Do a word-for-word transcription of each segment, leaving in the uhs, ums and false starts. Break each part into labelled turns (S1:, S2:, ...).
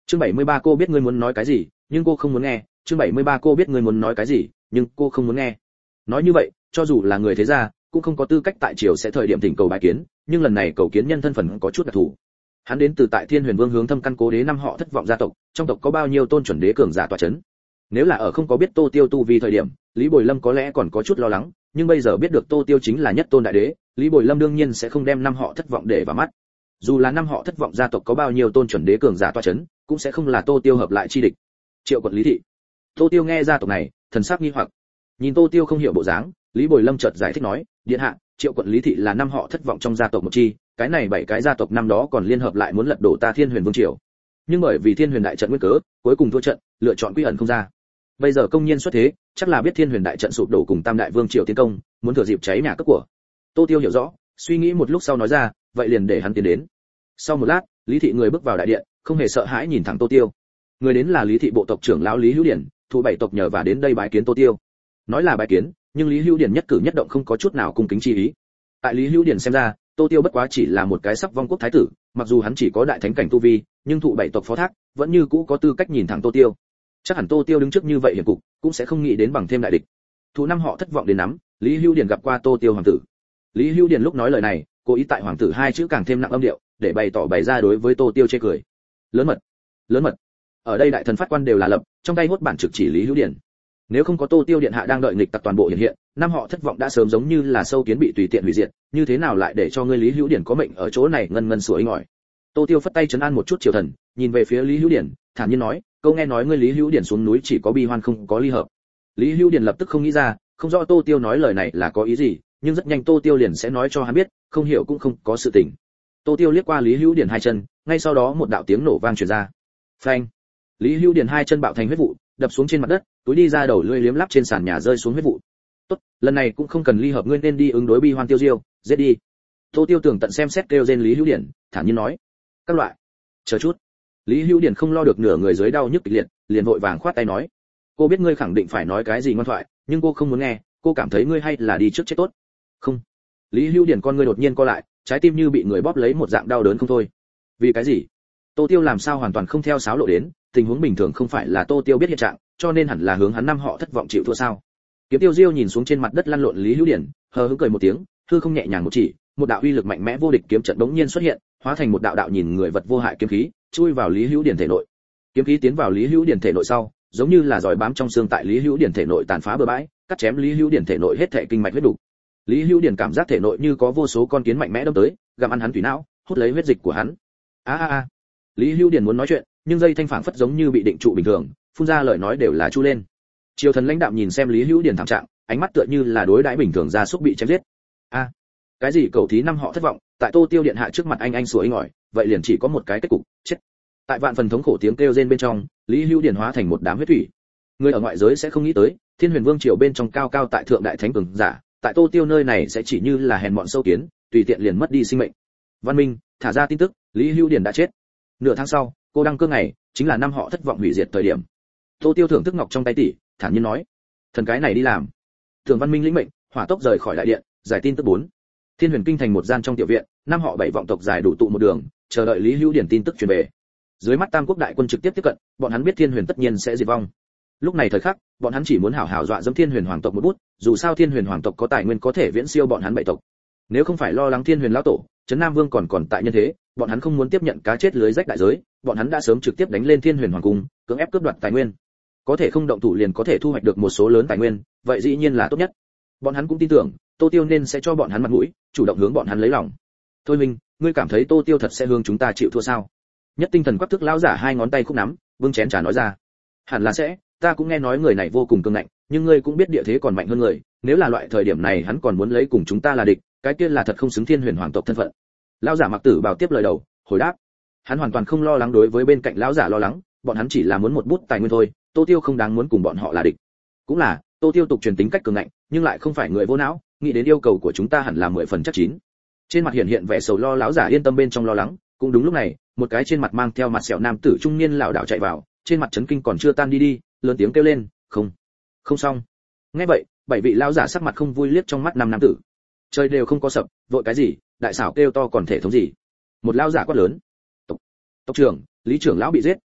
S1: Chương bảy mươi ba cô biết ngươi muốn nói cái gì, nhưng cô không muốn nghe. Chương bảy mươi ba cô biết ngươi muốn nói cái gì, nhưng cô không muốn nghe. Nói như vậy, cho dù là người thế gia, cũng không có tư cách tại triều sẽ thời điểm thỉnh cầu bái kiến, nhưng lần này cầu kiến nhân thân phận có chút đặc thù. Hắn đến từ tại Thiên Huyền Vương hướng Thâm căn cố đế năm họ thất vọng gia tộc, trong tộc có bao nhiêu tôn chuẩn đế cường giả tọa chấn. Nếu là ở không có biết Tô Tiêu tu vi thời điểm, Lý Bồi Lâm có lẽ còn có chút lo lắng, nhưng bây giờ biết được Tô Tiêu chính là nhất tôn đại đế, Lý Bồi Lâm đương nhiên sẽ không đem năm họ thất vọng để vào mắt. Dù là năm họ thất vọng gia tộc có bao nhiêu tôn chuẩn đế cường giả tọa chấn, cũng sẽ không là Tô Tiêu hợp lại chi địch. Triệu quận Lý thị. Tô Tiêu nghe gia tộc này, thần sắc nghi hoặc. Nhìn Tô Tiêu không hiểu bộ dáng, Lý Bồi Lâm chợt giải thích nói, điện hạ, Triệu quận Lý thị là năm họ thất vọng trong gia tộc một chi, cái này bảy cái gia tộc năm đó còn liên hợp lại muốn lật đổ ta Thiên Huyền Vương triều. Nhưng bởi vì Thiên Huyền đại trận nguyên cớ, cuối cùng thua trận, lựa chọn quy ẩn không ra. Bây giờ công nhiên xuất thế, chắc là biết Thiên Huyền đại trận sụp đổ cùng Tam đại vương triều tiến công, muốn thừa dịp cháy nhà cướp của. Tô Tiêu hiểu rõ, suy nghĩ một lúc sau nói ra, vậy liền để hắn tiến đến. Sau một lát, Lý thị người bước vào đại điện, không hề sợ hãi nhìn thẳng Tô Tiêu. Người đến là Lý thị bộ tộc trưởng lão Lý Hữu Điển, thủ bảy tộc nhờ và đến đây bái kiến Tô Tiêu. Nói là bái kiến, nhưng Lý Hữu Điển nhất cử nhất động không có chút nào cung kính chi ý. Tại Lý Hữu Điển xem ra, Tô Tiêu bất quá chỉ là một cái sắp vong quốc thái tử, mặc dù hắn chỉ có đại thánh cảnh tu vi, nhưng thụ bảy tộc phó thác, vẫn như cũ có tư cách nhìn thẳng Tô Tiêu. Chắc hẳn Tô Tiêu đứng trước như vậy hiển cục, cũng sẽ không nghĩ đến bằng thêm đại địch. Thủ năm họ thất vọng đến nắm, Lý Hữu Điển gặp qua Tô Tiêu hoàng tử. Lý Hữu Điển lúc nói lời này, cố ý tại hoàng tử hai chữ càng thêm nặng âm điệu, để bày tỏ bày ra đối với Tô Tiêu chê cười. Lớn mật, lớn mật. Ở đây đại thần phát quan đều là lập, trong tay hốt bản trực chỉ Lý Hữu Điển. Nếu không có Tô Tiêu điện hạ đang đợi nghịch tặc toàn bộ hiện hiện, năm họ thất vọng đã sớm giống như là sâu kiến bị tùy tiện hủy diệt, như thế nào lại để cho ngươi Lý Hữu Điển có mệnh ở chỗ này ngân ngân sủa inh ỏi. Tô Tiêu phất tay trấn an một chút triều thần, nhìn về phía Lý Hữu Điển, thản nhiên nói, câu nghe nói ngươi Lý Hữu Điển xuống núi chỉ có bi hoan không có ly hợp. Lý Hữu Điển lập tức không nghĩ ra, không rõ Tô Tiêu nói lời này là có ý gì, nhưng rất nhanh Tô Tiêu liền sẽ nói cho hắn biết, không hiểu cũng không có sự tình. Tô Tiêu liếc qua Lý Hữu Điển hai chân, ngay sau đó một đạo tiếng nổ vang truyền ra. Phanh! Lý Hữu Điển hai chân bạo thành huyết vụ, đập xuống trên mặt đất, túi đi ra đầu lưỡi liếm lắp trên sàn nhà rơi xuống huyết vụ. Tốt, lần này cũng không cần ly hợp, ngươi nên đi ứng đối bi hoan Tiêu Diêu, giết đi. Tô Tiêu tưởng tận xem xét kêu trên Lý Hữu Điển, thản nhiên nói, các loại, chờ chút. Lý Hữu Điển không lo được nửa người dưới đau nhức kịch liệt, liền vội vàng khoát tay nói, cô biết ngươi khẳng định phải nói cái gì ngoan thoại, nhưng cô không muốn nghe, cô cảm thấy ngươi hay là đi trước chết tốt. Không. Lý Hữu Điển con ngươi đột nhiên co lại, trái tim như bị người bóp lấy một dạng đau đớn không thôi. Vì cái gì? Tô Tiêu làm sao hoàn toàn không theo sáo lộ đến, tình huống bình thường không phải là Tô Tiêu biết hiện trạng, cho nên hẳn là hướng hắn năm họ thất vọng chịu thua sao? Kiếm Tiêu Diêu nhìn xuống trên mặt đất lăn lộn Lý Hữu Điển, hờ hững cười một tiếng, hư không nhẹ nhàng một chỉ, một đạo uy lực mạnh mẽ vô địch kiếm trận bỗng nhiên xuất hiện, hóa thành một đạo đạo nhìn người vật vô hại kiếm khí, chui vào Lý Hữu Điển thể nội. Kiếm khí tiến vào Lý Hữu Điển thể nội sau, giống như là giòi bám trong xương tại Lý Hữu Điển thể nội tàn phá bừa bãi, cắt chém Lý Hữu Điển thể nội hết thảy kinh mạch huyết đủ. Lý Hữu Điển cảm giác thể nội như có vô số con kiến mạnh mẽ đâm tới, gặm ăn hắn tủy não, hút lấy huyết dịch của hắn. A a a. Lý Hữu Điển muốn nói chuyện, nhưng dây thanh phảng phất giống như bị định trụ bình thường, phun ra lời nói đều là chu lên. Triều thần lãnh đạm nhìn xem Lý Hữu Điển thảm trạng, ánh mắt tựa như là đối đãi bình thường gia súc bị chém giết. A, cái gì cầu thí năm họ thất vọng, tại Tô Tiêu điện hạ trước mặt anh anh sủa inh ỏi, vậy liền chỉ có một cái kết cục, chết. Tại vạn phần thống khổ tiếng kêu rên bên trong, Lý Hữu Điển hóa thành một đám huyết thủy. Người ở ngoại giới sẽ không nghĩ tới, Thiên Huyền Vương triều bên trong cao cao tại thượng đại thánh cường giả, tại Tô Tiêu nơi này sẽ chỉ như là hèn mọn sâu kiến, tùy tiện liền mất đi sinh mệnh. Văn Minh thả ra tin tức, Lý Hữu Điển đã chết. Nửa tháng sau, cô đăng cơ ngày, chính là năm họ thất vọng hủy diệt thời điểm. Tô Tiêu thưởng thức ngọc trong tay tỷ, thản nhiên nói, thần cái này đi làm. Thường Văn Minh lĩnh mệnh, hỏa tốc rời khỏi đại điện, giải tin tức bốn. Thiên Huyền Kinh thành một gian trong tiểu viện, năm họ bảy vọng tộc giải đủ tụ một đường, chờ đợi Lý Hữu Điển tin tức truyền về. Dưới mắt Tam Quốc đại quân trực tiếp tiếp cận, bọn hắn biết Thiên Huyền tất nhiên sẽ diệt vong. Lúc này thời khắc, bọn hắn chỉ muốn hảo hảo dọa dẫm Thiên Huyền hoàng tộc một bút, dù sao Thiên Huyền hoàng tộc có tài nguyên có thể viễn siêu bọn hắn bảy tộc. Nếu không phải lo lắng Thiên Huyền lão tổ, Trấn Nam Vương còn còn tại nhân thế, bọn hắn không muốn tiếp nhận cá chết lưới rách đại giới, bọn hắn đã sớm trực tiếp đánh lên Thiên Huyền hoàng cung, cưỡng ép cướp đoạt tài nguyên. Có thể không động thủ liền có thể thu hoạch được một số lớn tài nguyên, vậy dĩ nhiên là tốt nhất. Bọn hắn cũng tin tưởng, Tô Tiêu nên sẽ cho bọn hắn mặt mũi, chủ động hướng bọn hắn lấy lòng. Thôi Minh, ngươi cảm thấy Tô Tiêu thật sẽ hướng chúng ta chịu thua sao? Nhất Tinh Thần quắc thức lão giả hai ngón tay khúc nắm, vương chén trà nói ra. Hẳn là sẽ, ta cũng nghe nói người này vô cùng cường ngạnh, nhưng ngươi cũng biết địa thế còn mạnh hơn người, nếu là loại thời điểm này hắn còn muốn lấy cùng chúng ta là địch, cái kia là thật không xứng Thiên Huyền hoàng tộc thân phận. Lão giả Mặc Tử bảo tiếp lời đầu, hồi đáp. Hắn hoàn toàn không lo lắng đối với bên cạnh lão giả lo lắng, bọn hắn chỉ là muốn một bút tài nguyên thôi, Tô Tiêu không đáng muốn cùng bọn họ là địch. Cũng là, Tô Tiêu tục truyền tính cách cường ngạnh, nhưng lại không phải người vô não, nghĩ đến yêu cầu của chúng ta hẳn là mười phần chắc chín. Trên mặt hiện hiện vẻ sầu lo, lão giả yên tâm bên trong lo lắng, cũng đúng lúc này, một cái trên mặt mang theo mặt sẹo nam tử trung niên lảo đảo chạy vào, trên mặt chấn kinh còn chưa tan đi đi, lớn tiếng kêu lên, "Không, không xong." Nghe vậy, bảy vị lão giả sắc mặt không vui liếc trong mắt năm nam tử. Trời đều không có sập, vội cái gì, đại xảo kêu to còn thể thống gì? Một lão giả quát lớn. "Tộc, tộc trưởng, Lý trưởng lão bị giết,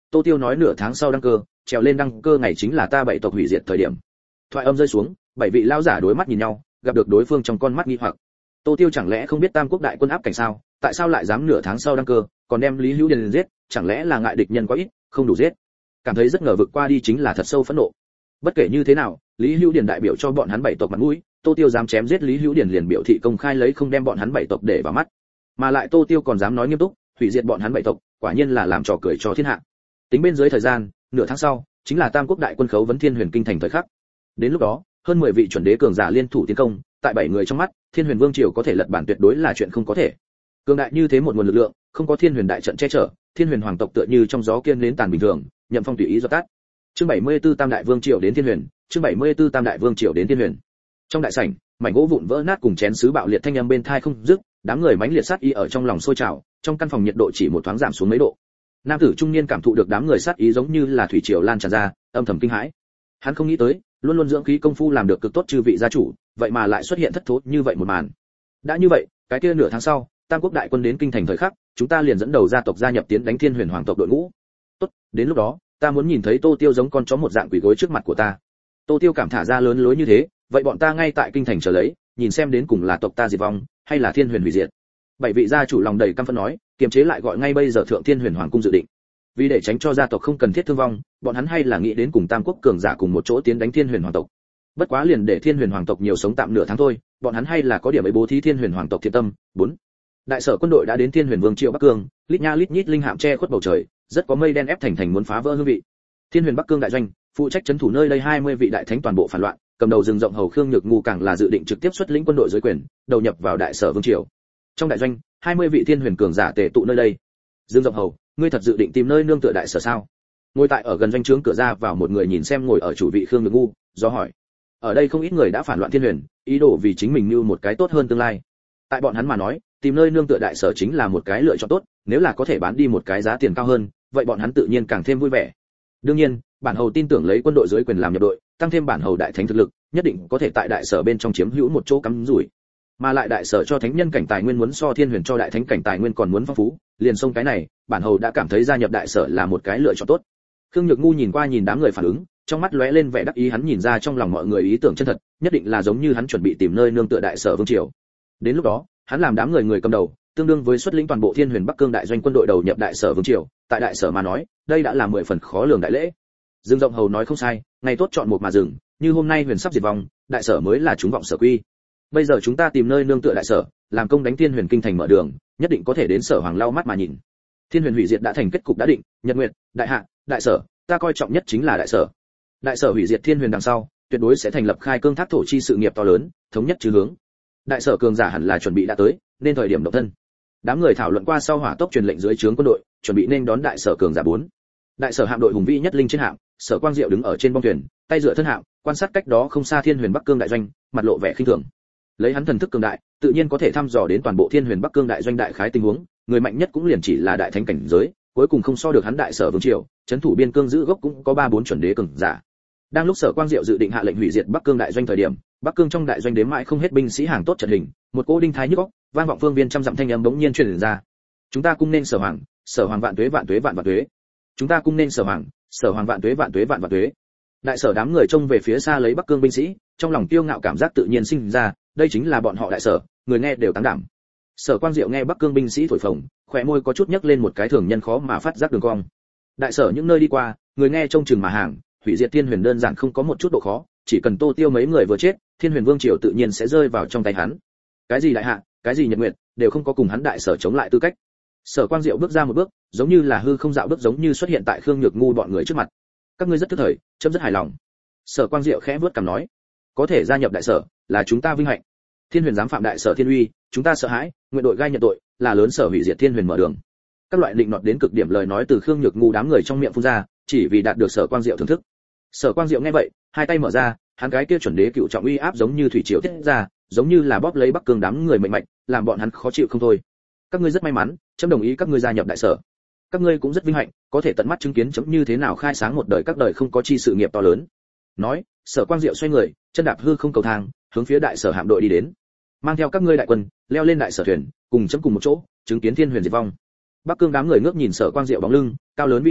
S1: Tô Tiêu nói nửa tháng sau đăng cơ, trèo lên đăng cơ ngày chính là ta bảy tộc hủy diệt thời điểm. Thoại âm rơi xuống, bảy vị lão giả đối mắt nhìn nhau, gặp được đối phương trong con mắt nghi hoặc. Tô Tiêu chẳng lẽ không biết Tam Quốc đại quân áp cảnh sao, tại sao lại dám nửa tháng sau đăng cơ, còn đem Lý Hữu Điền giết, chẳng lẽ là ngại địch nhân quá ít, không đủ giết. Cảm thấy rất ngờ vực qua đi chính là thật sâu phẫn nộ. Bất kể như thế nào, Lý Hữu Điền đại biểu cho bọn hắn bảy tộc mặt mũi, Tô Tiêu dám chém giết Lý Hữu Điền liền biểu thị công khai lấy không đem bọn hắn bảy tộc để vào mắt. Mà lại Tô Tiêu còn dám nói nghiêm túc, hủy diệt bọn hắn bảy tộc, quả nhiên là làm trò cười cho thiên hạ. Tính bên dưới thời gian, nửa tháng sau, chính là Tam Quốc đại quân khấu vấn Thiên Huyền kinh thành thời khắc. Đến lúc đó, hơn mười vị chuẩn đế cường giả liên thủ tiến công, tại bảy người trong mắt, Thiên Huyền Vương triều có thể lật bản tuyệt đối là chuyện không có thể. Cường đại như thế một nguồn lực lượng, không có Thiên Huyền đại trận che chở, Thiên Huyền hoàng tộc tựa như trong gió kiên nến tàn bình thường, nhậm phong tùy ý dập tắt. Chương bảy mươi tư Tam đại vương triều đến Thiên Huyền, chương bảy mươi tư Tam đại vương triều đến Thiên Huyền. Trong đại sảnh, mảnh gỗ vụn vỡ nát cùng chén sứ bạo liệt thanh âm bên tai không dứt, đám người mãnh liệt sát ý ở trong lòng sôi trào, trong căn phòng nhiệt độ chỉ một thoáng giảm xuống mấy độ. Nam tử trung niên cảm thụ được đám người sát ý giống như là thủy triều lan tràn ra, âm thầm kinh hãi. Hắn không nghĩ tới, luôn luôn dưỡng khí công phu làm được cực tốt chư vị gia chủ, vậy mà lại xuất hiện thất thố như vậy một màn. Đã như vậy, cái kia nửa tháng sau, Tam Quốc đại quân đến kinh thành thời khắc, chúng ta liền dẫn đầu gia tộc gia nhập tiến đánh Thiên Huyền hoàng tộc đội ngũ. Tốt, đến lúc đó, ta muốn nhìn thấy Tô Tiêu giống con chó một dạng quỳ gối trước mặt của ta. Tô Tiêu cảm thả ra lớn lối như thế, vậy bọn ta ngay tại kinh thành chờ lấy, nhìn xem đến cùng là tộc ta diệt vong, hay là Thiên Huyền hủy diệt. Bảy vị gia chủ lòng đầy căm phẫn nói, kiềm chế lại gọi ngay bây giờ thượng Thiên Huyền hoàng cung dự định. Vì để tránh cho gia tộc không cần thiết thương vong, bọn hắn hay là nghĩ đến cùng Tam Quốc cường giả cùng một chỗ tiến đánh Thiên Huyền hoàng tộc. Bất quá liền để Thiên Huyền hoàng tộc nhiều sống tạm nửa tháng thôi, bọn hắn hay là có điểm ấy bố thí Thiên Huyền hoàng tộc thiện tâm. Bốn. Đại sở quân đội đã đến Thiên Huyền Vương triều Bắc Cương, lít nha lít nhít linh hạm che khuất bầu trời, rất có mây đen ép thành thành muốn phá vỡ hương vị. Thiên Huyền Bắc Cương đại doanh, phụ trách trấn thủ nơi đây hai mươi vị đại thánh toàn bộ phản loạn, cầm đầu rừng rộng hầu Khương Nhược Ngu càng là dự định trực tiếp xuất lĩnh quân đội dưới quyền, đầu nhập vào đại sở vương triều. Trong đại doanh, hai mươi vị Thiên Huyền cường giả tề tụ nơi đây. Dương Rộng Hầu, ngươi thật dự định tìm nơi nương tựa đại sở sao? Ngồi tại ở gần doanh trướng cửa ra vào một người nhìn xem ngồi ở chủ vị Khương Nhược Ngu, do hỏi. Ở đây không ít người đã phản loạn Thiên Huyền, ý đồ vì chính mình như một cái tốt hơn tương lai. Tại bọn hắn mà nói, tìm nơi nương tựa đại sở chính là một cái lựa chọn tốt, nếu là có thể bán đi một cái giá tiền cao hơn, vậy bọn hắn tự nhiên càng thêm vui vẻ. Đương nhiên, bản hầu tin tưởng lấy quân đội dưới quyền làm nhập đội, tăng thêm bản hầu đại thánh thực lực, nhất định có thể tại đại sở bên trong chiếm hữu một chỗ cắm rủi. Mà lại đại sở cho thánh nhân cảnh tài nguyên muốn so Thiên Huyền cho đại thánh cảnh tài nguyên còn muốn phong phú, liền xông cái này, bản hầu đã cảm thấy gia nhập đại sở là một cái lựa chọn tốt. Khương Nhược Ngu nhìn qua nhìn đám người phản ứng, trong mắt lóe lên vẻ đắc ý, hắn nhìn ra trong lòng mọi người ý tưởng chân thật, nhất định là giống như hắn chuẩn bị tìm nơi nương tựa đại sở vương triều. Đến lúc đó, hắn làm đám người người cầm đầu, tương đương với xuất lĩnh toàn bộ Thiên Huyền Bắc Cương đại doanh quân đội đầu nhập đại sở vương triều, tại đại sở mà nói, đây đã là mười phần khó lường đại lễ. Dương Rộng Hầu nói không sai, ngày tốt chọn một mà dừng, như hôm nay Huyền sắp diệt vong, đại sở mới là chúng vọng sở quy. Bây giờ chúng ta tìm nơi nương tựa đại sở, làm công đánh Thiên Huyền kinh thành mở đường, nhất định có thể đến sở hoàng lau mắt mà nhìn. Thiên Huyền hủy diệt đã thành kết cục đã định, Nhật Nguyệt, đại hạ, đại sở, ta coi trọng nhất chính là đại sở. Đại sở hủy diệt Thiên Huyền đằng sau, tuyệt đối sẽ thành lập khai cương thác thổ chi sự nghiệp to lớn, thống nhất chí hướng. Đại sở cường giả hẳn là chuẩn bị đã tới, nên thời điểm động thân. Đám người thảo luận qua sau hỏa tốc truyền lệnh dưới trướng quân đội, chuẩn bị nên đón đại sở cường giả bốn. Đại sở hạm đội hùng vĩ nhất linh trên hạm, Sở Quang Diệu đứng ở trên bong thuyền, tay dựa thân hạm, quan sát cách đó không xa Thiên Huyền Bắc Cương đại doanh, mặt lộ vẻ khinh thường. Lấy hắn thần thức cường đại, tự nhiên có thể thăm dò đến toàn bộ Thiên Huyền Bắc Cương đại doanh đại khái tình huống, người mạnh nhất cũng liền chỉ là đại thánh cảnh giới, cuối cùng không so được hắn đại sở vương triều, trấn thủ biên cương giữ gốc cũng có ba bốn chuẩn đế cường giả. Đang lúc Sở Quang Diệu dự định hạ lệnh hủy diệt Bắc Cương đại doanh thời điểm, Bắc Cương trong đại doanh đếm mãi không hết binh sĩ hàng tốt trận hình, một cỗ đinh thái nhức óc, vang vọng phương viên trăm dặm thanh âm bỗng nhiên truyền ra. Chúng ta cung nên Sở Hoàng, Sở Hoàng vạn tuế vạn tuế vạn vạn tuế. Chúng ta cung nên Sở Hoàng, Sở Hoàng vạn tuế vạn tuế vạn vạn tuế. Đại sở đám người trông về phía xa lấy Bắc Cương binh sĩ, trong lòng kiêu ngạo cảm giác tự nhiên sinh ra, đây chính là bọn họ đại sở, người nghe đều tán đảm. Sở Quang Diệu nghe Bắc Cương binh sĩ thổi phồng, khóe môi có chút nhấc lên một cái thường nhân khó mà phát giác đường cong. Đại sở những nơi đi qua, người nghe trông chừng mà hàng, hủy diệt Thiên Huyền đơn giản không có một chút độ khó, chỉ cần Tô Tiêu mấy người vừa chết, Thiên Huyền Vương triều tự nhiên sẽ rơi vào trong tay hắn. Cái gì đại hạ, cái gì nhật nguyệt, đều không có cùng hắn đại sở chống lại tư cách. Sở Quang Diệu bước ra một bước, giống như là hư không dạo bước giống như xuất hiện tại Khương Nhược Ngu bọn người trước mặt. Các ngươi rất tức thời, chấm rất hài lòng. Sở Quang Diệu khẽ vuốt cằm nói, có thể gia nhập đại sở, là chúng ta vinh hạnh. Thiên Huyền dám phạm đại sở thiên uy, chúng ta sợ hãi, nguyện đội gai nhận tội, là lớn sở hủy diệt Thiên Huyền mở đường. Các loại định nọt đến cực điểm lời nói từ Khương Nhược Ngu đám người trong miệng phun ra, chỉ vì đạt được Sở Quang Diệu thưởng thức. Sở Quang Diệu nghe vậy, hai tay mở ra, hắn cái kia chuẩn đế cựu trọng uy áp giống như thủy triều tiết ra, giống như là bóp lấy Bắc Cương đám người mệnh mạch, làm bọn hắn khó chịu không thôi. Các ngươi rất may mắn, chấm đồng ý các ngươi gia nhập đại sở. Các ngươi cũng rất vinh hạnh, có thể tận mắt chứng kiến chấm như thế nào khai sáng một đời các đời không có chi sự nghiệp to lớn. Nói, Sở Quang Diệu xoay người, chân đạp hư không cầu thang, hướng phía đại sở hạm đội đi đến. Mang theo các ngươi đại quân, leo lên đại sở thuyền, cùng chấm cùng một chỗ, chứng kiến Thiên Huyền diệt vong. Bắc Cương đám người ngước nhìn Sở Quang Diệu bóng lưng, cao lớn vĩ ngạn,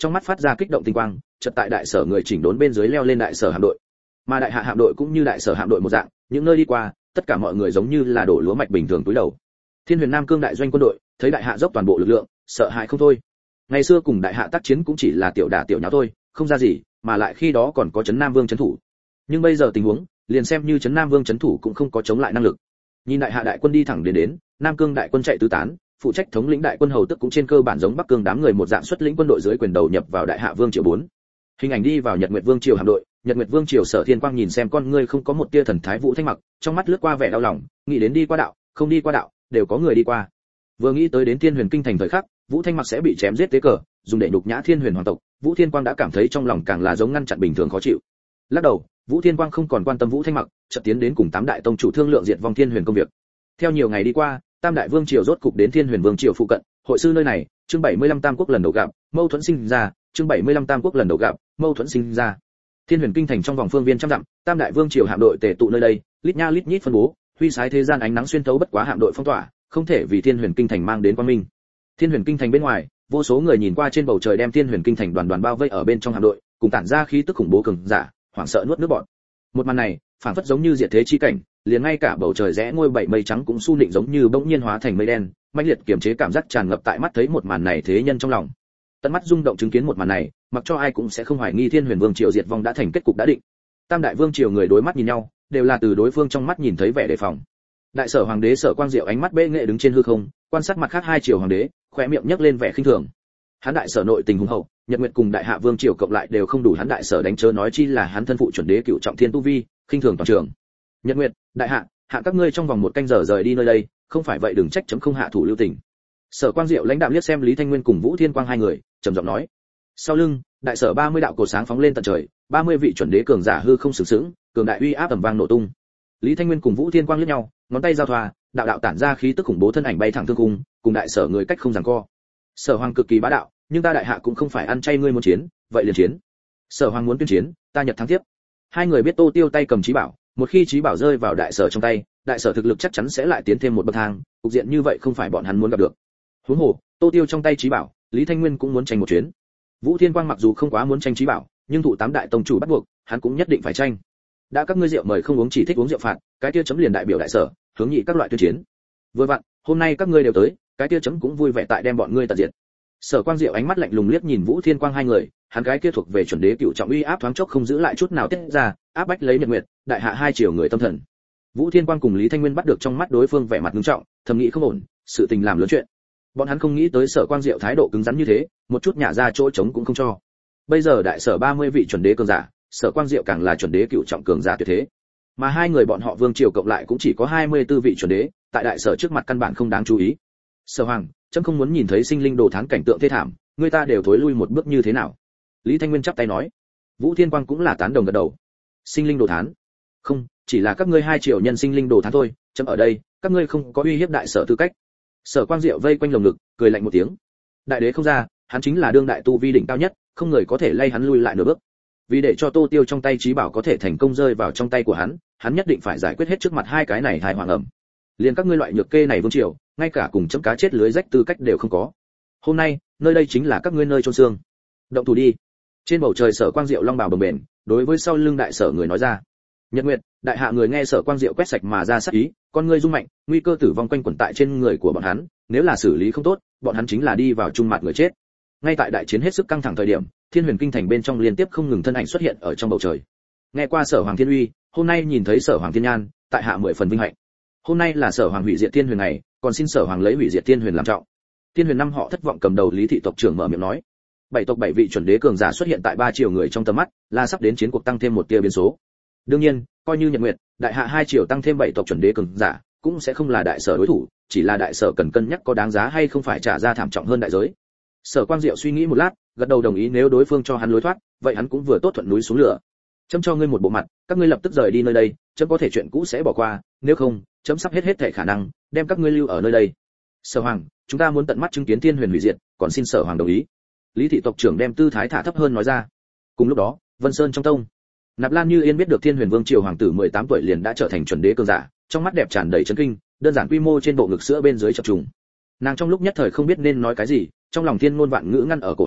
S1: trong mắt phát ra kích động tinh quang, chợt tại đại sở người chỉnh đốn bên dưới leo lên đại sở hạm đội. Mà đại hạ hạm đội cũng như đại sở hạm đội một dạng, những nơi đi qua, tất cả mọi người giống như là đổ lúa mạch bình thường túi đầu. Thiên Huyền Nam Cương đại doanh quân đội, thấy đại hạ dốc toàn bộ lực lượng, sợ hãi không thôi. Ngày xưa cùng đại hạ tác chiến cũng chỉ là tiểu đả tiểu nháo thôi, không ra gì, mà lại khi đó còn có trấn Nam Vương trấn thủ. Nhưng bây giờ tình huống, liền xem như trấn Nam Vương trấn thủ cũng không có chống lại năng lực. Nhìn đại hạ đại quân đi thẳng đến đến, Nam Cương đại quân chạy tứ tán, phụ trách thống lĩnh đại quân hầu tức cũng trên cơ bản giống Bắc Cương đám người một dạng xuất lĩnh quân đội dưới quyền đầu nhập vào đại hạ vương triều bốn. Hình ảnh đi vào Nhật Nguyệt Vương triều hạm đội, Nhật Nguyệt Vương triều Sở Thiên Quang nhìn xem con ngươi không có một tia thần thái Vũ Thanh Mặc, trong mắt lướt qua vẻ đau lòng, nghĩ đến đi qua đạo, không đi qua đạo, đều có người đi qua. Vừa nghĩ tới đến Thiên Huyền Kinh thành thời khắc, Vũ Thanh Mặc sẽ bị chém giết tế cờ, dùng để nhục nhã Thiên Huyền hoàng tộc, Vũ Thiên Quang đã cảm thấy trong lòng càng là giống ngăn chặn bình thường khó chịu. Lắc đầu, Vũ Thiên Quang không còn quan tâm Vũ Thanh Mặc, chợt tiến đến cùng tám đại tông chủ thương lượng diệt vong Thiên Huyền công việc. Theo nhiều ngày đi qua, Tam đại vương triều rốt cục đến Thiên Huyền Vương triều phụ cận, hội sư nơi này, chương bảy mươi lăm Tam quốc lần đầu gặp, mâu thuẫn sinh ra, chương bảy mươi lăm Tam quốc lần đầu gặp, mâu thuẫn sinh ra. Thiên Huyền Kinh thành trong vòng phương viên trăm dặm, Tam đại vương triều hạm đội tề tụ nơi đây, lít nha lít nhít phân bố, huy sái thế gian ánh nắng xuyên thấu bất quá hạm đội phong tỏa, không thể vì Thiên Huyền Kinh thành mang đến quang minh. Thiên Huyền Kinh thành bên ngoài, vô số người nhìn qua trên bầu trời đem Thiên Huyền Kinh thành đoàn đoàn bao vây ở bên trong hạm đội, cùng tản ra khí tức khủng bố cường giả, hoảng sợ nuốt nước bọt. Một màn này, phảng phất giống như diệt thế chi cảnh, liền ngay cả bầu trời rẽ ngôi bảy mây trắng cũng su nịnh giống như bỗng nhiên hóa thành mây đen, mãnh liệt kiềm chế cảm giác tràn ngập tại mắt thấy một màn này thế nhân trong lòng. Tận mắt rung động chứng kiến một màn này, mặc cho ai cũng sẽ không hoài nghi Thiên Huyền Vương triều diệt vong đã thành kết cục đã định. Tam đại vương triều người đối mắt nhìn nhau, đều là từ đối phương trong mắt nhìn thấy vẻ đề phòng. Đại sở hoàng đế Sở Quang Diệu ánh mắt bệ nghệ đứng trên hư không, quan sát mặt khác hai triều hoàng đế, khóe miệng nhếch lên vẻ khinh thường. Hắn đại sở nội tình hùng hậu, Nhật Nguyệt cùng đại hạ vương triều cộng lại đều không đủ hắn đại sở đánh chớ nói chi là hắn thân phụ chuẩn đế cựu trọng thiên tu vi, khinh thường toàn trường. Nhật Nguyệt, đại hạ, hạ các ngươi trong vòng một canh giờ rời đi nơi đây, không phải vậy đừng trách chấm không hạ thủ lưu tình. Sở Quang Diệu lãnh đạm liếc xem Lý Thanh Nguyên cùng Vũ Thiên Quang hai người, trầm giọng nói. Sau lưng, đại sở ba mươi đạo cổ sáng phóng lên tận trời, ba mươi vị chuẩn đế cường giả hư không sừng sững, cường đại uy áp tầm vang nổ tung. Lý Thanh Nguyên cùng Vũ Thiên Quang liếc nhau, ngón tay giao thoa, đạo đạo tản ra khí tức khủng bố thân ảnh bay thẳng thương cung, cùng đại sở người cách không giằng co. Sở Hoàng cực kỳ bá đạo, nhưng ta đại hạ cũng không phải ăn chay ngươi muốn chiến, vậy liền chiến. Sở Hoàng muốn tuyên chiến, ta Nhật thắng tiếp. Hai người biết Tô Tiêu tay cầm chí bảo, một khi chí bảo rơi vào đại sở trong tay, đại sở thực lực chắc chắn sẽ lại tiến thêm một bậc thang, cục diện như vậy không phải bọn hắn muốn gặp được. Huống hồ, Tô Tiêu trong tay chí bảo, Lý Thanh Nguyên cũng muốn tranh một chuyến. Vũ Thiên Quang mặc dù không quá muốn tranh chí bảo, nhưng thụ tám đại tông chủ bắt buộc, hắn cũng nhất định phải tranh. Đã các ngươi rượu mời không uống chỉ thích uống rượu phạt, cái kia chấm liền đại biểu đại sở, hướng nhị các loại tuyên chiến. Vừa vặn, hôm nay các ngươi đều tới, cái kia chấm cũng vui vẻ tại đem bọn ngươi tận diệt. Sở Quang Diệu ánh mắt lạnh lùng liếc nhìn Vũ Thiên Quang hai người, hắn cái kia thuộc về chuẩn đế cựu trọng uy áp thoáng chốc không giữ lại chút nào tiết ra, áp bách lấy Nhật Nguyệt, đại hạ hai triều người tâm thần. Vũ Thiên Quang cùng Lý Thanh Nguyên bắt được trong mắt đối phương vẻ mặt nghiêm trọng, thầm nghĩ không ổn, sự tình làm lớn chuyện. Bọn hắn không nghĩ tới Sở Quang Diệu thái độ cứng rắn như thế, một chút nhả ra chỗ trống cũng không cho. Bây giờ đại sở ba mươi vị chuẩn đế cường giả, Sở Quang Diệu càng là chuẩn đế cựu trọng cường giả tuyệt thế. Mà hai người bọn họ vương triều cộng lại cũng chỉ có hai mươi tư vị chuẩn đế, tại đại sở trước mặt căn bản không đáng chú ý. Sở Hoàng, chấm không muốn nhìn thấy sinh linh đồ thán cảnh tượng thê thảm, người ta đều thối lui một bước như thế nào? Lý Thanh Nguyên chắp tay nói. Vũ Thiên Quang cũng là tán đồng gật đầu. Sinh linh đồ thán? Không, chỉ là các ngươi hai triệu nhân sinh linh đồ thán thôi, chấm ở đây, các ngươi không có uy hiếp đại sở tư cách. Sở Quang Diệu vây quanh lồng ngực, cười lạnh một tiếng. Đại đế không ra, hắn chính là đương đại tu vi đỉnh cao nhất, không người có thể lay hắn lui lại nửa bước. Vì để cho Tô Tiêu trong tay chí bảo có thể thành công rơi vào trong tay của hắn, hắn nhất định phải giải quyết hết trước mặt hai cái này hài hoàng ẩm. Liên các ngươi loại nhược kê này vương triều, ngay cả cùng chấm cá chết lưới rách tư cách đều không có. Hôm nay, nơi đây chính là các ngươi nơi chôn xương. Động thủ đi. Trên bầu trời Sở Quang Diệu long bào bồng bềnh, đối với sau lưng đại sở người nói ra. Nhật Nguyệt, đại hạ người nghe Sở Quang Diệu quét sạch mà ra sát ý, con ngươi rung mạnh, nguy cơ tử vong quanh quẩn tại trên người của bọn hắn, nếu là xử lý không tốt, bọn hắn chính là đi vào trung mặt người chết. Ngay tại đại chiến hết sức căng thẳng thời điểm, Thiên Huyền Kinh thành bên trong liên tiếp không ngừng thân ảnh xuất hiện ở trong bầu trời. Nghe qua Sở Hoàng Thiên uy, hôm nay nhìn thấy Sở Hoàng Thiên nhan, tại hạ mười phần vinh hạnh. Hôm nay là Sở Hoàng hủy diệt Thiên Huyền ngày, còn xin Sở Hoàng lấy hủy diệt Thiên Huyền làm trọng. Thiên Huyền năm họ thất vọng cầm đầu Lý thị tộc trưởng mở miệng nói. Bảy tộc bảy vị chuẩn đế cường giả xuất hiện tại ba triều người trong tầm mắt, là sắp đến chiến cuộc tăng thêm một tia biến số. Đương nhiên, coi như Nhật Nguyệt, đại hạ hai triều tăng thêm bảy tộc chuẩn đế cường giả, cũng sẽ không là đại sở đối thủ, chỉ là đại sở cần cân nhắc có đáng giá hay không phải trả ra thảm trọng hơn đại giới. Sở Quang Diệu suy nghĩ một lát, gật đầu đồng ý nếu đối phương cho hắn lối thoát, vậy hắn cũng vừa tốt thuận núi xuống lửa. Chấm cho ngươi một bộ mặt, các ngươi lập tức rời đi nơi đây, chấm có thể chuyện cũ sẽ bỏ qua, nếu không, chấm sắp hết hết thể khả năng, đem các ngươi lưu ở nơi đây. Sở Hoàng, chúng ta muốn tận mắt chứng kiến Thiên Huyền hủy diệt, còn xin Sở Hoàng đồng ý. Lý thị tộc trưởng đem tư thái thả thấp hơn nói ra. Cùng lúc đó, Vân Sơn trong tông, Nạp Lan Như Yên biết được Thiên Huyền Vương triều hoàng tử mười tám tuổi liền đã trở thành chuẩn đế cường giả, trong mắt đẹp tràn đầy chấn kinh, đơn giản quy mô trên bộ ngực sữa bên dưới chập trùng. Nàng trong lúc nhất thời không biết nên nói cái gì, trong lòng thiên ngôn vạn ngữ ngăn ở cổ họng,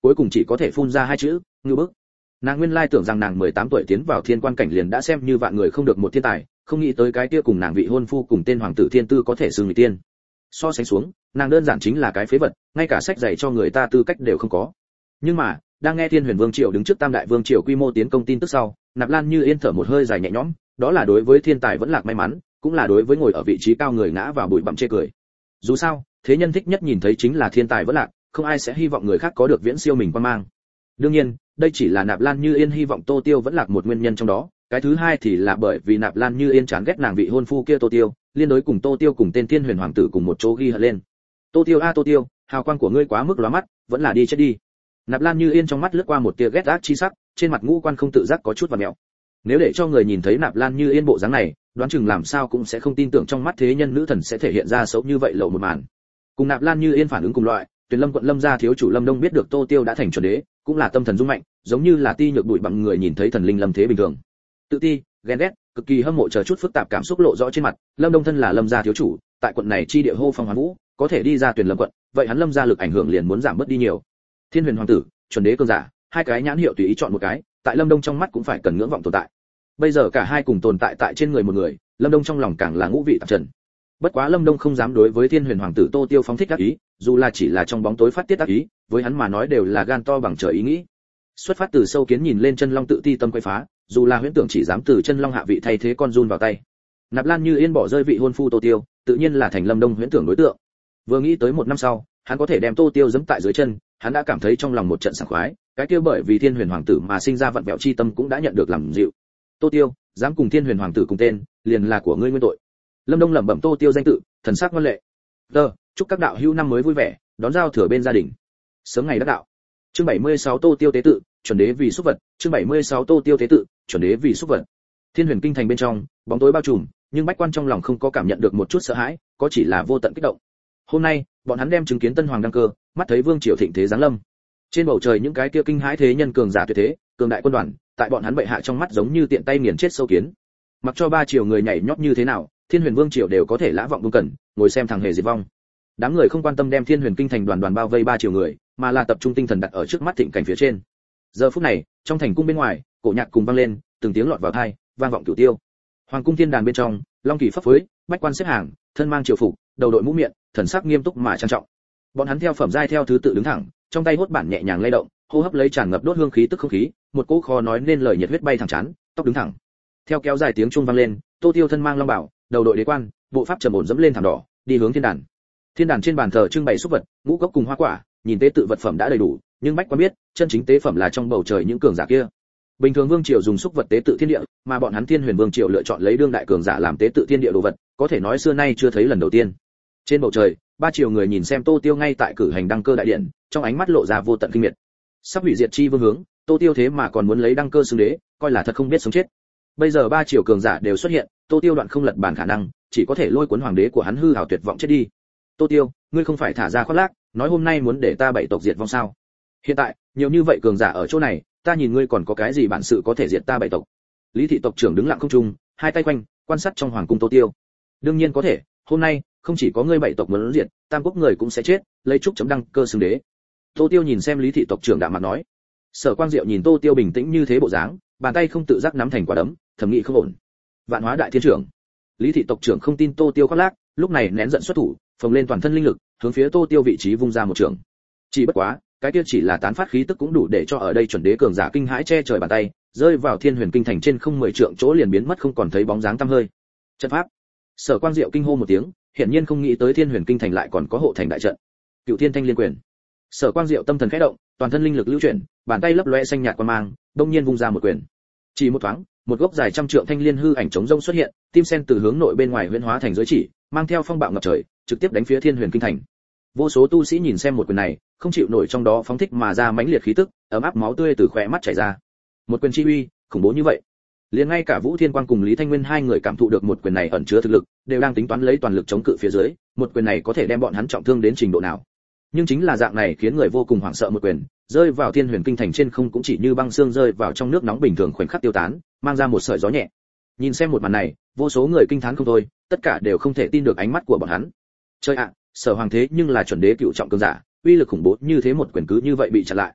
S1: cuối cùng chỉ có thể phun ra hai chữ ngư bức. Nàng nguyên lai tưởng rằng nàng mười tám tuổi tiến vào thiên quan cảnh liền đã xem như vạn người không được một thiên tài, không nghĩ tới cái kia cùng nàng vị hôn phu cùng tên hoàng tử thiên tư có thể xưng người tiên. So sánh xuống, nàng đơn giản chính là cái phế vật, ngay cả sách dạy cho người ta tư cách đều không có. Nhưng mà, đang nghe Thiên Huyền Vương triều đứng trước Tam Đại Vương triều quy mô tiến công tin tức sau, Nạp Lan Như Yên thở một hơi dài nhẹ nhõm, đó là đối với thiên tài vẫn lạc may mắn, cũng là đối với ngồi ở vị trí cao người ngã vào bụi bặm chê cười. Dù sao, thế nhân thích nhất nhìn thấy chính là thiên tài vẫn lạc, không ai sẽ hy vọng người khác có được viễn siêu mình quan mang. Đương nhiên, đây chỉ là Nạp Lan Như Yên hy vọng Tô Tiêu vẫn lạc một nguyên nhân trong đó, cái thứ hai thì là bởi vì Nạp Lan Như Yên chán ghét nàng vị hôn phu kia Tô Tiêu, liên đối cùng Tô Tiêu cùng tên Thiên Huyền hoàng tử cùng một chỗ ghi hận lên. Tô Tiêu a Tô Tiêu, hào quang của ngươi quá mức lóa mắt, vẫn là đi chết đi. Nạp Lan Như Yên trong mắt lướt qua một tia ghét ác chi sắc, trên mặt ngũ quan không tự giác có chút vặn mèo. Nếu để cho người nhìn thấy Nạp Lan Như Yên bộ dáng này, đoán chừng làm sao cũng sẽ không tin tưởng trong mắt thế nhân nữ thần sẽ thể hiện ra xấu như vậy lậu một màn. Cùng Nạp Lan Như Yên phản ứng cùng loại, Tuyền Lâm quận Lâm gia thiếu chủ Lâm Đông biết được Tô Tiêu đã thành chuẩn đế, cũng là tâm thần rung mạnh, giống như là ti nhược bụi bằng người nhìn thấy thần linh lâm thế bình thường. Tự ti, ghen ghét, cực kỳ hâm mộ chờ chút phức tạp cảm xúc lộ rõ trên mặt. Lâm Đông thân là Lâm gia thiếu chủ, tại quận này chi địa hô phong hoán vũ, có thể đi ra Tuyền Lâm quận, vậy hắn Lâm gia lực ảnh hưởng liền muốn giảm bớt đi nhiều. Thiên Huyền hoàng tử, chuẩn đế cường giả, hai cái nhãn hiệu tùy ý chọn một cái, tại Lâm Đông trong mắt cũng phải cần ngưỡng vọng tồn tại. Bây giờ cả hai cùng tồn tại tại trên người một người, Lâm Đông trong lòng càng là ngũ vị tạp trần. Bất quá Lâm Đông không dám đối với Thiên Huyền hoàng tử Tô Tiêu phóng thích ác ý, dù là chỉ là trong bóng tối phát tiết ác ý, với hắn mà nói đều là gan to bằng trời ý nghĩ. Xuất phát từ sâu kiến nhìn lên chân long tự ti tâm quấy phá, dù là huyễn tưởng chỉ dám từ chân long hạ vị thay thế con run vào tay. Nạp Lan Như Yên bỏ rơi vị hôn phu Tô Tiêu, tự nhiên là thành Lâm Đông huyễn tưởng đối tượng. Vừa nghĩ tới một năm sau, hắn có thể đem Tô Tiêu giẫm tại dưới chân, hắn đã cảm thấy trong lòng một trận sảng khoái, cái kia bởi vì Thiên Huyền hoàng tử mà sinh ra vận vẹo chi tâm cũng đã nhận được làm dịu. Tô Tiêu, dám cùng Thiên Huyền hoàng tử cùng tên, liền là của ngươi nguyên tội. Lâm Đông lẩm bẩm Tô Tiêu danh tự, thần sắc ngoan lệ. Tờ, chúc các đạo hữu năm mới vui vẻ, đón giao thừa bên gia đình. Sớm ngày đắc đạo. Chương bảy mươi sáu Tô Tiêu tế tự, chuẩn đế vì xúc vật, chương bảy mươi sáu Tô Tiêu tế tự, chuẩn đế vì xúc vật. Thiên Huyền kinh thành bên trong, bóng tối bao trùm, nhưng bách quan trong lòng không có cảm nhận được một chút sợ hãi, có chỉ là vô tận kích động. Hôm nay, bọn hắn đem chứng kiến Tân Hoàng đăng cơ, mắt thấy vương triều thịnh thế giáng lâm. Trên bầu trời những cái kia kinh hãi thế nhân cường giả tuyệt thế, cường đại quân đoàn, tại bọn hắn bệ hạ trong mắt giống như tiện tay nghiền chết sâu kiến. Mặc cho ba triều người nhảy nhót như thế nào, Thiên Huyền vương triều đều có thể lã vọng buông cẩn, ngồi xem thằng hề diệt vong. Đám người không quan tâm đem Thiên Huyền kinh thành đoàn đoàn bao vây ba triều người, mà là tập trung tinh thần đặt ở trước mắt thịnh cảnh phía trên. Giờ phút này, trong thành cung bên ngoài, cổ nhạc cùng vang lên, từng tiếng lọt vào tai, vang vọng cửu tiêu. Hoàng cung thiên đàn bên trong, long kỳ phấp phới, bách quan xếp hàng, thân mang triều phục, đầu đội mũ miệng, thần sắc nghiêm túc mà trang trọng. Bọn hắn theo phẩm giai theo thứ tự đứng thẳng, trong tay hốt bản nhẹ nhàng lay động, hô hấp lấy tràn ngập đốt hương khí tức không khí, một cỗ khó nói nên lời nhiệt huyết bay thẳng chán, tóc đứng thẳng. Theo kéo dài tiếng chuông vang lên, Tô Tiêu thân mang long bảo, đầu đội đế quan, bộ pháp trầm ổn dẫm lên thảm đỏ, đi hướng thiên đàn. Thiên đàn trên bàn thờ trưng bày xúc vật, ngũ cốc cùng hoa quả, nhìn tế tự vật phẩm đã đầy đủ, nhưng bách quan biết, chân chính tế phẩm là trong bầu trời những cường giả kia. Bình thường vương triều dùng xúc vật tế tự thiên địa, mà bọn hắn Thiên Huyền vương triều lựa chọn lấy đương đại cường giả làm tế tự thiên địa đồ vật, có thể nói xưa nay chưa thấy lần đầu tiên. Trên bầu trời, ba triều người nhìn xem Tô Tiêu ngay tại cử hành đăng cơ đại điện, trong ánh mắt lộ ra vô tận kinh miệt. Sắp hủy diệt chi vương hướng, Tô Tiêu thế mà còn muốn lấy đăng cơ xưng đế, coi là thật không biết sống chết. Bây giờ ba triều cường giả đều xuất hiện, Tô Tiêu đoạn không lật bàn khả năng, chỉ có thể lôi cuốn hoàng đế của hắn hư hào tuyệt vọng chết đi. Tô Tiêu, ngươi không phải thả ra khoác lác, nói hôm nay muốn để ta bảy tộc diệt vong sao? Hiện tại, nhiều như vậy cường giả ở chỗ này, ta nhìn ngươi còn có cái gì bản sự có thể diệt ta bảy tộc? Lý thị tộc trưởng đứng lặng không trung, hai tay quanh, quan sát trong hoàng cung Tô Tiêu. Đương nhiên có thể, hôm nay, không chỉ có ngươi bảy tộc muốn diệt, tam quốc người cũng sẽ chết, lấy chúc chấm đăng cơ xưng đế. Tô Tiêu nhìn xem Lý thị tộc trưởng đạm mặt nói. Sở Quang Diệu nhìn Tô Tiêu bình tĩnh như thế bộ dáng, bàn tay không tự giác nắm thành quả đấm, thầm nghĩ không ổn. Vạn Hóa đại thiên trưởng. Lý thị tộc trưởng không tin Tô Tiêu khoác lác, lúc này nén giận xuất thủ, phồng lên toàn thân linh lực, hướng phía Tô Tiêu vị trí vung ra một trường. Chỉ bất quá, cái kia chỉ là tán phát khí tức cũng đủ để cho ở đây chuẩn đế cường giả kinh hãi che trời bàn tay, rơi vào Thiên Huyền kinh thành trên không mười trượng chỗ liền biến mất không còn thấy bóng dáng tăm hơi. Trận pháp. Sở Quang Diệu kinh hô một tiếng, hiển nhiên không nghĩ tới Thiên Huyền kinh thành lại còn có hộ thành đại trận. Cựu Thiên Thanh Liên Quyền. Sở Quang Diệu tâm thần khẽ động, toàn thân linh lực lưu chuyển, bàn tay lấp lóe xanh nhạt quang mang, đông nhiên vung ra một quyền. Chỉ một thoáng, một gốc dài trăm trượng thanh liên hư ảnh chống rông xuất hiện, tim sen từ hướng nội bên ngoài huyễn hóa thành giới chỉ, mang theo phong bạo ngập trời, trực tiếp đánh phía Thiên Huyền kinh thành. Vô số tu sĩ nhìn xem một quyền này, không chịu nổi trong đó phóng thích mà ra mãnh liệt khí tức, ấm áp máu tươi từ khóe mắt chảy ra. Một quyền chi uy, khủng bố như vậy. Liền ngay cả Vũ Thiên Quang cùng Lý Thanh Nguyên hai người cảm thụ được một quyền này ẩn chứa thực lực, đều đang tính toán lấy toàn lực chống cự phía dưới, một quyền này có thể đem bọn hắn trọng thương đến trình độ nào. Nhưng chính là dạng này khiến người vô cùng hoảng sợ một quyền, rơi vào Thiên Huyền kinh thành trên không cũng chỉ như băng xương rơi vào trong nước nóng bình thường khoảnh khắc tiêu tán, mang ra một sợi gió nhẹ. Nhìn xem một màn này, vô số người kinh thán không thôi, tất cả đều không thể tin được ánh mắt của bọn hắn. Chơi ạ, Sở Hoàng thế nhưng là chuẩn đế cựu trọng cường giả, uy lực khủng bố như thế một quyền cứ như vậy bị chặn lại.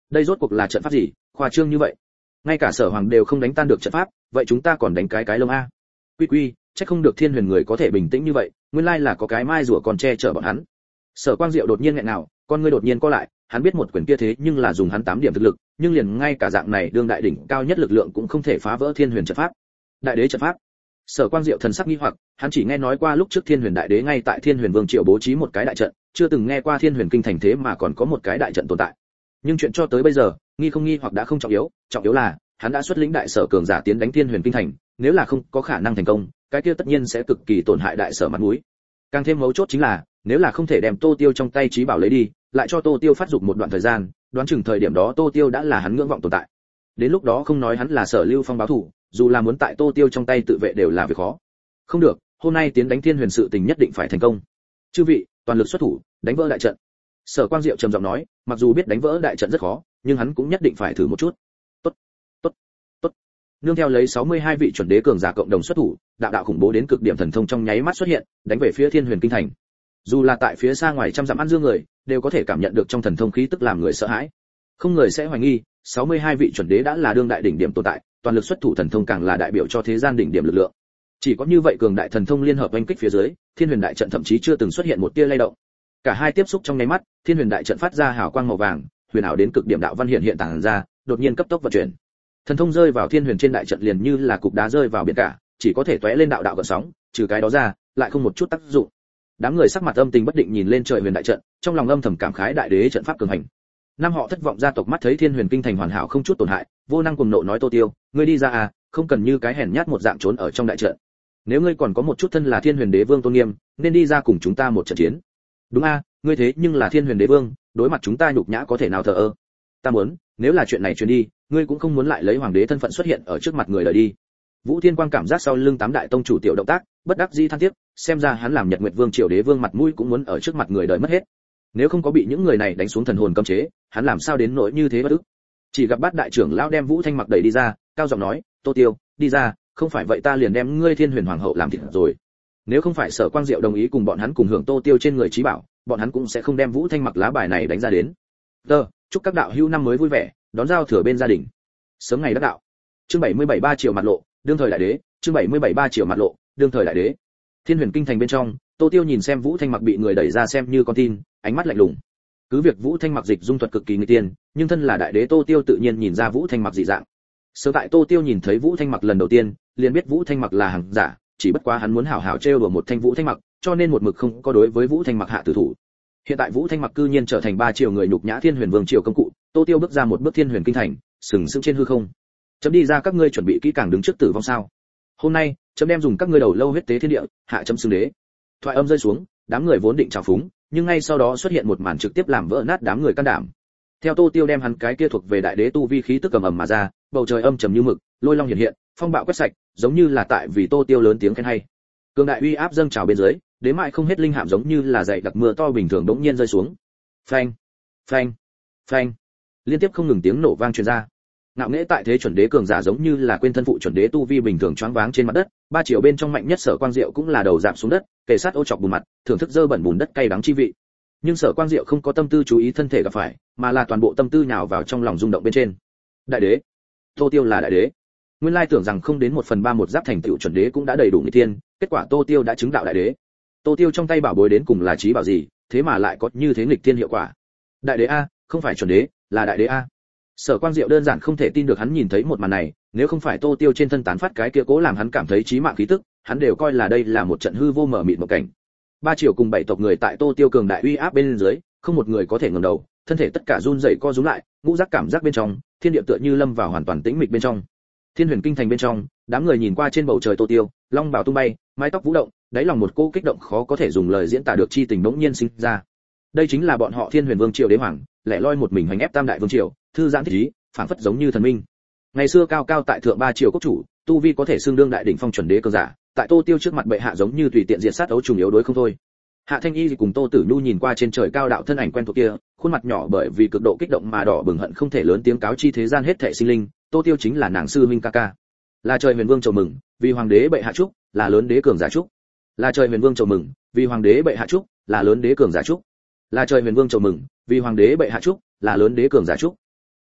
S1: đây rốt cuộc là trận pháp gì, khoa trương như vậy. Ngay cả Sở Hoàng đều không đánh tan được trận pháp, vậy chúng ta còn đánh cái cái lông a. Quy quy, chắc không được Thiên Huyền người có thể bình tĩnh như vậy, nguyên lai là có cái mai rùa còn che chở bọn hắn. Sở Quang Diệu đột nhiên nghẹn nào, con ngươi đột nhiên co lại, hắn biết một quyền kia thế nhưng là dùng hắn tám điểm thực lực, nhưng liền ngay cả dạng này đương đại đỉnh cao nhất lực lượng cũng không thể phá vỡ Thiên Huyền trận pháp. Đại đế trận pháp. Sở Quang Diệu thần sắc nghi hoặc, hắn chỉ nghe nói qua lúc trước Thiên Huyền đại đế ngay tại Thiên Huyền Vương triều bố trí một cái đại trận, chưa từng nghe qua Thiên Huyền kinh thành thế mà còn có một cái đại trận tồn tại. Nhưng chuyện cho tới bây giờ, nghi không nghi hoặc đã không trọng yếu, trọng yếu là hắn đã xuất lĩnh đại sở cường giả tiến đánh Thiên Huyền kinh thành, nếu là không có khả năng thành công, cái kia tất nhiên sẽ cực kỳ tổn hại đại sở mặt mũi. Càng thêm mấu chốt chính là, nếu là không thể đem Tô Tiêu trong tay trí bảo lấy đi, lại cho Tô Tiêu phát dục một đoạn thời gian, đoán chừng thời điểm đó Tô Tiêu đã là hắn ngưỡng vọng tồn tại. Đến lúc đó không nói hắn là Sở Lưu Phong báo thù, dù là muốn tại Tô Tiêu trong tay tự vệ đều là việc khó. Không được, hôm nay tiến đánh Thiên Huyền sự tình nhất định phải thành công. Chư vị, toàn lực xuất thủ, đánh vỡ đại trận. Sở Quang Diệu trầm giọng nói, mặc dù biết đánh vỡ đại trận rất khó, nhưng hắn cũng nhất định phải thử một chút. Tốt, tốt, tốt. Nương theo lấy sáu mươi hai vị chuẩn đế cường giả cộng đồng xuất thủ, đạo đạo khủng bố đến cực điểm thần thông trong nháy mắt xuất hiện, đánh về phía Thiên Huyền kinh thành. Dù là tại phía xa ngoài trăm dặm ăn dương người, đều có thể cảm nhận được trong thần thông khí tức làm người sợ hãi. Không người sẽ hoài nghi, sáu mươi hai vị chuẩn đế đã là đương đại đỉnh điểm tồn tại, toàn lực xuất thủ thần thông càng là đại biểu cho thế gian đỉnh điểm lực lượng. Chỉ có như vậy cường đại thần thông liên hợp oanh kích phía dưới, Thiên Huyền đại trận thậm chí chưa từng xuất hiện một tia lay động. Cả hai tiếp xúc trong nháy mắt, Thiên Huyền đại trận phát ra hào quang màu vàng, huyền ảo đến cực điểm đạo văn hiện hiện tàng ra, đột nhiên cấp tốc vận chuyển. Thần thông rơi vào Thiên Huyền trên đại trận liền như là cục đá rơi vào biển cả, chỉ có thể tóe lên đạo đạo gợn sóng, trừ cái đó ra, lại không một chút tác dụng. Đám người sắc mặt âm tình bất định nhìn lên trời Huyền đại trận, trong lòng âm thầm cảm khái đại đế trận pháp cường hành. Năm họ Thất Vọng gia tộc mắt thấy Thiên Huyền kinh thành hoàn hảo không chút tổn hại, vô năng cuồng nộ nói Tô Tiêu, ngươi đi ra à, không cần như cái hèn nhát một dạng trốn ở trong đại trận. Nếu ngươi còn có một chút thân là Thiên Huyền đế vương tôn nghiêm, nên đi ra cùng chúng ta một trận chiến. Đúng a, à, ngươi thế nhưng là Thiên Huyền đế vương, đối mặt chúng ta nhục nhã có thể nào thờ ơ. Ta muốn, nếu là chuyện này truyền đi, ngươi cũng không muốn lại lấy hoàng đế thân phận xuất hiện ở trước mặt người đời đi. Vũ Thiên Quang cảm giác sau lưng tám đại tông chủ tiểu động tác, bất đắc dĩ than tiếc, xem ra hắn làm Nhật Nguyệt Vương triều đế vương mặt mũi cũng muốn ở trước mặt người đời mất hết. Nếu không có bị những người này đánh xuống thần hồn cấm chế, hắn làm sao đến nỗi như thế bất ức. Chỉ gặp Bát đại trưởng lão đem Vũ Thanh Mặc đẩy đi ra, cao giọng nói, "Tô Tiêu, đi ra, không phải vậy ta liền đem ngươi Thiên Huyền hoàng hậu làm thịt rồi." Nếu không phải Sở Quang Diệu đồng ý cùng bọn hắn cùng hưởng Tô Tiêu trên người trí bảo, bọn hắn cũng sẽ không đem Vũ Thanh Mặc lá bài này đánh ra đến. Tơ, chúc các đạo hữu năm mới vui vẻ, đón giao thừa bên gia đình. Sớm ngày đắc đạo. Chương bảy mươi bảy ba triệu mặt lộ, đương thời đại đế, chương bảy mươi bảy ba triệu mặt lộ, đương thời đại đế. Thiên Huyền kinh thành bên trong, Tô Tiêu nhìn xem Vũ Thanh Mặc bị người đẩy ra xem như con tin, ánh mắt lạnh lùng. Cứ việc Vũ Thanh Mặc dịch dung thuật cực kỳ nguy tiên, nhưng thân là đại đế Tô Tiêu tự nhiên nhìn ra Vũ Thanh Mặc dị dạng. Sớm tại Tô Tiêu nhìn thấy Vũ Thanh Mặc lần đầu tiên, liền biết Vũ Thanh Mặc là hàng giả, chỉ bất quá hắn muốn hảo hảo trêu đùa một thanh Vũ Thanh Mặc, cho nên một mực không có đối với Vũ Thanh Mặc hạ tử thủ. Hiện tại Vũ Thanh Mặc cư nhiên trở thành ba triệu người nhục nhã Thiên Huyền Vương triều công cụ, Tô Tiêu bước ra một bước Thiên Huyền kinh thành, sừng sững trên hư không. Chấm đi ra các ngươi chuẩn bị kỹ càng đứng trước tử vong sao? Hôm nay, chấm đem dùng các ngươi đầu lâu huyết tế thiên địa, hạ chấm xưng đế. Thoại âm rơi xuống, đám người vốn định trào phúng, nhưng ngay sau đó xuất hiện một màn trực tiếp làm vỡ nát đám người can đảm. Theo Tô Tiêu đem hắn cái kia thuộc về đại đế tu vi khí tức cầm ầm mà ra, bầu trời âm trầm như mực, lôi long hiện hiện, phong bạo quét sạch, giống như là tại vì Tô Tiêu lớn tiếng khen hay. Cường đại uy áp dâng trào bên dưới, đến mại không hết linh hạm giống như là dày đặc mưa to bình thường đống nhiên rơi xuống. Phanh, phanh, phanh, liên tiếp không ngừng tiếng nổ vang truyền ra. Ngạo nghễ tại thế chuẩn đế cường giả giống như là quên thân phụ chuẩn đế tu vi bình thường choáng váng trên mặt đất, ba triệu bên trong mạnh nhất Sở Quang Diệu cũng là đầu rạp xuống đất, kề sát ô chọc bùn mặt, thưởng thức dơ bẩn bùn đất cay đắng chi vị. Nhưng Sở Quang Diệu không có tâm tư chú ý thân thể gặp phải, mà là toàn bộ tâm tư nhào vào trong lòng rung động bên trên. Đại đế, Tô Tiêu là đại đế. Nguyên lai tưởng rằng không đến một phần ba một giáp thành tựu chuẩn đế cũng đã đầy đủ nghịch tiên, kết quả Tô Tiêu đã chứng đạo đại đế. Tô Tiêu trong tay bảo bối đến cùng là trí bảo gì, thế mà lại có như thế nghịch tiên hiệu quả. Đại đế a, không phải chuẩn đế, là đại đế a. Sở Quang Diệu đơn giản không thể tin được hắn nhìn thấy một màn này, nếu không phải Tô Tiêu trên thân tán phát cái kia cố làm hắn cảm thấy chí mạng khí tức, hắn đều coi là đây là một trận hư vô mở mịt một cảnh. Ba triệu cùng bảy tộc người tại Tô Tiêu cường đại uy áp bên dưới, không một người có thể ngẩng đầu, thân thể tất cả run rẩy co rúm lại, ngũ giác cảm giác bên trong, thiên địa tựa như lâm vào hoàn toàn tĩnh mịch bên trong. Thiên Huyền kinh thành bên trong, đám người nhìn qua trên bầu trời Tô Tiêu, long bào tung bay, mái tóc vũ động, đáy lòng một cô kích động khó có thể dùng lời diễn tả được chi tình bỗng nhiên sinh ra. Đây chính là bọn họ Thiên Huyền Vương triều đế hoàng, lẻ loi một mình hành ép tam đại vương triều, thư giãn thích ý, phảng phất giống như thần minh. Ngày xưa cao cao tại thượng ba triều quốc chủ, tu vi có thể xương đương đại đỉnh phong chuẩn đế cường giả, tại Tô Tiêu trước mặt bệ hạ giống như tùy tiện diệt sát ấu trùng yếu đối không thôi. Hạ Thanh Y cùng Tô Tử Nhu nhìn qua trên trời cao đạo thân ảnh quen thuộc kia, khuôn mặt nhỏ bởi vì cực độ kích động mà đỏ bừng hận không thể lớn tiếng cáo chi thế gian hết thảy sinh linh, Tô Tiêu chính là nàng sư huynh ca ca. Là trời Huyền Vương chầu mừng, vì hoàng đế bệ hạ chúc, là lớn đế cường giả chúc. Là trời Huyền Vương chầu mừng, vì hoàng đế bệ hạ chúc, là lớn đế cường giả chúc. Là trời Huyền Vương chầu mừng, vì hoàng đế bệ hạ chúc, là lớn đế cường giả chúc.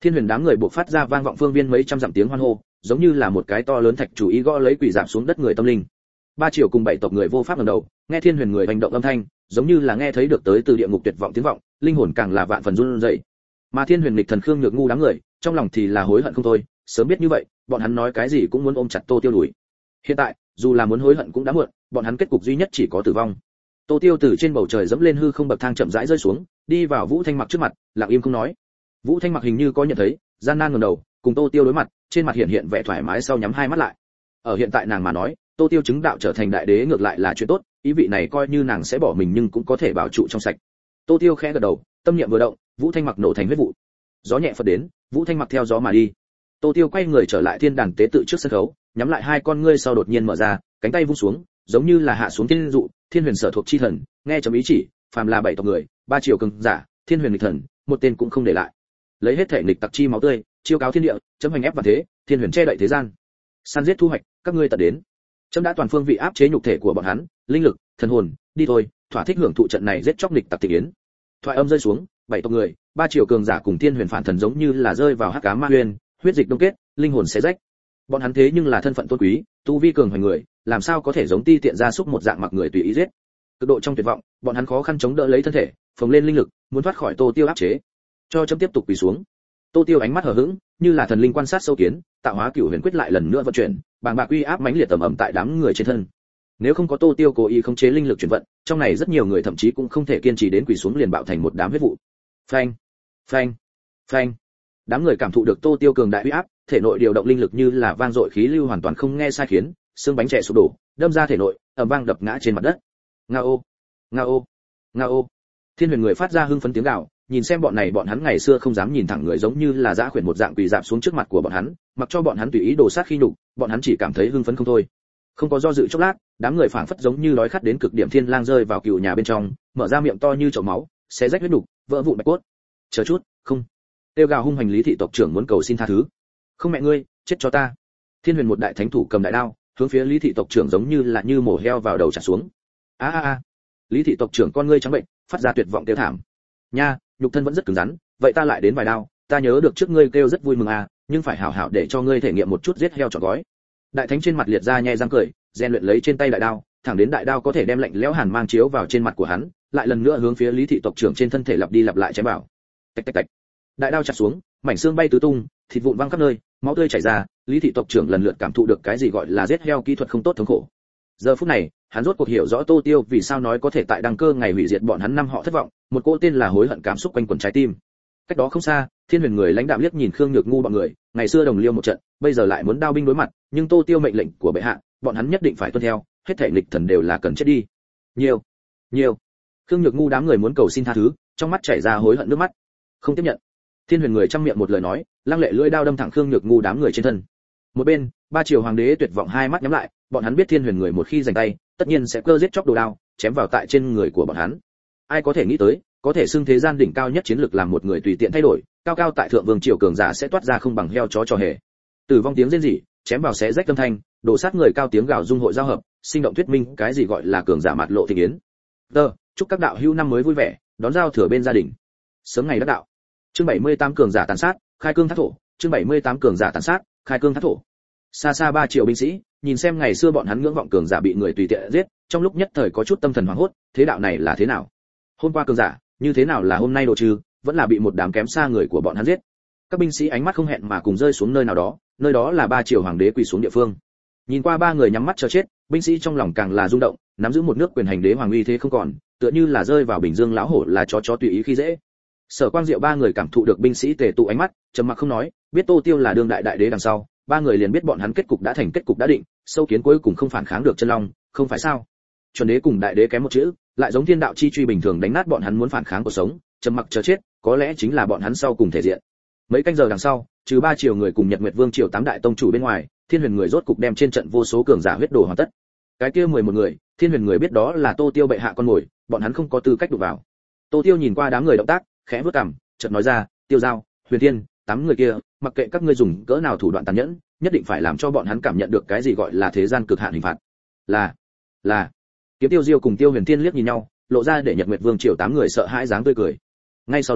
S1: Thiên Huyền đám người buộc phát ra vang vọng phương viên mấy trăm dặm tiếng hoan hô, giống như là một cái to lớn thạch chủ ý gõ lấy quỷ giảm xuống đất người tâm linh. Ba triệu cùng bảy tộc người vô pháp ngẩng đầu, nghe Thiên Huyền người hành động âm thanh, giống như là nghe thấy được tới từ địa ngục tuyệt vọng tiếng vọng, linh hồn càng là vạn phần run rẩy. Mà Thiên Huyền nghịch thần Khương Nhược Ngu đám người, trong lòng thì là hối hận không thôi, sớm biết như vậy, bọn hắn nói cái gì cũng muốn ôm chặt Tô Tiêu đuổi. Hiện tại, dù là muốn hối hận cũng đã muộn, bọn hắn kết cục duy nhất chỉ có tử vong. Tô Tiêu từ trên bầu trời dẫm lên hư không bậc thang chậm rãi rơi xuống, đi vào Vũ Thanh Mặc trước mặt, lặng im không nói. Vũ Thanh Mặc hình như có nhận thấy, gian nan ngẩng đầu, cùng Tô Tiêu đối mặt, trên mặt hiện hiện vẻ thoải mái sau nhắm hai mắt lại. Ở hiện tại nàng mà nói, Tô Tiêu chứng đạo trở thành đại đế ngược lại là chuyện tốt, ý vị này coi như nàng sẽ bỏ mình nhưng cũng có thể bảo trụ trong sạch. Tô Tiêu khẽ gật đầu, tâm niệm vừa động, Vũ Thanh Mặc nổ thành huyết vụ. Gió nhẹ phất đến, Vũ Thanh Mặc theo gió mà đi. Tô Tiêu quay người trở lại thiên đàn tế tự trước sân khấu, nhắm lại hai con ngươi sau đột nhiên mở ra, cánh tay vung xuống, giống như là hạ xuống thiên dụ, thiên huyền sở thuộc chi thần, nghe chấm ý chỉ, phàm là bảy tộc người, ba triệu cường giả, thiên huyền nghịch thần, một tên cũng không để lại. Lấy hết thể nghịch tặc chi máu tươi, chiêu cáo thiên địa, chấm hành ép vạn thế, thiên huyền che đậy thế gian. Săn giết thu hoạch, các ngươi tận đến. Chấm đã toàn phương vị áp chế nhục thể của bọn hắn, linh lực, thần hồn, đi thôi, thỏa thích hưởng thụ trận này giết chóc nghịch tặc tịch yến. Thoại âm rơi xuống, bảy tộc người, ba triệu cường giả cùng thiên huyền phản thần giống như là rơi vào hắc ám ma huyền, huyết dịch đông kết, linh hồn xé rách. Bọn hắn thế nhưng là thân phận tôn quý, tu vi cường hoành người, làm sao có thể giống ti tiện gia súc một dạng mặc người tùy ý giết. Cực độ trong tuyệt vọng, bọn hắn khó khăn chống đỡ lấy thân thể, phồng lên linh lực, muốn thoát khỏi Tô Tiêu áp chế. Cho chấm tiếp tục quỳ xuống. Tô Tiêu ánh mắt hờ hững, như là thần linh quan sát sâu kiến, tạo hóa cửu huyền quyết lại lần nữa vận chuyển, bàng bạc uy áp mãnh liệt tầm ầm tại đám người trên thân. Nếu không có Tô Tiêu cố ý khống chế linh lực chuyển vận, trong này rất nhiều người thậm chí cũng không thể kiên trì đến quỳ xuống liền bạo thành một đám huyết vụ. Phanh, phanh, phanh. Đám người cảm thụ được Tô Tiêu cường đại uy áp, thể nội điều động linh lực như là vang dội khí lưu hoàn toàn không nghe sai khiến, xương bánh trẻ sụp đổ, đâm ra thể nội, ầm vang đập ngã trên mặt đất. Ngao, ngao, ngao. Thiên huyền người phát ra hưng phấn tiếng gào, nhìn xem bọn này bọn hắn ngày xưa không dám nhìn thẳng người giống như là dã khuyển một dạng quỳ dạp xuống trước mặt của bọn hắn, mặc cho bọn hắn tùy ý đồ sát khi nhục, bọn hắn chỉ cảm thấy hưng phấn không thôi. Không có do dự chốc lát, đám người phảng phất giống như đói khát đến cực điểm thiên lang rơi vào cựu nhà bên trong, mở ra miệng to như chậu máu, xé rách huyết nhục, vỡ vụn bạch cốt. Chờ chút, không. Tiêu gào hung hành lý thị tộc trưởng muốn cầu xin tha thứ. Không mẹ ngươi, chết cho ta. Thiên huyền một đại thánh thủ cầm đại đao, hướng phía lý thị tộc trưởng giống như là như mổ heo vào đầu chặt xuống. A a a. Lý thị tộc trưởng con ngươi trắng bệnh, phát ra tuyệt vọng kêu thảm. Nha, nhục thân vẫn rất cứng rắn, vậy ta lại đến vài đao, ta nhớ được trước ngươi kêu rất vui mừng à, nhưng phải hảo hảo để cho ngươi thể nghiệm một chút giết heo trọn gói. Đại thánh trên mặt liệt ra nhẹ răng cười, rèn luyện lấy trên tay đại đao, thẳng đến đại đao có thể đem lạnh lẽo hàn mang chiếu vào trên mặt của hắn, lại lần nữa hướng phía lý thị tộc trưởng trên thân thể lặp đi lặp lại chém vào. Tạch tạch tạch. Đại đao chặt xuống, mảnh xương bay tứ tung, thịt vụn văng khắp nơi, máu tươi chảy ra, lý thị tộc trưởng lần lượt cảm thụ được cái gì gọi là giết heo kỹ thuật không tốt thống khổ. Giờ phút này, hắn rốt cuộc hiểu rõ Tô Tiêu vì sao nói có thể tại đăng cơ ngày hủy diệt bọn hắn năm họ thất vọng, một cỗ tên là hối hận cảm xúc quanh quẩn trái tim. Cách đó không xa, Thiên Huyền người lãnh đạm liếc nhìn Khương Nhược Ngu bọn người, ngày xưa đồng liêu một trận, bây giờ lại muốn đao binh đối mặt, nhưng Tô Tiêu mệnh lệnh của bệ hạ, bọn hắn nhất định phải tuân theo, hết thảy nghịch thần đều là cần chết đi. Nhiều, nhiều. Khương Nhược Ngu đám người muốn cầu xin tha thứ, trong mắt chảy ra hối hận nước mắt. Không tiếp nhận. Thiên Huyền người trăm miệng một lời nói, lăng lệ lưỡi đao đâm thẳng Khương Nhược Ngu đám người trên thân. Một bên, ba triều hoàng đế tuyệt vọng hai mắt nhắm lại, bọn hắn biết Thiên Huyền người một khi giành tay, tất nhiên sẽ cơ giết chóc đồ đao, chém vào tại trên người của bọn hắn. Ai có thể nghĩ tới, có thể xưng thế gian đỉnh cao nhất chiến lược làm một người tùy tiện thay đổi, cao cao tại thượng vương triều cường giả sẽ toát ra không bằng heo chó trò hề. Tử vong tiếng rên rỉ, chém vào xé rách âm thanh, đổ sát người cao tiếng gào dung hội giao hợp, sinh động thuyết minh cái gì gọi là cường giả mạt lộ thịnh yến. Tơ, chúc các đạo hữu năm mới vui vẻ, đón giao thừa bên gia đình. Sớm ngày đắc đạo. Chương bảy mươi tám cường giả tàn sát, khai cương thác thổ, chương bảy mươi tám cường giả tàn sát, khai cương thác thổ. Xa xa ba triệu binh sĩ, nhìn xem ngày xưa bọn hắn ngưỡng vọng cường giả bị người tùy tiện giết, trong lúc nhất thời có chút tâm thần hoảng hốt, thế đạo này là thế nào? Hôm qua cường giả, như thế nào là hôm nay độ trừ, vẫn là bị một đám kém xa người của bọn hắn giết. Các binh sĩ ánh mắt không hẹn mà cùng rơi xuống nơi nào đó, nơi đó là ba triều hoàng đế quỳ xuống địa phương. Nhìn qua ba người nhắm mắt chờ chết, binh sĩ trong lòng càng là rung động, nắm giữ một nước quyền hành đế hoàng uy thế không còn, tựa như là rơi vào bình dương lão hổ là chó chó tùy ý khi dễ. Sở Quang Diệu ba người cảm thụ được binh sĩ tề tụ ánh mắt, trầm mặc không nói, biết Tô Tiêu là đương đại đại đế đằng sau, ba người liền biết bọn hắn kết cục đã thành kết cục đã định, sâu kiến cuối cùng không phản kháng được chân long, không phải sao? Chuẩn đế cùng đại đế kém một chữ, lại giống thiên đạo chi truy bình thường đánh nát bọn hắn muốn phản kháng cuộc sống, trầm mặc chờ chết, có lẽ chính là bọn hắn sau cùng thể diện. Mấy canh giờ đằng sau, trừ ba triều người cùng Nhật Nguyệt Vương triều tám đại tông chủ bên ngoài, Thiên Huyền người rốt cục đem trên trận vô số cường giả huyết đổ hoàn tất. Cái kia mười một người, Thiên Huyền người biết đó là Tô Tiêu bệ hạ con mồi, bọn hắn không có tư cách đụng vào. Tô Tiêu nhìn qua đám người động tác, khẽ vuốt cằm, chợt nói ra, Tiêu Giao, Huyền Thiên, tám người kia, mặc kệ các ngươi dùng cỡ nào thủ đoạn tàn nhẫn, nhất định phải làm cho bọn hắn cảm nhận được cái gì gọi là thế gian cực hạn hình phạt. Là, là. Kiếm Tiêu Diêu cùng Tiêu Huyền Thiên liếc nhìn nhau, lộ ra để Nhật Nguyệt Vương triều tám người sợ hãi dáng tươi cười. Ngay sau đó,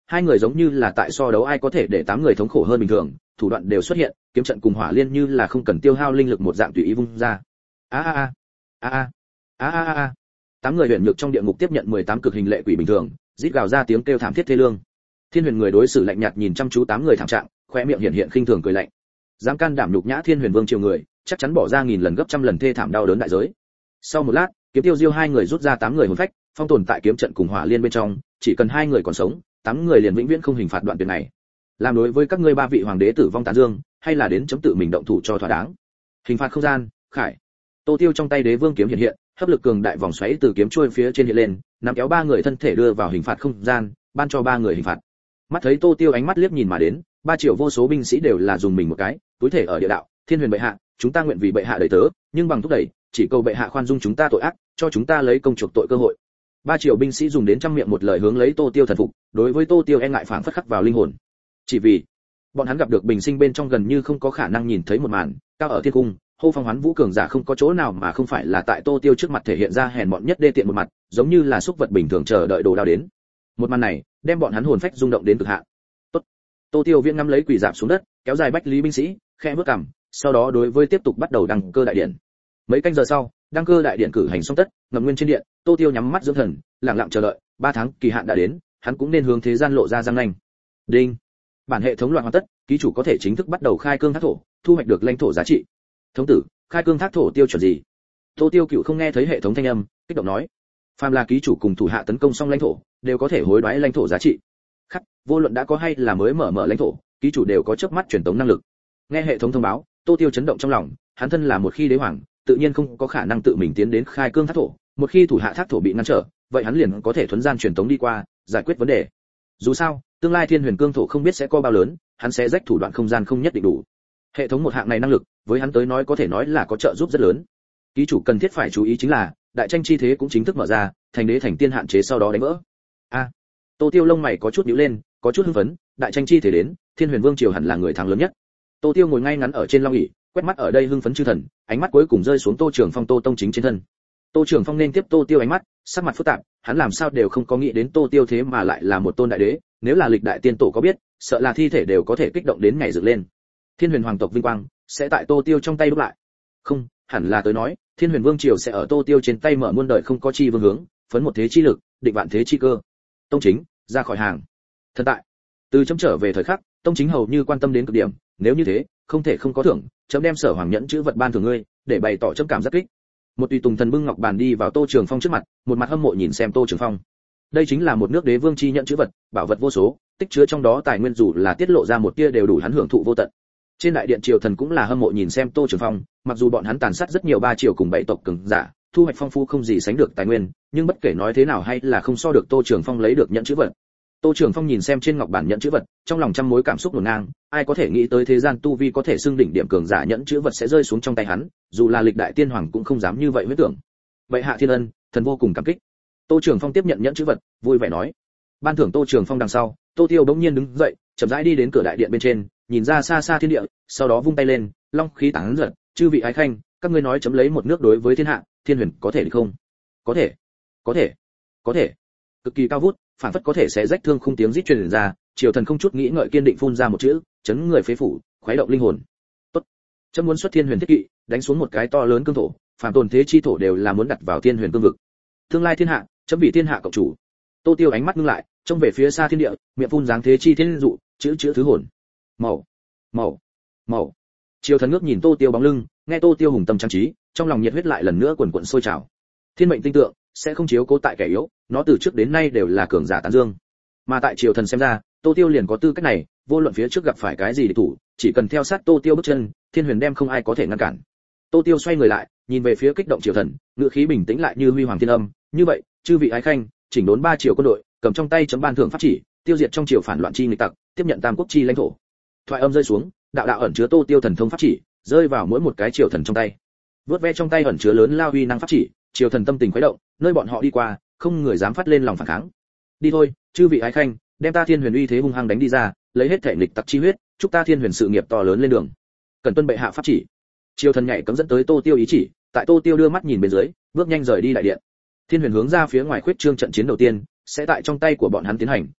S1: hai người giống như là tại so đấu ai có thể để tám người thống khổ hơn bình thường, thủ đoạn đều xuất hiện, kiếm trận cùng hỏa liên như là không cần tiêu hao linh lực một dạng tùy ý vung ra. A a a a a a a a. Tám người huyền nhược trong địa ngục tiếp nhận mười tám cực hình lệ quỷ bình thường, rít gào ra tiếng kêu thảm thiết thê lương. Thiên Huyền người đối xử lạnh nhạt nhìn chăm chú tám người thảm trạng, khóe miệng hiện hiện khinh thường cười lạnh. Dám can đảm nhục nhã Thiên Huyền Vương triều người, chắc chắn bỏ ra nghìn lần gấp trăm lần thê thảm đau đớn đại giới. Sau một lát, kiếm tiêu diêu hai người rút ra tám người hồn phách, phong tồn tại kiếm trận cùng hỏa liên bên trong, chỉ cần hai người còn sống, tám người liền vĩnh viễn không hình phạt đoạn tuyệt này. Làm đối với các ngươi ba vị hoàng đế tử vong tán dương, hay là đến chấm tự mình động thủ cho thỏa đáng. Hình phạt không gian, khải. Tô Tiêu trong tay đế vương kiếm hiện hiện, hấp lực cường đại vòng xoáy từ kiếm chuôi phía trên hiện lên, nắm kéo ba người thân thể đưa vào hình phạt không gian, ban cho ba người hình phạt. Mắt thấy Tô Tiêu ánh mắt liếc nhìn mà đến, ba triệu vô số binh sĩ đều là dùng mình một cái, túi thể ở địa đạo, Thiên Huyền bệ hạ, chúng ta nguyện vì bệ hạ đợi tớ, nhưng bằng thúc đẩy, chỉ cầu bệ hạ khoan dung chúng ta tội ác, cho chúng ta lấy công chuộc tội cơ hội. Ba triệu binh sĩ dùng đến trăm miệng một lời hướng lấy Tô Tiêu thần phục, đối với Tô Tiêu e ngại phảng phất khắc vào linh hồn. Chỉ vì bọn hắn gặp được bình sinh bên trong gần như không có khả năng nhìn thấy một màn, cao ở thiên cung, hô phong hoán vũ cường giả không có chỗ nào mà không phải là tại Tô Tiêu trước mặt thể hiện ra hèn mọn nhất đê tiện một mặt, giống như là xúc vật bình thường chờ đợi đồ đao đến. Một màn này, đem bọn hắn hồn phách rung động đến cực hạn. Tốt. Tô Tiêu viễn ngắm lấy quỷ dạp xuống đất, kéo dài bách lý binh sĩ, khẽ bước cằm, sau đó đối với tiếp tục bắt đầu đăng cơ đại điện. Mấy canh giờ sau, đăng cơ đại điện cử hành xong tất, ngầm nguyên trên điện, Tô Tiêu nhắm mắt dưỡng thần, lặng lặng chờ đợi, ba tháng kỳ hạn đã đến, hắn cũng nên hướng thế gian lộ ra răng nanh. Đinh. Bản hệ thống loạn hoàn tất, ký chủ có thể chính thức bắt đầu khai cương thác thổ, thu hoạch được lãnh thổ giá trị. Thống tử, khai cương thác thổ tiêu chuẩn gì? Tô Tiêu cựu không nghe thấy hệ thống thanh âm, kích động nói. Phàm là ký chủ cùng thủ hạ tấn công xong lãnh thổ, đều có thể hối đoái lãnh thổ giá trị. Khắc, vô luận đã có hay là mới mở mở lãnh thổ, ký chủ đều có chớp mắt truyền tống năng lực. Nghe hệ thống thông báo, Tô Tiêu chấn động trong lòng, hắn thân là một khi đế hoàng, tự nhiên không có khả năng tự mình tiến đến khai cương thác thổ, một khi thủ hạ thác thổ bị ngăn trở, vậy hắn liền có thể thuấn gian truyền tống đi qua, giải quyết vấn đề. Dù sao, tương lai Thiên Huyền cương thổ không biết sẽ có bao lớn, hắn sẽ rách thủ đoạn không gian không nhất định đủ. Hệ thống một hạng này năng lực, với hắn tới nói có thể nói là có trợ giúp rất lớn. Ký chủ cần thiết phải chú ý chính là, đại tranh chi thế cũng chính thức mở ra, thành đế thành tiên hạn chế sau đó đánh vỡ. A, à, Tô Tiêu lông mày có chút nhíu lên, có chút hưng phấn, đại tranh chi thế đến, Thiên Huyền Vương triều hẳn là người thắng lớn nhất. Tô Tiêu ngồi ngay ngắn ở trên long ỷ, quét mắt ở đây hưng phấn chư thần, ánh mắt cuối cùng rơi xuống Tô Trường Phong Tô Tông Chính trên thân. Tô Trường Phong nên tiếp Tô Tiêu ánh mắt, sắc mặt phức tạp, hắn làm sao đều không có nghĩ đến Tô Tiêu thế mà lại là một tôn đại đế, nếu là lịch đại tiên tổ có biết, sợ là thi thể đều có thể kích động đến ngày dựng lên. Thiên Huyền hoàng tộc vinh quang sẽ tại Tô Tiêu trong tay đúc lại. Không, hẳn là tới nói, Thiên Huyền Vương triều sẽ ở Tô Tiêu trên tay mở muôn đời không có chi vương hướng, phấn một thế chi lực, định vạn thế chi cơ. Tông Chính, ra khỏi hàng. Thần tại, từ chấm trở về thời khắc, Tông Chính hầu như quan tâm đến cực điểm, nếu như thế, không thể không có thưởng, chấm đem Sở Hoàng nhẫn chữ vật ban thưởng ngươi, để bày tỏ chấm cảm rất kích. Một tùy tùng thần bưng ngọc bàn đi vào Tô Trường Phong trước mặt, một mặt hâm mộ nhìn xem Tô Trường Phong. Đây chính là một nước đế vương chi nhận chữ vật, bảo vật vô số, tích chứa trong đó tài nguyên dù là tiết lộ ra một tia đều đủ hắn hưởng thụ vô tận. Trên đại điện triều thần cũng là hâm mộ nhìn xem Tô Trường Phong, mặc dù bọn hắn tàn sát rất nhiều ba triều cùng bảy tộc cường giả, thu hoạch phong phú không gì sánh được tài nguyên, nhưng bất kể nói thế nào hay là không so được Tô Trường Phong lấy được nhận chữ vật. Tô Trường Phong nhìn xem trên ngọc bản nhận chữ vật, trong lòng trăm mối cảm xúc hỗn ngang, ai có thể nghĩ tới thế gian tu vi có thể xưng đỉnh điểm cường giả nhận chữ vật sẽ rơi xuống trong tay hắn, dù là lịch đại tiên hoàng cũng không dám như vậy huyết tưởng. Vậy hạ thiên ân, thần vô cùng cảm kích. Tô Trường Phong tiếp nhận nhận chữ vật, vui vẻ nói. Ban thưởng Tô Trường Phong đằng sau, Tô Tiêu bỗng nhiên đứng dậy, chậm rãi đi đến cửa đại điện bên trên, nhìn ra xa xa thiên địa, sau đó vung tay lên, long khí tản giật, chư vị ái khanh, các ngươi nói chấm lấy một nước đối với thiên hạ, Thiên Huyền có thể được không? Có thể, có thể, có thể. Cực kỳ cao vút, phản phất có thể sẽ rách thương khung tiếng rít truyền ra, triều thần không chút nghĩ ngợi kiên định phun ra một chữ, chấn người phế phủ, khuấy động linh hồn. Tốt, chấm muốn xuất Thiên Huyền thiết kỵ, đánh xuống một cái to lớn cương thổ, phàm tồn thế chi thổ đều là muốn đặt vào Thiên Huyền cương vực. Tương lai thiên hạ, chấm bị thiên hạ cộng chủ. Tô Tiêu ánh mắt ngưng lại, trông về phía xa thiên địa, miệng phun dáng thế chi thiên dụ, chữ chữ thứ hồn. Màu, màu, màu. Triều thần ngước nhìn Tô Tiêu bóng lưng, nghe Tô Tiêu hùng tâm trang trí, trong lòng nhiệt huyết lại lần nữa quần quần sôi trào. Thiên mệnh tinh tượng sẽ không chiếu cố tại kẻ yếu, nó từ trước đến nay đều là cường giả tán dương. Mà tại triều thần xem ra, Tô Tiêu liền có tư cách này, vô luận phía trước gặp phải cái gì địch thủ, chỉ cần theo sát Tô Tiêu bước chân, Thiên Huyền đem không ai có thể ngăn cản. Tô Tiêu xoay người lại, nhìn về phía kích động triều thần, ngữ khí bình tĩnh lại như huy hoàng thiên âm, như vậy, chư vị ái khanh, chỉnh đốn ba triều quân đội, cầm trong tay chấm ban thưởng pháp chỉ, tiêu diệt trong triều phản loạn chi nghịch tặc, tiếp nhận tam quốc chi lãnh thổ. Thoại âm rơi xuống, đạo đạo ẩn chứa Tô Tiêu thần thông pháp chỉ, rơi vào mỗi một cái triều thần trong tay. Vớt ve trong tay ẩn chứa lớn lao huy năng pháp chỉ, triều thần tâm tình khuấy động, nơi bọn họ đi qua, không người dám phát lên lòng phản kháng. Đi thôi, chư vị ái khanh, đem ta Thiên Huyền uy thế hung hăng đánh đi ra, lấy hết thể nghịch tặc chi huyết, chúc ta Thiên Huyền sự nghiệp to lớn lên đường. Cần tuân bệ hạ pháp chỉ. Triều thần nhảy cấm dẫn tới Tô Tiêu ý chỉ, tại Tô Tiêu đưa mắt nhìn bên dưới, bước nhanh rời đi đại điện. Thiên Huyền hướng ra phía ngoài khuyết trương trận chiến đầu tiên, sẽ tại trong tay của bọn hắn tiến hành,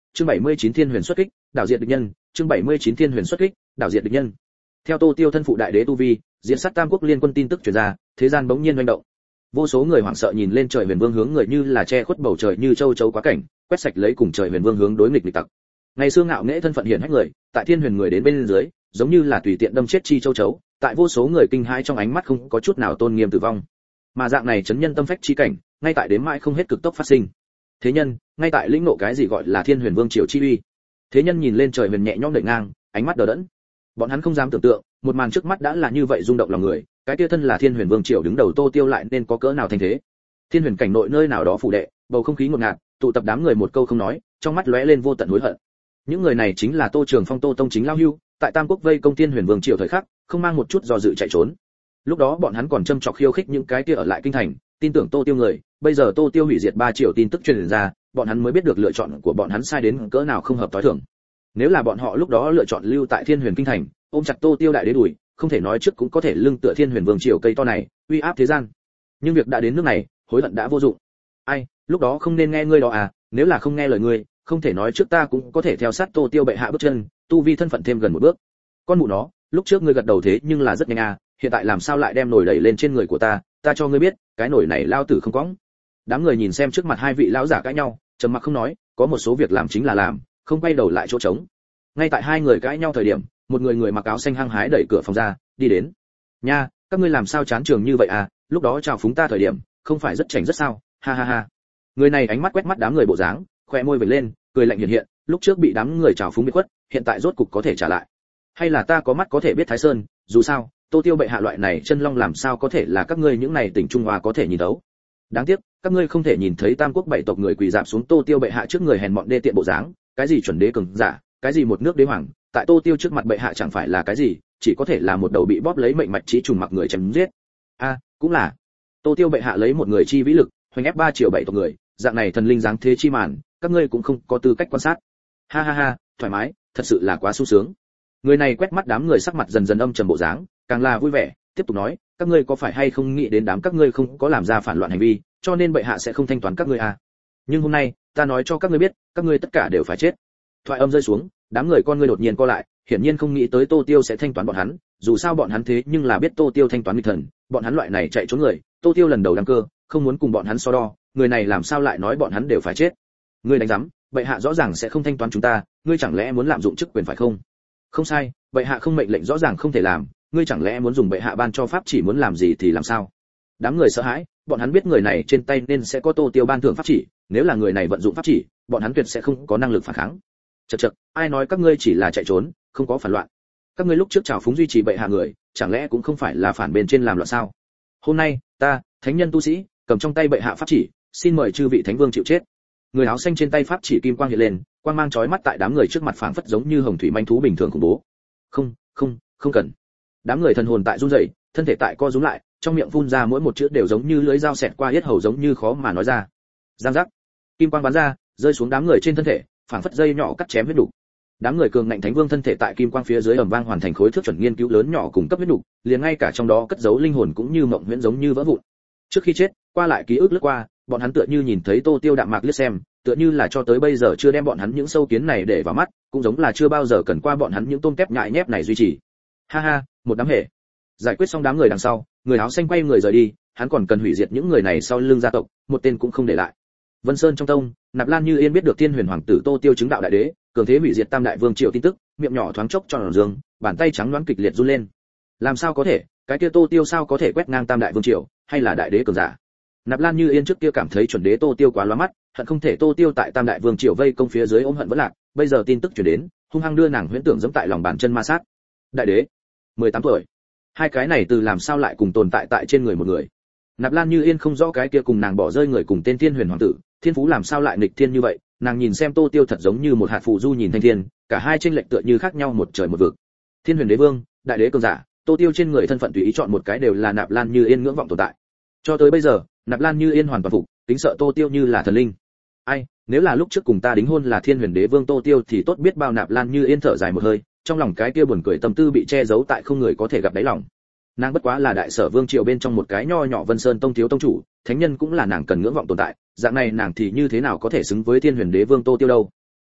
S1: chương bảy mươi chín thiên huyền xuất kích, đảo diệt địch nhân, chương bảy mươi chín thiên huyền xuất kích, đảo diệt địch nhân. Theo Tô Tiêu thân phụ đại đế tu vi, diện sát tam quốc liên quân tin tức truyền ra, thế gian bỗng nhiên hoành động. Vô số người hoảng sợ nhìn lên trời huyền vương hướng người như là che khuất bầu trời như châu chấu quá cảnh, quét sạch lấy cùng trời huyền vương hướng đối nghịch địch tặc. Ngày xưa ngạo nghễ thân phận hiển hách người, tại thiên huyền người đến bên dưới, giống như là tùy tiện đâm chết chi châu chấu, tại vô số người kinh hãi trong ánh mắt không có chút nào tôn nghiêm tử vong. Mà dạng này chấn nhân tâm phách chi cảnh, ngay tại đến mãi không hết cực tốc phát sinh. Thế nhân, ngay tại lĩnh ngộ cái gì gọi là thiên huyền vương triều chi uy. Thế nhân nhìn lên trời huyền nhẹ nhõm đợi ngang, ánh mắt đờ đẫn. Bọn hắn không dám tưởng tượng, một màn trước mắt đã là như vậy rung động lòng người, cái kia thân là thiên huyền vương triều đứng đầu Tô Tiêu lại nên có cỡ nào thành thế. Thiên huyền cảnh nội nơi nào đó phủ đệ, bầu không khí ngột ngạt, tụ tập đám người một câu không nói, trong mắt lóe lên vô tận hối hận. Những người này chính là Tô Trường Phong Tô Tông chính lao hưu, tại Tam Quốc vây công Thiên Huyền Vương triều thời khắc, không mang một chút do dự chạy trốn. Lúc đó bọn hắn còn châm chọc khiêu khích những cái kia ở lại kinh thành, tin tưởng Tô Tiêu người, bây giờ Tô Tiêu hủy diệt ba triệu tin tức truyền ra, bọn hắn mới biết được lựa chọn của bọn hắn sai đến cỡ nào không hợp tối thường. Nếu là bọn họ lúc đó lựa chọn lưu tại Thiên Huyền kinh thành, ôm chặt Tô Tiêu đại đế đuổi, không thể nói trước cũng có thể lưng tựa Thiên Huyền Vương triều cây to này, uy áp thế gian. Nhưng việc đã đến nước này, hối hận đã vô dụng. Ai, lúc đó không nên nghe ngươi đó à, nếu là không nghe lời ngươi, không thể nói trước ta cũng có thể theo sát Tô Tiêu bệ hạ bước chân, tu vi thân phận thêm gần một bước. Con mụ nó, lúc trước ngươi gật đầu thế nhưng là rất nhanh à, hiện tại làm sao lại đem nổi đẩy lên trên người của ta, ta cho ngươi biết, cái nổi này lao tử không cõng. Đám người nhìn xem trước mặt hai vị lão giả cãi nhau, trầm mặc không nói, có một số việc làm chính là làm, không quay đầu lại chỗ trống. Ngay tại hai người cãi nhau thời điểm, một người người mặc áo xanh hăng hái đẩy cửa phòng ra, đi đến. Nha, các ngươi làm sao chán trường như vậy à, lúc đó chào phúng ta thời điểm, không phải rất chảnh rất sao, ha ha ha. Người này ánh mắt quét mắt đám người bộ dáng, khoe môi vểnh lên, cười lạnh hiện hiện, lúc trước bị đám người chào phúng bị khuất, hiện tại rốt cục có thể trả lại. Hay là ta có mắt có thể biết Thái Sơn, dù sao, Tô Tiêu bệ hạ loại này chân long làm sao có thể là các ngươi những này tỉnh Trung Hoa có thể nhìn thấu. Đáng tiếc, các ngươi không thể nhìn thấy Tam Quốc bảy tộc người quỳ rạp xuống Tô Tiêu bệ hạ trước người hèn mọn đê tiện bộ dáng, cái gì chuẩn đế cường giả, cái gì một nước đế hoàng, tại Tô Tiêu trước mặt bệ hạ chẳng phải là cái gì, chỉ có thể là một đầu bị bóp lấy mệnh mạch chí trùng mặc người chém giết. A, cũng là. Tô Tiêu bệ hạ lấy một người chi vĩ lực, hoành ép ba triệu bảy tộc người, dạng này thần linh dáng thế chi màn, các ngươi cũng không có tư cách quan sát. Ha ha ha, thoải mái, thật sự là quá sung sướng. Người này quét mắt đám người sắc mặt dần dần âm trầm bộ dáng, càng là vui vẻ, tiếp tục nói, các ngươi có phải hay không nghĩ đến đám các ngươi không có làm ra phản loạn hành vi, cho nên bệ hạ sẽ không thanh toán các ngươi à? Nhưng hôm nay, ta nói cho các ngươi biết, các ngươi tất cả đều phải chết. Thoại âm rơi xuống, đám người con ngươi đột nhiên co lại, hiển nhiên không nghĩ tới Tô Tiêu sẽ thanh toán bọn hắn, dù sao bọn hắn thế nhưng là biết Tô Tiêu thanh toán nghịch thần, bọn hắn loại này chạy trốn người, Tô Tiêu lần đầu đăng cơ, không muốn cùng bọn hắn so đo, người này làm sao lại nói bọn hắn đều phải chết? Ngươi đánh rắm, bệ hạ rõ ràng sẽ không thanh toán chúng ta, ngươi chẳng lẽ muốn lạm dụng chức quyền phải không? Không sai, bệ hạ không mệnh lệnh rõ ràng không thể làm, ngươi chẳng lẽ muốn dùng bệ hạ ban cho pháp chỉ muốn làm gì thì làm sao? Đám người sợ hãi, bọn hắn biết người này trên tay nên sẽ có Tô Tiêu ban thưởng pháp chỉ, nếu là người này vận dụng pháp chỉ, bọn hắn tuyệt sẽ không có năng lực phản kháng. Chậc chậc, ai nói các ngươi chỉ là chạy trốn, không có phản loạn? Các ngươi lúc trước trào phúng duy trì bệ hạ người, chẳng lẽ cũng không phải là phản bên trên làm loạn sao? Hôm nay, ta, thánh nhân tu sĩ, cầm trong tay bệ hạ pháp chỉ, xin mời chư vị thánh vương chịu chết. Người áo xanh trên tay pháp chỉ kim quang hiện lên, quang mang chói mắt tại đám người trước mặt phảng phất giống như hồng thủy manh thú bình thường khủng bố. Không, không, không cần. Đám người thần hồn tại run rẩy, thân thể tại co rúm lại, trong miệng phun ra mỗi một chữ đều giống như lưỡi dao xẹt qua yết hầu giống như khó mà nói ra. Giang giác. Kim quang bắn ra, rơi xuống đám người trên thân thể, phảng phất dây nhỏ cắt chém huyết đủ. Đám người cường ngạnh thánh vương thân thể tại kim quang phía dưới ầm vang hoàn thành khối thước chuẩn nghiên cứu lớn nhỏ cùng cấp huyết đủ, liền ngay cả trong đó cất giấu linh hồn cũng như mộng huyễn giống như vỡ vụn. Trước khi chết, qua lại ký ức lướt qua, bọn hắn tựa như nhìn thấy Tô Tiêu đạm mạc liếc xem, tựa như là cho tới bây giờ chưa đem bọn hắn những sâu kiến này để vào mắt, cũng giống là chưa bao giờ cần qua bọn hắn những tôm tép nhại nhép này duy trì. Ha ha, một đám hệ. Giải quyết xong đám người đằng sau, người áo xanh quay người rời đi, hắn còn cần hủy diệt những người này sau lưng gia tộc, một tên cũng không để lại. Vân Sơn trong tông, Nạp Lan Như Yên biết được Thiên Huyền hoàng tử Tô Tiêu chứng đạo đại đế, cường thế hủy diệt Tam đại vương triều tin tức, miệng nhỏ thoáng chốc tròn dương, bàn tay trắng loáng kịch liệt run lên. Làm sao có thể, cái kia Tô Tiêu sao có thể quét ngang Tam đại vương triều, hay là đại đế cường giả? Nạp Lan Như Yên trước kia cảm thấy chuẩn đế Tô Tiêu quá lóa mắt, hận không thể Tô Tiêu tại Tam đại vương triều vây công phía dưới ôm hận vẫn lạc, bây giờ tin tức truyền đến, hung hăng đưa nàng huyễn tưởng giẫm tại lòng bàn chân ma sát. Đại đế, mười tám tuổi. Hai cái này từ làm sao lại cùng tồn tại tại trên người một người? Nạp Lan Như Yên không rõ cái kia cùng nàng bỏ rơi người cùng tên Thiên Huyền hoàng tử, thiên phú làm sao lại nghịch thiên như vậy, nàng nhìn xem Tô Tiêu thật giống như một hạt phù du nhìn thanh thiên, cả hai chênh lệch tựa như khác nhau một trời một vực. Thiên Huyền đế vương, đại đế cường giả, Tô Tiêu trên người thân phận tùy ý chọn một cái đều là Nạp Lan Như Yên ngưỡng vọng tồn tại. Cho tới bây giờ, Nạp Lan Như Yên hoàn toàn phục, tính sợ Tô Tiêu như là thần linh. Ai, nếu là lúc trước cùng ta đính hôn là Thiên Huyền đế vương Tô Tiêu thì tốt biết bao. Nạp Lan Như Yên thở dài một hơi, trong lòng cái kia buồn cười tâm tư bị che giấu tại không người có thể gặp đáy lòng. Nàng bất quá là đại sở vương triều bên trong một cái nho nhỏ Vân Sơn tông thiếu tông chủ, thánh nhân cũng là nàng cần ngưỡng vọng tồn tại, dạng này nàng thì như thế nào có thể xứng với Thiên Huyền đế vương Tô Tiêu đâu?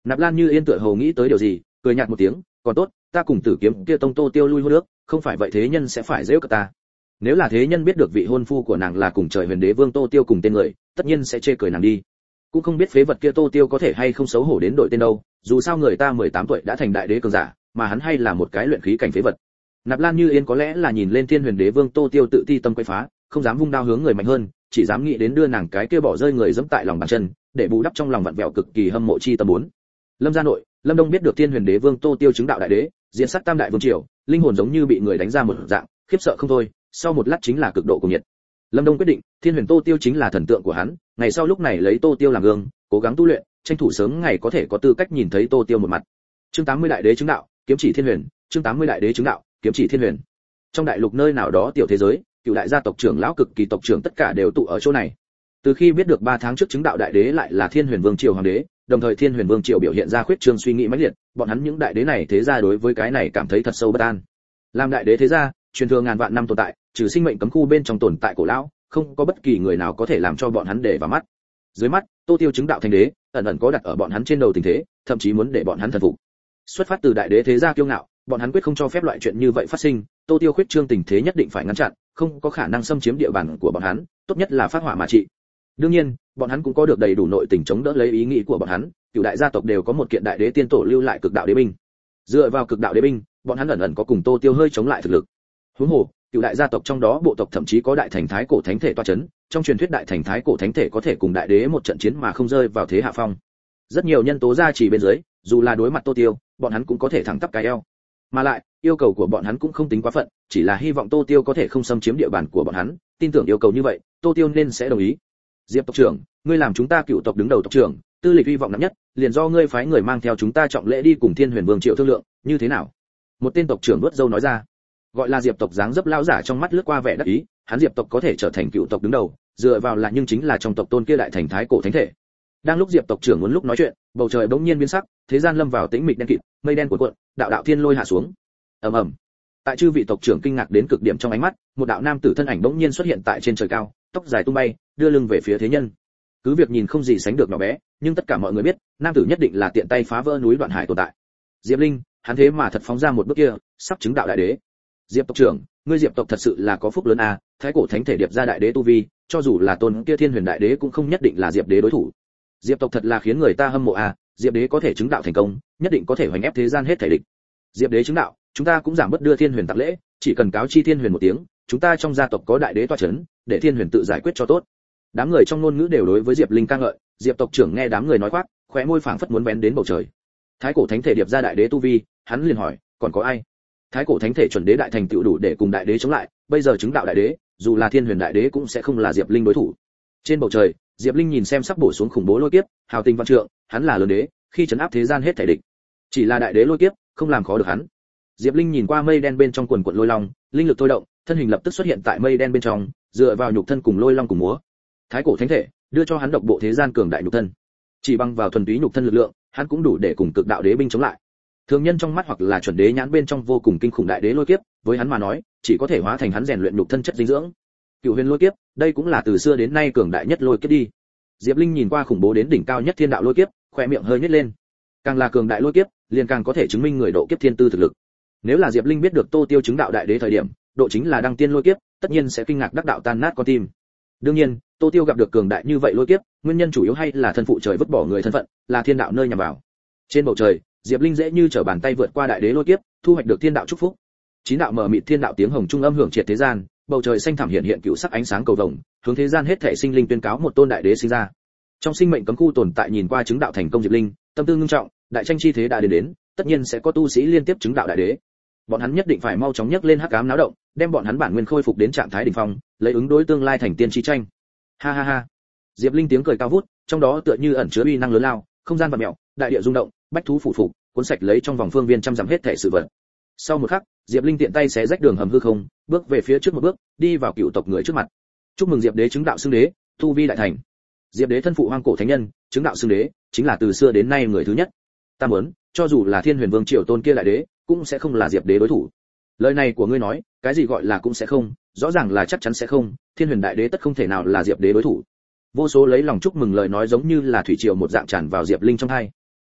S1: Nạp Lan Như Yên tựa hồ nghĩ tới điều gì, cười nhạt một tiếng, còn tốt, ta cùng Tử Kiếm kia tông Tô Tiêu lui hôn nước, không phải vậy thế nhân sẽ phải giễu cợt ta. Nếu là thế nhân biết được vị hôn phu của nàng là cùng trời Huyền Đế Vương Tô Tiêu cùng tên người, tất nhiên sẽ chê cười nàng đi. Cũng không biết phế vật kia Tô Tiêu có thể hay không xấu hổ đến đội tên đâu, dù sao người ta mười tám tuổi đã thành đại đế cường giả, mà hắn hay là một cái luyện khí cảnh phế vật. Nạp Lan Như Yên có lẽ là nhìn lên Thiên Huyền Đế Vương Tô Tiêu tự ti tâm quấy phá, không dám vung đao hướng người mạnh hơn, chỉ dám nghĩ đến đưa nàng cái kia bỏ rơi người giẫm tại lòng bàn chân, để bù đắp trong lòng vặn vẹo cực kỳ hâm mộ chi tâm muốn. Lâm gia nội, Lâm Đông biết được Thiên Huyền Đế Vương Tô Tiêu chứng đạo đại đế, diện sát tam đại vương triều, linh hồn giống như bị người đánh ra một dạng, khiếp sợ không thôi, sau một lát chính là cực độ cuồng nhiệt. Lâm Đông quyết định, Thiên Huyền Tô Tiêu chính là thần tượng của hắn, ngày sau lúc này lấy Tô Tiêu làm gương, cố gắng tu luyện, tranh thủ sớm ngày có thể có tư cách nhìn thấy Tô Tiêu một mặt. Chương tám mươi đại đế chứng đạo, kiếm chỉ Thiên Huyền, chương tám mươi đại đế chứng đạo, kiếm chỉ Thiên Huyền. Trong đại lục nơi nào đó tiểu thế giới, cựu đại gia tộc trưởng lão cực kỳ tộc trưởng tất cả đều tụ ở chỗ này. Từ khi biết được ba tháng trước chứng đạo đại đế lại là Thiên Huyền Vương triều hoàng đế, đồng thời Thiên Huyền Vương triều biểu hiện ra khuyết trương suy nghĩ mãnh liệt, bọn hắn những đại đế này thế gia đối với cái này cảm thấy thật sâu bất an. Làm đại đế thế gia, truyền thừa ngàn vạn năm tồn tại, trừ sinh mệnh cấm khu bên trong tồn tại cổ lão, không có bất kỳ người nào có thể làm cho bọn hắn để vào mắt. Dưới mắt, Tô Tiêu chứng đạo thành đế, ẩn ẩn có đặt ở bọn hắn trên đầu tình thế, thậm chí muốn để bọn hắn thần phục. Xuất phát từ đại đế thế gia kiêu ngạo, bọn hắn quyết không cho phép loại chuyện như vậy phát sinh, Tô Tiêu khuyết trương tình thế nhất định phải ngăn chặn, không có khả năng xâm chiếm địa bàn của bọn hắn, tốt nhất là phát hỏa mà trị. Đương nhiên, bọn hắn cũng có được đầy đủ nội tình chống đỡ lấy ý nghĩ của bọn hắn, cửu đại gia tộc đều có một kiện đại đế tiên tổ lưu lại cực đạo đế binh. Dựa vào cực đạo đế binh, bọn hắn ẩn ẩn có cùng Tô Tiêu hơi chống lại thực lực. Huống hồ, cửu đại gia tộc trong đó bộ tộc thậm chí có đại thành thái cổ thánh thể toa chấn, trong truyền thuyết đại thành thái cổ thánh thể có thể cùng đại đế một trận chiến mà không rơi vào thế hạ phong. Rất nhiều nhân tố gia trì bên dưới, dù là đối mặt Tô Tiêu, bọn hắn cũng có thể thẳng tắp cái eo. Mà lại, yêu cầu của bọn hắn cũng không tính quá phận, chỉ là hy vọng Tô Tiêu có thể không xâm chiếm địa bàn của bọn hắn, tin tưởng yêu cầu như vậy, Tô Tiêu nên sẽ đồng ý. Diệp tộc trưởng, ngươi làm chúng ta cựu tộc đứng đầu tộc trưởng, tư lịch hy vọng nặng nhất, liền do ngươi phái người mang theo chúng ta trọng lễ đi cùng Thiên Huyền Vương triệu thương lượng, như thế nào? Một tên tộc trưởng vuốt râu nói ra. Gọi là Diệp tộc dáng dấp lão giả trong mắt lướt qua vẻ đắc ý, hắn Diệp tộc có thể trở thành cựu tộc đứng đầu, dựa vào là nhưng chính là trong tộc tôn kia đại thành thái cổ thánh thể. Đang lúc Diệp tộc trưởng muốn lúc nói chuyện, bầu trời bỗng nhiên biến sắc, thế gian lâm vào tĩnh mịch đen kịt, mây đen cuộn cuộn, đạo đạo thiên lôi hạ xuống. Ầm ầm. Tại chư vị tộc trưởng kinh ngạc đến cực điểm trong ánh mắt, một đạo nam tử thân ảnh bỗng nhiên xuất hiện tại trên trời cao, tóc dài tung bay, đưa lưng về phía thế nhân. Cứ việc nhìn không gì sánh được nhỏ bé, nhưng tất cả mọi người biết, nam tử nhất định là tiện tay phá vỡ núi Đoạn Hải tồn tại. Diệp Linh, hắn thế mà thật phóng ra một bước kia, sắp chứng đạo đại đế. Diệp tộc trưởng, ngươi Diệp tộc thật sự là có phúc lớn à, thái cổ thánh thể điệp ra đại đế tu vi, cho dù là tôn kia Thiên Huyền đại đế cũng không nhất định là Diệp đế đối thủ. Diệp tộc thật là khiến người ta hâm mộ à, Diệp đế có thể chứng đạo thành công, nhất định có thể hoành ép thế gian hết thể địch. Diệp đế chứng đạo, chúng ta cũng giảm bớt đưa Thiên Huyền tặng lễ, chỉ cần cáo chi Thiên Huyền một tiếng, chúng ta trong gia tộc có đại đế tọa chấn, để Thiên Huyền tự giải quyết cho tốt. Đám người trong ngôn ngữ đều đối với Diệp Linh ca ngợi, Diệp tộc trưởng nghe đám người nói khoác, khóe môi phảng phất muốn vén đến bầu trời. Thái cổ thánh thể điệp ra đại đế tu vi, hắn liền hỏi, còn có ai? Thái cổ thánh thể chuẩn đế đại thành tựu đủ để cùng đại đế chống lại, bây giờ chứng đạo đại đế, dù là Thiên Huyền đại đế cũng sẽ không là Diệp Linh đối thủ. Trên bầu trời, Diệp Linh nhìn xem sắp bổ xuống khủng bố lôi kiếp, hào tình văn trượng, hắn là lớn đế, khi trấn áp thế gian hết thảy địch. Chỉ là đại đế lôi kiếp, không làm khó được hắn. Diệp Linh nhìn qua mây đen bên trong quần quần lôi long, linh lực thôi động, thân hình lập tức xuất hiện tại mây đen bên trong, dựa vào nhục thân cùng lôi long cùng múa. Thái cổ thánh thể đưa cho hắn độc bộ thế gian cường đại nhục thân. Chỉ bằng vào thuần túy nhục thân lực lượng, hắn cũng đủ để cùng cực đạo đế binh chống lại. Thường nhân trong mắt hoặc là chuẩn đế nhãn bên trong vô cùng kinh khủng đại đế lôi kiếp, với hắn mà nói, chỉ có thể hóa thành hắn rèn luyện nhục thân chất dinh dưỡng. Cửu huyền lôi kiếp, đây cũng là từ xưa đến nay cường đại nhất lôi kiếp đi. Diệp Linh nhìn qua khủng bố đến đỉnh cao nhất thiên đạo lôi kiếp, khóe miệng hơi nhếch lên. Càng là cường đại lôi kiếp, liền càng có thể chứng minh người độ kiếp thiên tư thực lực. Nếu là Diệp Linh biết được Tô Tiêu chứng đạo đại đế thời điểm, độ chính là đăng tiên lôi kiếp, tất nhiên sẽ kinh ngạc đắc đạo tan nát con tim. Đương nhiên, Tô Tiêu gặp được cường đại như vậy lôi kiếp, nguyên nhân chủ yếu hay là thân phụ trời vứt bỏ người thân phận, là thiên đạo nơi nhằm vào. Trên bầu trời, Diệp Linh dễ như trở bàn tay vượt qua đại đế lôi kiếp, thu hoạch được thiên đạo chúc phúc. Chín đạo mở mịt thiên đạo tiếng hồng trung âm hưởng triệt thế gian, bầu trời xanh thẳm hiện hiện cựu sắc ánh sáng cầu vồng, hướng thế gian hết thảy sinh linh tuyên cáo một tôn đại đế sinh ra. Trong sinh mệnh cấm khu tồn tại nhìn qua chứng đạo thành công Diệp Linh, tâm tư ngưng trọng, đại tranh chi thế đã đến đến, tất nhiên sẽ có tu sĩ liên tiếp chứng đạo đại đế. Bọn hắn nhất định phải mau chóng nhấc lên hắc ám náo động, đem bọn hắn bản nguyên khôi phục đến trạng thái đỉnh phong, lấy ứng đối tương lai thành tiên chi tranh. Ha ha ha. Diệp Linh tiếng cười cao vút, trong đó tựa như ẩn chứa uy năng lớn lao, không gian vặn mèo, đại địa rung động, bách thú phủ phục, cuốn sạch lấy trong vòng phương viên trăm dặm hết thảy sự vật. Sau một khắc, Diệp Linh tiện tay xé rách đường hầm hư không, bước về phía trước một bước, đi vào cựu tộc người trước mặt. Chúc mừng Diệp đế chứng đạo xưng đế, tu vi đại thành. Diệp đế thân phụ hoang cổ thánh nhân, chứng đạo xưng đế, chính là từ xưa đến nay người thứ nhất. Ta muốn, cho dù là Thiên Huyền Vương triều tôn kia đại đế, cũng sẽ không là Diệp đế đối thủ. Lời này của ngươi nói, cái gì gọi là cũng sẽ không, rõ ràng là chắc chắn sẽ không, Thiên Huyền đại đế tất không thể nào là Diệp đế đối thủ. Vô số lấy lòng chúc mừng lời nói giống như là thủy triều một dạng tràn vào Diệp Linh trong tai.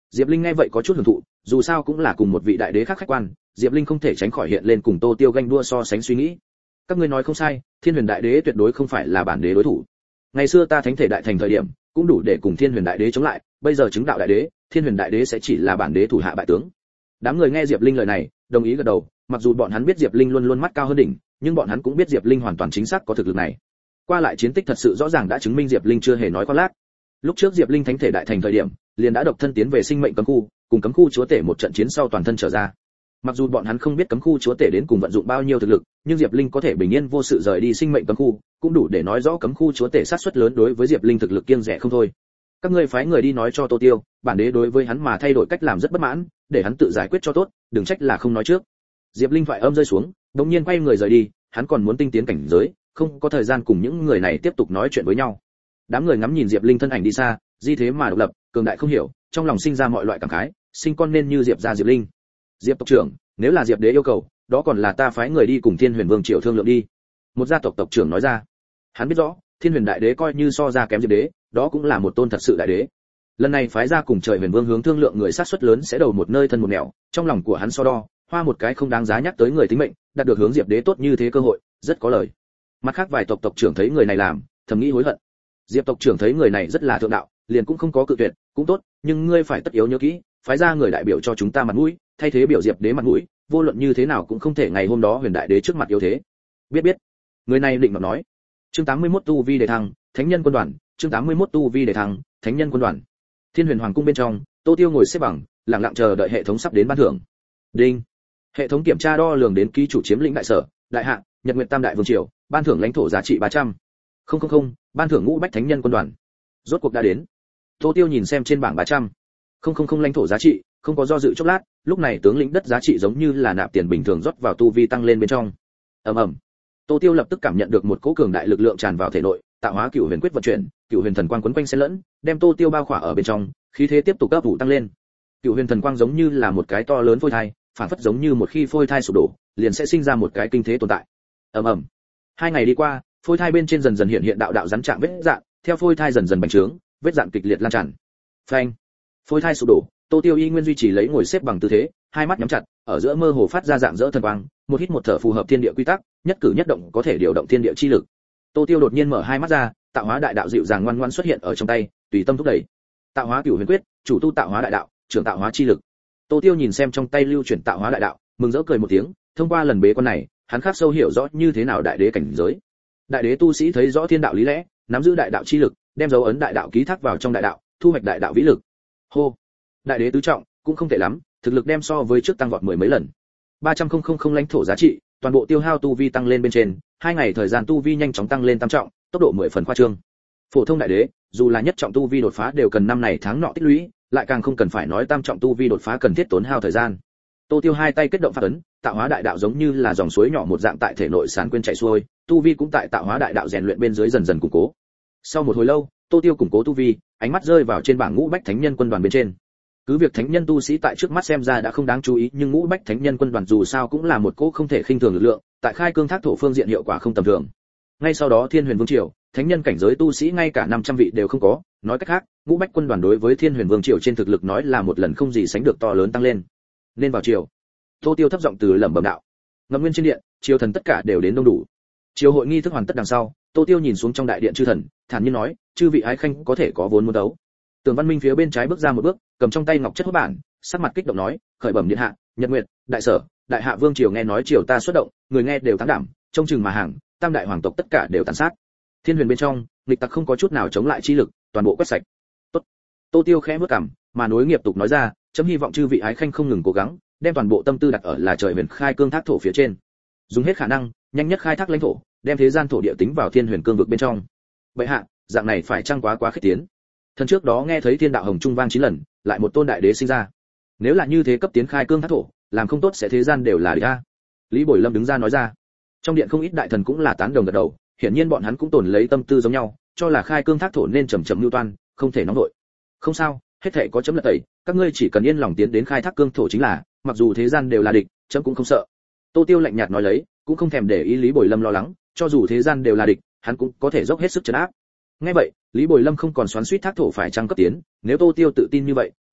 S1: Diệp Linh nghe vậy có chút hưởng thụ, dù sao cũng là cùng một vị đại đế khác khách quan, Diệp Linh không thể tránh khỏi hiện lên cùng Tô Tiêu ganh đua so sánh suy nghĩ. Các ngươi nói không sai, Thiên Huyền Đại Đế tuyệt đối không phải là bản đế đối thủ. Ngày xưa ta thánh thể đại thành thời điểm, cũng đủ để cùng Thiên Huyền Đại Đế chống lại, bây giờ chứng đạo đại đế, Thiên Huyền Đại Đế sẽ chỉ là bản đế thủ hạ bại tướng. Đám người nghe Diệp Linh lời này, đồng ý gật đầu, mặc dù bọn hắn biết Diệp Linh luôn luôn mắt cao hơn đỉnh, nhưng bọn hắn cũng biết Diệp Linh hoàn toàn chính xác có thực lực này. Qua lại chiến tích thật sự rõ ràng đã chứng minh Diệp Linh chưa hề nói khoác lác. Lúc trước Diệp Linh thánh thể đại thành thời điểm, liền đã độc thân tiến về sinh mệnh cấm khu, cùng cấm khu chúa tể một trận chiến sau toàn thân trở ra. Mặc dù bọn hắn không biết cấm khu chúa tể đến cùng vận dụng bao nhiêu thực lực, nhưng Diệp Linh có thể bình yên vô sự rời đi sinh mệnh cấm khu, cũng đủ để nói rõ cấm khu chúa tể sát suất lớn đối với Diệp Linh thực lực kiêng dè không thôi. Các ngươi phái người đi nói cho Tô Tiêu, bản đế đối với hắn mà thay đổi cách làm rất bất mãn, để hắn tự giải quyết cho tốt, đừng trách là không nói trước. Diệp Linh thoại âm rơi xuống, đột nhiên quay người rời đi, hắn còn muốn tinh tiến cảnh giới, không có thời gian cùng những người này tiếp tục nói chuyện với nhau. Đám người ngắm nhìn Diệp Linh thân ảnh đi xa, di thế mà độc lập, cường đại không hiểu, trong lòng sinh ra mọi loại cảm khái, sinh con nên như Diệp gia Diệp Linh. Diệp tộc trưởng, nếu là Diệp đế yêu cầu, đó còn là ta phái người đi cùng Thiên Huyền Vương Triều thương lượng đi. Một gia tộc tộc trưởng nói ra. Hắn biết rõ, Thiên Huyền Đại Đế coi như so ra kém Diệp đế, đó cũng là một tôn thật sự đại đế. Lần này phái ra cùng Trời Huyền Vương hướng thương lượng người sát suất lớn sẽ đầu một nơi thân một nẻo, trong lòng của hắn so đo, hoa một cái không đáng giá nhắc tới người tính mệnh, đạt được hướng Diệp đế tốt như thế cơ hội, rất có lời. Mặt khác vài tộc tộc trưởng thấy người này làm, thầm nghĩ hối hận. Diệp tộc trưởng thấy người này rất là thượng đạo, liền cũng không có cự tuyệt, cũng tốt, nhưng ngươi phải tất yếu nhớ kỹ, phái ra người đại biểu cho chúng ta mặt mũi, thay thế biểu Diệp đế mặt mũi, vô luận như thế nào cũng không thể ngày hôm đó Huyền Đại Đế trước mặt yếu thế. Biết biết. Người này định nói. Chương tám mươi mốt tu vi đề thăng, Thánh nhân quân đoàn, chương tám mươi mốt tu vi đề thăng, Thánh nhân quân đoàn. Thiên Huyền Hoàng cung bên trong, Tô Tiêu ngồi xếp bằng, lặng lặng chờ đợi hệ thống sắp đến ban thưởng. Đinh. Hệ thống kiểm tra đo lường đến ký chủ chiếm lĩnh đại sở, đại hạ, Nhật Nguyệt Tam đại vương triều, ban thưởng lãnh thổ giá trị ba trăm. Không không không, ban thưởng ngũ bách thánh nhân quân đoàn. Rốt cuộc đã đến. Tô Tiêu nhìn xem trên bảng ba trăm. Không không không lãnh thổ giá trị, không có do dự chốc lát, lúc này tướng lĩnh đất giá trị giống như là nạp tiền bình thường rót vào tu vi tăng lên bên trong. Ầm ầm. Tô Tiêu lập tức cảm nhận được một cỗ cường đại lực lượng tràn vào thể nội, tạo hóa cửu huyền quyết vận chuyển, cửu huyền thần quang quấn quanh xen lẫn, đem Tô Tiêu bao khỏa ở bên trong, khí thế tiếp tục cấp vụ tăng lên. Cửu huyền thần quang giống như là một cái to lớn phôi thai, phản phất giống như một khi phôi thai sụp đổ, liền sẽ sinh ra một cái kinh thế tồn tại. Ầm ầm. Hai ngày đi qua, phôi thai bên trên dần dần hiện hiện đạo đạo rắn trạng vết dạn, theo phôi thai dần dần bành trướng, vết dạn kịch liệt lan tràn. Phanh. Phôi thai sụp đổ, Tô Tiêu y nguyên duy trì lấy ngồi xếp bằng tư thế, hai mắt nhắm chặt, ở giữa mơ hồ phát ra dạng dỡ thần quang, một hít một thở phù hợp thiên địa quy tắc, nhất cử nhất động có thể điều động thiên địa chi lực. Tô Tiêu đột nhiên mở hai mắt ra, tạo hóa đại đạo dịu dàng ngoan ngoãn xuất hiện ở trong tay, tùy tâm thúc đẩy. Tạo hóa cửu huyền quyết, chủ tu tạo hóa đại đạo, trưởng tạo hóa chi lực. Tô Tiêu nhìn xem trong tay lưu chuyển tạo hóa đại đạo, mừng rỡ cười một tiếng, thông qua lần bế quan này, hắn khắc sâu hiểu rõ như thế nào đại đế cảnh giới. Đại đế tu sĩ thấy rõ thiên đạo lý lẽ, nắm giữ đại đạo chi lực, đem dấu ấn đại đạo ký thác vào trong đại đạo, thu hoạch đại đạo vĩ lực. Hô. Đại đế tứ trọng, cũng không tệ lắm, thực lực đem so với trước tăng vọt mười mấy lần. ba trăm không lãnh thổ giá trị, toàn bộ tiêu hao tu vi tăng lên bên trên, hai ngày thời gian tu vi nhanh chóng tăng lên tam trọng, tốc độ mười phần khoa trương. Phổ thông đại đế, dù là nhất trọng tu vi đột phá đều cần năm này tháng nọ tích lũy, lại càng không cần phải nói tam trọng tu vi đột phá cần thiết tốn hao thời gian. Tô Tiêu hai tay kết động pháp ấn, tạo hóa đại đạo giống như là dòng suối nhỏ một dạng tại thể nội sán quên chảy xuôi, tu vi cũng tại tạo hóa đại đạo rèn luyện bên dưới dần dần củng cố. Sau một hồi lâu, Tô Tiêu củng cố tu vi, ánh mắt rơi vào trên bảng ngũ bách thánh nhân quân đoàn bên trên. Cứ việc thánh nhân tu sĩ tại trước mắt xem ra đã không đáng chú ý, nhưng ngũ bách thánh nhân quân đoàn dù sao cũng là một cỗ không thể khinh thường lực lượng, tại khai cương thác thổ phương diện hiệu quả không tầm thường. Ngay sau đó Thiên Huyền Vương triều, thánh nhân cảnh giới tu sĩ ngay cả năm trăm vị đều không có, nói cách khác, ngũ bách quân đoàn đối với Thiên Huyền Vương triều trên thực lực nói là một lần không gì sánh được to lớn tăng lên. Nên vào triều. Tô Tiêu thấp giọng từ lẩm bẩm đạo. Ngầm nguyên trên điện, triều thần tất cả đều đến đông đủ. Triều hội nghi thức hoàn tất đằng sau, Tô Tiêu nhìn xuống trong đại điện chư thần, thản nhiên nói, chư vị ái khanh có thể có vốn muốn đấu. Tường Văn Minh phía bên trái bước ra một bước, cầm trong tay ngọc chất hốt bản, sắc mặt kích động nói, khởi bẩm điện hạ, Nhật Nguyệt, đại sở, đại hạ vương triều nghe nói triều ta xuất động, người nghe đều tán đảm, trông chừng mà hàng, tam đại hoàng tộc tất cả đều tàn sát. Thiên huyền bên trong, nghịch tặc không có chút nào chống lại chi lực, toàn bộ quét sạch. Tốt. Tô Tiêu khẽ bước cằm, mà nối nghiệp tục nói ra, chấm hy vọng chư vị ái khanh không ngừng cố gắng, đem toàn bộ tâm tư đặt ở là trời huyền khai cương thác thổ phía trên. Dùng hết khả năng, nhanh nhất khai thác lãnh thổ, đem thế gian thổ địa tính vào thiên huyền cương vực bên trong. Bệ hạ, dạng này phải chăng quá quá khích tiến? Thần trước đó nghe thấy thiên đạo hồng trung vang chín lần, lại một tôn đại đế sinh ra. Nếu là như thế cấp tiến khai cương thác thổ, làm không tốt sẽ thế gian đều là địch a. Lý Bồi Lâm đứng ra nói ra. Trong điện không ít đại thần cũng là tán đồng gật đầu, hiển nhiên bọn hắn cũng tồn lấy tâm tư giống nhau, cho là khai cương thác thổ nên chậm chậm lưu toan, không thể nóng nổi. Không sao, hết thảy có chấm lật tẩy, các ngươi chỉ cần yên lòng tiến đến khai thác cương thổ chính là, mặc dù thế gian đều là địch, chấm cũng không sợ. Tô Tiêu lạnh nhạt nói lấy, cũng không thèm để ý Lý Bồi Lâm lo lắng, cho dù thế gian đều là địch, hắn cũng có thể dốc hết sức trấn áp. Nghe vậy, Lý Bồi Lâm không còn xoắn xuýt thác thổ phải chăng cấp tiến, nếu Tô Tiêu tự tin như vậy,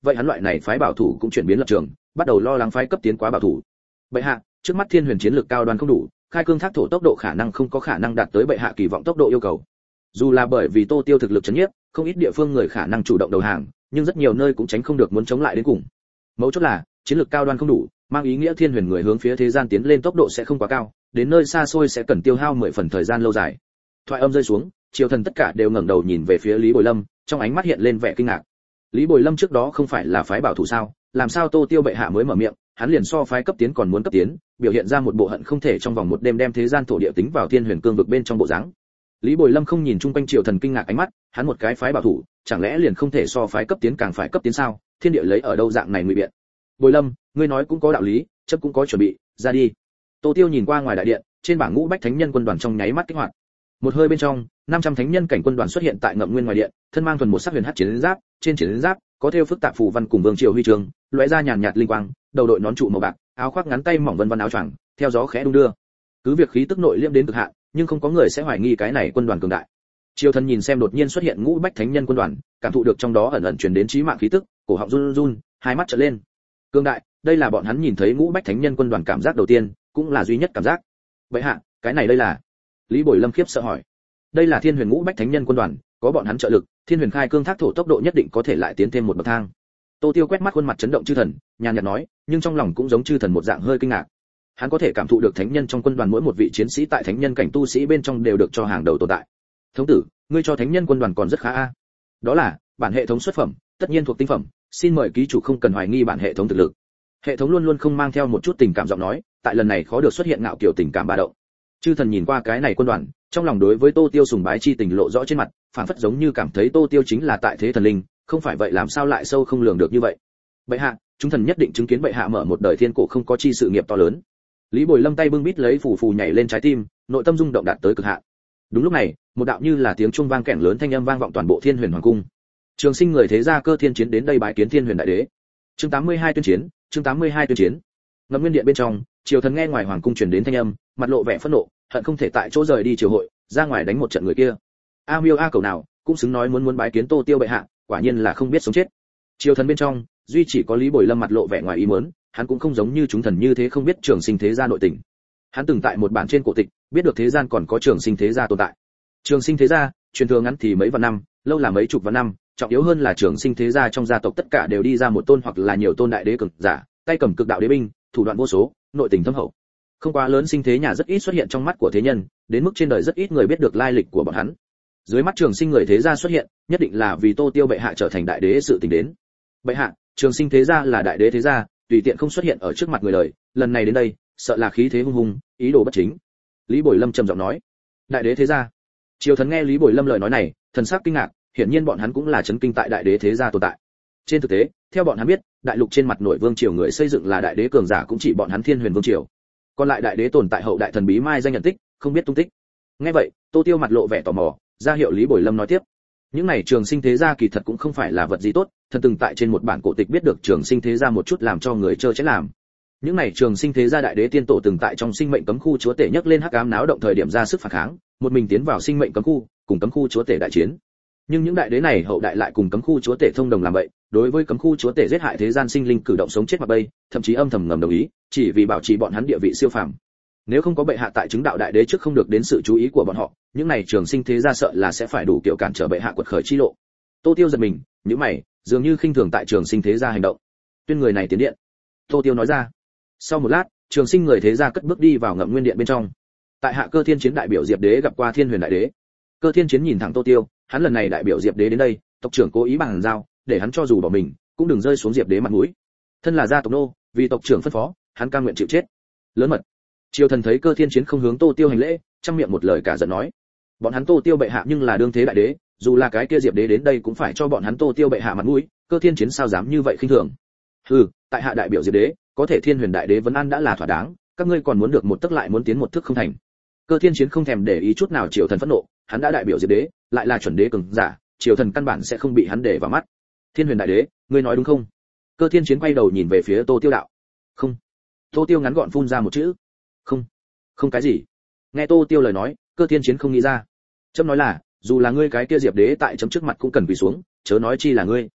S1: vậy hắn loại này phái bảo thủ cũng chuyển biến lập trường, bắt đầu lo lắng phái cấp tiến quá bảo thủ. Bệ hạ, trước mắt Thiên Huyền chiến lược cao đoan không đủ, khai cương thác thổ tốc độ khả năng không có khả năng đạt tới bệ hạ kỳ vọng tốc độ yêu cầu. Dù là bởi vì Tô Tiêu thực lực chấn nhiếp, không ít địa phương người khả năng chủ động đầu hàng, nhưng rất nhiều nơi cũng tránh không được muốn chống lại đến cùng. Mấu chốt là, chiến lược cao đoan không đủ, mang ý nghĩa Thiên Huyền người hướng phía thế gian tiến lên tốc độ sẽ không quá cao, đến nơi xa xôi sẽ cần tiêu hao mười phần thời gian lâu dài. Thoại âm rơi xuống, triều thần tất cả đều ngẩng đầu nhìn về phía Lý Bồi Lâm, trong ánh mắt hiện lên vẻ kinh ngạc. Lý Bồi Lâm trước đó không phải là phái bảo thủ sao, làm sao Tô Tiêu bệ hạ mới mở miệng, hắn liền so phái cấp tiến còn muốn cấp tiến, biểu hiện ra một bộ hận không thể trong vòng một đêm đem thế gian thổ địa tính vào Thiên Huyền cương vực bên trong bộ dáng. Lý Bồi Lâm không nhìn chung quanh triều thần kinh ngạc ánh mắt, hắn một cái phái bảo thủ, chẳng lẽ liền không thể so phái cấp tiến càng phải cấp tiến sao? Thiên địa lấy ở đâu dạng này ngụy biện. Bồi Lâm, ngươi nói cũng có đạo lý, chấp cũng có chuẩn bị, ra đi. Tô Tiêu nhìn qua ngoài đại điện, trên bảng ngũ bách thánh nhân quân đoàn trong nháy mắt kích hoạt. Một hơi bên trong, năm trăm thánh nhân cảnh quân đoàn xuất hiện tại Ngậm Nguyên ngoài điện, thân mang thuần một sắc huyền hắc chiến giáp, trên chiến giáp có thêu phức tạp phù văn cùng vương triều huy chương, lóe ra nhàn nhạt linh quang, đầu đội nón trụ màu bạc, áo khoác ngắn tay mỏng vân vân áo choàng, theo gió khẽ đung đưa. Cứ việc khí tức nội liễm đến cực hạn, nhưng không có người sẽ hoài nghi cái này quân đoàn cường đại. Triều thần nhìn xem đột nhiên xuất hiện ngũ bách thánh nhân quân đoàn, cảm thụ được trong đó ẩn ẩn truyền đến chí mạng khí tức, cổ họng run run, hai mắt trợn lên. Cường đại, đây là bọn hắn nhìn thấy ngũ bách thánh nhân quân đoàn cảm giác đầu tiên, cũng là duy nhất cảm giác. Vậy hạ, cái này đây là? Lý Bồi Lâm khiếp sợ hỏi. Đây là Thiên Huyền ngũ bách thánh nhân quân đoàn, có bọn hắn trợ lực, Thiên Huyền khai cương thác thổ tốc độ nhất định có thể lại tiến thêm một bậc thang. Tô Tiêu quét mắt khuôn mặt chấn động chư thần, nhàn nhạt nói, nhưng trong lòng cũng giống chư thần một dạng hơi kinh ngạc. Hắn có thể cảm thụ được thánh nhân trong quân đoàn mỗi một vị chiến sĩ tại thánh nhân cảnh tu sĩ bên trong đều được cho hàng đầu tồn tại. Thống tử, ngươi cho thánh nhân quân đoàn còn rất khá a. Đó là bản hệ thống xuất phẩm, tất nhiên thuộc tinh phẩm, xin mời ký chủ không cần hoài nghi bản hệ thống thực lực. Hệ thống luôn luôn không mang theo một chút tình cảm giọng nói, tại lần này khó được xuất hiện ngạo kiểu tình cảm ba động. Chư thần nhìn qua cái này quân đoàn, trong lòng đối với Tô Tiêu sùng bái chi tình lộ rõ trên mặt, phản phất giống như cảm thấy Tô Tiêu chính là tại thế thần linh, không phải vậy làm sao lại sâu không lường được như vậy. Bệ hạ, chúng thần nhất định chứng kiến bệ hạ mở một đời thiên cổ không có chi sự nghiệp to lớn. Lý Bồi Lâm tay bưng bít lấy phù phù nhảy lên trái tim, nội tâm rung động đạt tới cực hạn. Đúng lúc này, một đạo như là tiếng chuông vang kèn lớn thanh âm vang vọng toàn bộ Thiên Huyền hoàng cung. Trường Sinh người thế gia Cơ Thiên Chiến đến đây bái kiến Thiên Huyền đại đế. Chương tám mươi hai tuyên chiến, chương tám mươi hai tuyên chiến. Ngậm Nguyên điện bên trong, triều thần nghe ngoài hoàng cung truyền đến thanh âm, mặt lộ vẻ phẫn nộ, hận không thể tại chỗ rời đi triều hội, ra ngoài đánh một trận người kia. A Miêu A cầu nào, cũng xứng nói muốn muốn bái kiến Tô Tiêu bệ hạ, quả nhiên là không biết sống chết. Triều thần bên trong, duy chỉ có Lý Bồi Lâm mặt lộ vẻ ngoài ý muốn, hắn cũng không giống như chúng thần như thế không biết Trường Sinh thế gia nội tình. Hắn từng tại một bản trên cổ tịch, biết được thế gian còn có Trường Sinh thế gia tồn tại. Trường Sinh thế gia, truyền thừa ngắn thì mấy vạn năm, lâu là mấy chục vạn năm, trọng yếu hơn là Trường Sinh thế gia trong gia tộc tất cả đều đi ra một tôn hoặc là nhiều tôn đại đế cường giả, tay cầm cực đạo đế binh, thủ đoạn vô số, nội tình thâm hậu. Không quá lớn sinh thế nhà rất ít xuất hiện trong mắt của thế nhân, đến mức trên đời rất ít người biết được lai lịch của bọn hắn. Dưới mắt Trường Sinh người thế gia xuất hiện, nhất định là vì Tô Tiêu bệ hạ trở thành đại đế sự tình đến. Bệ hạ, Trường Sinh thế gia là đại đế thế gia, tùy tiện không xuất hiện ở trước mặt người đời, lần này đến đây, sợ là khí thế hung hùng, ý đồ bất chính. Lý Bồi Lâm trầm giọng nói. Đại đế thế gia. Triều thần nghe Lý Bồi Lâm lời nói này, thần sắc kinh ngạc, hiển nhiên bọn hắn cũng là chấn kinh tại đại đế thế gia tồn tại. Trên thực tế, theo bọn hắn biết, đại lục trên mặt nội vương triều người xây dựng là đại đế cường giả cũng chỉ bọn hắn Thiên Huyền vương triều. Còn lại đại đế tồn tại hậu đại thần bí mai danh nhận tích, không biết tung tích. Nghe vậy, Tô Tiêu mặt lộ vẻ tò mò, ra hiệu Lý Bồi Lâm nói tiếp. Những này Trường Sinh thế gia kỳ thật cũng không phải là vật gì tốt, thần từng tại trên một bản cổ tịch biết được Trường Sinh thế gia một chút làm cho người chơ chết làm. Những này Trường Sinh thế gia đại đế tiên tổ từng tại trong sinh mệnh cấm khu chúa tể nhấc lên hắc ám náo động thời điểm ra sức phản kháng, một mình tiến vào sinh mệnh cấm khu, cùng cấm khu chúa tể đại chiến. Nhưng những đại đế này hậu đại lại cùng cấm khu chúa tể thông đồng làm vậy, đối với cấm khu chúa tể giết hại thế gian sinh linh cử động sống chết mặc bay, thậm chí âm thầm ngầm đồng ý, chỉ vì bảo trì bọn hắn địa vị siêu phàm. Nếu không có bệ hạ tại chứng đạo đại đế trước không được đến sự chú ý của bọn họ, những này Trường Sinh thế gia sợ là sẽ phải đủ kiểu cản trở bệ hạ quật khởi chi lộ. Tô Tiêu giật mình, nhíu mày, dường như khinh thường tại Trường Sinh thế gia hành động. Tuyên người này tiến điện. Tô Tiêu nói ra. Sau một lát, Trường Sinh người thế gia cất bước đi vào Ngậm Nguyên điện bên trong. Tại hạ Cơ Thiên Chiến đại biểu Diệp đế gặp qua Thiên Huyền đại đế. Cơ Thiên Chiến nhìn thẳng Tô Tiêu, hắn lần này đại biểu Diệp đế đến đây, tộc trưởng cố ý bàn giao, để hắn cho dù bỏ mình, cũng đừng rơi xuống Diệp đế mặt mũi. Thân là gia tộc nô, vì tộc trưởng phân phó, hắn cam nguyện chịu chết. Lớn mật. Triều thần thấy Cơ Thiên Chiến không hướng Tô Tiêu hành lễ, trong miệng một lời cả giận nói: bọn hắn Tô Tiêu bệ hạ nhưng là đương thế đại đế, dù là cái kia Diệp đế đến đây cũng phải cho bọn hắn Tô Tiêu bệ hạ mặt mũi, Cơ Thiên Chiến sao dám như vậy khinh thường. Hừ, tại hạ đại biểu Diệp đế, có thể Thiên Huyền đại đế vấn an đã là thỏa đáng, các ngươi còn muốn được một tức lại muốn tiến một thước không thành. Cơ Thiên Chiến không thèm để ý chút nào Triều thần phẫn nộ, hắn đã đại biểu Diệp đế, lại là chuẩn đế cường giả, Triều thần căn bản sẽ không bị hắn để vào mắt. Thiên Huyền đại đế, ngươi nói đúng không? Cơ Thiên Chiến quay đầu nhìn về phía Tô Tiêu đạo. Không. Tô Tiêu ngắn gọn phun ra một chữ. Không. Không cái gì. Nghe Tô Tiêu lời nói, Cơ Thiên Chiến không nghĩ ra. Chấm nói là, dù là ngươi cái kia Diệp đế tại chấm trước mặt cũng cần quỳ xuống, chớ nói chi là ngươi.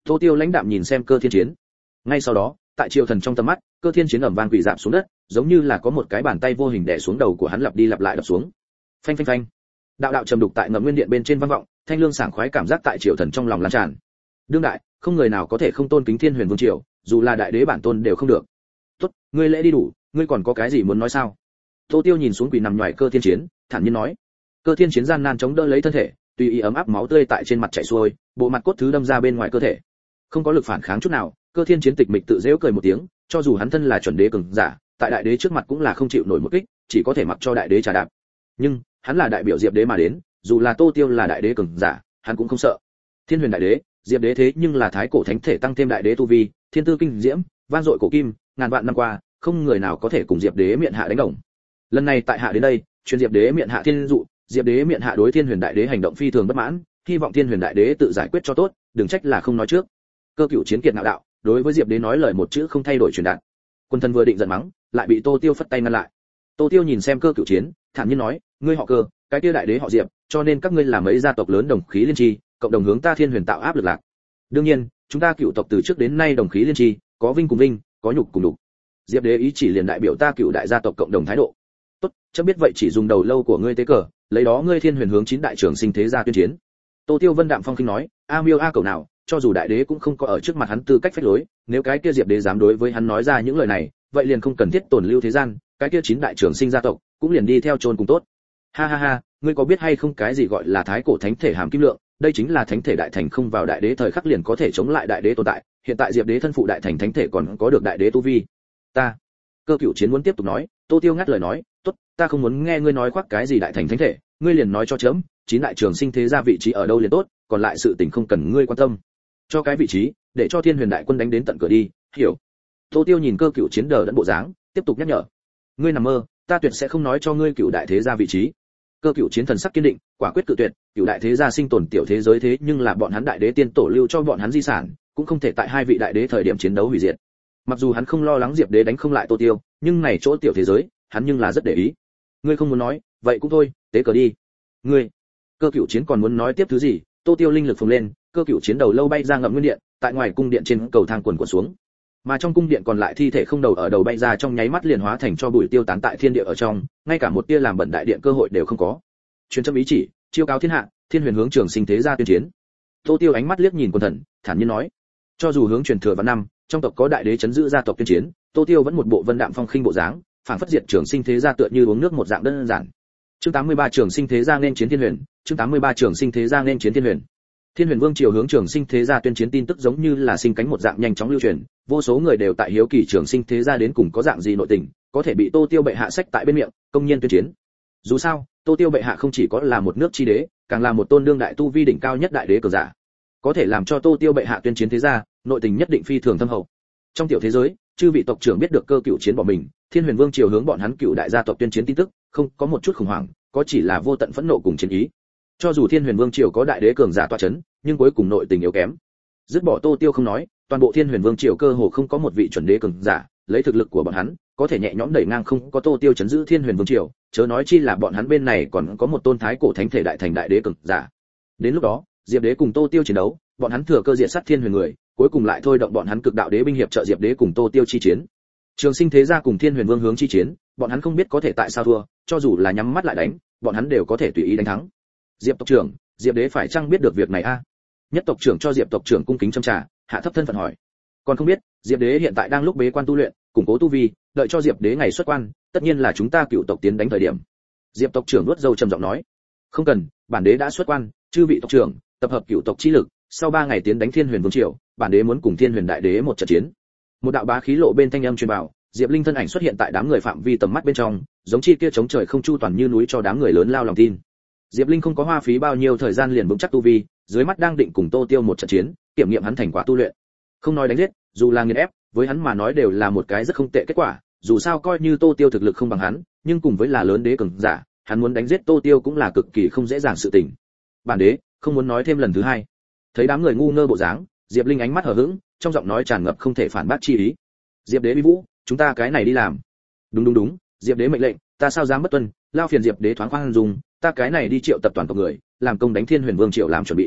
S1: Tô Tiêu lãnh đạm nhìn xem Cơ Thiên Chiến. Ngay sau đó, tại triều thần trong tầm mắt, Cơ Thiên Chiến ầm vang quỳ rạp xuống đất, giống như là có một cái bàn tay vô hình đè xuống đầu của hắn lặp đi lặp lại đập xuống. Phanh phanh phanh. Đạo đạo trầm đục tại Ngậm Nguyên Điện bên trên vang vọng, thanh lương sảng khoái cảm giác tại triều thần trong lòng lan tràn. Đương đại, không người nào có thể không tôn kính Thiên Huyền Vương triều, dù là đại đế bản tôn đều không được. "Tốt, ngươi lễ đi đủ, ngươi còn có cái gì muốn nói sao?" Tô Tiêu nhìn xuống quỳ nằm nhòi Cơ Thiên Chiến, thản nhiên nói. Cơ Thiên Chiến gian nan chống đỡ lấy thân thể, tùy ý ấm áp máu tươi tại trên mặt chảy xuôi, bộ mặt cốt thứ đâm ra bên ngoài cơ thể. Không có lực phản kháng chút nào, Cơ Thiên Chiến tịch mịch tự giễu cười một tiếng, cho dù hắn thân là chuẩn đế cường giả, tại đại đế trước mặt cũng là không chịu nổi một kích, chỉ có thể mặc cho đại đế trả đạp. Nhưng, hắn là đại biểu Diệp đế mà đến, dù là Tô Tiêu là đại đế cường giả, hắn cũng không sợ. Thiên Huyền đại đế, Diệp đế thế nhưng là thái cổ thánh thể tăng thêm đại đế tu vi, thiên tư kinh diễm, van dội cổ kim, ngàn vạn năm qua, không người nào có thể cùng Diệp đế miệng hạ đánh đồng. Lần này tại hạ đến đây, truyền Diệp đế miệng hạ thiên dụ, Diệp đế miệng hạ đối Thiên Huyền đại đế hành động phi thường bất mãn, hy vọng Thiên Huyền đại đế tự giải quyết cho tốt, đừng trách là không nói trước. Cơ Cửu Chiến kiệt ngạo đạo, đối với Diệp đế nói lời một chữ không thay đổi truyền đạt. Quân thần vừa định giận mắng, lại bị Tô Tiêu phất tay ngăn lại. Tô Tiêu nhìn xem Cơ Cửu Chiến, thản nhiên nói, ngươi họ Cơ, cái kia đại đế họ Diệp, cho nên các ngươi là mấy gia tộc lớn đồng khí liên tri, cộng đồng hướng ta Thiên Huyền tạo áp lực lạc. Đương nhiên, chúng ta cửu tộc từ trước đến nay đồng khí liên tri, có vinh cùng vinh, có nhục cùng nhục. Diệp đế ý chỉ liền đại biểu ta cửu đại gia tộc cộng đồng thái độ. Tốt, chấm biết vậy chỉ dùng đầu lâu của ngươi tế cờ, lấy đó ngươi Thiên Huyền hướng chín đại trưởng sinh thế gia tuyên chiến. Tô Tiêu vân đạm phong khinh nói, a miêu a cầu nào, cho dù đại đế cũng không có ở trước mặt hắn tư cách phách lối, nếu cái kia Diệp đế dám đối với hắn nói ra những lời này, vậy liền không cần thiết tổn lưu thế gian, cái kia chín đại trưởng sinh gia tộc cũng liền đi theo chôn cùng tốt. Ha ha ha, ngươi có biết hay không cái gì gọi là thái cổ thánh thể hàm kim lượng, đây chính là thánh thể đại thành không vào đại đế thời khắc liền có thể chống lại đại đế tồn tại, hiện tại Diệp đế thân phụ đại thành thánh thể còn có được đại đế tu vi. Ta, Cơ Cửu Chiến muốn tiếp tục nói, Tô Tiêu ngắt lời nói, tốt, ta không muốn nghe ngươi nói khoác cái gì đại thành thánh thể, ngươi liền nói cho chấm, chín đại trường sinh thế gia vị trí ở đâu liền tốt, còn lại sự tình không cần ngươi quan tâm. Cho cái vị trí, để cho Thiên Huyền đại quân đánh đến tận cửa đi, hiểu? Tô Tiêu nhìn Cơ Cửu Chiến đờ đẫn bộ dáng, tiếp tục nhắc nhở. Ngươi nằm mơ, ta tuyệt sẽ không nói cho ngươi cửu đại thế gia vị trí. Cơ Cửu Chiến thần sắc kiên định, quả quyết cự tuyệt, cửu đại thế gia sinh tồn tiểu thế giới thế nhưng là bọn hắn đại đế tiên tổ lưu cho bọn hắn di sản, cũng không thể tại hai vị đại đế thời điểm chiến đấu hủy diệt. Mặc dù hắn không lo lắng Diệp đế đánh không lại Tô Tiêu, nhưng này chỗ tiểu thế giới, hắn nhưng là rất để ý. Ngươi không muốn nói, vậy cũng thôi, tế cờ đi. Ngươi. Cơ Cửu Chiến còn muốn nói tiếp thứ gì, Tô Tiêu linh lực phồng lên, Cơ Cửu Chiến đầu lâu bay ra Ngậm Nguyên Điện, tại ngoài cung điện trên cầu thang quần quần xuống. Mà trong cung điện còn lại thi thể không đầu ở đầu bay ra trong nháy mắt liền hóa thành cho bụi tiêu tán tại thiên địa ở trong, ngay cả một tia làm bẩn đại điện cơ hội đều không có. Truyền chấm ý chỉ, chiêu cáo thiên hạ, Thiên Huyền hướng trường sinh thế gia tuyên chiến. Tô Tiêu ánh mắt liếc nhìn Quân Thần, thản nhiên nói, cho dù hướng truyền thừa vạn năm, trong tộc có đại đế chấn giữ gia tộc tuyên chiến, Tô Tiêu vẫn một bộ vân đạm phong khinh bộ dáng, phảng phất diệt trường sinh thế gia tựa như uống nước một dạng đơn giản. Chương tám mươi ba trường sinh thế gia nên chiến Thiên Huyền, chương tám mươi ba trường sinh thế gia nên chiến Thiên Huyền. Thiên Huyền Vương triều hướng trường sinh thế gia tuyên chiến tin tức giống như là sinh cánh một dạng nhanh chóng lưu truyền, vô số người đều tại hiếu kỳ trường sinh thế gia đến cùng có dạng gì nội tình, có thể bị Tô Tiêu bệ hạ sách tại bên miệng, công nhiên tuyên chiến. Dù sao, Tô Tiêu bệ hạ không chỉ có là một nước chi đế, càng là một tôn đương đại tu vi đỉnh cao nhất đại đế cường giả. Có thể làm cho Tô Tiêu bệ hạ tuyên chiến thế gia, nội tình nhất định phi thường thâm hậu. Trong tiểu thế giới, chư vị tộc trưởng biết được Cơ Cửu Chiến bỏ mình, Thiên Huyền Vương triều hướng bọn hắn cựu đại gia tộc tuyên chiến tin tức, không có một chút khủng hoảng, có chỉ là vô tận phẫn nộ cùng chiến ý. Cho dù Thiên Huyền Vương triều có đại đế cường giả tọa chấn, nhưng cuối cùng nội tình yếu kém. Dứt bỏ Tô Tiêu không nói, toàn bộ Thiên Huyền Vương triều cơ hồ không có một vị chuẩn đế cường giả, lấy thực lực của bọn hắn, có thể nhẹ nhõm đẩy ngang không có Tô Tiêu chấn giữ Thiên Huyền Vương triều, chớ nói chi là bọn hắn bên này còn có một tôn thái cổ thánh thể đại thành đại đế cường giả. Đến lúc đó, Diệp đế cùng Tô Tiêu chiến đấu, bọn hắn thừa cơ diệt sát Thiên Huyền người, cuối cùng lại thôi động bọn hắn cực đạo đế binh hiệp trợ Diệp đế cùng Tô Tiêu chi chiến. Trường sinh thế gia cùng Thiên Huyền Vương hướng chi chiến, bọn hắn không biết có thể tại sao thua, cho dù là nhắm mắt lại đánh, bọn hắn đều có thể tùy ý đánh thắng. Diệp tộc trưởng, Diệp đế phải chăng biết được việc này a? Nhất tộc trưởng cho Diệp tộc trưởng cung kính châm trà, hạ thấp thân phận hỏi. Còn không biết, Diệp đế hiện tại đang lúc bế quan tu luyện, củng cố tu vi, đợi cho Diệp đế ngày xuất quan, tất nhiên là chúng ta cựu tộc tiến đánh thời điểm. Diệp tộc trưởng nuốt dâu trầm giọng nói. Không cần, bản đế đã xuất quan, chư vị tộc trưởng, tập hợp cựu tộc chi lực, sau ba ngày tiến đánh Thiên Huyền Vương triều, bản đế muốn cùng Thiên Huyền đại đế một trận chiến. Một đạo bá khí lộ bên thanh âm truyền vào, Diệp Linh thân ảnh xuất hiện tại đám người phạm vi tầm mắt bên trong, giống chi kia chống trời không chu toàn như núi cho đám người lớn lao lòng tin. Diệp Linh không có hoa phí bao nhiêu thời gian liền vững chắc tu vi, dưới mắt đang định cùng Tô Tiêu một trận chiến, kiểm nghiệm hắn thành quả tu luyện. Không nói đánh giết, dù là nghiền ép, với hắn mà nói đều là một cái rất không tệ kết quả, dù sao coi như Tô Tiêu thực lực không bằng hắn, nhưng cùng với là lớn đế cường giả, hắn muốn đánh giết Tô Tiêu cũng là cực kỳ không dễ dàng sự tình. Bản đế không muốn nói thêm lần thứ hai. Thấy đám người ngu ngơ bộ dáng, Diệp Linh ánh mắt hờ hững, trong giọng nói tràn ngập không thể phản bác chi ý. Diệp đế uy vũ, chúng ta cái này đi làm. Đúng đúng đúng, Diệp đế mệnh lệnh, ta sao dám bất tuân, lao phiền Diệp đế thoáng khoan dùng, ta cái này đi triệu tập toàn tộc người, làm công đánh Thiên Huyền Vương triều làm chuẩn bị.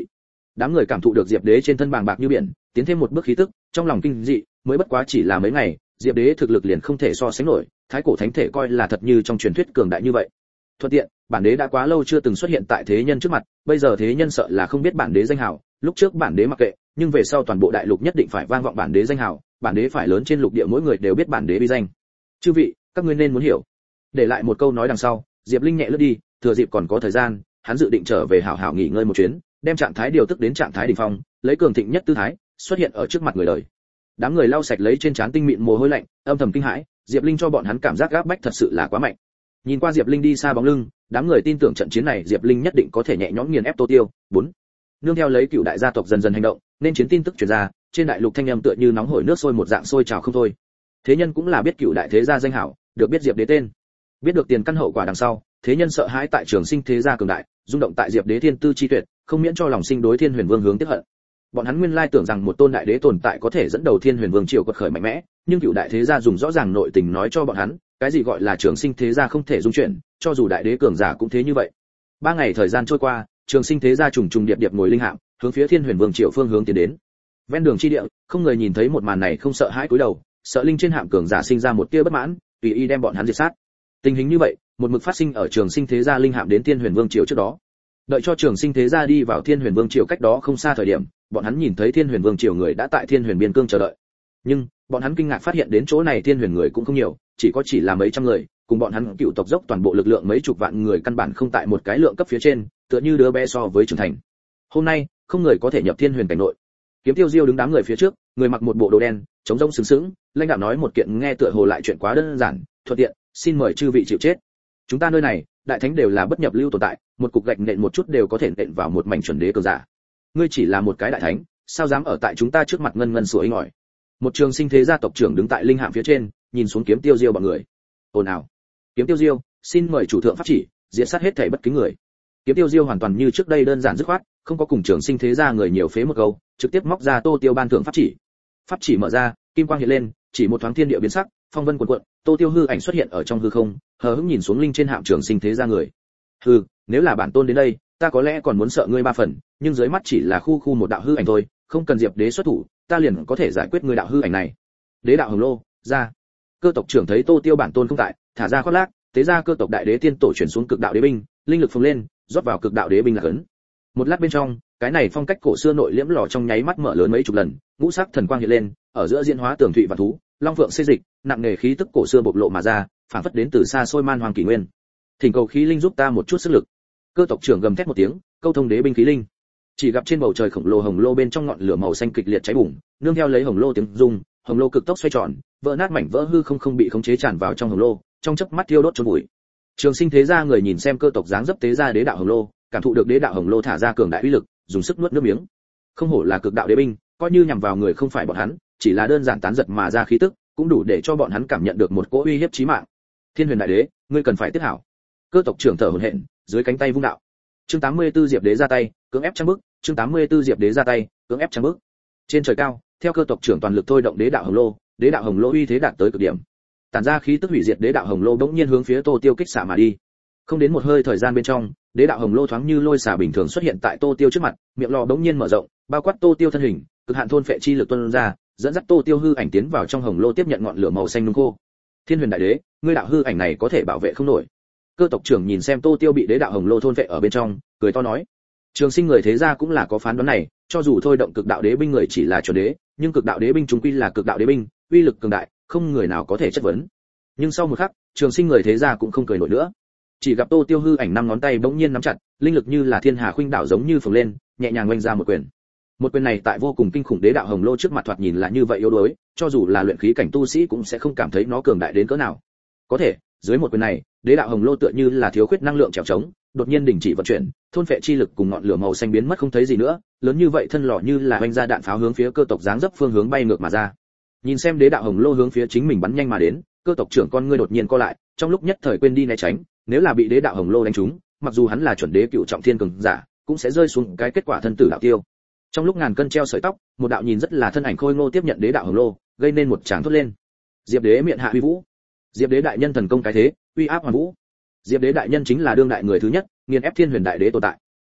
S1: Đám người cảm thụ được Diệp Đế trên thân bàng bạc như biển, tiến thêm một bước khí tức, trong lòng kinh dị, mới bất quá chỉ là mấy ngày, Diệp Đế thực lực liền không thể so sánh nổi, thái cổ thánh thể coi là thật như trong truyền thuyết cường đại như vậy. Thuận tiện, bản đế đã quá lâu chưa từng xuất hiện tại thế nhân trước mặt, bây giờ thế nhân sợ là không biết bản đế danh hào, lúc trước bản đế mặc kệ, nhưng về sau toàn bộ đại lục nhất định phải vang vọng bản đế danh hào, bản đế phải lớn trên lục địa mỗi người đều biết bản đế uy danh. Chư vị, các ngươi nên muốn hiểu. Để lại một câu nói đằng sau, Diệp Linh nhẹ lướt đi, thừa dịp còn có thời gian, hắn dự định trở về hảo hảo nghỉ ngơi một chuyến, đem trạng thái điều tức đến trạng thái đỉnh phong, lấy cường thịnh nhất tư thái xuất hiện ở trước mặt người đời. Đám người lau sạch lấy trên trán tinh mịn mồ hôi lạnh, âm thầm kinh hãi, Diệp Linh cho bọn hắn cảm giác áp bách thật sự là quá mạnh. Nhìn qua Diệp Linh đi xa bóng lưng, đám người tin tưởng trận chiến này Diệp Linh nhất định có thể nhẹ nhõm nghiền ép Tô Tiêu. Bốn. Nương theo lấy cựu đại gia tộc dần dần hành động, nên chiến tin tức truyền ra, trên đại lục thanh âm tựa như nóng hổi nước sôi một dạng sôi trào không thôi. Thế nhân cũng là biết cựu đại thế gia danh hảo, được biết Diệp Đế tên. Biết được tiền căn hậu quả đằng sau, thế nhân sợ hãi tại Trường Sinh thế gia cường đại, rung động tại Diệp Đế thiên tư chi tuyệt, không miễn cho lòng sinh đối Thiên Huyền Vương hướng tiếc hận. Bọn hắn nguyên lai tưởng rằng một tôn đại đế tồn tại có thể dẫn đầu Thiên Huyền Vương triều quật khởi mạnh mẽ, nhưng cựu đại thế gia dùng rõ ràng nội tình nói cho bọn hắn, cái gì gọi là Trường Sinh thế gia không thể dung chuyển, cho dù đại đế cường giả cũng thế như vậy. Ba ngày thời gian trôi qua, Trường Sinh thế gia trùng trùng điệp điệp ngồi linh hạm, hướng phía Thiên Huyền Vương triều phương hướng tiến đến. Ven đường chi địa, không người nhìn thấy một màn này không sợ hãi cúi đầu, sợ linh trên hạm cường giả sinh ra một tia bất mãn, tùy ý đem bọn hắn diệt sát. Tình hình như vậy, một mực phát sinh ở Trường Sinh thế gia linh hạm đến Thiên Huyền Vương triều trước đó. Đợi cho Trường Sinh thế gia đi vào Thiên Huyền Vương triều cách đó không xa thời điểm, bọn hắn nhìn thấy Thiên Huyền Vương triều người đã tại Thiên Huyền biên cương chờ đợi. Nhưng, bọn hắn kinh ngạc phát hiện đến chỗ này Thiên Huyền người cũng không nhiều, chỉ có chỉ là mấy trăm người, cùng bọn hắn cựu tộc dốc toàn bộ lực lượng mấy chục vạn người căn bản không tại một cái lượng cấp phía trên, tựa như đứa bé so với trưởng thành. Hôm nay, không người có thể nhập Thiên Huyền cảnh nội. Kiếm Tiêu Diêu đứng đám người phía trước, người mặc một bộ đồ đen, chống rông sướng sướng, lãnh đạo nói một kiện nghe tựa hồ lại chuyện quá đơn giản, thuận tiện, xin mời chư vị chịu chết. Chúng ta nơi này, đại thánh đều là bất nhập lưu tồn tại, một cục gạch nện một chút đều có thể nện vào một mảnh chuẩn đế cường giả. Ngươi chỉ là một cái đại thánh, sao dám ở tại chúng ta trước mặt ngân ngân sủa inh ỏi. Một Trường Sinh thế gia tộc trưởng đứng tại linh hạm phía trên, nhìn xuống Kiếm Tiêu Diêu bọn người. Ồn ào. Kiếm Tiêu Diêu, xin mời chủ thượng pháp chỉ, diệt sát hết thảy bất kính người. Kiếm Tiêu Diêu hoàn toàn như trước đây đơn giản dứt khoát, không có cùng Trường Sinh thế gia người nhiều phế một câu, trực tiếp móc ra Tô Tiêu ban thưởng pháp chỉ. Pháp chỉ mở ra, kim quang hiện lên, chỉ một thoáng thiên địa biến sắc, phong vân cuộn cuộn, Tô Tiêu hư ảnh xuất hiện ở trong hư không, hờ hững nhìn xuống linh trên hạm Trường Sinh thế gia người. Hừ, nếu là bản tôn đến đây, ta có lẽ còn muốn sợ ngươi ba phần, nhưng dưới mắt chỉ là khu khu một đạo hư ảnh thôi, không cần Diệp Đế xuất thủ, ta liền có thể giải quyết ngươi đạo hư ảnh này. Đế đạo hồng lô, ra. Cơ tộc trưởng thấy Tô Tiêu bản tôn không tại, thả ra khoác lác, tế ra cơ tộc đại đế tiên tổ chuyển xuống cực đạo đế binh, linh lực phồng lên, rót vào cực đạo đế binh là cấn. Một lát bên trong, cái này phong cách cổ xưa nội liễm lò trong nháy mắt mở lớn mấy chục lần, ngũ sắc thần quang hiện lên, ở giữa diễn hóa tường thụy và thú, long phượng xê dịch, nặng nề khí tức cổ xưa bộc lộ mà ra, phản phất đến từ xa xôi man hoàng kỷ nguyên. Thỉnh cầu khí linh giúp ta một chút sức lực. Cơ tộc trưởng gầm thét một tiếng, câu thông đế binh khí linh. Chỉ gặp trên bầu trời khổng lồ hồng lô bên trong ngọn lửa màu xanh kịch liệt cháy bùng, nương theo lấy hồng lô tiếng rung, hồng lô cực tốc xoay tròn, vỡ nát mảnh vỡ hư không không bị khống chế tràn vào trong hồng lô, trong chớp mắt thiêu đốt chôn bụi. Trường Sinh thế gia người nhìn xem cơ tộc dáng dấp tế ra đế đạo hồng lô, cảm thụ được đế đạo hồng lô thả ra cường đại uy lực, dùng sức nuốt nước miếng. Không hổ là cực đạo đế binh, coi như nhằm vào người không phải bọn hắn, chỉ là đơn giản tán giật mà ra khí tức, cũng đủ để cho bọn hắn cảm nhận được một cỗ uy hiếp chí mạng. Thiên Huyền đại đế, ngươi cần phải tiếp hảo. Cơ tộc trưởng thở hổn hển, dưới cánh tay vung đạo. Chương tám mươi tư Diệp Đế ra tay, cưỡng ép trăm bước, chương tám mươi tư Diệp Đế ra tay, cưỡng ép trăm bước. Trên trời cao, theo cơ tộc trưởng toàn lực thôi động đế đạo hồng lô, đế đạo hồng lô uy thế đạt tới cực điểm. Tản ra khí tức hủy diệt đế đạo hồng lô bỗng nhiên hướng phía Tô Tiêu kích xạ mà đi. Không đến một hơi thời gian bên trong, đế đạo hồng lô thoáng như lôi xả bình thường xuất hiện tại Tô Tiêu trước mặt, miệng lò bỗng nhiên mở rộng, bao quát Tô Tiêu thân hình, cực hạn thôn phệ chi lực tuôn ra, dẫn dắt Tô Tiêu hư ảnh tiến vào trong hồng lô tiếp nhận ngọn lửa màu xanh nung khô. Thiên Huyền đại đế, ngươi đạo hư ảnh này có thể bảo vệ không nổi. Cơ tộc trưởng nhìn xem Tô Tiêu bị đế đạo hồng lô thôn phệ ở bên trong, cười to nói. Trường Sinh người thế gia cũng là có phán đoán này, cho dù thôi động cực đạo đế binh người chỉ là chuẩn đế, nhưng cực đạo đế binh chúng quy là cực đạo đế binh, uy lực cường đại, không người nào có thể chất vấn. Nhưng sau một khắc, Trường Sinh người thế gia cũng không cười nổi nữa. Chỉ gặp Tô Tiêu hư ảnh năm ngón tay bỗng nhiên nắm chặt, linh lực như là thiên hà khuynh đảo giống như phồng lên, nhẹ nhàng oanh ra một quyền. Một quyền này tại vô cùng kinh khủng đế đạo hồng lô trước mặt thoạt nhìn là như vậy yếu đuối, cho dù là luyện khí cảnh tu sĩ cũng sẽ không cảm thấy nó cường đại đến cỡ nào. Có thể, dưới một quyền này, đế đạo hồng lô tựa như là thiếu khuyết năng lượng trèo trống, đột nhiên đình chỉ vận chuyển, thôn phệ chi lực cùng ngọn lửa màu xanh biến mất không thấy gì nữa, lớn như vậy thân lò như là oanh ra đạn pháo hướng phía cơ tộc dáng dấp phương hướng bay ngược mà ra. Nhìn xem đế đạo hồng lô hướng phía chính mình bắn nhanh mà đến, cơ tộc trưởng con ngươi đột nhiên co lại, trong lúc nhất thời quên đi né tránh, nếu là bị đế đạo hồng lô đánh trúng, mặc dù hắn là chuẩn đế cựu trọng thiên cường giả, cũng sẽ rơi xuống cái kết quả thân tử đạo tiêu. Trong lúc ngàn cân treo sợi tóc, một đạo nhìn rất là thân ảnh khôi ngô tiếp nhận đế đạo hồng lô, gây nên một tràng thốt lên. Diệp Đế miệng hạ uy vũ. Diệp Đế đại nhân thần công cái thế, uy áp hoàn vũ. Diệp Đế đại nhân chính là đương đại người thứ nhất, nghiền ép Thiên Huyền đại đế tồn tại.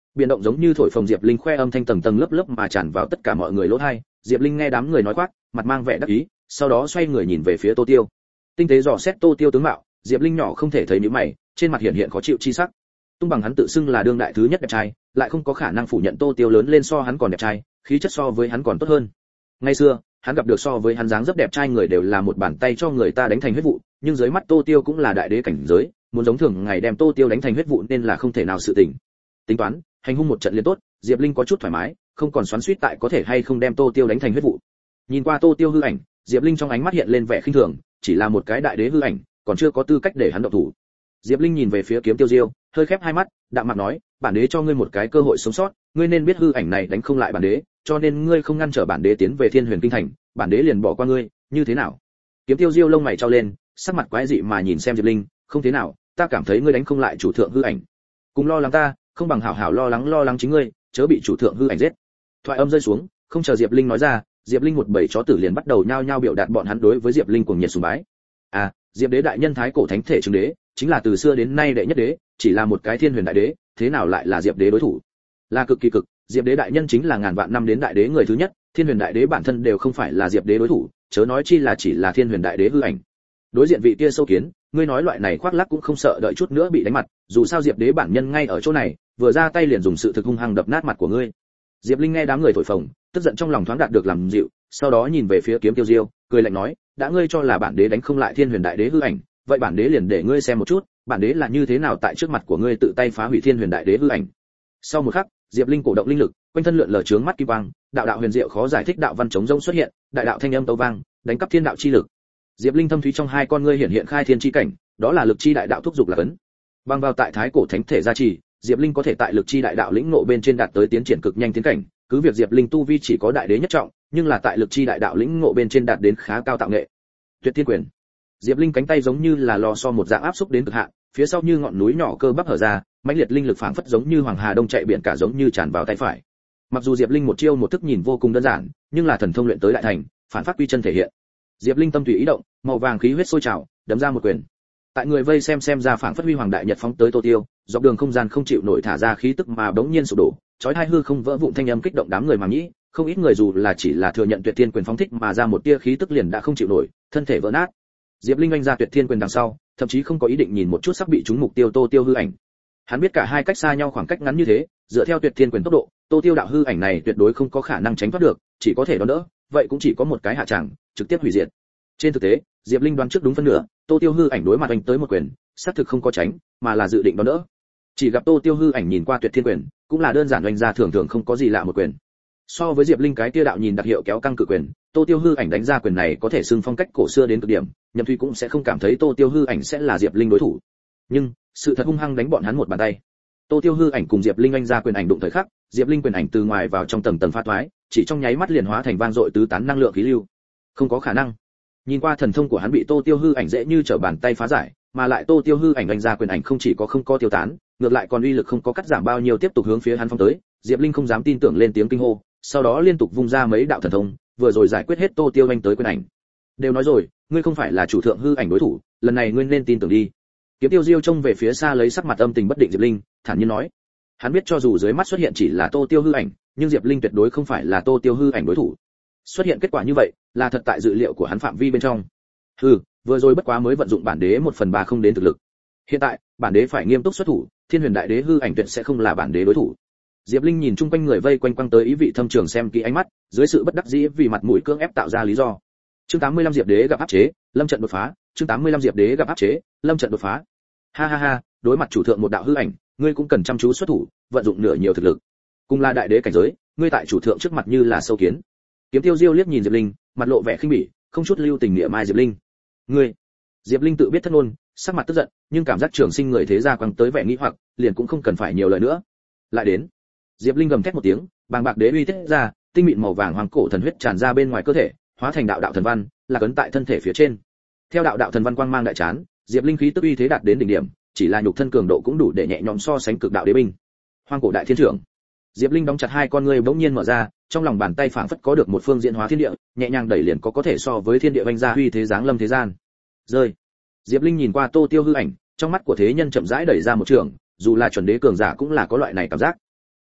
S1: Biển động giống như thổi phồng Diệp Linh khoe âm thanh tầng tầng lớp lớp mà tràn vào tất cả mọi người lỗ tai. Diệp Linh nghe đám người nói khoác, mặt mang vẻ đắc ý, sau đó xoay người nhìn về phía Tô Tiêu. Tinh tế dò xét Tô Tiêu tướng mạo, Diệp Linh nhỏ không thể thấy nhíu mày, trên mặt hiện hiện khó chịu chi sắc. Tung bằng hắn tự xưng là đương đại thứ nhất đẹp trai, lại không có khả năng phủ nhận Tô Tiêu lớn lên so hắn còn đẹp trai, khí chất so với hắn còn tốt hơn. Ngày xưa, hắn gặp được so với hắn dáng dấp đẹp trai người đều là một bàn tay cho người ta đánh thành huyết vụ, nhưng dưới mắt Tô Tiêu cũng là đại đế cảnh giới, muốn giống thường ngày đem Tô Tiêu đánh thành huyết vụ nên là không thể nào sự tình. Tính toán, hành hung một trận liên tốt, Diệp Linh có chút thoải mái, không còn xoắn xuýt tại có thể hay không đem Tô Tiêu đánh thành huyết vụ. Nhìn qua Tô Tiêu hư ảnh, Diệp Linh trong ánh mắt hiện lên vẻ khinh thường, chỉ là một cái đại đế hư ảnh, còn chưa có tư cách để hắn động thủ. Diệp Linh nhìn về phía Kiếm Tiêu Diêu, hơi khép hai mắt, đạm mạc nói, bản đế cho ngươi một cái cơ hội sống sót, ngươi nên biết hư ảnh này đánh không lại bản đế, cho nên ngươi không ngăn trở bản đế tiến về Thiên Huyền Kinh thành, bản đế liền bỏ qua ngươi, như thế nào? Kiếm Tiêu Diêu lông mày trao lên, sắc mặt quái dị mà nhìn xem Diệp Linh, không thế nào, ta cảm thấy ngươi đánh không lại chủ thượng hư ảnh. Cùng lo lắng ta, không bằng hảo hảo lo lắng lo lắng chính ngươi, chớ bị chủ thượng hư ảnh giết. Thoại âm rơi xuống, không chờ Diệp Linh nói ra, Diệp Linh một bầy chó tử liền bắt đầu nhao nhao biểu đạt bọn hắn đối với Diệp Linh cuồng nhiệt sùng bái. À, Diệp Đế đại nhân thái cổ thánh thể chứng đế, chính là từ xưa đến nay đệ nhất đế, chỉ là một cái Thiên Huyền đại đế, thế nào lại là Diệp Đế đối thủ? Là cực kỳ cực, Diệp Đế đại nhân chính là ngàn vạn năm đến đại đế người thứ nhất, Thiên Huyền đại đế bản thân đều không phải là Diệp Đế đối thủ, chớ nói chi là chỉ là Thiên Huyền đại đế hư ảnh. Đối diện vị kia sâu kiến, ngươi nói loại này khoác lác cũng không sợ đợi chút nữa bị đánh mặt, dù sao Diệp Đế bản nhân ngay ở chỗ này, vừa ra tay liền dùng sự thực hung hăng đập nát mặt của ngươi. Diệp Linh nghe đám người thổi phồng, tức giận trong lòng thoáng đạt được làm dịu, sau đó nhìn về phía Kiếm Tiêu Diêu, cười lạnh nói, đã ngươi cho là bản đế đánh không lại Thiên Huyền đại đế hư ảnh, vậy bản đế liền để ngươi xem một chút, bản đế là như thế nào tại trước mặt của ngươi tự tay phá hủy Thiên Huyền đại đế hư ảnh. Sau một khắc, Diệp Linh cổ động linh lực, quanh thân lượn lờ chướng mắt kim quang, đạo đạo huyền diệu khó giải thích đạo văn chống rông xuất hiện, đại đạo thanh âm tấu vang, đánh cắp thiên đạo chi lực. Diệp Linh thâm thúy trong hai con ngươi hiện hiện khai thiên chi cảnh, đó là lực chi đại đạo thúc dục là cấn. Bằng vào tại thái cổ thánh thể gia trì, Diệp Linh có thể tại lực chi đại đạo lĩnh ngộ bên trên đạt tới tiến triển cực nhanh tiến cảnh, cứ việc Diệp Linh tu vi chỉ có đại đế nhất trọng, nhưng là tại lực chi đại đạo lĩnh ngộ bên trên đạt đến khá cao tạo nghệ. Tuyệt Thiên Quyền. Diệp Linh cánh tay giống như là lò xo một dạng áp xúc đến cực hạn, phía sau như ngọn núi nhỏ cơ bắp hở ra, mãnh liệt linh lực phảng phất giống như hoàng hà đông chạy biển cả giống như tràn vào tay phải. Mặc dù Diệp Linh một chiêu một thức nhìn vô cùng đơn giản, nhưng là thần thông luyện tới đại thành, phản phát quy chân thể hiện. Diệp Linh tâm tùy ý động, màu vàng khí huyết sôi trào, đấm ra một quyền. Tại người vây xem xem ra phảng phất huy hoàng đại nhật phóng tới Tô Tiêu, dọc đường không gian không chịu nổi thả ra khí tức mà bỗng nhiên sụp đổ, chói tai hư không vỡ vụn thanh âm kích động đám người màng nhĩ, không ít người dù là chỉ là thừa nhận Tuyệt Thiên Quyền phóng thích mà ra một tia khí tức liền đã không chịu nổi, thân thể vỡ nát. Diệp Linh anh ra Tuyệt Thiên Quyền đằng sau, thậm chí không có ý định nhìn một chút sắp bị trúng mục tiêu Tô Tiêu hư ảnh. Hắn biết cả hai cách xa nhau khoảng cách ngắn như thế, dựa theo Tuyệt Thiên Quyền tốc độ, Tô Tiêu đạo hư ảnh này tuyệt đối không có khả năng tránh thoát được, chỉ có thể đón đỡ, vậy cũng chỉ có một cái hạ tràng, trực tiếp hủy diệt. Trên thực tế, Diệp Linh đoán trước đúng phân nửa, Tô Tiêu hư ảnh đối mặt anh tới một quyền, xác thực không có tránh, mà là dự định đón đỡ. Chỉ gặp Tô Tiêu hư ảnh nhìn qua Tuyệt Thiên Quyền, cũng là đơn giản đánh ra thường thường không có gì lạ một quyền. So với Diệp Linh cái kia đạo nhìn đặc hiệu kéo căng cự quyền, Tô Tiêu hư ảnh đánh ra quyền này có thể xưng phong cách cổ xưa đến cực điểm, Nhậm Thúy cũng sẽ không cảm thấy Tô Tiêu hư ảnh sẽ là Diệp Linh đối thủ. Nhưng, sự thật hung hăng đánh bọn hắn một bàn tay. Tô Tiêu hư ảnh cùng Diệp Linh anh ra quyền ảnh đụng thời khắc, Diệp Linh quyền ảnh từ ngoài vào trong tầng tầng pha toái, chỉ trong nháy mắt liền hóa thành vang dội tứ tán năng lượng khí lưu. Không có khả năng. Nhìn qua thần thông của hắn bị Tô Tiêu hư ảnh dễ như trở bàn tay phá giải, mà lại Tô Tiêu hư ảnh anh ra quyền ảnh không chỉ có không có tiêu tán, ngược lại còn uy lực không có cắt giảm bao nhiêu tiếp tục hướng phía hắn phóng tới. Diệp Linh không dám tin tưởng lên tiếng kinh hô, sau đó liên tục vung ra mấy đạo thần thông, vừa rồi giải quyết hết Tô Tiêu anh tới quyền ảnh. Đều nói rồi, ngươi không phải là chủ thượng hư ảnh đối thủ, lần này ngươi nên tin tưởng đi. Kiếm Tiêu Diêu trông về phía xa lấy sắc mặt âm tình bất định Diệp Linh, thản nhiên nói. Hắn biết cho dù dưới mắt xuất hiện chỉ là Tô Tiêu hư ảnh, nhưng Diệp Linh tuyệt đối không phải là Tô Tiêu hư ảnh đối thủ. Xuất hiện kết quả như vậy, là thật tại dự liệu của hắn phạm vi bên trong. Hừ, vừa rồi bất quá mới vận dụng bản đế một phần ba không đến thực lực. Hiện tại, bản đế phải nghiêm túc xuất thủ, Thiên Huyền đại đế hư ảnh tuyệt sẽ không là bản đế đối thủ. Diệp Linh nhìn chung quanh người vây quanh quăng tới ý vị thâm trường xem kỹ ánh mắt, dưới sự bất đắc dĩ vì mặt mũi cưỡng ép tạo ra lý do. Chương tám mươi lăm Diệp Đế gặp áp chế, lâm trận đột phá, chương tám mươi lăm Diệp Đế gặp áp chế, lâm trận đột phá. Ha ha ha, đối mặt chủ thượng một đạo hư ảnh, ngươi cũng cần chăm chú xuất thủ, vận dụng nửa nhiều thực lực. Cùng là đại đế cảnh giới, ngươi tại chủ thượng trước mặt như là sâu kiến. Kiếm Tiêu Diêu liếc nhìn Diệp Linh, mặt lộ vẻ khinh bỉ, không chút lưu tình niệm mai Diệp Linh. Ngươi. Diệp Linh tự biết thất ngôn, sắc mặt tức giận, nhưng cảm giác trường sinh người thế gia quăng tới vẻ nghi hoặc, liền cũng không cần phải nhiều lời nữa. Lại đến. Diệp Linh gầm thét một tiếng, bàng bạc đế uy tiết ra, tinh mịn màu vàng hoàng cổ thần huyết tràn ra bên ngoài cơ thể, hóa thành đạo đạo thần văn, là cấn tại thân thể phía trên. Theo đạo đạo thần văn quang mang đại chán, Diệp Linh khí tức uy thế đạt đến đỉnh điểm, chỉ là nhục thân cường độ cũng đủ để nhẹ nhõm so sánh cực đạo đế binh. Hoàng cổ đại thiên trưởng. Diệp Linh đóng chặt hai con ngươi bỗng nhiên mở ra, trong lòng bàn tay phảng phất có được một phương diện hóa thiên địa, nhẹ nhàng đẩy liền có có thể so với thiên địa vành ra uy thế giáng lâm thế gian. Rơi. Diệp Linh nhìn qua Tô Tiêu hư ảnh, trong mắt của thế nhân chậm rãi đẩy ra một trường, dù là chuẩn đế cường giả cũng là có loại này cảm giác.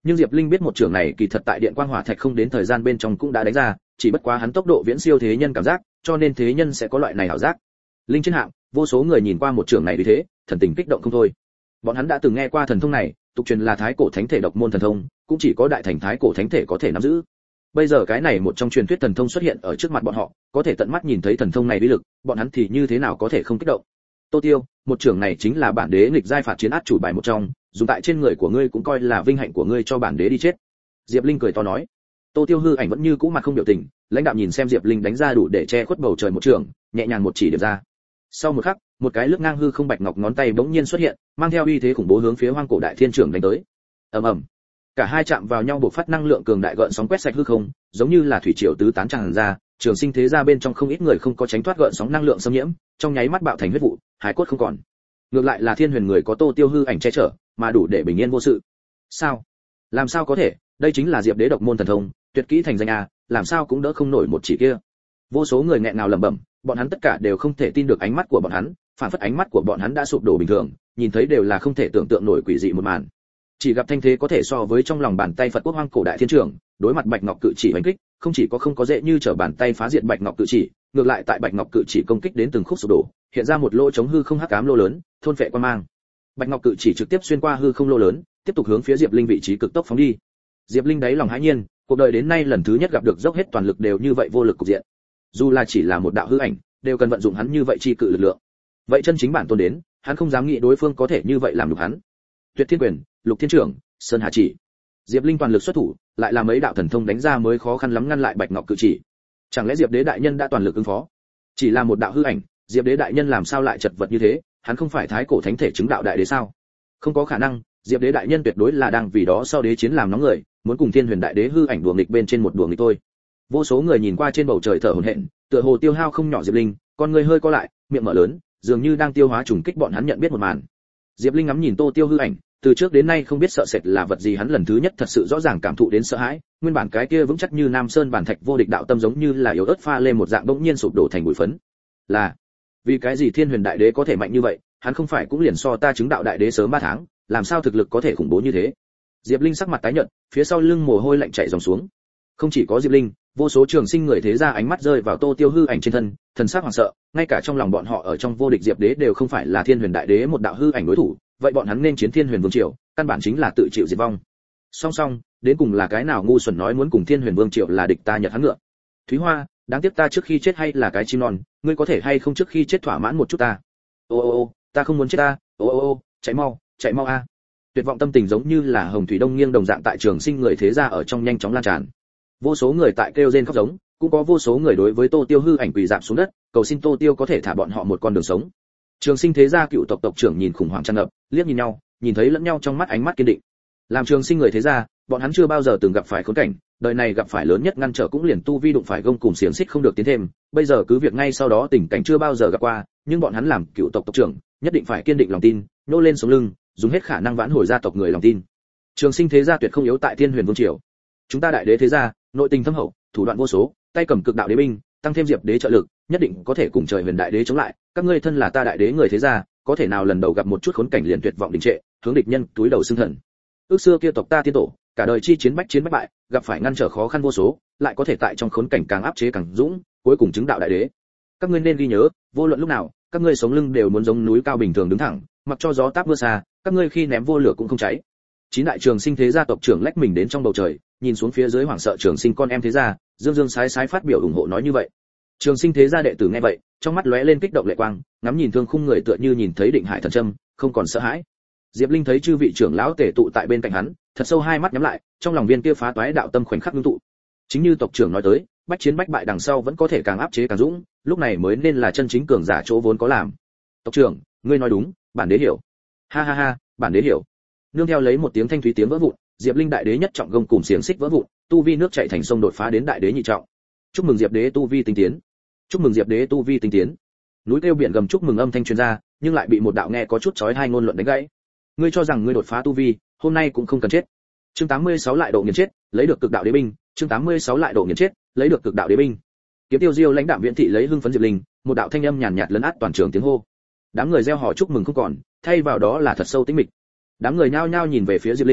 S1: Nhưng Diệp Linh biết một trường này kỳ thật tại điện quang hỏa thạch không đến thời gian bên trong cũng đã đánh ra, chỉ bất quá hắn tốc độ viễn siêu thế nhân cảm giác, cho nên thế nhân sẽ có loại này ảo giác. Linh trên hạng, vô số người nhìn qua một trường này vì thế, thần tình kích động không thôi. Bọn hắn đã từng nghe qua thần thông này, tục truyền là thái cổ thánh thể độc môn thần thông, cũng chỉ có đại thành thái cổ thánh thể có thể nắm giữ. Bây giờ cái này một trong truyền thuyết thần thông xuất hiện ở trước mặt bọn họ, có thể tận mắt nhìn thấy thần thông này uy lực, bọn hắn thì như thế nào có thể không kích động. Tô Tiêu, một trường này chính là bản đế nghịch giai phạt chiến át chủ bài một trong, dùng tại trên người của ngươi cũng coi là vinh hạnh của ngươi, cho bản đế đi chết. Diệp Linh cười to nói. Tô Tiêu hư ảnh vẫn như cũ mặt không biểu tình, lãnh đạm nhìn xem Diệp Linh đánh ra đủ để che khuất bầu trời một trường, nhẹ nhàng một chỉ điểm ra. Sau một khắc, một cái lướt ngang hư không bạch ngọc ngón tay bỗng nhiên xuất hiện, mang theo uy thế khủng bố hướng phía Hoang Cổ Đại Thiên Trưởng đánh tới. Ầm ầm. Cả hai chạm vào nhau bộc phát năng lượng cường đại gợn sóng quét sạch hư không, giống như là thủy triều tứ tán tràn ra, Trường Sinh thế gia bên trong không ít người không có tránh thoát gợn sóng năng lượng xâm nhiễm, trong nháy mắt bạo thành huyết vụ, hải cốt không còn. Ngược lại là Thiên Huyền người có Tô Tiêu hư ảnh che chở, mà đủ để bình yên vô sự. Sao? Làm sao có thể? Đây chính là Diệp Đế độc môn thần thông, tuyệt kỹ thành danh a, làm sao cũng đỡ không nổi một chỉ kia. Vô số người nghẹn ngào lẩm bẩm, bọn hắn tất cả đều không thể tin được ánh mắt của bọn hắn, phản phất ánh mắt của bọn hắn đã sụp đổ bình thường, nhìn thấy đều là không thể tưởng tượng nổi quỷ dị một màn. Chỉ gặp thanh thế có thể so với trong lòng bàn tay Phật quốc Hoang Cổ Đại Thiên Trưởng, đối mặt Bạch Ngọc cự chỉ đánh kích, không chỉ có không có dễ như trở bàn tay phá diệt Bạch Ngọc cự chỉ, ngược lại tại Bạch Ngọc cự chỉ công kích đến từng khúc sụp đổ, hiện ra một lỗ chống hư không hắc ám lô lớn, thôn phệ qua mang. Bạch Ngọc cự chỉ trực tiếp xuyên qua hư không lô lớn, tiếp tục hướng phía Diệp Linh vị trí cực tốc phóng đi. Diệp Linh đáy lòng hãi nhiên, cuộc đời đến nay lần thứ nhất gặp được dốc hết toàn lực đều như vậy vô lực cục diện. Dù là chỉ là một đạo hư ảnh, đều cần vận dụng hắn như vậy chi cự lực lượng. Vậy chân chính bản tôn đến, hắn không dám nghĩ đối phương có thể như vậy làm được hắn. Tuyệt Thiên Quyền, Lục Thiên Trưởng, Sơn Hà Chỉ. Diệp Linh toàn lực xuất thủ, lại là mấy đạo thần thông đánh ra mới khó khăn lắm ngăn lại Bạch Ngọc cự chỉ. Chẳng lẽ Diệp Đế đại nhân đã toàn lực ứng phó? Chỉ là một đạo hư ảnh, Diệp Đế đại nhân làm sao lại chật vật như thế, hắn không phải thái cổ thánh thể chứng đạo đại đế sao? Không có khả năng, Diệp Đế đại nhân tuyệt đối là đang vì đó sau đế chiến làm nóng người, muốn cùng Thiên Huyền đại đế hư ảnh đùa nghịch bên trên một đùa nghịch thôi. Vô số người nhìn qua trên bầu trời thở hổn hển, tựa hồ tiêu hao không nhỏ Diệp Linh, con người hơi co lại, miệng mở lớn, dường như đang tiêu hóa trùng kích bọn hắn nhận biết một màn. Diệp Linh ngắm nhìn Tô Tiêu hư ảnh, từ trước đến nay không biết sợ sệt là vật gì, hắn lần thứ nhất thật sự rõ ràng cảm thụ đến sợ hãi, nguyên bản cái kia vững chắc như Nam Sơn bản thạch vô địch đạo tâm giống như là yếu ớt pha lên một dạng bỗng nhiên sụp đổ thành bụi phấn. Là, vì cái gì Thiên Huyền đại đế có thể mạnh như vậy, hắn không phải cũng liền so ta chứng đạo đại đế sớm ba tháng, làm sao thực lực có thể khủng bố như thế? Diệp Linh sắc mặt tái nhợt, phía sau lưng mồ hôi lạnh chảy ròng xuống. Không chỉ có Diệp Linh, vô số trường sinh người thế gia ánh mắt rơi vào Tô Tiêu hư ảnh trên thân, thần sắc hoảng sợ, ngay cả trong lòng bọn họ ở trong vô địch Diệp Đế đều không phải là Thiên Huyền đại đế một đạo hư ảnh đối thủ, vậy bọn hắn nên chiến Thiên Huyền vương triều, căn bản chính là tự chịu diệt vong. Song song, đến cùng là cái nào ngu xuẩn nói muốn cùng Thiên Huyền vương triều là địch ta nhật hắn ngựa. Thúy Hoa, đáng tiếc ta trước khi chết hay là cái chim non, ngươi có thể hay không trước khi chết thỏa mãn một chút ta. Ô ô ô, ta không muốn chết ta, ô ô ô, chạy mau, chạy mau a. Tuyệt vọng tâm tình giống như là hồng thủy đông nghiêng đồng dạng tại trường sinh người thế gia ở trong nhanh chóng lan tràn. Vô số người tại kêu rên khóc giống, cũng có vô số người đối với Tô Tiêu hư ảnh quỳ rạp xuống đất, cầu xin Tô Tiêu có thể thả bọn họ một con đường sống. Trường sinh thế gia cựu tộc tộc trưởng nhìn khủng hoảng tràn ngập, liếc nhìn nhau, nhìn thấy lẫn nhau trong mắt ánh mắt kiên định. Làm trường sinh người thế gia, bọn hắn chưa bao giờ từng gặp phải khốn cảnh, đời này gặp phải lớn nhất ngăn trở cũng liền tu vi đụng phải gông cùng xiềng xích không được tiến thêm, bây giờ cứ việc ngay sau đó tình cảnh chưa bao giờ gặp qua, nhưng bọn hắn làm cựu tộc tộc trưởng, nhất định phải kiên định lòng tin, nô lên sống lưng, dùng hết khả năng vãn hồi gia tộc người lòng tin. Trường sinh thế gia tuyệt không yếu tại Thiên Huyền vương triều. Chúng ta đại đế thế gia, nội tình thâm hậu, thủ đoạn vô số, tay cầm cực đạo đế binh, tăng thêm Diệp Đế trợ lực, nhất định có thể cùng trời Huyền đại đế chống lại. Các ngươi thân là ta đại đế người thế gia, có thể nào lần đầu gặp một chút khốn cảnh liền tuyệt vọng đình trệ, hướng địch nhân túi đầu xương thần. Ước xưa kia tộc ta tiên tổ, cả đời chi chiến bách chiến bách bại, gặp phải ngăn trở khó khăn vô số, lại có thể tại trong khốn cảnh càng áp chế càng dũng, cuối cùng chứng đạo đại đế. Các ngươi nên ghi nhớ, vô luận lúc nào, các ngươi sống lưng đều muốn giống núi cao bình thường đứng thẳng, mặc cho gió táp mưa xa, các ngươi khi ném vô lửa cũng không cháy. Chín đại trường sinh thế gia tộc trưởng lách mình đến trong bầu trời, nhìn xuống phía dưới hoảng sợ trường sinh con em thế gia, dương dương sái sái phát biểu ủng hộ nói như vậy. Trường sinh thế gia đệ tử nghe vậy, trong mắt lóe lên kích động lệ quang, ngắm nhìn thương khung người tựa như nhìn thấy định hải thần châm, không còn sợ hãi. Diệp Linh thấy chư vị trưởng lão tề tụ tại bên cạnh hắn, thật sâu hai mắt nhắm lại, trong lòng viên kia phá toái đạo tâm khoảnh khắc ngưng tụ. Chính như tộc trưởng nói tới, bách chiến bách bại đằng sau vẫn có thể càng áp chế càng dũng, lúc này mới nên là chân chính cường giả chỗ vốn có làm. Tộc trưởng, ngươi nói đúng, bản đế hiểu. Ha ha ha, bản đế hiểu. Nương theo lấy một tiếng thanh thúy tiếng vỡ vụn, Diệp Linh đại đế nhất trọng gông cùng xiềng xích vỡ vụn, tu vi nước chảy thành sông đột phá đến đại đế nhị trọng. Chúc mừng Diệp đế tu vi tinh tiến. Chúc mừng Diệp đế tu vi tinh tiến. Núi kêu biển gầm chúc mừng âm thanh truyền ra, nhưng lại bị một đạo nghe có chút chói tai ngôn luận đánh gãy. Ngươi cho rằng ngươi đột phá tu vi, hôm nay cũng không cần chết. Chương tám mươi sáu lại độ nghiền chết, lấy được cực đạo đế binh, chương tám mươi sáu lại độ nghiền chết, lấy được cực đạo đế binh. Kiếm Tiêu Diêu lãnh đạm viễn thị lấy hưng phấn Diệp Linh, một đạo thanh âm nhàn nhạt lấn át toàn trường tiếng hô. Đám người reo hò chúc mừng không còn, thay vào đó là thật sâu tĩnh mịch. Đám người nhao nhao nhìn về phía Diệp Linh,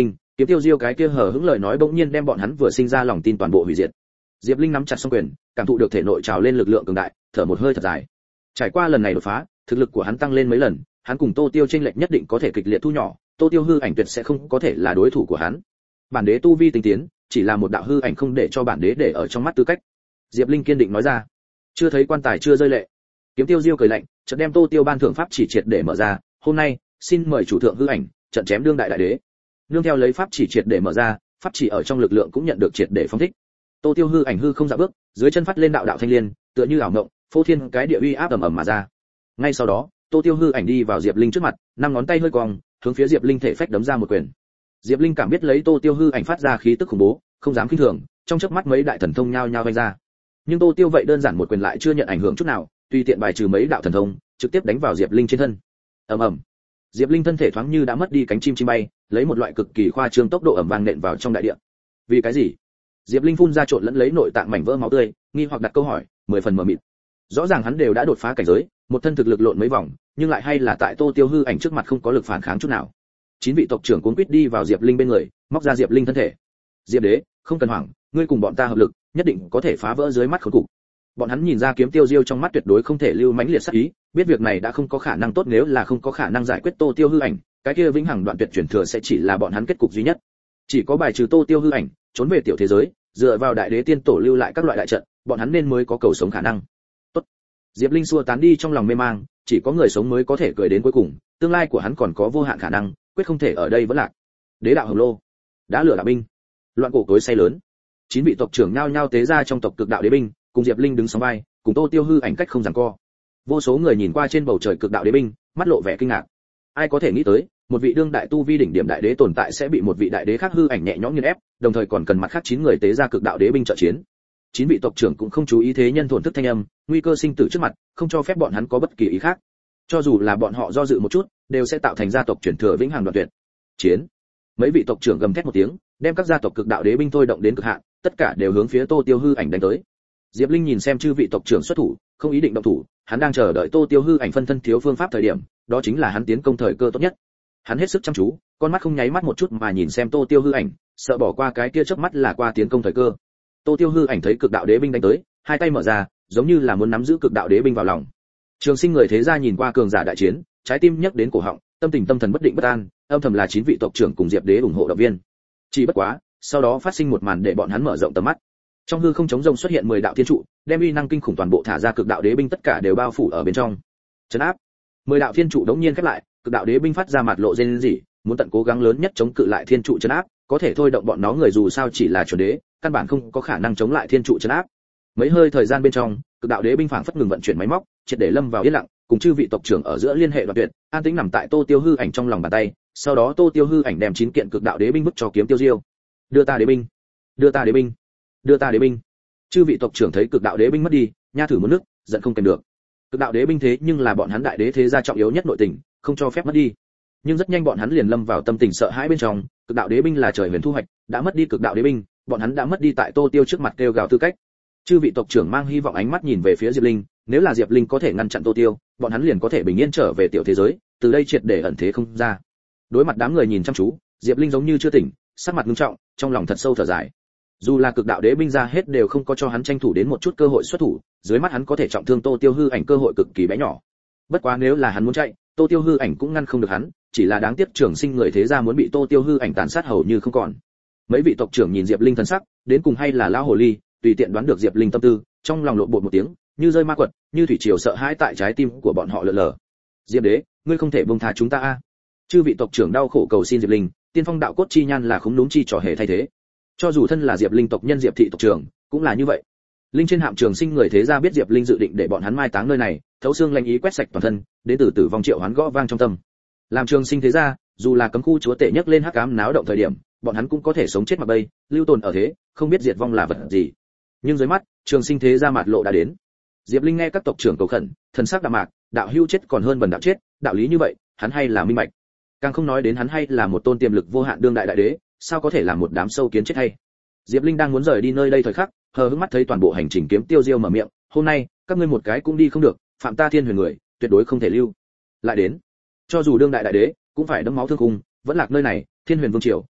S1: Kiếm Tiêu Diêu cái kia hờ hững lời nói bỗng nhiên đem bọn hắn vừa sinh ra lòng tin toàn bộ hủy diệt. Diệp Linh nắm chặt song quyền, cảm thụ được thể nội trào lên lực lượng cường đại, thở một hơi thật dài. Trải qua lần này đột phá, thực lực của hắn tăng lên mấy lần, hắn cùng Tô Tiêu chênh lệch nhất định có thể kịch liệt thu nhỏ, Tô Tiêu hư ảnh tuyệt sẽ không có thể là đối thủ của hắn. Bản đế tu vi tinh tiến, chỉ là một đạo hư ảnh không để cho bản đế để ở trong mắt tư cách. Diệp Linh kiên định nói ra. Chưa thấy quan tài chưa rơi lệ. Kiếm Tiêu Diêu cười lạnh, chợt đem Tô Tiêu ban thưởng pháp chỉ triệt để mở ra, hôm nay, xin mời chủ thượng hư ảnh, trận chém đương đại đại đế. Nương theo lấy pháp chỉ triệt để mở ra, pháp chỉ ở trong lực lượng cũng nhận được triệt để phóng thích. Tô Tiêu hư ảnh hư không dạo bước, dưới chân phát lên đạo đạo thanh liên, tựa như ảo ngộng, phô thiên cái địa uy áp ầm ầm mà ra. Ngay sau đó, Tô Tiêu hư ảnh đi vào Diệp Linh trước mặt, năm ngón tay hơi cong, hướng phía Diệp Linh thể phách đấm ra một quyền. Diệp Linh cảm biết lấy Tô Tiêu hư ảnh phát ra khí tức khủng bố, không dám khinh thường, trong chớp mắt mấy đại thần thông nhao nhao vung ra. Nhưng Tô Tiêu vậy đơn giản một quyền lại chưa nhận ảnh hưởng chút nào, tùy tiện bài trừ mấy đạo thần thông, trực tiếp đánh vào Diệp Linh trên thân. Ầm ầm. Diệp Linh thân thể thoáng như đã mất đi cánh chim chim bay, lấy một loại cực kỳ khoa trương tốc độ ầm vang nện vào trong đại địa. Vì cái gì? Diệp Linh phun ra trộn lẫn lấy nội tạng mảnh vỡ máu tươi, nghi hoặc đặt câu hỏi, mười phần mờ mịt. Rõ ràng hắn đều đã đột phá cảnh giới, một thân thực lực lộn mấy vòng, nhưng lại hay là tại Tô Tiêu hư ảnh trước mặt không có lực phản kháng chút nào. Chín vị tộc trưởng cuống quýt đi vào Diệp Linh bên người, móc ra Diệp Linh thân thể. Diệp đế, không cần hoảng, ngươi cùng bọn ta hợp lực, nhất định có thể phá vỡ dưới mắt khốn cục. Bọn hắn nhìn ra Kiếm Tiêu Diêu trong mắt tuyệt đối không thể lưu mãnh liệt sát ý, biết việc này đã không có khả năng tốt, nếu là không có khả năng giải quyết Tô Tiêu hư ảnh, cái kia vĩnh hằng đoạn tuyệt chuyển thừa sẽ chỉ là bọn hắn kết cục duy nhất. Chỉ có bài trừ Tô Tiêu hư ảnh, trốn về tiểu thế giới, dựa vào đại đế tiên tổ lưu lại các loại đại trận, bọn hắn nên mới có cầu sống khả năng. Tốt. Diệp Linh xua tán đi trong lòng mê mang, chỉ có người sống mới có thể cười đến cuối cùng, tương lai của hắn còn có vô hạn khả năng, quyết không thể ở đây vẫn lạc. Đế đạo hồng lô, đã lửa đạo binh, loạn cổ tối say lớn. Chín vị tộc trưởng nhao nhao tế ra trong tộc cực đạo đế binh, cùng Diệp Linh đứng sóng vai, cùng Tô Tiêu hư ảnh cách không giằng co. Vô số người nhìn qua trên bầu trời cực đạo đế binh, mắt lộ vẻ kinh ngạc. Ai có thể nghĩ tới, một vị đương đại tu vi đỉnh điểm đại đế tồn tại sẽ bị một vị đại đế khác hư ảnh nhẹ nhõm nghiền ép, đồng thời còn cần mặt khác chín người tế ra cực đạo đế binh trợ chiến. Chín vị tộc trưởng cũng không chú ý thế nhân thổn thức thanh âm, nguy cơ sinh tử trước mặt, không cho phép bọn hắn có bất kỳ ý khác. Cho dù là bọn họ do dự một chút, đều sẽ tạo thành gia tộc truyền thừa vĩnh hằng đoạn tuyệt. Chiến. Mấy vị tộc trưởng gầm thét một tiếng, đem các gia tộc cực đạo đế binh thôi động đến cực hạn, tất cả đều hướng phía Tô Tiêu hư ảnh đánh tới. Diệp Linh nhìn xem chư vị tộc trưởng xuất thủ, không ý định động thủ, hắn đang chờ đợi Tô Tiêu hư ảnh phân thân thiếu phương pháp thời điểm, đó chính là hắn tiến công thời cơ tốt nhất. Hắn hết sức chăm chú, con mắt không nháy mắt một chút mà nhìn xem Tô Tiêu hư ảnh, sợ bỏ qua cái kia chớp mắt là qua tiến công thời cơ. Tô Tiêu hư ảnh thấy cực đạo đế binh đánh tới, hai tay mở ra, giống như là muốn nắm giữ cực đạo đế binh vào lòng. Trường Sinh người thế gia nhìn qua cường giả đại chiến, trái tim nhấc đến cổ họng, tâm tình tâm thần bất định bất an, âm thầm là chín vị tộc trưởng cùng Diệp đế ủng hộ động viên. Chỉ bất quá, sau đó phát sinh một màn để bọn hắn mở rộng tầm mắt. Trong hư không trống rông xuất hiện mười đạo thiên trụ, đem uy năng kinh khủng toàn bộ thả ra cực đạo đế binh tất cả đều bao phủ ở bên trong. Trấn áp. Mười đạo thiên trụ đống nhiên khép lại, cực đạo đế binh phát ra mặt lộ rên rỉ, muốn tận cố gắng lớn nhất chống cự lại thiên trụ trấn áp, có thể thôi động bọn nó người dù sao chỉ là chuẩn đế, căn bản không có khả năng chống lại thiên trụ trấn áp. Mấy hơi thời gian bên trong, cực đạo đế binh phảng phất ngừng vận chuyển máy móc, triệt để lâm vào yên lặng, cùng chư vị tộc trưởng ở giữa liên hệ đoạn tuyệt, an tĩnh nằm tại Tô Tiêu hư ảnh trong lòng bàn tay. Sau đó Tô Tiêu hư ảnh đem chín kiện cực đạo đế binh bức cho Kiếm Tiêu Diêu. Đưa ta đế binh, đưa ta đế binh, đưa ta đế binh. Chư vị tộc trưởng thấy cực đạo đế binh mất đi, nha thử muốn nước, giận không kèm được. Cực đạo đế binh thế nhưng là bọn hắn đại đế thế gia trọng yếu nhất nội tình, không cho phép mất đi. Nhưng rất nhanh bọn hắn liền lâm vào tâm tình sợ hãi bên trong, cực đạo đế binh là trời huyền thu hoạch, đã mất đi cực đạo đế binh, bọn hắn đã mất đi tại Tô Tiêu trước mặt kêu gào tư cách. Chư vị tộc trưởng mang hy vọng ánh mắt nhìn về phía Diệp Linh, nếu là Diệp Linh có thể ngăn chặn Tô Tiêu, bọn hắn liền có thể bình yên trở về tiểu thế giới, từ đây triệt để ẩn thế không ra. Đối mặt đám người nhìn chăm chú, Diệp Linh giống như chưa tỉnh, sắc mặt nghiêm trọng, trong lòng thật sâu thở dài. Dù là cực đạo đế binh ra hết đều không có cho hắn tranh thủ đến một chút cơ hội xuất thủ, dưới mắt hắn có thể trọng thương Tô Tiêu hư ảnh cơ hội cực kỳ bé nhỏ. Bất quá nếu là hắn muốn chạy, Tô Tiêu hư ảnh cũng ngăn không được hắn, chỉ là đáng tiếc Trường Sinh người thế gia muốn bị Tô Tiêu hư ảnh tàn sát hầu như không còn. Mấy vị tộc trưởng nhìn Diệp Linh thần sắc, đến cùng hay là lão hồ ly, tùy tiện đoán được Diệp Linh tâm tư, trong lòng lộn bột một tiếng, như rơi ma quật, như thủy triều sợ hãi tại trái tim của bọn họ lượn lờ. Diệp đế, ngươi không thể buông tha chúng ta a. Chư vị tộc trưởng đau khổ cầu xin Diệp Linh, tiên phong đạo cốt chi nhan là khống núm chi trò hề thay thế. Cho dù thân là Diệp Linh tộc nhân Diệp thị tộc trưởng, cũng là như vậy. Linh trên hạm Trường Sinh người thế gia biết Diệp Linh dự định để bọn hắn mai táng nơi này, thấu xương lanh ý quét sạch toàn thân, đến từ tử vong triệu hoán gõ vang trong tâm. Làm Trường Sinh thế gia, dù là cấm khu chúa tể nhấc lên hắc ám náo động thời điểm, bọn hắn cũng có thể sống chết mặc bay, lưu tồn ở thế, không biết diệt vong là vật gì. Nhưng dưới mắt, Trường Sinh thế gia mặt lộ đã đến. Diệp Linh nghe các tộc trưởng cầu khẩn, thần sắc đạm mạc, đạo hưu chết còn hơn bần đạo chết, đạo lý như vậy, hắn hay là minh bạch. Càng không nói đến hắn hay là một tôn tiềm lực vô hạn đương đại đại đế, sao có thể làm một đám sâu kiến chết hay. Diệp Linh đang muốn rời đi nơi đây thời khắc, hờ hững mắt thấy toàn bộ hành trình Kiếm Tiêu Diêu mở miệng, hôm nay, các ngươi một cái cũng đi không được, phạm ta Thiên Huyền người, tuyệt đối không thể lưu. Lại đến, cho dù đương đại đại đế, cũng phải đẫm máu thương khung, vẫn lạc nơi này, Thiên Huyền vương triều,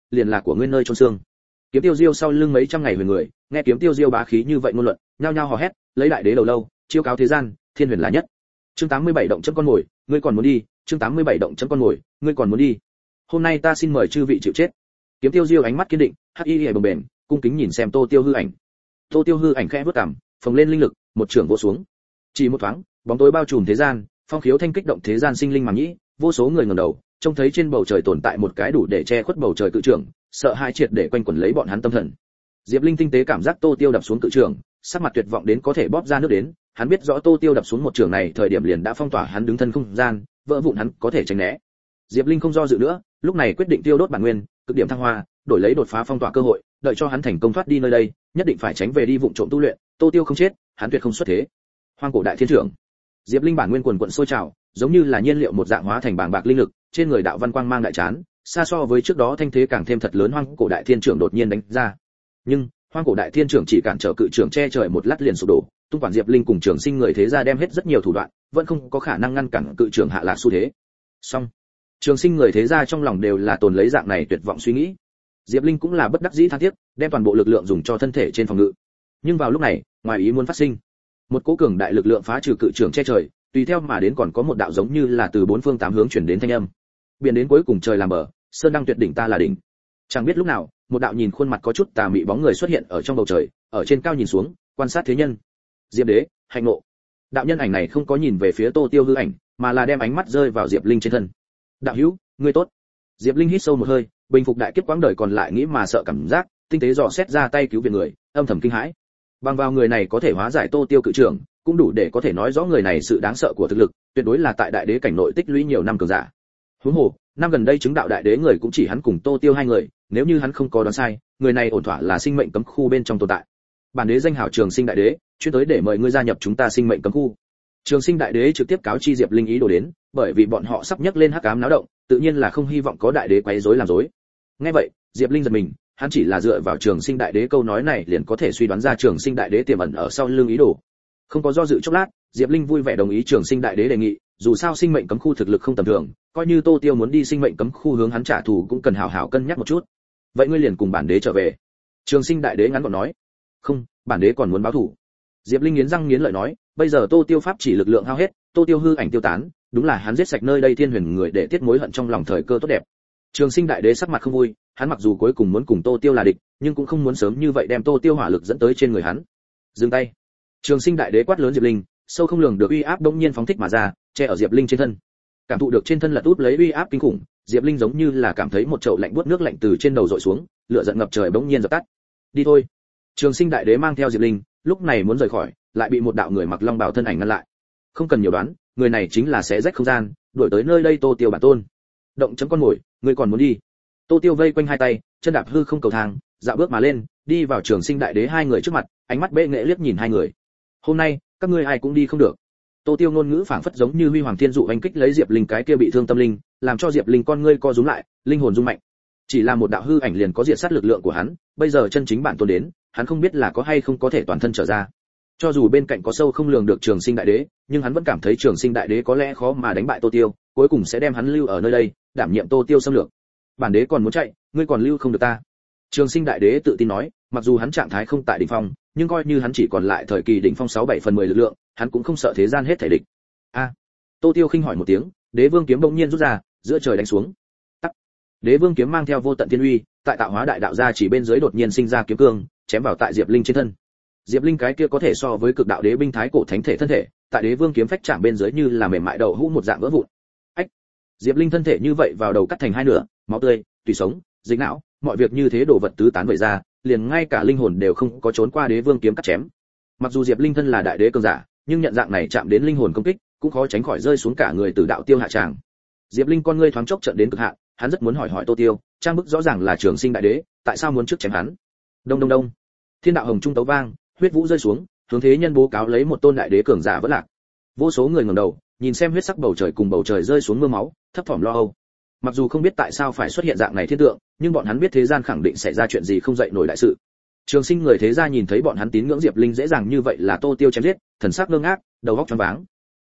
S1: liền là của ngươi nơi chôn xương. Kiếm Tiêu Diêu sau lưng mấy trăm ngày huyền người, nghe Kiếm Tiêu Diêu bá khí như vậy ngôn luận, nhao nhao hò hét, lấy đại đế đầu lâu, chiêu cáo thế gian, thiên huyền là nhất. Chương tám mươi bảy động chấm con ngồi, ngươi còn muốn đi? Chương tám mươi bảy động chấm con ngồi, ngươi còn muốn đi? Hôm nay ta xin mời chư vị chịu chết. Kiếm Tiêu Diêu ánh mắt kiên định, hắc y liễu bồng bềnh, cung kính nhìn xem Tô Tiêu hư ảnh. Tô Tiêu hư ảnh khẽ vuốt cằm, phồng lên linh lực, một trường vỗ xuống. Chỉ một thoáng, bóng tối bao trùm thế gian, phong khiếu thanh kích động thế gian sinh linh màng nhĩ, vô số người ngẩng đầu, trông thấy trên bầu trời tồn tại một cái đủ để che khuất bầu trời cự trường, sợ hãi triệt để quanh quẩn lấy bọn hắn tâm thần. Diệp Linh tinh tế cảm giác Tô Tiêu đập xuống cự trường, sắc mặt tuyệt vọng đến có thể bóp ra nước đến, hắn biết rõ Tô Tiêu đập xuống một trường này thời điểm liền đã phong tỏa hắn đứng thân không gian, vỡ vụn hắn có thể tránh né. Diệp Linh không do dự nữa, lúc này quyết định tiêu đốt bản nguyên, cực điểm thăng hoa, đổi lấy đột phá phong tỏa cơ hội, đợi cho hắn thành công thoát đi nơi đây, nhất định phải tránh về đi vụng trộm tu luyện, Tô Tiêu không chết, hắn tuyệt không xuất thế. Hoang cổ đại thiên trưởng. Diệp Linh bản nguyên quần quần sôi trào, giống như là nhiên liệu một dạng hóa thành bàng bạc linh lực, trên người đạo văn quang mang đại chán, xa so với trước đó thanh thế càng thêm thật lớn. Hoang cổ đại thiên trưởng đột nhiên đánh ra. Nhưng, Hoang cổ đại thiên trưởng chỉ cản trở cự trưởng che trời một lát liền sụp đổ, tung quản Diệp Linh cùng trường sinh người thế gia đem hết rất nhiều thủ đoạn, vẫn không có khả năng ngăn cản cự trưởng hạ lạc xu thế. Song, trường sinh người thế gia trong lòng đều là tồn lấy dạng này tuyệt vọng suy nghĩ. Diệp Linh cũng là bất đắc dĩ than tiếc, đem toàn bộ lực lượng dùng cho thân thể trên phòng ngự. Nhưng vào lúc này, ngoài ý muốn phát sinh, một cỗ cường đại lực lượng phá trừ cự trưởng che trời, tùy theo mà đến còn có một đạo giống như là từ bốn phương tám hướng chuyển đến thanh âm. Biển đến cuối cùng trời làm bờ, sơn đăng tuyệt đỉnh ta là đỉnh. Chẳng biết lúc nào, một đạo nhìn khuôn mặt có chút tà mị bóng người xuất hiện ở trong bầu trời, ở trên cao nhìn xuống, quan sát thế nhân. Diệp Đế, hạnh nộ. Đạo nhân ảnh này không có nhìn về phía Tô Tiêu hư ảnh, mà là đem ánh mắt rơi vào Diệp Linh trên thân. Đạo hữu, ngươi tốt. Diệp Linh hít sâu một hơi, bình phục đại kiếp quãng đời còn lại nghĩ mà sợ cảm giác, tinh tế dò xét ra tay cứu viện người, âm thầm kinh hãi. Bằng vào người này có thể hóa giải Tô Tiêu cự trưởng, cũng đủ để có thể nói rõ người này sự đáng sợ của thực lực, tuyệt đối là tại đại đế cảnh nội tích lũy nhiều năm cường giả. Huống hồ, năm gần đây chứng đạo đại đế người cũng chỉ hắn cùng Tô Tiêu hai người, nếu như hắn không có đoán sai, người này ổn thỏa là sinh mệnh cấm khu bên trong tồn tại. Bản đế danh hào Trường Sinh đại đế, chuyên tới để mời ngươi gia nhập chúng ta sinh mệnh cấm khu. Trường Sinh đại đế trực tiếp cáo chi Diệp Linh ý đồ đến, bởi vì bọn họ sắp nhấc lên hắc ám náo động, tự nhiên là không hy vọng có đại đế quấy rối làm rối. Nghe vậy, Diệp Linh giật mình, hắn chỉ là dựa vào Trường Sinh đại đế câu nói này liền có thể suy đoán ra Trường Sinh đại đế tiềm ẩn ở sau lưng ý đồ. Không có do dự chốc lát, Diệp Linh vui vẻ đồng ý Trường Sinh đại đế đề nghị, dù sao sinh mệnh cấm khu thực lực không tầm thường, coi như Tô Tiêu muốn đi sinh mệnh cấm khu hướng hắn trả thù cũng cần hảo hảo cân nhắc một chút. Vậy ngươi liền cùng bản đế trở về. Trường Sinh đại đế ngắn gọn nói. Không, bản đế còn muốn báo thù. Diệp Linh nghiến răng nghiến lợi nói, bây giờ Tô Tiêu pháp chỉ lực lượng hao hết, Tô Tiêu hư ảnh tiêu tán, đúng là hắn giết sạch nơi đây thiên huyền người để tiết mối hận trong lòng thời cơ tốt đẹp. Trường Sinh đại đế sắc mặt không vui, hắn mặc dù cuối cùng muốn cùng Tô Tiêu là địch, nhưng cũng không muốn sớm như vậy đem Tô Tiêu hỏa lực dẫn tới trên người hắn. Dừng tay. Trường Sinh đại đế quát lớn Diệp Linh, sâu không lường được uy áp bỗng nhiên phóng thích mà ra, che ở Diệp Linh trên thân. Cảm thụ được trên thân lật út lấy uy áp kinh khủng, Diệp Linh giống như là cảm thấy một chậu lạnh buốt nước lạnh từ trên đầu dội xuống, lửa giận ngập trời bỗng nhiên dập tắt. Đi thôi. Trường Sinh đại đế mang theo Diệp Linh, lúc này muốn rời khỏi, lại bị một đạo người mặc long bào thân ảnh ngăn lại. Không cần nhiều đoán, người này chính là xé rách không gian, đuổi tới nơi đây Tô Tiêu bản tôn. Động chấm con ngồi, ngươi còn muốn đi? Tô Tiêu vây quanh hai tay, chân đạp hư không cầu thang, dạo bước mà lên, đi vào Trường Sinh đại đế hai người trước mặt, ánh mắt bệ nghệ liếc nhìn hai người. Hôm nay, các ngươi ai cũng đi không được. Tô Tiêu ngôn ngữ phảng phất giống như huy hoàng thiên dụ anh kích lấy Diệp Linh cái kia bị thương tâm linh, làm cho Diệp Linh con ngươi co rúm lại, linh hồn rung mạnh. Chỉ là một đạo hư ảnh liền có diệt sát lực lượng của hắn, bây giờ chân chính bản tôn đến, hắn không biết là có hay không có thể toàn thân trở ra. Cho dù bên cạnh có sâu không lường được Trường Sinh đại đế, nhưng hắn vẫn cảm thấy Trường Sinh đại đế có lẽ khó mà đánh bại Tô Tiêu, cuối cùng sẽ đem hắn lưu ở nơi đây, đảm nhiệm Tô Tiêu xâm lược. Bản đế còn muốn chạy, ngươi còn lưu không được ta. Trường Sinh đại đế tự tin nói, mặc dù hắn trạng thái không tại đỉnh phong, nhưng coi như hắn chỉ còn lại thời kỳ đỉnh phong sáu bảy phần mười lực lượng, hắn cũng không sợ thế gian hết thảy địch. A. Tô Tiêu khinh hỏi một tiếng, Đế Vương kiếm bỗng nhiên rút ra, giữa trời đánh xuống. Tắc. Đế Vương kiếm mang theo vô tận thiên uy, tại tạo hóa đại đạo gia chỉ bên dưới đột nhiên sinh ra kiếm cương, chém vào tại Diệp Linh trên thân. Diệp Linh cái kia có thể so với cực đạo đế binh thái cổ thánh thể thân thể, tại Đế Vương kiếm phách chạm bên dưới như là mềm mại đậu hũ một dạng vỡ vụn. Ách. Diệp Linh thân thể như vậy vào đầu cắt thành hai nửa, máu tươi, tủy sống, dịch não, mọi việc như thế đổ vật tứ tán vẩy ra, liền ngay cả linh hồn đều không có trốn qua Đế Vương kiếm cắt chém. Mặc dù Diệp Linh thân là đại đế cường giả, nhưng nhận dạng này chạm đến linh hồn công kích, cũng khó tránh khỏi rơi xuống cả người từ đạo tiêu hạ tràng. Diệp Linh con ngươi thoáng chốc trợn đến cực hạn, hắn rất muốn hỏi hỏi Tô Tiêu, trang bức rõ ràng là Trường Sinh đại đế, tại sao muốn trước chém hắn? Đông đông đông. Thiên đạo hồng trung tấu vang, huyết vũ rơi xuống, hướng thế nhân bố cáo lấy một tôn đại đế cường giả vẫn lạc. Vô số người ngẩng đầu, nhìn xem huyết sắc bầu trời cùng bầu trời rơi xuống mưa máu, thấp thỏm lo âu. Mặc dù không biết tại sao phải xuất hiện dạng này thiên tượng, nhưng bọn hắn biết thế gian khẳng định xảy ra chuyện gì không dậy nổi đại sự. Trường Sinh người thế gia nhìn thấy bọn hắn tín ngưỡng Diệp Linh dễ dàng như vậy là Tô Tiêu chém giết, thần sắc ngơ ngác, đầu óc choáng váng.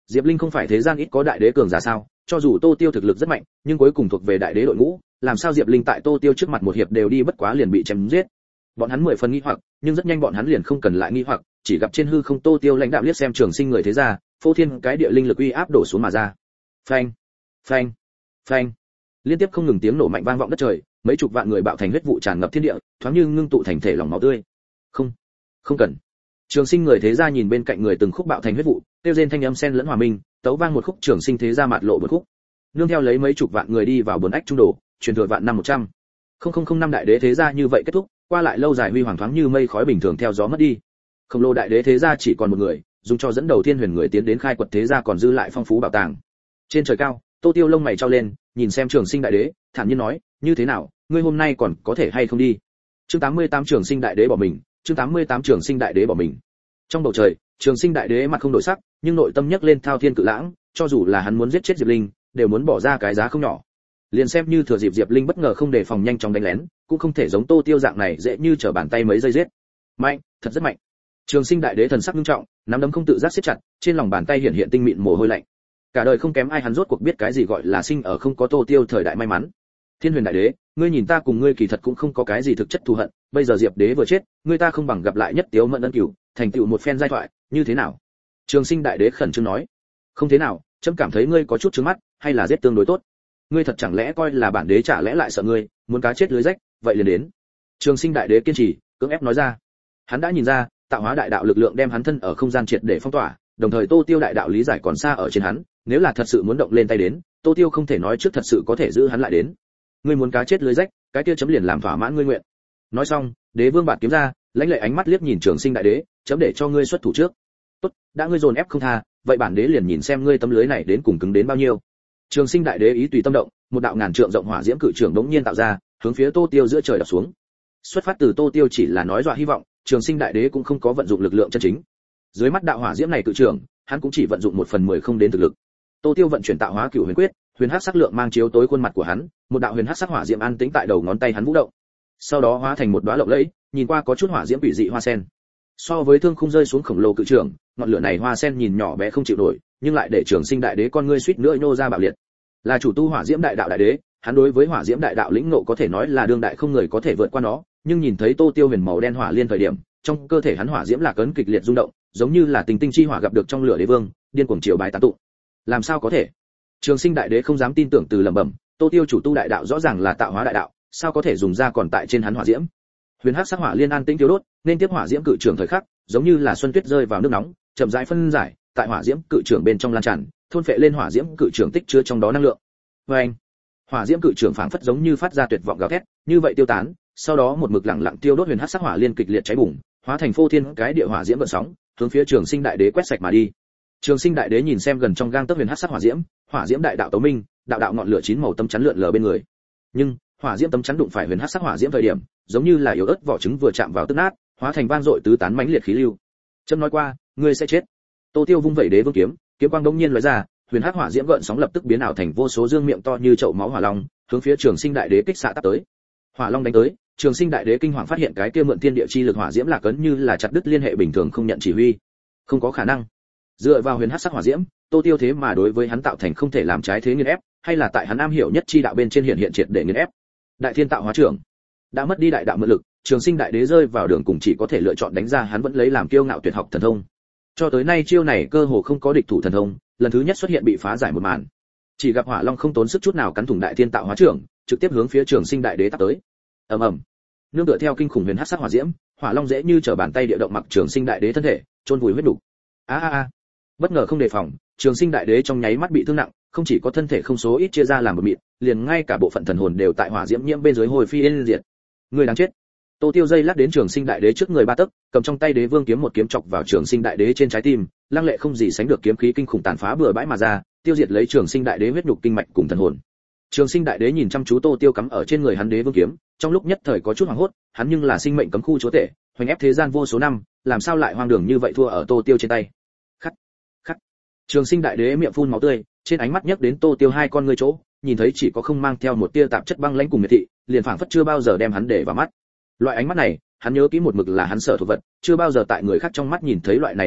S1: Diệp Linh không phải thế gian ít có đại đế cường giả sao? Cho dù Tô Tiêu thực lực rất mạnh, nhưng cuối cùng thuộc về đại đế đội ngũ, làm sao Diệp Linh tại Tô Tiêu trước mặt một hiệp đều đi bất quá liền bị chém giết? Bọn hắn mười phần nghi hoặc, nhưng rất nhanh bọn hắn liền không cần lại nghi hoặc, chỉ gặp trên hư không Tô Tiêu lãnh đạm liếc xem Trường Sinh người thế gia, phô thiên cái địa linh lực uy áp đổ xuống mà ra. Phanh, phanh, phanh. Liên tiếp không ngừng tiếng nổ mạnh vang vọng đất trời, mấy chục vạn người bạo thành huyết vụ tràn ngập thiên địa, thoáng như ngưng tụ thành thể lỏng máu tươi. Không, không cần. Trường Sinh người thế gia nhìn bên cạnh người từng khúc bạo thành huyết vụ, tiêu rên thanh âm xen lẫn hòa minh, tấu vang một khúc Trường Sinh thế gia mạt lộ một khúc. Nương theo lấy mấy chục vạn người đi vào buồn ách trung đổ, truyền thừa vạn năm một trăm. Không không không năm đại đế thế gia như vậy kết thúc, qua lại lâu dài huy hoàng thoáng như mây khói bình thường theo gió mất đi. Khổng lồ đại đế thế gia chỉ còn một người, dùng cho dẫn đầu thiên huyền người tiến đến khai quật thế gia còn dư lại phong phú bảo tàng. Trên trời cao, Tô Tiêu lông mày trao lên, nhìn xem Trường Sinh đại đế, thản nhiên nói, như thế nào, ngươi hôm nay còn có thể hay không đi? Chương tám mươi tám Trường Sinh đại đế bỏ mình, chương tám mươi tám Trường Sinh đại đế bỏ mình. Trong bầu trời, Trường Sinh đại đế mặt không đổi sắc, nhưng nội tâm nhấc lên thao thiên cự lãng, cho dù là hắn muốn giết chết Diệp Linh, đều muốn bỏ ra cái giá không nhỏ. Liền xem như thừa dịp Diệp Linh bất ngờ không đề phòng nhanh chóng đánh lén, cũng không thể giống Tô Tiêu dạng này dễ như trở bàn tay mấy giây giết. Mạnh, thật rất mạnh. Trường Sinh đại đế thần sắc nghiêm trọng, nắm đấm không tự giác siết chặt, trên lòng bàn tay hiện hiện tinh mịn mồ hôi lạnh. Cả đời không kém ai hắn rốt cuộc biết cái gì gọi là sinh ở không có Tô Tiêu thời đại may mắn. Thiên Huyền đại đế, ngươi nhìn ta cùng ngươi kỳ thật cũng không có cái gì thực chất thù hận, bây giờ Diệp đế vừa chết, ngươi ta không bằng gặp lại nhất tiếu mận ân cửu, thành tựu một phen giai thoại, như thế nào? Trường Sinh đại đế khẩn trương nói. Không thế nào, chấm cảm thấy ngươi có chút trướng mắt, hay là giết tương đối tốt. Ngươi thật chẳng lẽ coi là bản đế chả lẽ lại sợ ngươi, muốn cá chết lưới rách, vậy liền đến. Trường Sinh đại đế kiên trì, cưỡng ép nói ra. Hắn đã nhìn ra, tạo hóa đại đạo lực lượng đem hắn thân ở không gian triệt để phong tỏa, đồng thời Tô Tiêu đại đạo lý giải còn xa ở trên hắn, nếu là thật sự muốn động lên tay đến, Tô Tiêu không thể nói trước thật sự có thể giữ hắn lại đến. Ngươi muốn cá chết lưới rách, cái kia chấm liền làm thỏa mãn ngươi nguyện. Nói xong, Đế Vương bạt kiếm ra, lãnh lệ ánh mắt liếc nhìn Trường Sinh đại đế, chấm để cho ngươi xuất thủ trước. Tốt, đã ngươi dồn ép không tha, vậy bản đế liền nhìn xem ngươi tấm lưới này đến cùng cứng đến bao nhiêu. Trường Sinh đại đế ý tùy tâm động, một đạo ngàn trượng rộng hỏa diễm cự trường đống nhiên tạo ra, hướng phía Tô Tiêu giữa trời đập xuống. Xuất phát từ Tô Tiêu chỉ là nói dọa hy vọng, Trường Sinh đại đế cũng không có vận dụng lực lượng chân chính. Dưới mắt đạo hỏa diễm này cự trường, hắn cũng chỉ vận dụng một phần mười không đến thực lực. Tô Tiêu vận chuyển tạo hóa cửu huyền quyết, huyền hắc sắc lượng mang chiếu tối khuôn mặt của hắn, một đạo huyền hắc sắc hỏa diễm an tĩnh tại đầu ngón tay hắn vũ động. Sau đó hóa thành một đóa lộng lẫy, nhìn qua có chút hỏa diễm quỷ dị hoa sen. So với thương khung rơi xuống khổng lồ cự trường, ngọn lửa này hoa sen nhìn nhỏ bé không chịu nổi, nhưng lại để Trường Sinh đại đế con ngươi suýt nữa nhô ra bạo liệt. Là chủ tu hỏa diễm đại đạo đại đế, hắn đối với hỏa diễm đại đạo lĩnh ngộ có thể nói là đương đại không người có thể vượt qua nó, nhưng nhìn thấy Tô Tiêu huyền màu đen hỏa liên thời điểm, trong cơ thể hắn hỏa diễm lạc ấn kịch liệt rung động, giống như là tình tinh chi hỏa gặp được trong lửa đế vương, điên cuồng triều bái tán tụng. Làm sao có thể? Trường Sinh đại đế không dám tin tưởng từ lẩm bẩm, Tô Tiêu chủ tu đại đạo rõ ràng là tạo hóa đại đạo, sao có thể dùng ra còn tại trên hắn hỏa diễm? Huyền hắc sắc hỏa liên an tĩnh tiêu đốt, nên tiếp hỏa diễm cự trường thời khắc, giống như là xuân tuyết rơi vào nước nóng, chậm rãi phân giải, tại hỏa diễm cự trường bên trong lan tràn, thôn phệ lên hỏa diễm cự trường tích chứa trong đó năng lượng. Oeng! Hỏa diễm cự trường phảng phất giống như phát ra tuyệt vọng gào thét, như vậy tiêu tán, sau đó một mực lặng lặng tiêu đốt huyền hắc sắc hỏa liên kịch liệt cháy bùng, hóa thành phô thiên cái địa hỏa diễm gợn sóng, hướng phía Trường Sinh đại đế quét sạch mà đi. Trường Sinh đại đế nhìn xem gần trong gang tấc huyền hắc sắc hỏa diễm, hỏa diễm đại đạo tấu minh, đạo đạo ngọn lửa chín màu tấm chắn lượn lờ bên người. Nhưng, hỏa diễm tấm chắn đụng phải huyền hắc sắc hỏa diễm thời điểm, giống như là yếu ớt vỏ trứng vừa chạm vào tức nát, hóa thành vang dội tứ tán mãnh liệt khí lưu. Chấm nói qua, ngươi sẽ chết. Tô Tiêu vung vẩy đế vương kiếm, kiếm quang đống nhiên lóe ra, huyền hắc hỏa diễm gợn sóng lập tức biến ảo thành vô số dương miệng to như chậu máu hỏa long, hướng phía Trường Sinh đại đế kích xạ tát tới. Hỏa long đánh tới, Trường Sinh đại đế kinh hoàng phát hiện cái kia mượn thiên địa chi lực hỏa diễm lạc ấn như là chặt đứt liên hệ bình thường không nhận chỉ huy. Không có khả năng. Dựa vào huyền hắc sắc hỏa diễm, Tô Tiêu thế mà đối với hắn tạo thành không thể làm trái thế nghiền ép, hay là tại hắn am hiểu nhất chi đạo bên trên hiện hiện triệt để nghiền ép. Đại thiên tạo hóa trưởng đã mất đi đại đạo mượn lực, Trường Sinh đại đế rơi vào đường cùng chỉ có thể lựa chọn đánh ra hắn vẫn lấy làm kiêu ngạo tuyệt học thần thông. Cho tới nay chiêu này cơ hồ không có địch thủ thần thông, lần thứ nhất xuất hiện bị phá giải một màn. Chỉ gặp hỏa long không tốn sức chút nào cắn thủng đại thiên tạo hóa trưởng, trực tiếp hướng phía Trường Sinh đại đế tát tới. Ầm ầm. Nương tựa theo kinh khủng huyền hắc sắc hỏa diễm, hỏa long dễ như trở bàn tay địa động mặc Trường Sinh đại đế thân thể, chôn vùi huyết đủ. A a a. Bất ngờ không đề phòng, Trường Sinh đại đế trong nháy mắt bị thương nặng, không chỉ có thân thể không số ít chia ra làm một mịn, liền ngay cả bộ phận thần hồn đều tại hỏa diễm nhiễm bên dưới hồi phi yên diệt. Người đáng chết. Tô Tiêu dây lát đến Trường Sinh đại đế trước người ba tấc, cầm trong tay đế vương kiếm một kiếm chọc vào Trường Sinh đại đế trên trái tim, lăng lệ không gì sánh được kiếm khí kinh khủng tàn phá bừa bãi mà ra, tiêu diệt lấy Trường Sinh đại đế huyết nhục kinh mạch cùng thần hồn. Trường Sinh đại đế nhìn chăm chú Tô Tiêu cắm ở trên người hắn đế vương kiếm, trong lúc nhất thời có chút hoảng hốt, hắn nhưng là sinh mệnh cấm khu chúa tể, hoành ép thế gian vô số năm, làm sao lại hoang đường như vậy thua ở Tô Tiêu trên tay. Khắc, khắc. Trường Sinh đại đế miệng phun máu tươi, trên ánh mắt nhấc đến Tô Tiêu hai con ngươi chỗ, nhìn thấy chỉ có không mang theo một tia tạp chất băng lãnh cùng miệt thị, liền phảng phất chưa bao giờ đem hắn để vào mắt. Loại ánh mắt này, hắn nhớ kỹ một mực là hắn sở thuộc vật, chưa bao giờ tại người khác trong mắt nhìn thấy loại này ánh mắt,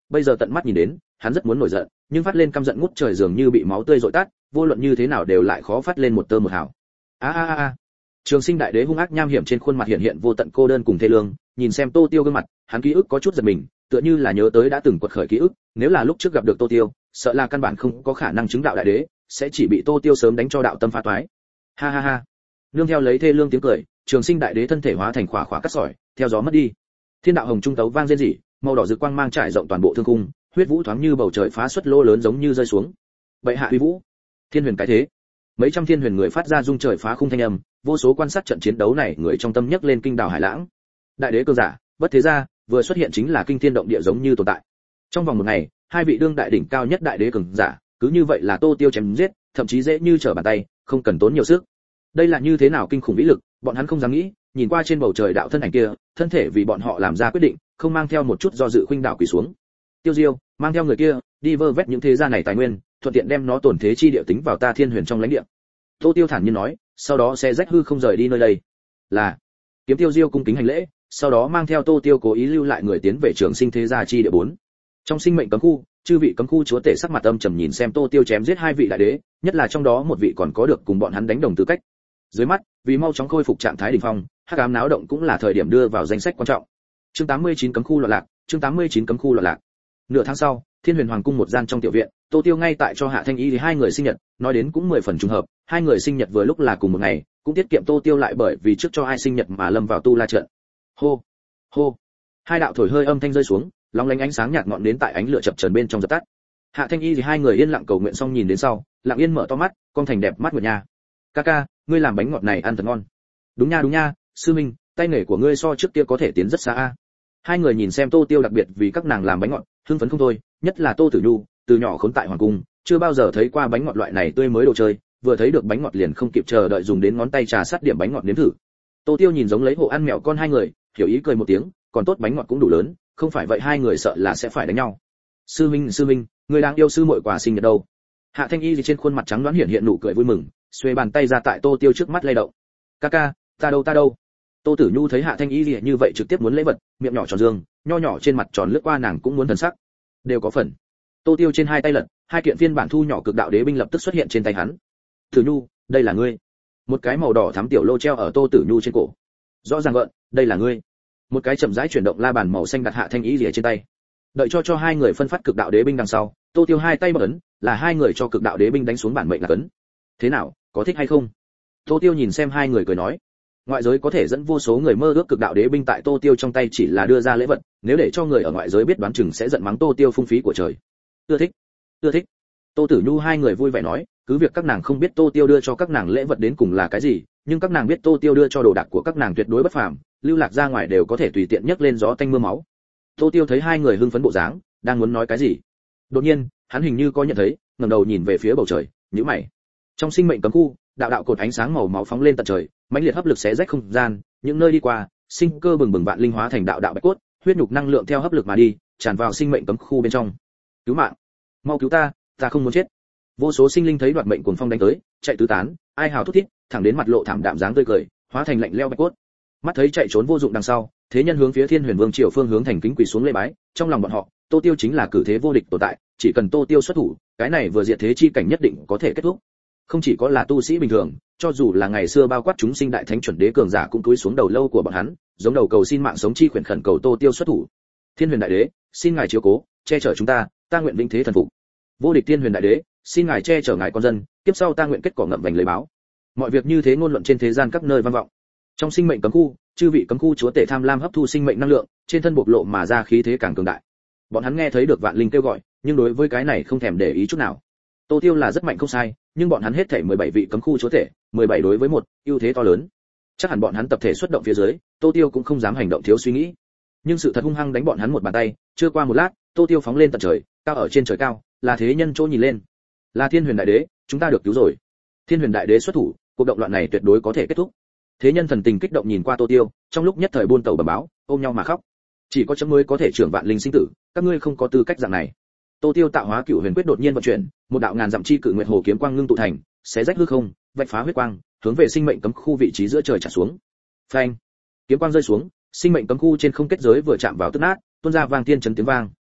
S1: bây giờ tận mắt nhìn đến, hắn rất muốn nổi giận, nhưng phát lên căm giận ngút trời dường như bị máu tươi dội tát, vô luận như thế nào đều lại khó phát lên một tơ một hào. A a a. Trường Sinh đại đế hung ác nham hiểm trên khuôn mặt hiện hiện vô tận cô đơn cùng thê lương, nhìn xem Tô Tiêu gương mặt, hắn ký ức có chút giật mình, tựa như là nhớ tới đã từng quật khởi ký ức, nếu là lúc trước gặp được Tô Tiêu, sợ là căn bản không có khả năng chứng đạo đại đế, sẽ chỉ bị Tô Tiêu sớm đánh cho đạo tâm phá toái. Ha ha ha. Nương theo lấy thê lương tiếng cười, Trường Sinh đại đế thân thể hóa thành khỏa khỏa cát sỏi, theo gió mất đi. Thiên đạo hồng trung tấu vang rên rỉ, màu đỏ rực quang mang trải rộng toàn bộ thương cung, huyết vũ thoáng như bầu trời phá xuất lỗ lớn giống như rơi xuống. Bệ hạ uy vũ, thiên huyền cái thế. Mấy trăm thiên huyền người phát ra rung trời phá khung thanh âm, vô số quan sát trận chiến đấu này người trong tâm nhấc lên kinh đảo hải lãng. Đại đế cường giả, bất thế gia, vừa xuất hiện chính là kinh thiên động địa giống như tồn tại. Trong vòng một ngày, hai vị đương đại đỉnh cao nhất đại đế cường giả, cứ như vậy là Tô Tiêu chém giết, thậm chí dễ như trở bàn tay, không cần tốn nhiều sức. Đây là như thế nào kinh khủng vĩ lực, bọn hắn không dám nghĩ, nhìn qua trên bầu trời đạo thân ảnh kia, thân thể vì bọn họ làm ra quyết định, không mang theo một chút do dự khuynh đảo quỳ xuống. Tiêu Diêu, mang theo người kia, đi vơ vét những thế gia này tài nguyên, thuận tiện đem nó tổn thế chi địa tính vào ta Thiên Huyền trong lãnh địa. Tô Tiêu thản nhiên nói, sau đó sẽ rách hư không rời đi nơi đây. Là. Kiếm Tiêu Diêu cung kính hành lễ, sau đó mang theo Tô Tiêu cố ý lưu lại người tiến về Trường Sinh thế gia chi địa bốn. Trong sinh mệnh cấm khu, chư vị cấm khu chúa tể sắc mặt âm trầm nhìn xem Tô Tiêu chém giết hai vị đại đế, nhất là trong đó một vị còn có được cùng bọn hắn đánh đồng tư cách. Dưới mắt, vì mau chóng khôi phục trạng thái đỉnh phong, hắc ám náo động cũng là thời điểm đưa vào danh sách quan trọng. Chương tám mươi chín cấm khu loạn lạc, chương tám mươi chín cấm khu loạn lạc. Nửa tháng sau, Thiên Huyền Hoàng cung một gian trong tiểu viện, Tô Tiêu ngay tại cho Hạ Thanh Y thì hai người sinh nhật, nói đến cũng mười phần trùng hợp, hai người sinh nhật vừa lúc là cùng một ngày, cũng tiết kiệm Tô Tiêu lại bởi vì trước cho ai sinh nhật mà lâm vào tu la trận. Hô, hô. Hai đạo thổi hơi âm thanh rơi xuống, lóng lánh ánh sáng nhạt ngọn đến tại ánh lửa chập chờn bên trong dập tắt. Hạ Thanh Y thì hai người yên lặng cầu nguyện xong nhìn đến sau, lặng yên mở to mắt, con thành đẹp mắt nguyệt nha. Ca ca, ngươi làm bánh ngọt này ăn thật ngon. Đúng nha đúng nha, sư minh, tay nghề của ngươi so trước kia có thể tiến rất xa a. Hai người nhìn xem Tô Tiêu đặc biệt vì các nàng làm bánh ngọt, hưng phấn không thôi, nhất là Tô Tử Nhu, từ nhỏ khốn tại hoàng cung, chưa bao giờ thấy qua bánh ngọt loại này tươi mới đồ chơi, vừa thấy được bánh ngọt liền không kịp chờ đợi dùng đến ngón tay trà sát điểm bánh ngọt nếm thử. Tô Tiêu nhìn giống lấy hộ ăn mèo con hai người, hiểu ý cười một tiếng, còn tốt bánh ngọt cũng đủ lớn, không phải vậy hai người sợ là sẽ phải đánh nhau. Sư minh sư minh, người đang yêu sư muội quà sinh nhật đâu? Hạ Thanh Y thì trên khuôn mặt trắng đoán hiện hiện nụ cười vui mừng, xuề bàn tay ra tại Tô Tiêu trước mắt lay động. Ca ca, ta đâu ta đâu? Tô Tử Nhu thấy Hạ Thanh Y thì như vậy trực tiếp muốn lấy vật, miệng nhỏ tròn dương, nho nhỏ trên mặt tròn lướt qua nàng cũng muốn thần sắc. Đều có phần. Tô Tiêu trên hai tay lật, hai kiện phiên bản thu nhỏ cực đạo đế binh lập tức xuất hiện trên tay hắn. Tử Nhu, đây là ngươi. Một cái màu đỏ thắm tiểu lô treo ở Tô Tử Nhu trên cổ. Rõ ràng gợn, đây là ngươi. Một cái chậm rãi chuyển động la bàn màu xanh đặt Hạ Thanh Y rìa trên tay. Đợi cho cho hai người phân phát cực đạo đế binh đằng sau, Tô Tiêu hai tay bấm ấn, là hai người cho cực đạo đế binh đánh xuống bản mệnh là cấn. Thế nào, có thích hay không? Tô Tiêu nhìn xem hai người cười nói. Ngoại giới có thể dẫn vô số người mơ ước cực đạo đế binh tại Tô Tiêu trong tay chỉ là đưa ra lễ vật, nếu để cho người ở ngoại giới biết đoán chừng sẽ giận mắng Tô Tiêu phung phí của trời. Ưa thích, ưa thích. Tô Tử Nhu hai người vui vẻ nói, cứ việc các nàng không biết Tô Tiêu đưa cho các nàng lễ vật đến cùng là cái gì, nhưng các nàng biết Tô Tiêu đưa cho đồ đạc của các nàng tuyệt đối bất phàm, lưu lạc ra ngoài đều có thể tùy tiện nhấc lên gió tanh mưa máu. Tô Tiêu thấy hai người hưng phấn bộ dáng, đang muốn nói cái gì. Đột nhiên, hắn hình như có nhận thấy, ngẩng đầu nhìn về phía bầu trời, nhíu mày. Trong sinh mệnh cấm khu, đạo đạo cột ánh sáng màu máu phóng lên tận trời, mãnh liệt hấp lực xé rách không gian, những nơi đi qua, sinh cơ bừng bừng vạn linh hóa thành đạo đạo bạch cốt, huyết nhục năng lượng theo hấp lực mà đi, tràn vào sinh mệnh cấm khu bên trong. Cứu mạng, mau cứu ta, ta không muốn chết. Vô số sinh linh thấy đoạt mệnh cuồng phong đánh tới, chạy tứ tán, ai hào thút thít, thẳng đến mặt lộ thảm đạm dáng tươi cười, hóa thành lạnh lẽo bạch cốt. Mắt thấy chạy trốn vô dụng đằng sau, thế nhân hướng phía Thiên Huyền Vương triều phương hướng thành kính quỳ xuống lễ bái, trong lòng bọn họ, Tô Tiêu chính là cử thế vô địch tồn tại, chỉ cần Tô Tiêu xuất thủ, cái này vừa diệt thế chi cảnh nhất định có thể kết thúc. Không chỉ có là tu sĩ bình thường, cho dù là ngày xưa bao quát chúng sinh đại thánh chuẩn đế cường giả cũng cúi xuống đầu lâu của bọn hắn, giống đầu cầu xin mạng sống chi khuyển khẩn cầu Tô Tiêu xuất thủ. Thiên Huyền đại đế, xin ngài chiếu cố, che chở chúng ta, ta nguyện vĩnh thế thần phục. Vô địch Thiên Huyền đại đế, xin ngài che chở ngài con dân, tiếp sau ta nguyện kết cỏ ngậm vành lấy báo. Mọi việc như thế ngôn luận trên thế gian các nơi vang vọng. Trong sinh mệnh cấm khu, chư vị cấm khu chúa tể tham lam hấp thu sinh mệnh năng lượng, trên thân bộc lộ mà ra khí thế càng cường đại. Bọn hắn nghe thấy được vạn linh kêu gọi, nhưng đối với cái này không thèm để ý chút nào. Tô Tiêu là rất mạnh không sai, nhưng bọn hắn hết thảy mười bảy vị cấm khu chúa tể, mười bảy đối với một, ưu thế to lớn. Chắc hẳn bọn hắn tập thể xuất động phía dưới, Tô Tiêu cũng không dám hành động thiếu suy nghĩ. Nhưng sự thật hung hăng đánh bọn hắn một bàn tay, chưa qua một lát, Tô Tiêu phóng lên tận trời, cao ở trên trời cao, là thế nhân chỗ nhìn lên. Là Thiên Huyền đại đế, chúng ta được cứu rồi. Thiên Huyền đại đế xuất thủ, cuộc động loạn này tuyệt đối có thể kết thúc. Thế nhân thần tình kích động nhìn qua Tô Tiêu, trong lúc nhất thời buôn tàu bẩm báo, ôm nhau mà khóc. Chỉ có chấm mới có thể trưởng vạn linh sinh tử, các ngươi không có tư cách dạng này. Tô Tiêu tạo hóa cửu huyền quyết đột nhiên vận chuyển, một đạo ngàn dặm chi cự nguyệt hồ kiếm quang ngưng tụ thành, xé rách hư không, vạch phá huyết quang, hướng về sinh mệnh cấm khu vị trí giữa trời trả xuống. Phanh! Kiếm quang rơi xuống, sinh mệnh cấm khu trên không kết giới vừa chạm vào tức nát, tuôn ra vang thiên chấn tiếng vang.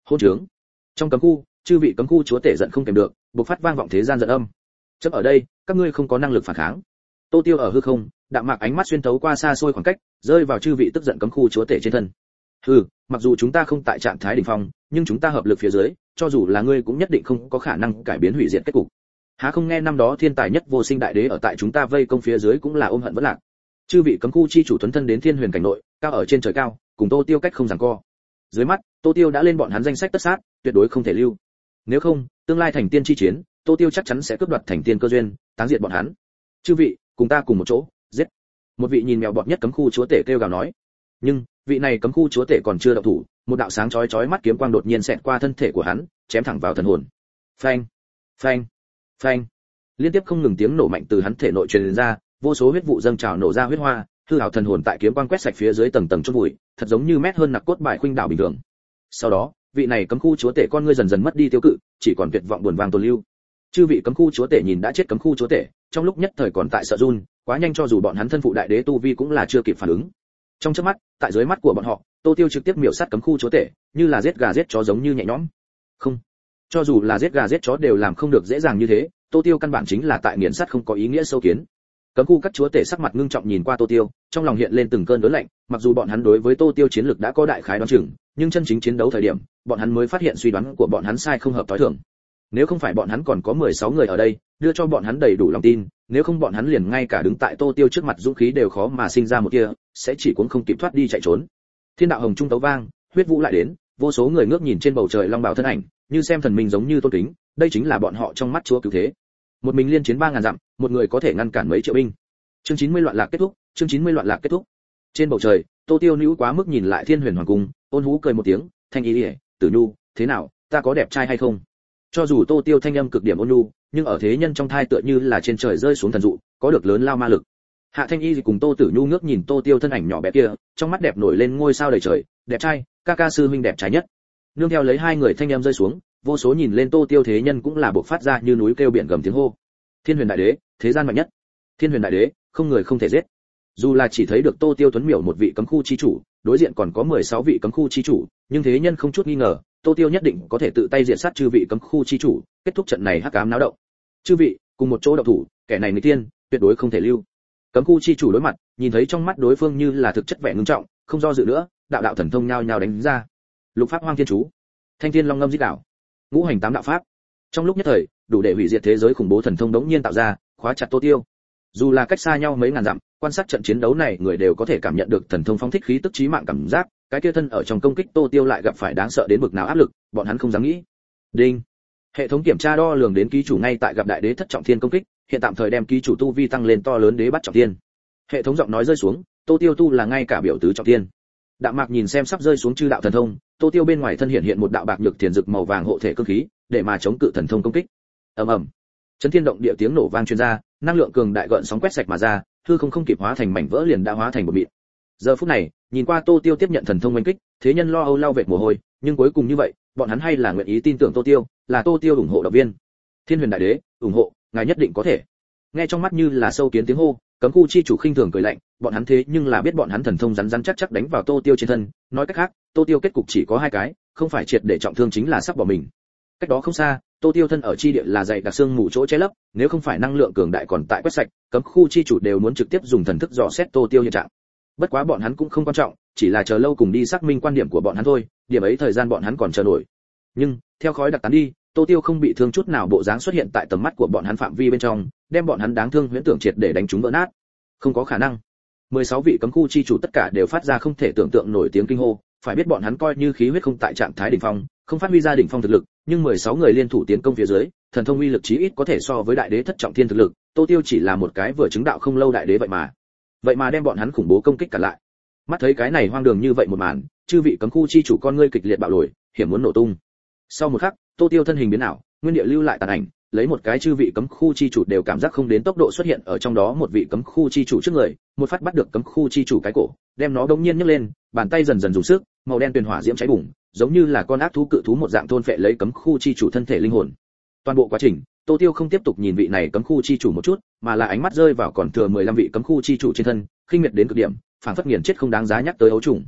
S1: hỗn trướng. Trong cấm khu, chư vị cấm khu chúa tể giận không kèm được, bộc phát vang vọng thế gian giận âm. Chấp ở đây, các ngươi không có năng lực phản kháng. Tô Tiêu ở hư không, đạm mạc ánh mắt xuyên thấu qua xa xôi khoảng cách, rơi vào chư vị tức giận cấm khu chúa tể trên thân. Hừ, mặc dù chúng ta không tại trạng thái đỉnh phong, nhưng chúng ta hợp lực phía dưới, cho dù là ngươi cũng nhất định không có khả năng cải biến hủy diệt kết cục. Há không nghe năm đó thiên tài nhất vô sinh đại đế ở tại chúng ta vây công phía dưới cũng là ôm hận vẫn lạc. Chư vị cấm khu chi chủ tuấn thân đến thiên huyền cảnh nội, cao ở trên trời cao, cùng Tô Tiêu cách không giằng co. Dưới mắt, Tô Tiêu đã lên bọn hắn danh sách tất sát, tuyệt đối không thể lưu. Nếu không, tương lai thành tiên chi chiến, Tô Tiêu chắc chắn sẽ cướp đoạt thành tiên cơ duyên, táng diệt bọn hắn. Chư vị, cùng ta cùng một chỗ, giết. Một vị nhìn mèo bọt nhất cấm khu chúa tể kêu gào nói. Nhưng, vị này cấm khu chúa tể còn chưa động thủ, một đạo sáng chói chói mắt kiếm quang đột nhiên xẹt qua thân thể của hắn, chém thẳng vào thần hồn. Phanh, phanh, phanh. Liên tiếp không ngừng tiếng nổ mạnh từ hắn thể nội truyền ra, vô số huyết vụ dâng trào nổ ra huyết hoa, hư ảo thần hồn tại kiếm quang quét sạch phía dưới tầng tầng chôn bụi, thật giống như mét hơn nặc cốt bài khuynh đảo bình thường. Sau đó, vị này cấm khu chúa tể con ngươi dần dần mất đi tiêu cự, chỉ còn tuyệt vọng buồn vang tồn lưu. Chư vị cấm khu chúa tể nhìn đã chết cấm khu chúa tể, trong lúc nhất thời còn tại sợ run, quá nhanh cho dù bọn hắn thân phụ đại đế tu vi cũng là chưa kịp phản ứng. Trong chớp mắt, tại dưới mắt của bọn họ, Tô Tiêu trực tiếp miểu sát cấm khu chúa tể, như là giết gà giết chó giống như nhẹ nhõm. Không, cho dù là giết gà giết chó đều làm không được dễ dàng như thế, Tô Tiêu căn bản chính là tại nghiền sát không có ý nghĩa sâu kiến. Cấm khu các chúa tể sắc mặt ngưng trọng nhìn qua Tô Tiêu, trong lòng hiện lên từng cơn đớn lạnh, mặc dù bọn hắn đối với Tô Tiêu chiến lực đã có đại khái đoán chừng, nhưng chân chính chiến đấu thời điểm, bọn hắn mới phát hiện suy đoán của bọn hắn sai không hợp tối thường. Nếu không phải bọn hắn còn có mười sáu người ở đây, đưa cho bọn hắn đầy đủ lòng tin, nếu không bọn hắn liền ngay cả đứng tại Tô Tiêu trước mặt dũng khí đều khó mà sinh ra một tia, sẽ chỉ cuốn không kịp thoát đi chạy trốn. Thiên đạo hồng trung tấu vang, huyết vũ lại đến, vô số người ngước nhìn trên bầu trời long bào thân ảnh, như xem thần minh giống như tôn kính, đây chính là bọn họ trong mắt chúa cứu thế. Một mình liên chiến ba ngàn dặm, một người có thể ngăn cản mấy triệu binh. Chương chín mươi loạn lạc kết thúc, chương chín mươi loạn lạc kết thúc. Trên bầu trời, Tô Tiêu nữ quá mức nhìn lại Thiên Huyền Hoàng cung, ôn hú cười một tiếng, "Thanh ý, Tử Nhu, thế nào, ta có đẹp trai hay không?" Cho dù Tô Tiêu thanh âm cực điểm ôn nhu, nhưng ở thế nhân trong thai tựa như là trên trời rơi xuống thần dụ, có được lớn lao ma lực. Hạ Thanh Y cùng Tô Tử Nhu ngước nhìn Tô Tiêu thân ảnh nhỏ bé kia, trong mắt đẹp nổi lên ngôi sao đầy trời, "Đẹp trai, ca ca sư huynh đẹp trai nhất." Nương theo lấy hai người thanh âm rơi xuống, vô số nhìn lên Tô Tiêu thế nhân cũng là bộc phát ra như núi kêu biển gầm tiếng hô. Thiên Huyền Đại Đế, thế gian mạnh nhất. Thiên Huyền Đại Đế, không người không thể giết. Dù là chỉ thấy được Tô Tiêu tuấn miểu một vị cấm khu chi chủ, đối diện còn có mười sáu vị cấm khu chi chủ, nhưng thế nhân không chút nghi ngờ, Tô Tiêu nhất định có thể tự tay diệt sát chư vị cấm khu chi chủ, kết thúc trận này hắc ám náo động. Chư vị, cùng một chỗ động thủ, kẻ này người tiên, tuyệt đối không thể lưu. Cấm khu chi chủ đối mặt, nhìn thấy trong mắt đối phương như là thực chất vẻ ngưng trọng, không do dự nữa, đạo đạo thần thông nhao nhao đánh ra. Lục pháp hoang thiên chú, thanh thiên long ngâm giết đảo, ngũ hành tám đạo pháp. Trong lúc nhất thời, đủ để hủy diệt thế giới khủng bố thần thông đống nhiên tạo ra, khóa chặt Tô Tiêu. Dù là cách xa nhau mấy ngàn dặm, quan sát trận chiến đấu này, người đều có thể cảm nhận được thần thông phóng thích khí tức chí mạng cảm giác, cái kia thân ở trong công kích Tô Tiêu lại gặp phải đáng sợ đến bực nào áp lực, bọn hắn không dám nghĩ. Đinh. Hệ thống kiểm tra đo lường đến ký chủ ngay tại gặp đại đế thất trọng thiên công kích, hiện tạm thời đem ký chủ tu vi tăng lên to lớn đế bắt trọng thiên. Hệ thống giọng nói rơi xuống, Tô Tiêu tu là ngay cả biểu tứ trọng thiên. Đạm Mạc nhìn xem sắp rơi xuống chư đạo thần thông, Tô Tiêu bên ngoài thân hiện hiện một đạo bạc nhược thiền dực màu vàng hộ thể cương khí, để mà chống cự thần thông công kích. Ầm ầm. Chấn thiên động địa tiếng nổ vang truyền ra, năng lượng cường đại gợn sóng quét sạch mà ra, hư không không kịp hóa thành mảnh vỡ liền đã hóa thành một mịn. Giờ phút này, nhìn qua Tô Tiêu tiếp nhận thần thông oanh kích, thế nhân lo âu lau vệt mồ hôi, nhưng cuối cùng như vậy, bọn hắn hay là nguyện ý tin tưởng Tô Tiêu, là Tô Tiêu ủng hộ động viên. Thiên Huyền Đại Đế, ủng hộ, ngài nhất định có thể. Nghe trong mắt như là sâu kiến tiếng hô, cấm khu chi chủ khinh thường cười lạnh, bọn hắn thế nhưng là biết bọn hắn thần thông rắn rắn chắc chắc đánh vào Tô Tiêu trên thân, nói cách khác, Tô Tiêu kết cục chỉ có hai cái, không phải triệt để trọng thương chính là sắp bỏ mình. Cách đó không xa, Tô Tiêu thân ở chi địa là dày đặc xương mù chỗ che lấp, nếu không phải năng lượng cường đại còn tại quét sạch, cấm khu chi chủ đều muốn trực tiếp dùng thần thức dò xét Tô Tiêu hiện trạng. Bất quá bọn hắn cũng không quan trọng, chỉ là chờ lâu cùng đi xác minh quan điểm của bọn hắn thôi, điểm ấy thời gian bọn hắn còn chờ nổi. Nhưng, theo khói đặc tán đi, Tô Tiêu không bị thương chút nào bộ dáng xuất hiện tại tầm mắt của bọn hắn phạm vi bên trong, đem bọn hắn đáng thương huyễn tưởng triệt để đánh chúng vỡ nát. Không có khả năng. mười sáu vị cấm khu chi chủ tất cả đều phát ra không thể tưởng tượng nổi tiếng kinh hô, phải biết bọn hắn coi như khí huyết không tại trạng thái đỉnh phong, không phát huy ra đỉnh phong thực lực, nhưng mười sáu người liên thủ tiến công phía dưới, thần thông uy lực chí ít có thể so với đại đế thất trọng thiên thực lực, Tô Tiêu chỉ là một cái vừa chứng đạo không lâu đại đế vậy mà. Vậy mà đem bọn hắn khủng bố công kích cả lại. Mắt thấy cái này hoang đường như vậy một màn, chư vị cấm khu chi chủ con ngươi kịch liệt bạo lồi, hiểm muốn nổ tung. Sau một khắc, Tô Tiêu thân hình biến ảo, nguyên địa lưu lại tàn ảnh, lấy một cái chư vị cấm khu chi chủ đều cảm giác không đến tốc độ xuất hiện ở trong đó một vị cấm khu chi chủ trước người, một phát bắt được cấm khu chi chủ cái cổ, đem nó đống nhiên nhấc lên, bàn tay dần dần dùng sức, màu đen tuyền hỏa diễm cháy bùng, giống như là con ác thú cự thú một dạng thôn phệ lấy cấm khu chi chủ thân thể linh hồn. Toàn bộ quá trình, Tô Tiêu không tiếp tục nhìn vị này cấm khu chi chủ một chút, mà là ánh mắt rơi vào còn thừa mười lăm vị cấm khu chi chủ trên thân, khinh miệt đến cực điểm, phảng phất nghiền chết không đáng giá nhắc tới ấu trùng.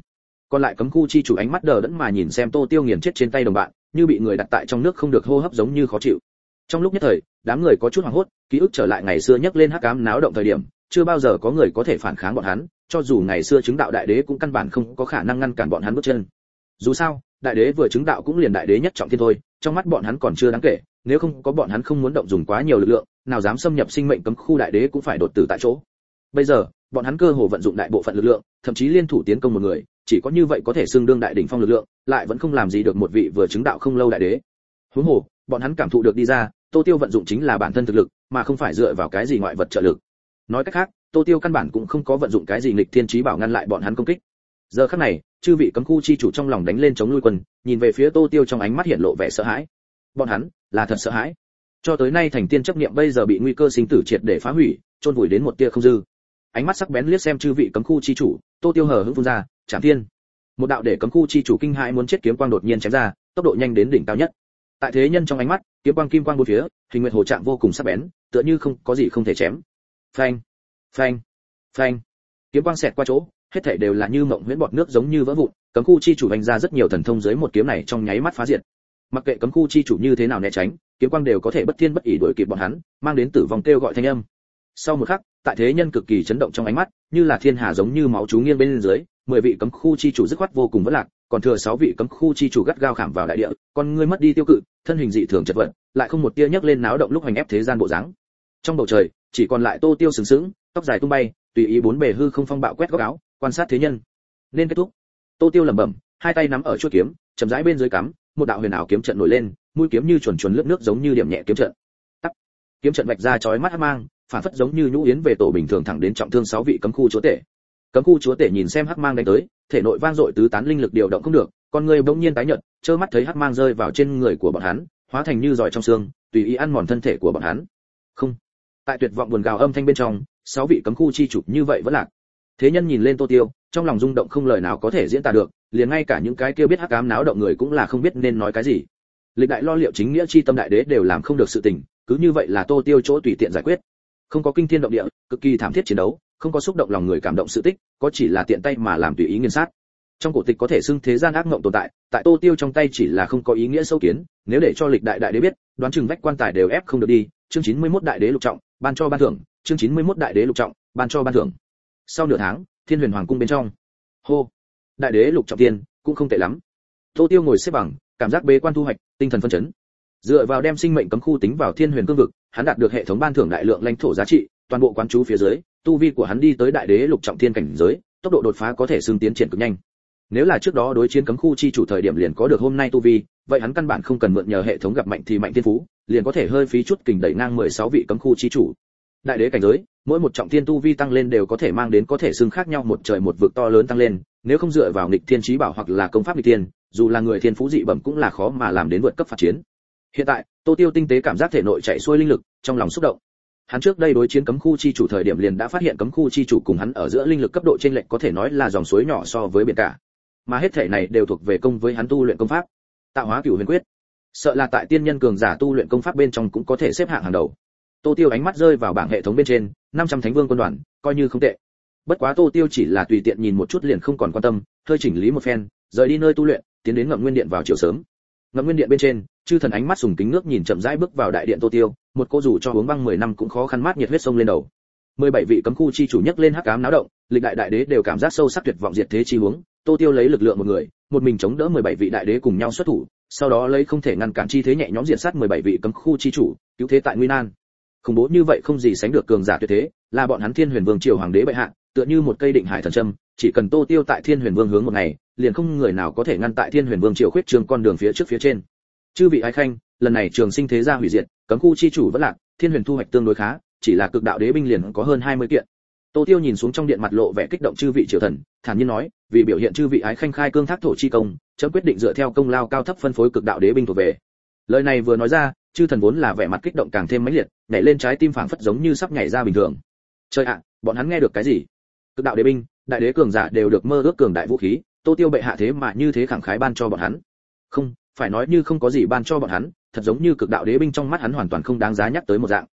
S1: Còn lại cấm khu chi chủ ánh mắt đờ đẫn mà nhìn xem Tô Tiêu nghiền chết trên tay đồng bạn, như bị người đặt tại trong nước không được hô hấp giống như khó chịu. Trong lúc nhất thời, đám người có chút hoảng hốt, ký ức trở lại ngày xưa nhắc lên hắc ám náo động thời điểm, chưa bao giờ có người có thể phản kháng bọn hắn, cho dù ngày xưa chứng đạo đại đế cũng căn bản không có khả năng ngăn cản bọn hắn bước chân. Dù sao, đại đế vừa chứng đạo cũng liền đại đế nhất trọng thiên thôi, trong mắt bọn hắn còn chưa đáng kể, nếu không có bọn hắn không muốn động dùng quá nhiều lực lượng, nào dám xâm nhập sinh mệnh cấm khu đại đế cũng phải đột tử tại chỗ. Bây giờ, bọn hắn cơ hồ vận dụng đại bộ phận lực lượng, thậm chí liên thủ tiến công một người, chỉ có như vậy có thể xưng đương đại đỉnh phong lực lượng, lại vẫn không làm gì được một vị vừa chứng đạo không lâu đại đế. Huống hồ, bọn hắn cảm thụ được đi ra, Tô Tiêu vận dụng chính là bản thân thực lực, mà không phải dựa vào cái gì ngoại vật trợ lực. Nói cách khác, Tô Tiêu căn bản cũng không có vận dụng cái gì nghịch thiên chí bảo ngăn lại bọn hắn công kích. Giờ khắc này, chư vị cấm khu chi chủ trong lòng đánh lên chống lui quân, nhìn về phía Tô Tiêu trong ánh mắt hiện lộ vẻ sợ hãi. Bọn hắn là thật sợ hãi. Cho tới nay thành tiên chấp niệm bây giờ bị nguy cơ sinh tử triệt để phá hủy, chôn vùi đến một tia không dư. Ánh mắt sắc bén liếc xem chư vị cấm khu chi chủ, Tô Tiêu hờ hững phun ra, "Trảm Thiên." Một đạo để cấm khu chi chủ kinh hãi muốn chết kiếm quang đột nhiên chém ra, tốc độ nhanh đến đỉnh cao nhất. Tại thế nhân trong ánh mắt, kiếm quang kim quang bốn phía, hình nguyệt hồ trạng vô cùng sắc bén, tựa như không có gì không thể chém. Phanh, phanh, phanh. Kiếm quang xẹt qua chỗ, hết thảy đều là như mộng huyễn bọt nước giống như vỡ vụn, cấm khu chi chủ vành ra rất nhiều thần thông dưới một kiếm này trong nháy mắt phá diệt. Mặc kệ cấm khu chi chủ như thế nào né tránh, kiếm quang đều có thể bất thiên bất ỷ đuổi kịp bọn hắn, mang đến tử vong kêu gọi thanh âm. Sau một khắc, tại thế nhân cực kỳ chấn động trong ánh mắt, như là thiên hà giống như máu chú nghiêng bên dưới, mười vị cấm khu chi chủ dứt khoát vô cùng vất lạc, còn thừa sáu vị cấm khu chi chủ gắt gao khảm vào đại địa, con ngươi mất đi tiêu cự, thân hình dị thường chật vật, lại không một tia nhấc lên náo động lúc hành ép thế gian bộ dáng. Trong bầu trời, chỉ còn lại Tô Tiêu sừng sững, tóc dài tung bay, tùy ý bốn bề hư không phong bạo quét góc áo, quan sát thế nhân. Nên kết thúc. Tô Tiêu lẩm bẩm, hai tay nắm ở chuôi kiếm, chậm rãi bên dưới cắm, một đạo huyền ảo kiếm trận nổi lên, mũi kiếm như chuẩn chuẩn lướt nước giống như điểm nhẹ kiếm trận. Tắc. Kiếm trận vạch ra chói mắt hắc mang, phản phất giống như nhũ yến về tổ bình thường thẳng đến trọng thương sáu vị cấm khu chúa tể. Cấm khu chúa tể nhìn xem hắc mang đánh tới, thể nội vang dội tứ tán linh lực điều động không được, con người bỗng nhiên tái nhợt, trơ mắt thấy hắc mang rơi vào trên người của bọn hắn, hóa thành như giỏi trong xương, tùy ý ăn mòn thân thể của bọn hắn. Không. Tại tuyệt vọng buồn gào âm thanh bên trong, sáu vị cấm khu chi chủ như vậy vẫn lạc. Thế nhân nhìn lên Tô Tiêu, trong lòng rung động không lời nào có thể diễn tả được, liền ngay cả những cái kia biết hắc ám náo động người cũng là không biết nên nói cái gì. Lịch đại lo liệu chính nghĩa chi tâm đại đế đều làm không được sự tình, cứ như vậy là Tô Tiêu chỗ tùy tiện giải quyết. Không có kinh thiên động địa, cực kỳ thảm thiết chiến đấu, không có xúc động lòng người cảm động sự tích, có chỉ là tiện tay mà làm tùy ý nghiền sát. Trong cổ tịch có thể xưng thế gian ác mộng tồn tại, tại Tô Tiêu trong tay chỉ là không có ý nghĩa sâu kiến, nếu để cho lịch đại đại đế biết, đoán chừng vách quan tài đều ép không được đi. Chương chín mươi mốt đại đế lục trọng, ban cho ban thưởng, chương chín mươi mốt đại đế lục trọng, ban cho ban thưởng. Sau nửa tháng, Thiên Huyền Hoàng cung bên trong. Hô, đại đế lục trọng tiên, cũng không tệ lắm. Tô Tiêu ngồi xếp bằng, cảm giác bế quan thu hoạch, tinh thần phân chấn. Dựa vào đem sinh mệnh cấm khu tính vào Thiên Huyền cương vực, hắn đạt được hệ thống ban thưởng đại lượng lãnh thổ giá trị, toàn bộ quán chú phía dưới, tu vi của hắn đi tới đại đế lục trọng thiên cảnh giới, tốc độ đột phá có thể xưng tiến triển cực nhanh. Nếu là trước đó đối chiến cấm khu chi chủ thời điểm liền có được hôm nay tu vi, vậy hắn căn bản không cần mượn nhờ hệ thống gặp mạnh thì mạnh thiên phú, liền có thể hơi phí chút kình đẩy ngang mười sáu vị cấm khu chi chủ. Đại đế cảnh giới, mỗi một trọng thiên tu vi tăng lên đều có thể mang đến có thể xưng khác nhau một trời một vực to lớn tăng lên, nếu không dựa vào nghịch thiên chí bảo hoặc là công pháp nghịch thiên, dù là người thiên phú dị bẩm cũng là khó mà làm đến vượt cấp phát chiến. Hiện tại, Tô Tiêu tinh tế cảm giác thể nội chạy xuôi linh lực, trong lòng xúc động. Hắn trước đây đối chiến cấm khu chi chủ thời điểm liền đã phát hiện cấm khu chi chủ cùng hắn ở giữa linh lực cấp độ chênh lệch có thể nói là dòng suối nhỏ so với biển cả. Mà hết thể này đều thuộc về công với hắn tu luyện công pháp, Tạo Hóa Cửu Huyền Quyết. Sợ là tại tiên nhân cường giả tu luyện công pháp bên trong cũng có thể xếp hạng hàng đầu. Tô Tiêu ánh mắt rơi vào bảng hệ thống bên trên, năm trăm thánh vương quân đoàn, coi như không tệ. Bất quá Tô Tiêu chỉ là tùy tiện nhìn một chút liền không còn quan tâm, hơi chỉnh lý một phen, rời đi nơi tu luyện, tiến đến Ngậm Nguyên Điện vào chiều sớm. Ngậm Nguyên Điện bên trên, chư thần ánh mắt sùng kính ngước nhìn chậm rãi bước vào đại điện Tô Tiêu, một cô dù cho uống băng mười năm cũng khó khăn mát nhiệt huyết sông lên đầu. mười bảy vị cấm khu chi chủ nhấc lên hắc ám náo động, lịch đại đại đế đều cảm giác sâu sắc tuyệt vọng diệt thế chi huống, Tô Tiêu lấy lực lượng một người, một mình chống đỡ mười bảy vị đại đế cùng nhau xuất thủ, sau đó lấy không thể ngăn cản chi thế nhẹ nhõm diệt sát mười bảy vị cấm khu chi chủ, cứu thế tại nguy nan. Khủng bố như vậy không gì sánh được cường giả tuyệt thế, là bọn hắn Thiên Huyền Vương triều hoàng đế bệ hạ, tựa như một cây định hải thần châm, chỉ cần Tô Tiêu tại Thiên Huyền Vương hướng một ngày, liền không người nào có thể ngăn tại Thiên Huyền Vương triều khuyết trường con đường phía trước phía trên. Chư vị ái khanh, lần này trường sinh thế gia hủy diệt, cấm khu chi chủ vẫn lạc, Thiên Huyền thu hoạch tương đối khá, chỉ là cực đạo đế binh liền có hơn hai mươi kiện. Tô Tiêu nhìn xuống trong điện mặt lộ vẻ kích động chư vị triều thần, thản nhiên nói, vì biểu hiện chư vị ái khanh khai cương thác thổ chi công, chấm quyết định dựa theo công lao cao thấp phân phối cực đạo đế binh thuộc về. Lời này vừa nói ra, chư thần vốn là vẻ mặt kích động càng thêm mãnh liệt, nhảy lên trái tim phảng phất giống như sắp nhảy ra bình thường. Trời ạ, bọn hắn nghe được cái gì? Cực đạo đế binh, đại đế cường giả đều được mơ ước cường đại vũ khí, Tô Tiêu bệ hạ thế mà như thế khẳng khái ban cho bọn hắn. Không, phải nói như không có gì ban cho bọn hắn, thật giống như cực đạo đế binh trong mắt hắn hoàn toàn không đáng giá nhắc tới một dạng.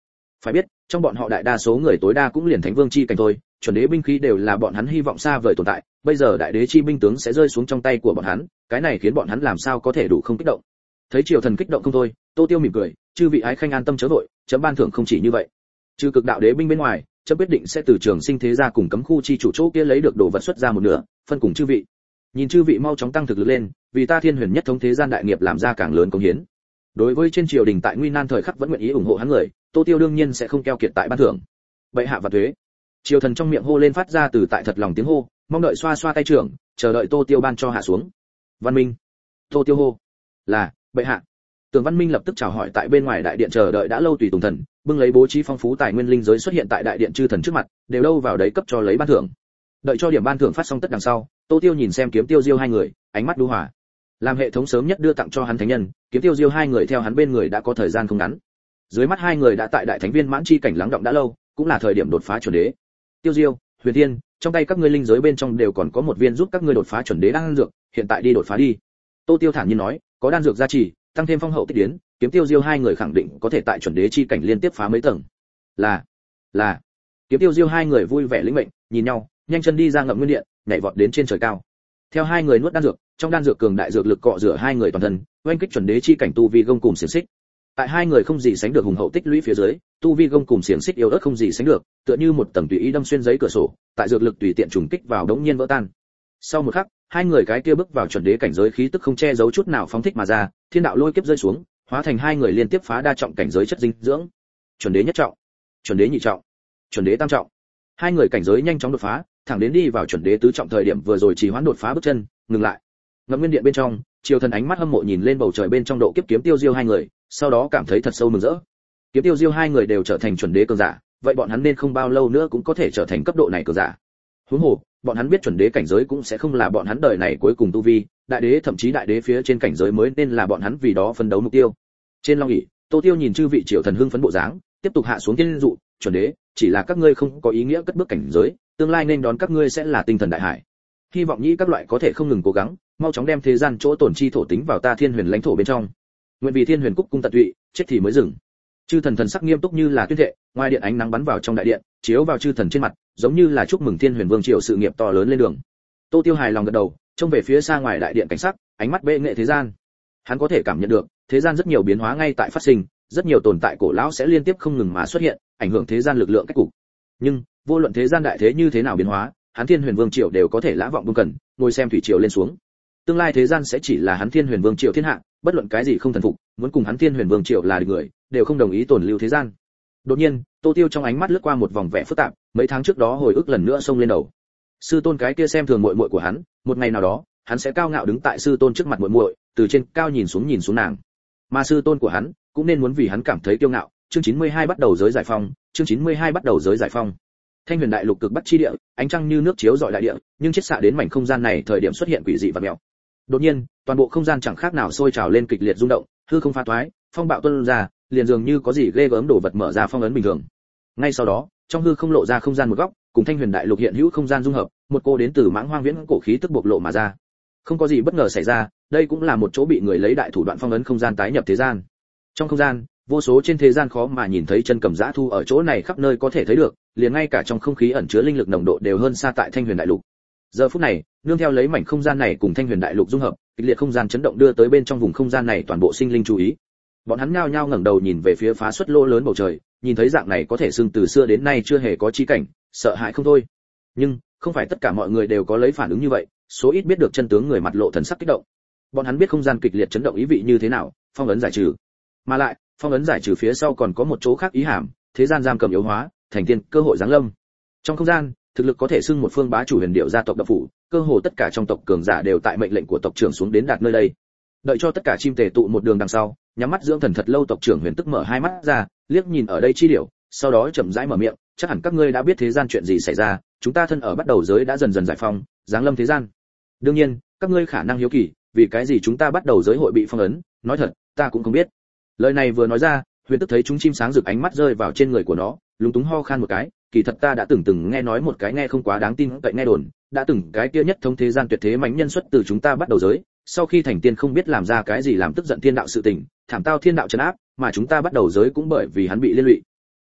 S1: Phải biết, trong bọn họ đại đa số người tối đa cũng liền thánh vương chi cảnh thôi, chuẩn đế binh khí đều là bọn hắn hy vọng xa vời tồn tại, bây giờ đại đế chi binh tướng sẽ rơi xuống trong tay của bọn hắn, cái này khiến bọn hắn làm sao có thể đủ không kích động. Thấy Triều Thần kích động không thôi, Tô Tiêu mỉm cười, chư vị ái khanh an tâm chớ vội, chấm ban thưởng không chỉ như vậy. Trừ cực đạo đế binh bên ngoài, chấm quyết định sẽ từ Trường Sinh thế gia cùng cấm khu chi chủ chỗ kia lấy được đồ vật xuất ra một nửa, phân cùng chư vị. Nhìn chư vị mau chóng tăng thực lực lên, vì ta Thiên Huyền nhất thống thế gian đại nghiệp làm ra càng lớn công hiến. Đối với trên triều đình tại nguy nan thời khắc vẫn nguyện ý ủng hộ hắn người, Tô Tiêu đương nhiên sẽ không keo kiệt tại ban thưởng. Bệ hạ và thuế. Triều Thần trong miệng hô lên phát ra từ tại thật lòng tiếng hô, mong đợi xoa xoa tay trưởng, chờ đợi Tô Tiêu ban cho hạ xuống. Văn Minh. Tô Tiêu hô. Là, bệ hạ. Tường Văn Minh lập tức chào hỏi tại bên ngoài đại điện chờ đợi đã lâu tùy tùng thần, bưng lấy bố trí phong phú tài nguyên linh giới xuất hiện tại đại điện chư thần trước mặt, đều đâu vào đấy cấp cho lấy ban thưởng. Đợi cho điểm ban thưởng phát xong tất đằng sau, Tô Tiêu nhìn xem Kiếm Tiêu Diêu hai người, ánh mắt đu hòa. Làm hệ thống sớm nhất đưa tặng cho hắn thánh nhân, Kiếm Tiêu Diêu hai người theo hắn bên người đã có thời gian không ngắn. Dưới mắt hai người đã tại đại thánh viên mãn chi cảnh lắng động đã lâu, cũng là thời điểm đột phá chuẩn đế. Tiêu Diêu, Huyền Thiên, trong tay các ngươi linh giới bên trong đều còn có một viên giúp các ngươi đột phá chuẩn đế đan dược, hiện tại đi đột phá đi. Tô Tiêu thản nhiên nói, có đan dược gia trì, tăng thêm phong hậu tích điển, Kiếm Tiêu Diêu hai người khẳng định có thể tại chuẩn đế chi cảnh liên tiếp phá mấy tầng. Là, là. Kiếm Tiêu Diêu hai người vui vẻ lĩnh mệnh, nhìn nhau, nhanh chân đi ra ngậm nguyên điện, nhảy vọt đến trên trời cao. Theo hai người nuốt đan dược, trong đan dược cường đại dược lực cọ rửa hai người toàn thân, oanh kích chuẩn đế chi cảnh tu vi gông cùng xiển xích. Tại hai người không gì sánh được hùng hậu tích lũy phía dưới, tu vi gông cùng xiển xích yếu ớt không gì sánh được, tựa như một tầng tùy ý đâm xuyên giấy cửa sổ, tại dược lực tùy tiện trùng kích vào đống nhiên vỡ tan. Sau một khắc, hai người cái kia bước vào chuẩn đế cảnh giới khí tức không che giấu chút nào phóng thích mà ra, thiên đạo lôi kiếp rơi xuống, hóa thành hai người liên tiếp phá đa trọng cảnh giới chất dinh dưỡng. Chuẩn đế nhất trọng, chuẩn đế nhị trọng, chuẩn đế tam trọng. Hai người cảnh giới nhanh chóng đột phá, thẳng đến đi vào chuẩn đế tứ trọng thời điểm vừa rồi chỉ hoãn đột phá bước chân, ngừng lại. Ngậm nguyên điện bên trong, Triều Thần ánh mắt hâm mộ nhìn lên bầu trời bên trong độ kiếp Kiếm Tiêu Diêu hai người, sau đó cảm thấy thật sâu mừng rỡ. Kiếm Tiêu Diêu hai người đều trở thành chuẩn đế cường giả, vậy bọn hắn nên không bao lâu nữa cũng có thể trở thành cấp độ này cường giả. Huống hồ, bọn hắn biết chuẩn đế cảnh giới cũng sẽ không là bọn hắn đời này cuối cùng tu vi, đại đế thậm chí đại đế phía trên cảnh giới mới nên là bọn hắn vì đó phấn đấu mục tiêu. Trên long ỷ, Tô Tiêu nhìn chư vị Triều Thần hưng phấn bộ dáng, tiếp tục hạ xuống tiên dụ, chuẩn đế, chỉ là các ngươi không có ý nghĩa cất bước cảnh giới, tương lai nên đón các ngươi sẽ là tinh thần đại hải. Hy vọng nhĩ các loại có thể không ngừng cố gắng, mau chóng đem thế gian chỗ tổn chi thổ tính vào ta Thiên Huyền lãnh thổ bên trong. Nguyện vì Thiên Huyền Cúc cung tận tụy, chết thì mới dừng. Chư thần thần sắc nghiêm túc như là tuyên thệ, ngoài điện ánh nắng bắn vào trong đại điện, chiếu vào chư thần trên mặt, giống như là chúc mừng Thiên Huyền Vương triều sự nghiệp to lớn lên đường. Tô Tiêu hài lòng gật đầu, trông về phía xa ngoài đại điện cảnh sắc, ánh mắt bệ nghệ thế gian. Hắn có thể cảm nhận được, thế gian rất nhiều biến hóa ngay tại phát sinh, rất nhiều tồn tại cổ lão sẽ liên tiếp không ngừng mà xuất hiện, ảnh hưởng thế gian lực lượng cách cục. Nhưng, vô luận thế gian đại thế như thế nào biến hóa, hắn Thiên Huyền Vương triều đều có thể lã vọng buông cần, ngồi xem thủy triều lên xuống. Tương lai thế gian sẽ chỉ là hắn Thiên Huyền Vương triều thiên hạ, bất luận cái gì không thần phục, muốn cùng hắn Thiên Huyền Vương triều là người, đều không đồng ý tồn lưu thế gian. Đột nhiên, Tô Tiêu trong ánh mắt lướt qua một vòng vẻ phức tạp, mấy tháng trước đó hồi ức lần nữa xông lên đầu. Sư tôn cái kia xem thường muội muội của hắn, một ngày nào đó, hắn sẽ cao ngạo đứng tại sư tôn trước mặt muội muội, từ trên cao nhìn xuống nhìn xuống nàng. Mà sư tôn của hắn cũng nên muốn vì hắn cảm thấy kiêu ngạo. Chương chín mươi hai bắt đầu giới giải phong, chương chín mươi hai bắt đầu giới giải phong. Thanh Huyền đại lục cực bắc chi địa, ánh trăng như nước chiếu rọi đại địa, nhưng chiết xạ đến mảnh không gian này thời điểm xuất hiện quỷ dị và mèo. Đột nhiên, toàn bộ không gian chẳng khác nào sôi trào lên kịch liệt rung động, hư không pha toái, phong bạo tuôn ra, liền dường như có gì ghê gớm đổ vật mở ra phong ấn bình thường. Ngay sau đó, trong hư không lộ ra không gian một góc, cùng Thanh Huyền đại lục hiện hữu không gian dung hợp, một cô đến từ mãng hoang viễn cổ khí tức bộc lộ mà ra. Không có gì bất ngờ xảy ra, đây cũng là một chỗ bị người lấy đại thủ đoạn phong ấn không gian tái nhập thế gian. Trong không gian, vô số trên thế gian khó mà nhìn thấy chân cầm dã thu ở chỗ này khắp nơi có thể thấy được, liền ngay cả trong không khí ẩn chứa linh lực nồng độ đều hơn xa tại Thanh Huyền đại lục. Giờ phút này, nương theo lấy mảnh không gian này cùng Thanh Huyền đại lục dung hợp, kịch liệt không gian chấn động đưa tới bên trong vùng không gian này toàn bộ sinh linh chú ý. Bọn hắn nhao nhao ngẩng đầu nhìn về phía phá xuất lỗ lớn bầu trời, nhìn thấy dạng này có thể xưng từ xưa đến nay chưa hề có chi cảnh, sợ hãi không thôi. Nhưng, không phải tất cả mọi người đều có lấy phản ứng như vậy, số ít biết được chân tướng người mặt lộ thần sắc kích động. Bọn hắn biết không gian kịch liệt chấn động ý vị như thế nào, phong ấn giải trừ. Mà lại, phong ấn giải trừ phía sau còn có một chỗ khác ý hàm, thế gian giam cầm yếu hóa, thành tiên, cơ hội giáng lâm. Trong không gian, thực lực có thể xưng một phương bá chủ huyền điệu gia tộc độc phủ, cơ hồ tất cả trong tộc cường giả đều tại mệnh lệnh của tộc trưởng xuống đến đạt nơi đây. Đợi cho tất cả chim tề tụ một đường đằng sau, nhắm mắt dưỡng thần thật lâu, tộc trưởng Huyền tức mở hai mắt ra, liếc nhìn ở đây chi điểu, sau đó chậm rãi mở miệng, chắc hẳn các ngươi đã biết thế gian chuyện gì xảy ra, chúng ta thân ở bắt đầu giới đã dần dần giải phong, giáng lâm thế gian. Đương nhiên, các ngươi khả năng hiếu kỳ, vì cái gì chúng ta bắt đầu giới hội bị phong ấn, nói thật, ta cũng không biết. Lời này vừa nói ra, Huyền tức thấy chúng chim sáng rực ánh mắt rơi vào trên người của nó, lúng túng ho khan một cái, kỳ thật ta đã từng từng nghe nói một cái nghe không quá đáng tin cậy nghe đồn, đã từng cái kia nhất thống thế gian tuyệt thế mãnh nhân xuất từ chúng ta bắt đầu giới, sau khi thành tiên không biết làm ra cái gì làm tức giận thiên đạo sự tình, thảm tao thiên đạo trấn áp, mà chúng ta bắt đầu giới cũng bởi vì hắn bị liên lụy.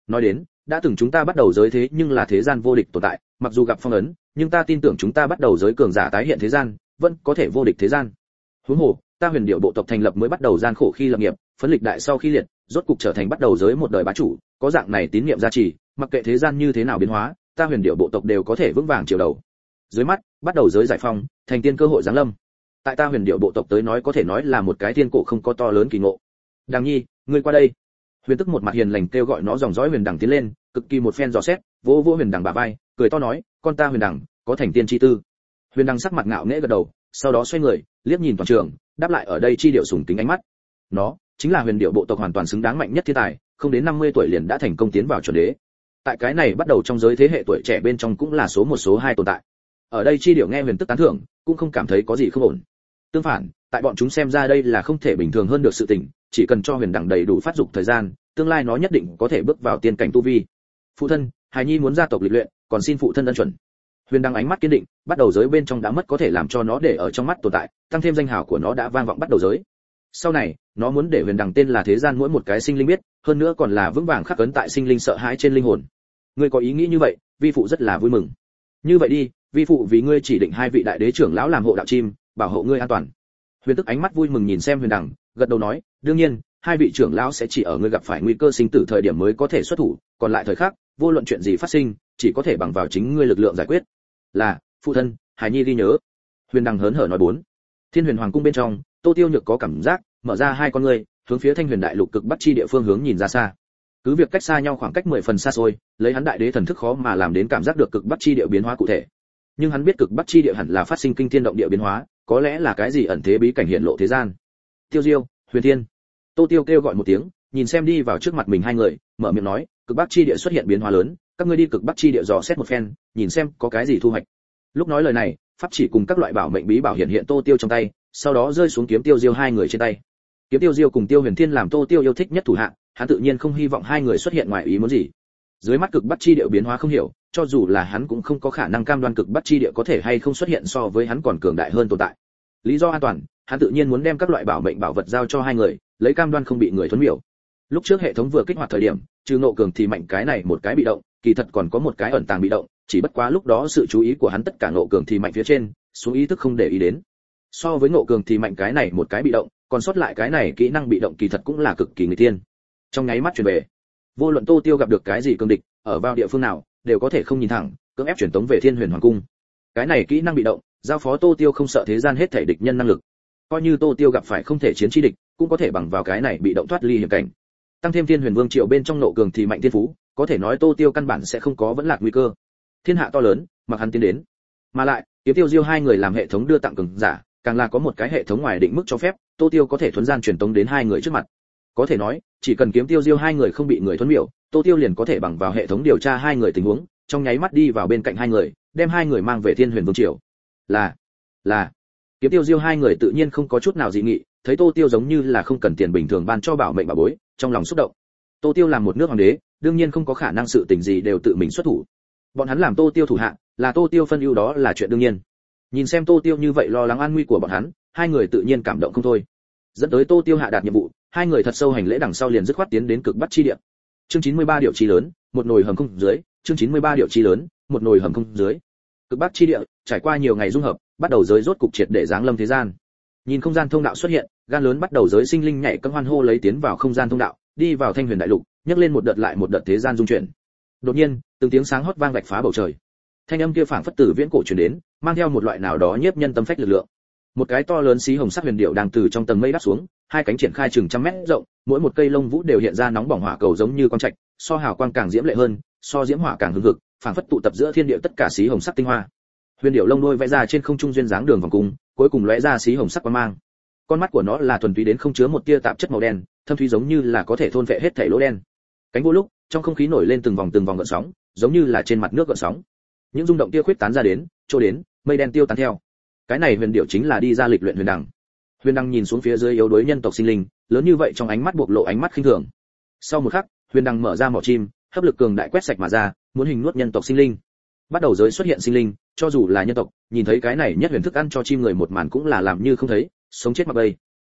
S1: Nói đến, đã từng chúng ta bắt đầu giới thế nhưng là thế gian vô địch tồn tại, mặc dù gặp phong ấn, nhưng ta tin tưởng chúng ta bắt đầu giới cường giả tái hiện thế gian, vẫn có thể vô địch thế gian. Huống hồ, ta Huyền Điệu bộ tộc thành lập mới bắt đầu gian khổ khi lập nghiệp, phấn lịch đại sau khi liệt, rốt cục trở thành bắt đầu giới một đời bá chủ, có dạng này tín niệm gia trì, mặc kệ thế gian như thế nào biến hóa, ta Huyền Điệu bộ tộc đều có thể vững vàng chiều đầu. Dưới mắt, bắt đầu giới giải phong, thành tiên cơ hội giáng lâm. Tại ta Huyền Điệu bộ tộc tới nói có thể nói là một cái thiên cổ không có to lớn kỳ ngộ. Đằng Nhi, ngươi qua đây. Huyền Tức một mặt hiền lành kêu gọi nó dòng dõi Huyền Đằng tiến lên, cực kỳ một phen dò xét, vỗ vỗ Huyền Đằng bả vai, cười to nói, con ta Huyền Đằng, có thành tiên chi tư. Huyền Đằng sắc mặt ngạo nghễ gật đầu, sau đó xoay người, liếc nhìn toàn trường, đáp lại ở đây chi điệu sùng kính ánh mắt. Nó chính là Huyền Điệu bộ tộc hoàn toàn xứng đáng mạnh nhất thiên tài, không đến năm mươi tuổi liền đã thành công tiến vào chuẩn đế. Tại cái này bắt đầu trong giới thế hệ tuổi trẻ bên trong cũng là số một số hai tồn tại. Ở đây chi điệu nghe Huyền Tức tán thưởng, cũng không cảm thấy có gì không ổn. Tương phản, tại bọn chúng xem ra đây là không thể bình thường hơn được sự tình, chỉ cần cho Huyền Đằng đầy đủ phát dục thời gian, tương lai nó nhất định có thể bước vào tiên cảnh tu vi. Phụ thân, hài nhi muốn gia tộc lịch luyện, còn xin phụ thân ân chuẩn. Huyền Đằng ánh mắt kiên định, bắt đầu giới bên trong đã mất có thể làm cho nó để ở trong mắt tồn tại, tăng thêm danh hào của nó đã vang vọng bắt đầu giới. Sau này, nó muốn để Huyền Đằng tên là thế gian mỗi một cái sinh linh biết, hơn nữa còn là vững vàng khắc ấn tại sinh linh sợ hãi trên linh hồn. Ngươi có ý nghĩ như vậy, vi phụ rất là vui mừng. Như vậy đi, vi phụ vì ngươi chỉ định hai vị đại đế trưởng lão làm hộ đạo chim, bảo hộ ngươi an toàn. Huyền Tức ánh mắt vui mừng nhìn xem Huyền Đằng, gật đầu nói, đương nhiên, hai vị trưởng lão sẽ chỉ ở ngươi gặp phải nguy cơ sinh tử thời điểm mới có thể xuất thủ, còn lại thời khắc, vô luận chuyện gì phát sinh, chỉ có thể bằng vào chính ngươi lực lượng giải quyết. Là, phụ thân, Hải nhi ghi nhớ. Huyền Đằng hớn hở nói bốn. Thiên Huyền Hoàng cung bên trong, Tô Tiêu Nhược có cảm giác, mở ra hai con ngươi, hướng phía Thanh Huyền Đại Lục cực bắc chi địa phương hướng nhìn ra xa. Cứ việc cách xa nhau khoảng cách mười phần xa xôi, lấy hắn đại đế thần thức khó mà làm đến cảm giác được cực bắc chi địa biến hóa cụ thể. Nhưng hắn biết cực bắc chi địa hẳn là phát sinh kinh thiên động địa biến hóa, có lẽ là cái gì ẩn thế bí cảnh hiện lộ thế gian. Tiêu Diêu, Huyền Thiên. Tô Tiêu kêu gọi một tiếng, nhìn xem đi vào trước mặt mình hai người, mở miệng nói, cực bắc chi địa xuất hiện biến hóa lớn, các ngươi đi cực bắc chi địa dò xét một phen, nhìn xem có cái gì thu hoạch. Lúc nói lời này, pháp chỉ cùng các loại bảo mệnh bí bảo hiện hiện Tô Tiêu trong tay, sau đó rơi xuống kiếm Tiêu Diêu hai người trên tay. Kiếm Tiêu Diêu cùng Tiêu Huyền Thiên làm Tô Tiêu yêu thích nhất thủ hạ, hắn tự nhiên không hy vọng hai người xuất hiện ngoài ý muốn gì. Dưới mắt cực bắc chi địa biến hóa không hiểu, cho dù là hắn cũng không có khả năng cam đoan cực bắc chi địa có thể hay không xuất hiện so với hắn còn cường đại hơn tồn tại. Lý do an toàn, hắn tự nhiên muốn đem các loại bảo mệnh bảo vật giao cho hai người, lấy cam đoan không bị người thuần miểu. Lúc trước hệ thống vừa kích hoạt thời điểm, trừ nộ cường thì mạnh cái này một cái bị động, kỳ thật còn có một cái ẩn tàng bị động, chỉ bất quá lúc đó sự chú ý của hắn tất cả nộ cường thì mạnh phía trên, xuống ý thức không để ý đến. So với nộ cường thì mạnh cái này một cái bị động, còn sót lại cái này kỹ năng bị động kỳ thật cũng là cực kỳ người tiên. Trong nháy mắt truyền về, vô luận Tô Tiêu gặp được cái gì cường địch, ở vào địa phương nào, đều có thể không nhìn thẳng, cưỡng ép truyền tống về Thiên Huyền Hoàng cung. Cái này kỹ năng bị động, giao phó Tô Tiêu không sợ thế gian hết thảy địch nhân năng lực. Coi như Tô Tiêu gặp phải không thể chiến chi địch, cũng có thể bằng vào cái này bị động thoát ly hiểm cảnh. Tăng thêm Thiên Huyền Vương Triệu bên trong nộ cường thì mạnh thiên phú, có thể nói Tô Tiêu căn bản sẽ không có vẫn lạc nguy cơ. Thiên hạ to lớn, mặc hắn tiến đến. Mà lại, Kiếm Tiêu Diêu hai người làm hệ thống đưa tặng cường giả, càng là có một cái hệ thống ngoài định mức cho phép, Tô Tiêu có thể thuần gian truyền tống đến hai người trước mặt. Có thể nói, chỉ cần Kiếm Tiêu Diêu hai người không bị người thuần miểu, Tô Tiêu liền có thể bằng vào hệ thống điều tra hai người tình huống, trong nháy mắt đi vào bên cạnh hai người, đem hai người mang về Thiên Huyền Vương Triều. Là, là. Kiếm Tiêu Diêu hai người tự nhiên không có chút nào dị nghị, thấy Tô Tiêu giống như là không cần tiền bình thường ban cho bảo mệnh bảo bối, trong lòng xúc động. Tô Tiêu làm một nước hoàng đế, đương nhiên không có khả năng sự tình gì đều tự mình xuất thủ. Bọn hắn làm Tô Tiêu thủ hạ, là Tô Tiêu phân ưu đó là chuyện đương nhiên. Nhìn xem Tô Tiêu như vậy lo lắng an nguy của bọn hắn, hai người tự nhiên cảm động không thôi. Dẫn tới Tô Tiêu hạ đạt nhiệm vụ, hai người thật sâu hành lễ đằng sau liền dứt khoát tiến đến cực bắc chi địa. Chương chín mươi ba điệu chi lớn, một nồi hầm không dưới, chương chín mươi ba điệu chi lớn, một nồi hầm không dưới. Cực bắc chi địa, trải qua nhiều ngày dung hợp, bắt đầu giới rốt cục triệt để giáng lâm thế gian. Nhìn không gian thông đạo xuất hiện, gan lớn bắt đầu giới sinh linh nhảy cẫng hoan hô lấy tiến vào không gian thông đạo, đi vào Thanh Huyền Đại Lục, nhấc lên một đợt lại một đợt thế gian dung chuyển. Đột nhiên, từng tiếng sáng hót vang vạch phá bầu trời. Thanh âm kia phảng phất từ viễn cổ truyền đến, mang theo một loại nào đó nhiếp nhân tâm phách lực lượng. Một cái to lớn xí hồng sắc huyền điệu đang từ trong tầng mây đáp xuống, hai cánh triển khai chừng trăm mét rộng, mỗi một cây lông vũ đều hiện ra nóng bỏng hỏa cầu giống như quang trạch, so hào quang càng diễm lệ hơn, so diễm hỏa càng hừng hực, phảng phất tụ tập giữa thiên địa tất cả xí hồng sắc tinh hoa. Huyền điệu lông đuôi vẽ ra trên không trung duyên dáng đường vòng cung, cuối cùng lóe ra xí hồng sắc quang mang. Con mắt của nó là thuần túy đến không chứa một tia tạp chất màu đen, thâm thúy giống như là có thể thôn phệ hết thảy lỗ đen. Cánh vô lúc, trong không khí nổi lên từng vòng từng vòng gợn sóng, giống như là trên mặt nước gợn sóng. Những rung động kia khuyết tán ra đến, trôi đến, mây đen tiêu tán theo. Cái này huyền điệu chính là đi ra lịch luyện huyền đằng. Huyền đằng nhìn xuống phía dưới yếu đuối nhân tộc sinh linh, lớn như vậy trong ánh mắt bộc lộ ánh mắt khinh thường. Sau một khắc, huyền đằng mở ra mỏ chim, hấp lực cường đại quét sạch mà ra, muốn hình nuốt nhân tộc sinh linh. Bắt đầu giới xuất hiện sinh linh, cho dù là nhân tộc, nhìn thấy cái này nhất huyền thức ăn cho chim người một màn cũng là làm như không thấy, sống chết mặc bay.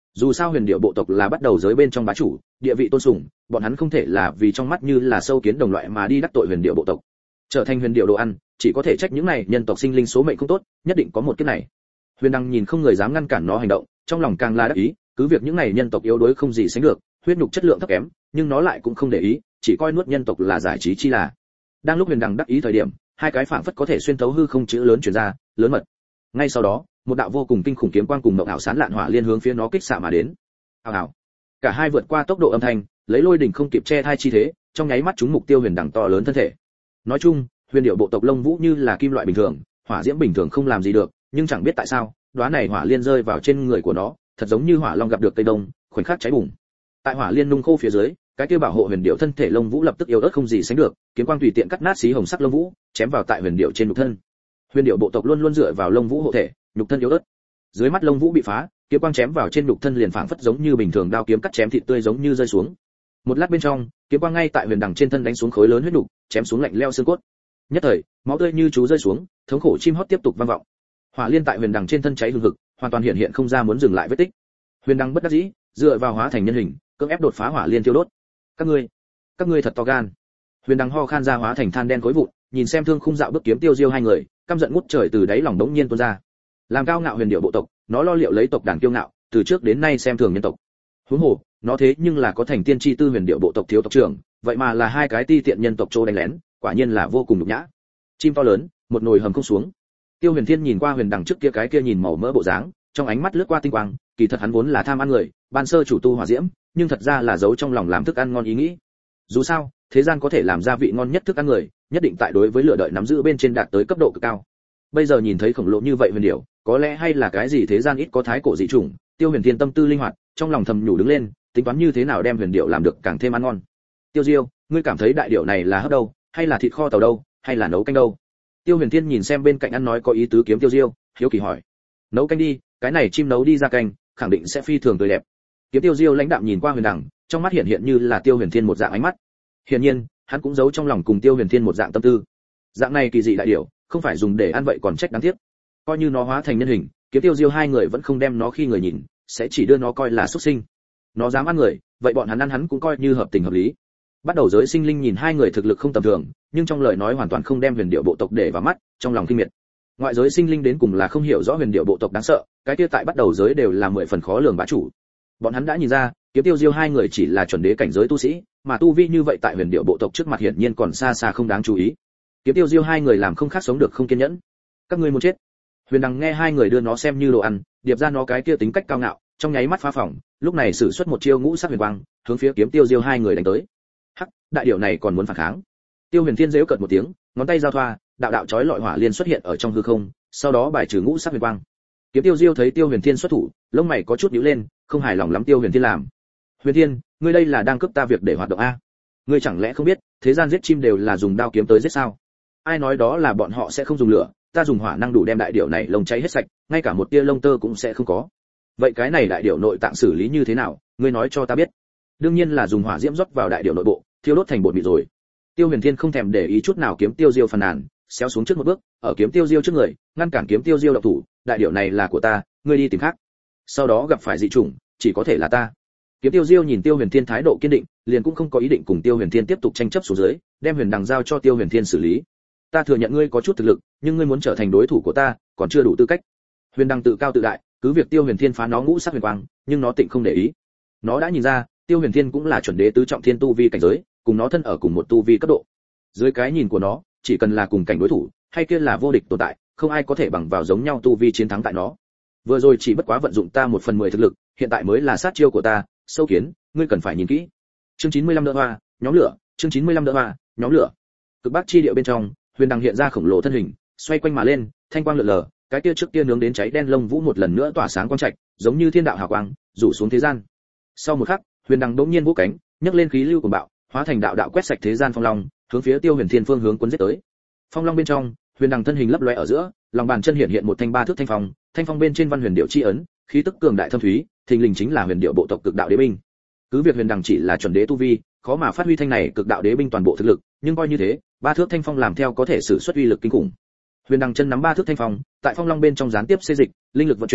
S1: Dù sao huyền điệu bộ tộc là bắt đầu giới bên trong bá chủ, địa vị tôn sùng, bọn hắn không thể là vì trong mắt như là sâu kiến đồng loại mà đi đắc tội huyền điệu bộ tộc. Trở thành huyền điệu đồ ăn, chỉ có thể trách những này nhân tộc sinh linh số mệnh không tốt, nhất định có một kiếp này. Huyền Đăng nhìn không người dám ngăn cản nó hành động, trong lòng càng là đắc ý, cứ việc những này nhân tộc yếu đuối không gì sánh được, huyết nhục chất lượng thấp kém, nhưng nó lại cũng không để ý, chỉ coi nuốt nhân tộc là giải trí chi là. Đang lúc Huyền Đăng đắc ý thời điểm, hai cái phảng phất có thể xuyên thấu hư không chữ lớn truyền ra, lớn mật. Ngay sau đó, một đạo vô cùng kinh khủng kiếm quang cùng mộng ảo sán lạn hỏa liên hướng phía nó kích xạ mà đến. Ào ào. Cả hai vượt qua tốc độ âm thanh, lấy lôi đỉnh không kịp che thai chi thế, trong nháy mắt trúng mục tiêu Huyền Đăng to lớn thân thể. Nói chung, huyền điệu bộ tộc lông vũ như là kim loại bình thường, hỏa diễm bình thường không làm gì được, nhưng chẳng biết tại sao, đóa này hỏa liên rơi vào trên người của nó, thật giống như hỏa long gặp được cây đông, khoảnh khắc cháy bùng. Tại hỏa liên nung khô phía dưới, cái kia bảo hộ huyền điệu thân thể lông vũ lập tức yếu ớt không gì sánh được, kiếm quang tùy tiện cắt nát xí hồng sắc lông vũ, chém vào tại huyền điệu trên nhục thân. Huyền điệu bộ tộc luôn luôn dựa vào lông vũ hộ thể, nhục thân yếu ớt. Dưới mắt lông vũ bị phá, kiếm quang chém vào trên nhục thân liền phảng phất giống như bình thường đao kiếm cắt chém thịt tươi giống như rơi xuống. Một lát bên trong, kiếm quang ngay tại huyền đằng trên thân đánh xuống khối lớn huyết nhục, chém xuống lạnh lẽo xương cốt. Nhất thời, máu tươi như chú rơi xuống, thống khổ chim hót tiếp tục vang vọng. Hỏa liên tại huyền đằng trên thân cháy hừng hực, hoàn toàn hiện hiện không ra muốn dừng lại vết tích. Huyền đằng bất đắc dĩ, dựa vào hóa thành nhân hình, cưỡng ép đột phá hỏa liên tiêu đốt. Các ngươi, các ngươi thật to gan. Huyền đằng ho khan ra hóa thành than đen khối vụn, nhìn xem thương khung dạo bước kiếm tiêu diêu hai người, căm giận ngút trời từ đáy lòng đống nhiên tuôn ra. Làm cao ngạo huyền điệu bộ tộc, nó lo liệu lấy tộc đàn kiêu ngạo, từ trước đến nay xem thường nhân tộc. Huống hồ, nó thế nhưng là có thành tiên chi tư huyền điệu bộ tộc thiếu tộc trưởng, vậy mà là hai cái ti tiện nhân tộc trô đánh lén, quả nhiên là vô cùng nhục nhã. Chim to lớn, một nồi hầm không xuống. Tiêu Huyền Thiên nhìn qua huyền đằng trước kia cái kia nhìn màu mỡ bộ dáng, trong ánh mắt lướt qua tinh quang, kỳ thật hắn vốn là tham ăn người, ban sơ chủ tu hỏa diễm, nhưng thật ra là giấu trong lòng làm thức ăn ngon ý nghĩ. Dù sao, thế gian có thể làm ra vị ngon nhất thức ăn người, nhất định tại đối với lửa đợi nắm giữ bên trên đạt tới cấp độ cực cao. Bây giờ nhìn thấy khổng lồ như vậy huyền điểu, có lẽ hay là cái gì thế gian ít có thái cổ dị chủng, Tiêu Huyền Thiên tâm tư linh hoạt, trong lòng thầm nhủ đứng lên, tính toán như thế nào đem huyền điểu làm được càng thêm ăn ngon. Tiêu Diêu, ngươi cảm thấy đại điểu này là hấp đâu, hay là thịt kho tàu đâu, hay là nấu canh đâu? Tiêu Huyền Thiên nhìn xem bên cạnh ăn nói có ý tứ kiếm Tiêu Diêu, hiếu kỳ hỏi. Nấu canh đi, cái này chim nấu đi ra canh, khẳng định sẽ phi thường tươi đẹp. Kiếm Tiêu Diêu lãnh đạm nhìn qua Huyền Đằng, trong mắt hiện hiện như là Tiêu Huyền Thiên một dạng ánh mắt. Hiển nhiên, hắn cũng giấu trong lòng cùng Tiêu Huyền Thiên một dạng tâm tư. Dạng này kỳ dị đại điểu, không phải dùng để ăn vậy còn trách đáng tiếc. Coi như nó hóa thành nhân hình, Kiếm Tiêu Diêu hai người vẫn không đem nó khi người nhìn, sẽ chỉ đưa nó coi là xuất sinh. Nó dám ăn người, vậy bọn hắn ăn hắn cũng coi như hợp tình hợp lý. Bắt đầu giới sinh linh nhìn hai người thực lực không tầm thường, nhưng trong lời nói hoàn toàn không đem huyền điệu bộ tộc để vào mắt, trong lòng kinh miệt. Ngoại giới sinh linh đến cùng là không hiểu rõ huyền điệu bộ tộc đáng sợ, cái kia tại bắt đầu giới đều là mười phần khó lường bá chủ. Bọn hắn đã nhìn ra, Kiếm Tiêu Diêu hai người chỉ là chuẩn đế cảnh giới tu sĩ, mà tu vi như vậy tại huyền điệu bộ tộc trước mặt hiển nhiên còn xa xa không đáng chú ý. Kiếm Tiêu Diêu hai người làm không khác sống được không kiên nhẫn. Các ngươi muốn chết. Huyền Đằng nghe hai người đưa nó xem như đồ ăn, điệp ra nó cái kia tính cách cao ngạo, trong nháy mắt phá phỏng, lúc này sử xuất một chiêu ngũ sắc huyền quang, hướng phía Kiếm Tiêu Diêu hai người đánh tới. Hắc, đại điểu này còn muốn phản kháng. Tiêu Huyền Thiên giễu cợt một tiếng, ngón tay giao thoa, đạo đạo chói lọi hỏa liên xuất hiện ở trong hư không, sau đó bài trừ ngũ sắc huyền quang. Kiếm Tiêu Diêu thấy Tiêu Huyền Thiên xuất thủ, lông mày có chút nhíu lên, không hài lòng lắm Tiêu Huyền Thiên làm. Huyền Thiên, ngươi đây là đang cướp ta việc để hoạt động a? Ngươi chẳng lẽ không biết, thế gian giết chim đều là dùng đao kiếm tới giết sao? Ai nói đó là bọn họ sẽ không dùng lửa, ta dùng hỏa năng đủ đem đại điểu này lông cháy hết sạch, ngay cả một tia lông tơ cũng sẽ không có. Vậy cái này đại điểu nội tạng xử lý như thế nào, ngươi nói cho ta biết. Đương nhiên là dùng hỏa diễm rót vào đại điểu nội bộ, thiêu đốt thành bột mịn rồi. Tiêu Huyền Thiên không thèm để ý chút nào Kiếm Tiêu Diêu phàn nàn, xéo xuống trước một bước, ở Kiếm Tiêu Diêu trước người, ngăn cản Kiếm Tiêu Diêu động thủ, đại điểu này là của ta, ngươi đi tìm khác. Sau đó gặp phải dị chủng, chỉ có thể là ta. Kiếm Tiêu Diêu nhìn Tiêu Huyền Thiên thái độ kiên định, liền cũng không có ý định cùng Tiêu Huyền Thiên tiếp tục tranh chấp xuống dưới, đem Huyền Đằng giao cho Tiêu Huyền Thiên xử lý. Ta thừa nhận ngươi có chút thực lực, nhưng ngươi muốn trở thành đối thủ của ta, còn chưa đủ tư cách. Huyền Đằng tự cao tự đại, cứ việc Tiêu Huyền Thiên phá nó ngũ sắc huyền quang, nhưng nó tịnh không để ý. Nó đã nhìn ra, Tiêu Huyền Thiên cũng là chuẩn đế tứ trọng thiên tu vi cảnh giới, cùng nó thân ở cùng một tu vi cấp độ. Dưới cái nhìn của nó, chỉ cần là cùng cảnh đối thủ, hay kia là vô địch tồn tại, không ai có thể bằng vào giống nhau tu vi chiến thắng tại nó. Vừa rồi chỉ bất quá vận dụng ta một phần mười thực lực, hiện tại mới là sát chiêu của ta, sâu kiến, ngươi cần phải nhìn kỹ. Chương chín mươi lăm đỡ hoa, nhóm lửa, chương chín mươi lăm đỡ hoa, nhóm lửa. Cực Bắc chi địa bên trong, Huyền Đằng hiện ra khổng lồ thân hình, xoay quanh mà lên, thanh quang lượn lờ, cái kia trước kia nướng đến cháy đen lông vũ một lần nữa tỏa sáng quang trạch, giống như thiên đạo hào quang, rủ xuống thế gian. Sau một khắc, Huyền Đằng đống nhiên vỗ cánh, nhấc lên khí lưu của bạo, hóa thành đạo đạo quét sạch thế gian phong long, hướng phía Tiêu Huyền Thiên phương hướng cuốn giết tới. Phong long bên trong, Huyền Đằng thân hình lấp lóe ở giữa, lòng bàn chân hiện hiện một thanh ba thước thanh phong, thanh phong bên trên văn huyền điệu chi ấn, khí tức cường đại thâm thúy, thình lình chính là huyền điệu bộ tộc cực đạo đế binh. Cứ việc Huyền Đằng chỉ là chuẩn đế tu vi, khó mà phát huy thanh này cực đạo đế binh toàn bộ thực lực, nhưng coi như thế, ba thước thanh phong làm theo có thể sử xuất uy lực kinh khủng. Huyền Đằng chân nắm ba thước thanh phong, tại phong long bên trong gián tiếp xê dịch, linh lực vận chuyển,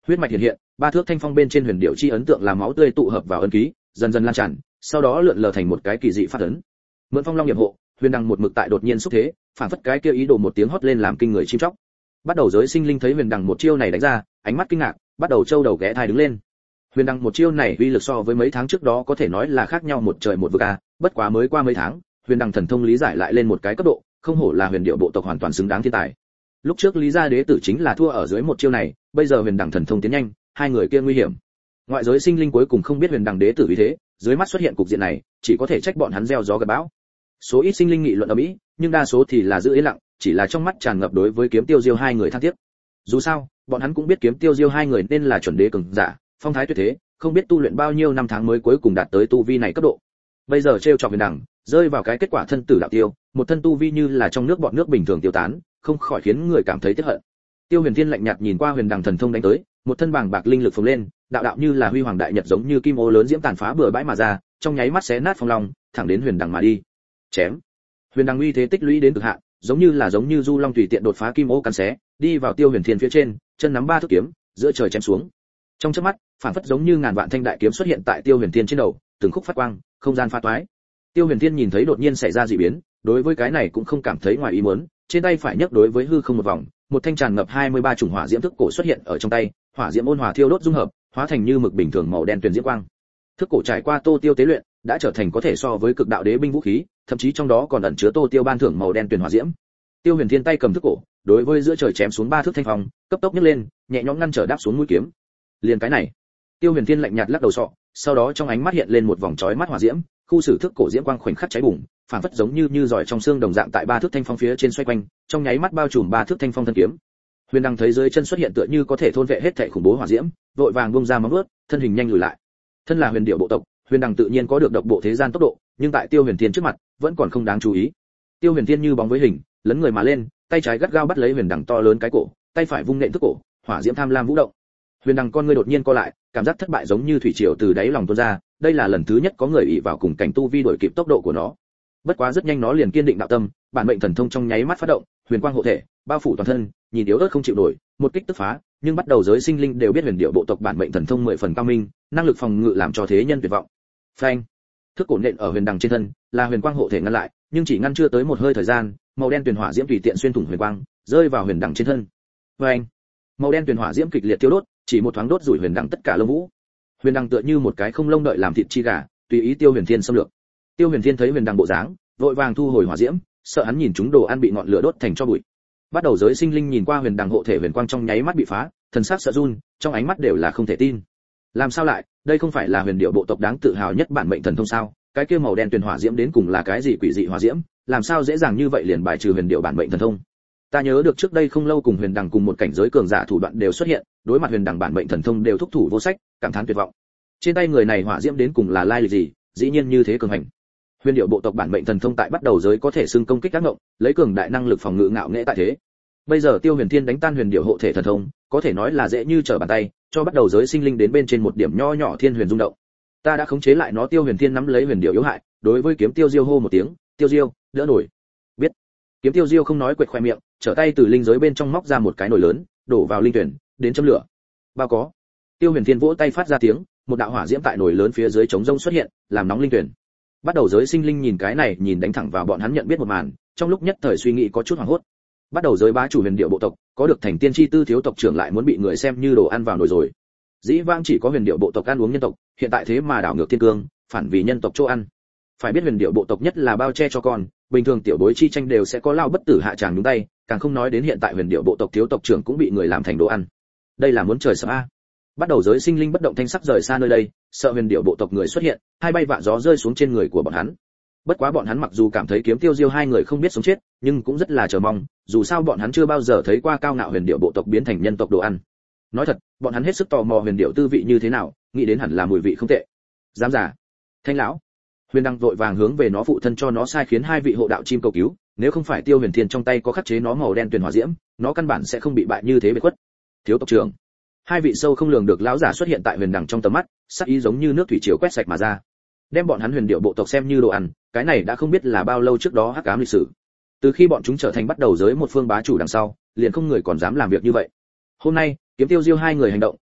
S1: huyết mạch hiện hiện, ba thước thanh phong bên trên huyền điệu chi ấn tượng làm máu tươi tụ hợp vào ấn ký, dần dần lan tràn, sau đó lượn lờ thành một cái kỳ dị phát ấn. Mượn phong long nghiệp hộ, huyền đằng một mực tại đột nhiên xúc thế, phản phất cái kia ý đồ một tiếng hót lên làm kinh người chim chóc. Bắt đầu giới sinh linh thấy huyền đằng một chiêu này đánh ra, ánh mắt kinh ngạc, bắt đầu trâu đầu ghé thai đứng lên. Huyền đằng một chiêu này uy lực so với mấy tháng trước đó có thể nói là khác nhau một trời một vực a, bất quá mới qua mấy tháng, huyền đằng thần thông lý giải lại lên một cái cấp độ, không hổ là huyền điệu bộ tộc hoàn toàn xứng đáng thiên tài. Lúc trước Lý gia đế tử chính là thua ở dưới một chiêu này, bây giờ huyền đằng thần thông tiến nhanh, hai người kia nguy hiểm. Ngoại giới sinh linh cuối cùng không biết huyền đằng đế tử vì thế, dưới mắt xuất hiện cục diện này, chỉ có thể trách bọn hắn gieo gió gặt bão. Số ít sinh linh nghị luận ầm ĩ, nhưng đa số thì là giữ yên lặng, chỉ là trong mắt tràn ngập đối với Kiếm Tiêu Diêu hai người than tiếc. Dù sao, bọn hắn cũng biết Kiếm Tiêu Diêu hai người nên là chuẩn đế cường giả, phong thái tuyệt thế, không biết tu luyện bao nhiêu năm tháng mới cuối cùng đạt tới tu vi này cấp độ. Bây giờ trêu chọc huyền đằng, rơi vào cái kết quả thân tử đạo tiêu, một thân tu vi như là trong nước bọt nước bình thường tiêu tán, không khỏi khiến người cảm thấy tiếc hận. Tiêu Huyền Thiên lạnh nhạt nhìn qua huyền đằng thần thông đánh tới, một thân bàng bạc linh lực phồng lên, đạo đạo như là huy hoàng đại nhật giống như kim ô lớn diễm tàn phá bừa bãi mà ra, trong nháy mắt xé nát phong long, thẳng đến huyền đằng mà đi. Chém. Huyền đằng uy thế tích lũy đến cực hạn, giống như là giống như du long tùy tiện đột phá kim ô cắn xé, đi vào Tiêu Huyền Thiên phía trên, chân nắm ba thước kiếm, giữa trời chém xuống. Trong chớp mắt, phản phất giống như ngàn vạn thanh đại kiếm xuất hiện tại Tiêu Huyền Thiên trên đầu, từng khúc phát quang, không gian pha toái. Tiêu Huyền Thiên nhìn thấy đột nhiên xảy ra dị biến, đối với cái này cũng không cảm thấy ngoài ý muốn, trên tay phải nhấc đối với hư không một vòng, một thanh tràn ngập hai mươi ba chủng hỏa diễm thức cổ xuất hiện ở trong tay, hỏa diễm ôn hòa thiêu đốt dung hợp, hóa thành như mực bình thường màu đen tuyền diễm quang. Thức cổ trải qua Tô Tiêu tế luyện, đã trở thành có thể so với cực đạo đế binh vũ khí, thậm chí trong đó còn ẩn chứa Tô Tiêu ban thưởng màu đen tuyền hỏa diễm. Tiêu Huyền Thiên tay cầm thức cổ, đối với giữa trời chém xuống ba thước thanh phong, cấp tốc nhấc lên, nhẹ nhõm ngăn trở đáp xuống mũi kiếm. Liền cái này, Tiêu Huyền Thiên lạnh nhạt lắc đầu sọ, sau đó trong ánh mắt hiện lên một vòng chói mắt hỏa diễm, khu xử thức cổ diễm quang khoảnh khắc cháy bùng, phản phất giống như như giỏi trong xương đồng dạng tại ba thước thanh phong phía trên xoay quanh, trong nháy mắt bao trùm ba thước thanh phong thân kiếm. Huyền đằng thấy dưới chân xuất hiện tựa như có thể thôn vệ hết thảy khủng bố hỏa diễm, vội vàng buông ra móng vuốt, thân hình nhanh lùi lại. Thân là huyền điệu bộ tộc, huyền đằng tự nhiên có được độc bộ thế gian tốc độ, nhưng tại Tiêu Huyền Thiên trước mặt, vẫn còn không đáng chú ý. Tiêu Huyền Thiên như bóng với hình, lấn người mà lên, tay trái gắt gao bắt lấy huyền đằng to lớn cái cổ, tay phải vung nện thức cổ, hỏa diễm tham lam vũ động. Huyền đằng con ngươi đột nhiên co lại, cảm giác thất bại giống như thủy triều từ đáy lòng tuôn ra, đây là lần thứ nhất có người ỷ vào cùng cảnh tu vi đuổi kịp tốc độ của nó. Bất quá rất nhanh nó liền kiên định đạo tâm, bản mệnh thần thông trong nháy mắt phát động, huyền quang hộ thể, bao phủ toàn thân, nhìn yếu ớt không chịu nổi, một kích tức phá, nhưng bắt đầu giới sinh linh đều biết huyền điệu bộ tộc bản mệnh thần thông mười phần cao minh, năng lực phòng ngự làm cho thế nhân tuyệt vọng. Phanh! Thức cổ nện ở huyền đằng trên thân, là huyền quang hộ thể ngăn lại, nhưng chỉ ngăn chưa tới một hơi thời gian, màu đen tuyền hỏa diễm tùy tiện xuyên thủng huyền quang, rơi vào huyền đằng trên thân. Phanh! Màu đen tuyền hỏa diễm kịch liệt thiêu đốt, chỉ một thoáng đốt rủi huyền đằng tất cả lông vũ. Huyền đằng tựa như một cái không lông đợi làm thịt chi gà, tùy ý Tiêu Huyền Thiên xâm lược. Tiêu Huyền Thiên thấy huyền đằng bộ dáng, vội vàng thu hồi hỏa diễm, sợ hắn nhìn chúng đồ ăn bị ngọn lửa đốt thành tro bụi. Bắt đầu giới sinh linh nhìn qua huyền đằng hộ thể huyền quang trong nháy mắt bị phá, thần sắc sợ run, trong ánh mắt đều là không thể tin. Làm sao lại, đây không phải là huyền điệu bộ tộc đáng tự hào nhất bản mệnh thần thông sao? Cái kia màu đen tuyền hỏa diễm đến cùng là cái gì quỷ dị hỏa diễm, làm sao dễ dàng như vậy liền bài trừ huyền điệu bản mệnh thần thông? Ta nhớ được trước đây không lâu cùng huyền đằng cùng một cảnh giới cường giả thủ đoạn đều xuất hiện, đối mặt huyền đằng bản mệnh thần thông đều thúc thủ vô sách, cảm thán tuyệt vọng. Trên tay người này hỏa diễm đến cùng là lai lịch gì, dĩ nhiên như thế cường hành. Huyền điệu bộ tộc bản mệnh thần thông tại bắt đầu giới có thể xưng công kích các ngộng, lấy cường đại năng lực phòng ngự ngạo nghễ tại thế. Bây giờ Tiêu Huyền Thiên đánh tan huyền điệu hộ thể thần thông, có thể nói là dễ như trở bàn tay, cho bắt đầu giới sinh linh đến bên trên một điểm nho nhỏ thiên huyền rung động. Ta đã khống chế lại nó. Tiêu Huyền Thiên nắm lấy huyền điệu yếu hại, đối với Kiếm Tiêu Diêu hô một tiếng, "Tiêu Diêu, đỡ nổi." Biết. Kiếm Tiêu Diêu không nói quệt khoe miệng, trở tay từ linh giới bên trong móc ra một cái nồi lớn, đổ vào linh tuyển, đến châm lửa. Bao có. Tiêu Huyền Thiên vỗ tay phát ra tiếng, một đạo hỏa diễm tại nồi lớn phía dưới chống rông xuất hiện, làm nóng linh tuyển. Bắt đầu giới sinh linh nhìn cái này, nhìn đánh thẳng vào bọn hắn nhận biết một màn, trong lúc nhất thời suy nghĩ có chút hoảng hốt. Bắt đầu giới bá chủ huyền điệu bộ tộc, có được thành tiên chi tư thiếu tộc trưởng lại muốn bị người xem như đồ ăn vào nồi rồi. Dĩ vãng chỉ có huyền điệu bộ tộc ăn uống nhân tộc, hiện tại thế mà đảo ngược thiên cương, phản vì nhân tộc chỗ ăn. Phải biết huyền điệu bộ tộc nhất là bao che cho con, bình thường tiểu bối chi tranh đều sẽ có lao bất tử hạ tràng nhúng tay, càng không nói đến hiện tại huyền điệu bộ tộc thiếu tộc trưởng cũng bị người làm thành đồ ăn. Đây là muốn trời sợ a. Bắt đầu giới sinh linh bất động thanh sắc rời xa nơi đây, sợ huyền điệu bộ tộc người xuất hiện, hai bay vạ gió rơi xuống trên người của bọn hắn. Bất quá bọn hắn mặc dù cảm thấy Kiếm Tiêu Diêu hai người không biết sống chết, nhưng cũng rất là chờ mong, dù sao bọn hắn chưa bao giờ thấy qua cao ngạo huyền điệu bộ tộc biến thành nhân tộc đồ ăn. Nói thật, bọn hắn hết sức tò mò huyền điệu tư vị như thế nào, nghĩ đến hẳn là mùi vị không tệ. Dám giả. Thanh lão. Huyền Đăng vội vàng hướng về nó phụ thân cho nó sai khiến hai vị hộ đạo chim cầu cứu, nếu không phải Tiêu Huyền Thiên trong tay có khắc chế nó màu đen tuyền hỏa diễm, nó căn bản sẽ không bị bại như thế biệt khuất. Thiếu tộc trưởng. Hai vị sâu không lường được lão giả xuất hiện tại Huyền Đăng trong tầm mắt, sắc ý giống như nước thủy triều quét sạch mà ra. Đem bọn hắn huyền điệu bộ tộc xem như đồ ăn, cái này đã không biết là bao lâu trước đó hắc ám lịch sử. Từ khi bọn chúng trở thành bắt đầu giới một phương bá chủ đằng sau, liền không người còn dám làm việc như vậy. Hôm nay, Kiếm Tiêu Diêu hai người hành động,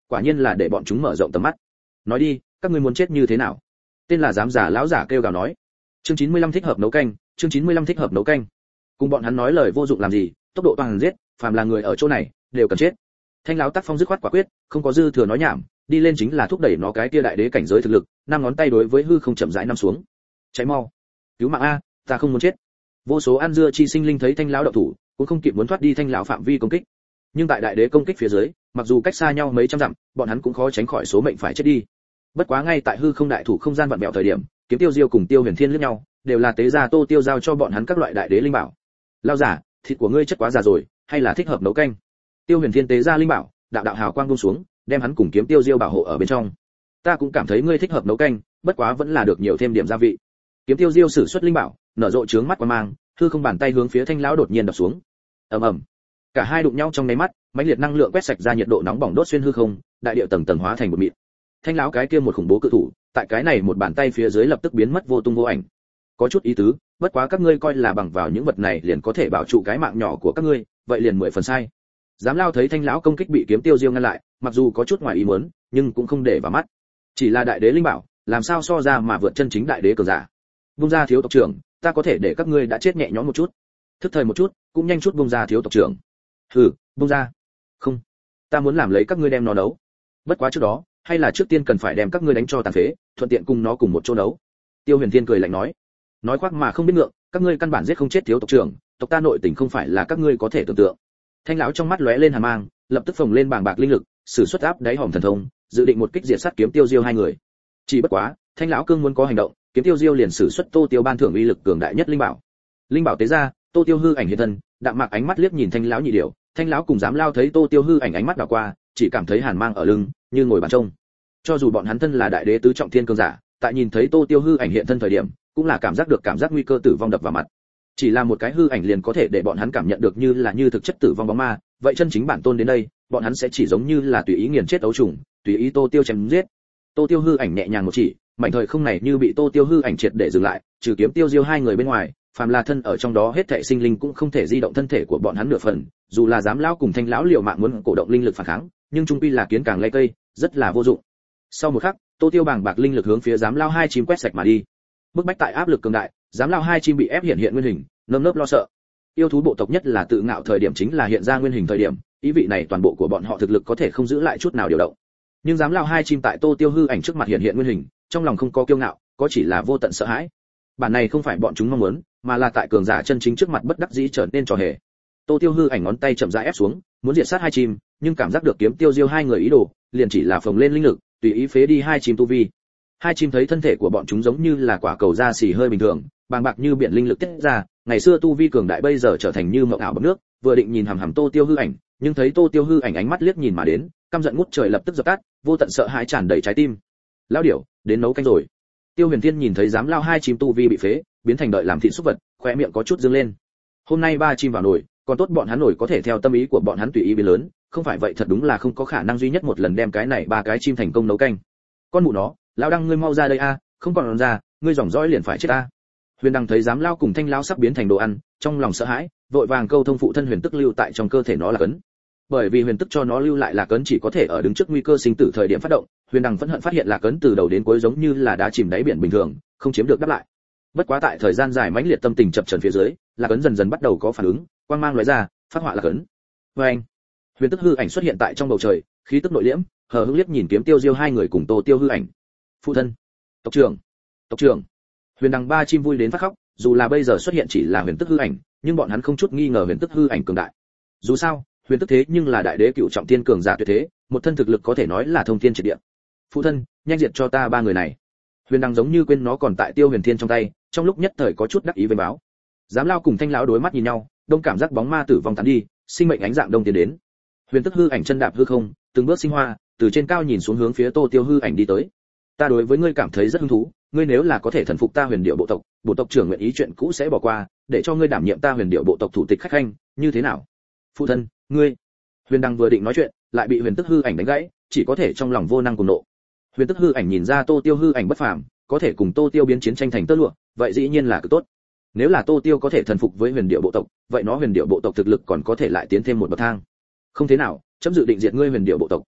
S1: quả nhiên là để bọn chúng mở rộng tầm mắt. Nói đi, các ngươi muốn chết như thế nào? Tên là giám giả lão giả kêu gào nói. Chương chín mươi lăm thích hợp nấu canh, chương chín mươi lăm thích hợp nấu canh. Cùng bọn hắn nói lời vô dụng làm gì, tốc độ toàn giết, phàm là người ở chỗ này đều cần chết. Thanh lão tác phong dứt khoát quả quyết, không có dư thừa nói nhảm, đi lên chính là thúc đẩy nó cái kia đại đế cảnh giới thực lực, năm ngón tay đối với hư không chậm rãi năm xuống. Cháy mau, cứu mạng a, ta không muốn chết. Vô số ăn dưa chi sinh linh thấy thanh lão động thủ, cũng không kịp muốn thoát đi thanh lão phạm vi công kích. Nhưng tại đại đế công kích phía dưới, mặc dù cách xa nhau mấy trăm dặm, bọn hắn cũng khó tránh khỏi số mệnh phải chết đi. Bất quá ngay tại hư không đại thủ không gian vặn vẹo thời điểm, Kiếm Tiêu Diêu cùng Tiêu Huyền Thiên liếc nhau, đều là tế gia Tô Tiêu giao cho bọn hắn các loại đại đế linh bảo. Lao giả, thịt của ngươi chất quá già rồi, hay là thích hợp nấu canh? Tiêu Huyền Thiên tế gia linh bảo, đạo đạo hào quang buông xuống, đem hắn cùng Kiếm Tiêu Diêu bảo hộ ở bên trong. Ta cũng cảm thấy ngươi thích hợp nấu canh, bất quá vẫn là được nhiều thêm điểm gia vị. Kiếm Tiêu Diêu sử xuất linh bảo, nở rộ trướng mắt qua mang, hư không bàn tay hướng phía thanh lão đột nhiên đập xuống. Ầm ầm. Cả hai đụng nhau trong nháy mắt, mãnh liệt năng lượng quét sạch ra nhiệt độ nóng bỏng đốt xuyên hư không, đại địa tầng tầng hóa thành một mịn. Thanh lão cái kia một khủng bố cự thủ, tại cái này một bàn tay phía dưới lập tức biến mất vô tung vô ảnh. Có chút ý tứ, bất quá các ngươi coi là bằng vào những vật này liền có thể bảo trụ cái mạng nhỏ của các ngươi, vậy liền mười phần sai. Dám lao thấy thanh lão công kích bị Kiếm Tiêu Diêu ngăn lại, mặc dù có chút ngoài ý muốn, nhưng cũng không để vào mắt. Chỉ là đại đế linh bảo, làm sao so ra mà vượt chân chính đại đế cường giả. Vung ra thiếu tộc trưởng, ta có thể để các ngươi đã chết nhẹ nhõm một chút. Thức thời một chút, cũng nhanh chút vung ra thiếu tộc trưởng. Hừ, vung ra. Không, ta muốn làm lấy các ngươi đem nó nấu. Bất quá trước đó, hay là trước tiên cần phải đem các ngươi đánh cho tàn phế, thuận tiện cùng nó cùng một chỗ nấu. Tiêu Huyền Thiên cười lạnh nói. Nói khoác mà không biết ngượng, các ngươi căn bản giết không chết thiếu tộc trưởng, tộc ta nội tình không phải là các ngươi có thể tưởng tượng. Thanh lão trong mắt lóe lên hàn mang, lập tức phồng lên bàng bạc linh lực, sử xuất áp đáy hòm thần thông, dự định một kích diệt sát Kiếm Tiêu Diêu hai người. Chỉ bất quá, Thanh lão cương muốn có hành động, Kiếm Tiêu Diêu liền sử xuất Tô Tiêu ban thưởng uy lực cường đại nhất linh bảo. Linh bảo tế ra, Tô Tiêu hư ảnh hiện thân, đạm mạc ánh mắt liếc nhìn Thanh lão nhị điểu, Thanh lão cùng dám lao thấy Tô Tiêu hư ảnh ánh mắt đảo qua, chỉ cảm thấy hàn mang ở lưng, như ngồi bàn trông. Cho dù bọn hắn thân là đại đế tứ trọng thiên cường giả, tại nhìn thấy Tô Tiêu hư ảnh hiện thân thời điểm, cũng là cảm giác được cảm giác nguy cơ tử vong đập vào mặt. Chỉ là một cái hư ảnh liền có thể để bọn hắn cảm nhận được như là như thực chất tử vong bóng ma, vậy chân chính bản tôn đến đây, bọn hắn sẽ chỉ giống như là tùy ý nghiền chết ấu trùng, tùy ý Tô Tiêu chém giết. Tô Tiêu hư ảnh nhẹ nhàng một chỉ, mảnh thời không này như bị Tô Tiêu hư ảnh triệt để dừng lại, trừ Kiếm Tiêu Diêu hai người bên ngoài, phàm là thân ở trong đó hết thảy sinh linh cũng không thể di động thân thể của bọn hắn nửa phần, dù là dám lão cùng Thanh lão liều mạng muốn cổ động linh lực phản kháng, nhưng trung quy là kiến càng lay cây, rất là vô dụng. Sau một khắc, Tô Tiêu bàng bạc linh lực hướng phía dám lão hai chim quét sạch mà đi. Bức bách tại áp lực cường đại, dám lão hai chim bị ép hiện hiện nguyên hình, nơm nớp lo sợ. Yêu thú bộ tộc nhất là tự ngạo thời điểm chính là hiện ra nguyên hình thời điểm, ý vị này toàn bộ của bọn họ thực lực có thể không giữ lại chút nào điều động. Nhưng dám lão hai chim tại Tô Tiêu hư ảnh trước mặt hiện hiện nguyên hình, trong lòng không có kiêu ngạo, có chỉ là vô tận sợ hãi. Bản này không phải bọn chúng mong muốn, mà là tại cường giả chân chính trước mặt bất đắc dĩ trở nên trò hề. Tô Tiêu hư ảnh ngón tay chậm rãi ép xuống, muốn diệt sát hai chim, nhưng cảm giác được Kiếm Tiêu Diêu hai người ý đồ, liền chỉ là phồng lên linh lực, tùy ý phế đi hai chim tu vi. Hai chim thấy thân thể của bọn chúng giống như là quả cầu da xì hơi bình thường, bàng bạc như biển linh lực tiết ra, ngày xưa tu vi cường đại bây giờ trở thành như mộng ảo bọt nước, vừa định nhìn hằm hằm Tô Tiêu hư ảnh, nhưng thấy Tô Tiêu hư ảnh ánh mắt liếc nhìn mà đến, căm giận ngút trời lập tức dập tắt, vô tận sợ hãi tràn đầy trái tim. Lão điểu, đến nấu canh rồi. Tiêu Huyền Thiên nhìn thấy dám lao hai chim tu vi bị phế, biến thành đợi làm thịt súc vật, khóe miệng có chút dương lên. Hôm nay ba chim vào nồi, còn tốt bọn hắn nổi có thể theo tâm ý của bọn hắn tùy ý biến lớn, không phải vậy thật đúng là không có khả năng duy nhất một lần đem cái này ba cái chim thành công nấu canh. Con mụ nó, lão đăng ngươi mau ra đây a, không còn ra, ngươi dòng dõi liền phải chết a. Huyền Đăng thấy dám lao cùng Thanh lao sắp biến thành đồ ăn, trong lòng sợ hãi, vội vàng câu thông phụ thân huyền tức lưu tại trong cơ thể nó là cấn. Bởi vì huyền tức cho nó lưu lại là cấn chỉ có thể ở đứng trước nguy cơ sinh tử thời điểm phát động, Huyền Đăng phẫn hận phát hiện là cấn từ đầu đến cuối giống như là đá chìm đáy biển bình thường, không chiếm được đáp lại. Bất quá tại thời gian dài mãnh liệt tâm tình chập chờn phía dưới, là cấn dần dần bắt đầu có phản ứng, quang mang lóe ra, phát họa là cấn. Oeng! Huyền tức hư ảnh xuất hiện tại trong bầu trời, khí tức nội liễm, hờ hững liếc nhìn Kiếm Tiêu Diêu hai người cùng Tô Tiêu hư ảnh. Phụ thân, tộc trưởng, tộc trưởng. Huyền Đăng ba chim vui đến phát khóc, dù là bây giờ xuất hiện chỉ là huyền tức hư ảnh, nhưng bọn hắn không chút nghi ngờ huyền tức hư ảnh cường đại. Dù sao, huyền tức thế nhưng là đại đế cựu trọng thiên cường giả tuyệt thế, một thân thực lực có thể nói là thông thiên triệt địa. Phụ thân, nhanh diệt cho ta ba người này. Huyền Đăng giống như quên nó còn tại Tiêu Huyền Thiên trong tay, trong lúc nhất thời có chút đắc ý với báo. Dám lao cùng Thanh lão đối mắt nhìn nhau, đông cảm giác bóng ma tử vong tán đi, sinh mệnh ánh dạng đông tiến đến. Huyền tức hư ảnh chân đạp hư không, từng bước sinh hoa, từ trên cao nhìn xuống hướng phía Tô Tiêu hư ảnh đi tới. Ta đối với ngươi cảm thấy rất hứng thú, ngươi nếu là có thể thần phục ta huyền điệu bộ tộc, bộ tộc trưởng nguyện ý chuyện cũ sẽ bỏ qua, để cho ngươi đảm nhiệm ta huyền điệu bộ tộc thủ tịch khách khanh, như thế nào? Phụ thân, ngươi. Huyền Đăng vừa định nói chuyện, lại bị huyền tức hư ảnh đánh gãy, chỉ có thể trong lòng vô năng cùng nộ. Huyền tức hư ảnh nhìn ra Tô Tiêu hư ảnh bất phàm, có thể cùng Tô Tiêu biến chiến tranh thành tơ lụa, vậy dĩ nhiên là cực tốt. Nếu là Tô Tiêu có thể thần phục với huyền điệu bộ tộc, vậy nó huyền điệu bộ tộc thực lực còn có thể lại tiến thêm một bậc thang. Không thế nào, chấm dự định diệt ngươi huyền điệu bộ tộc.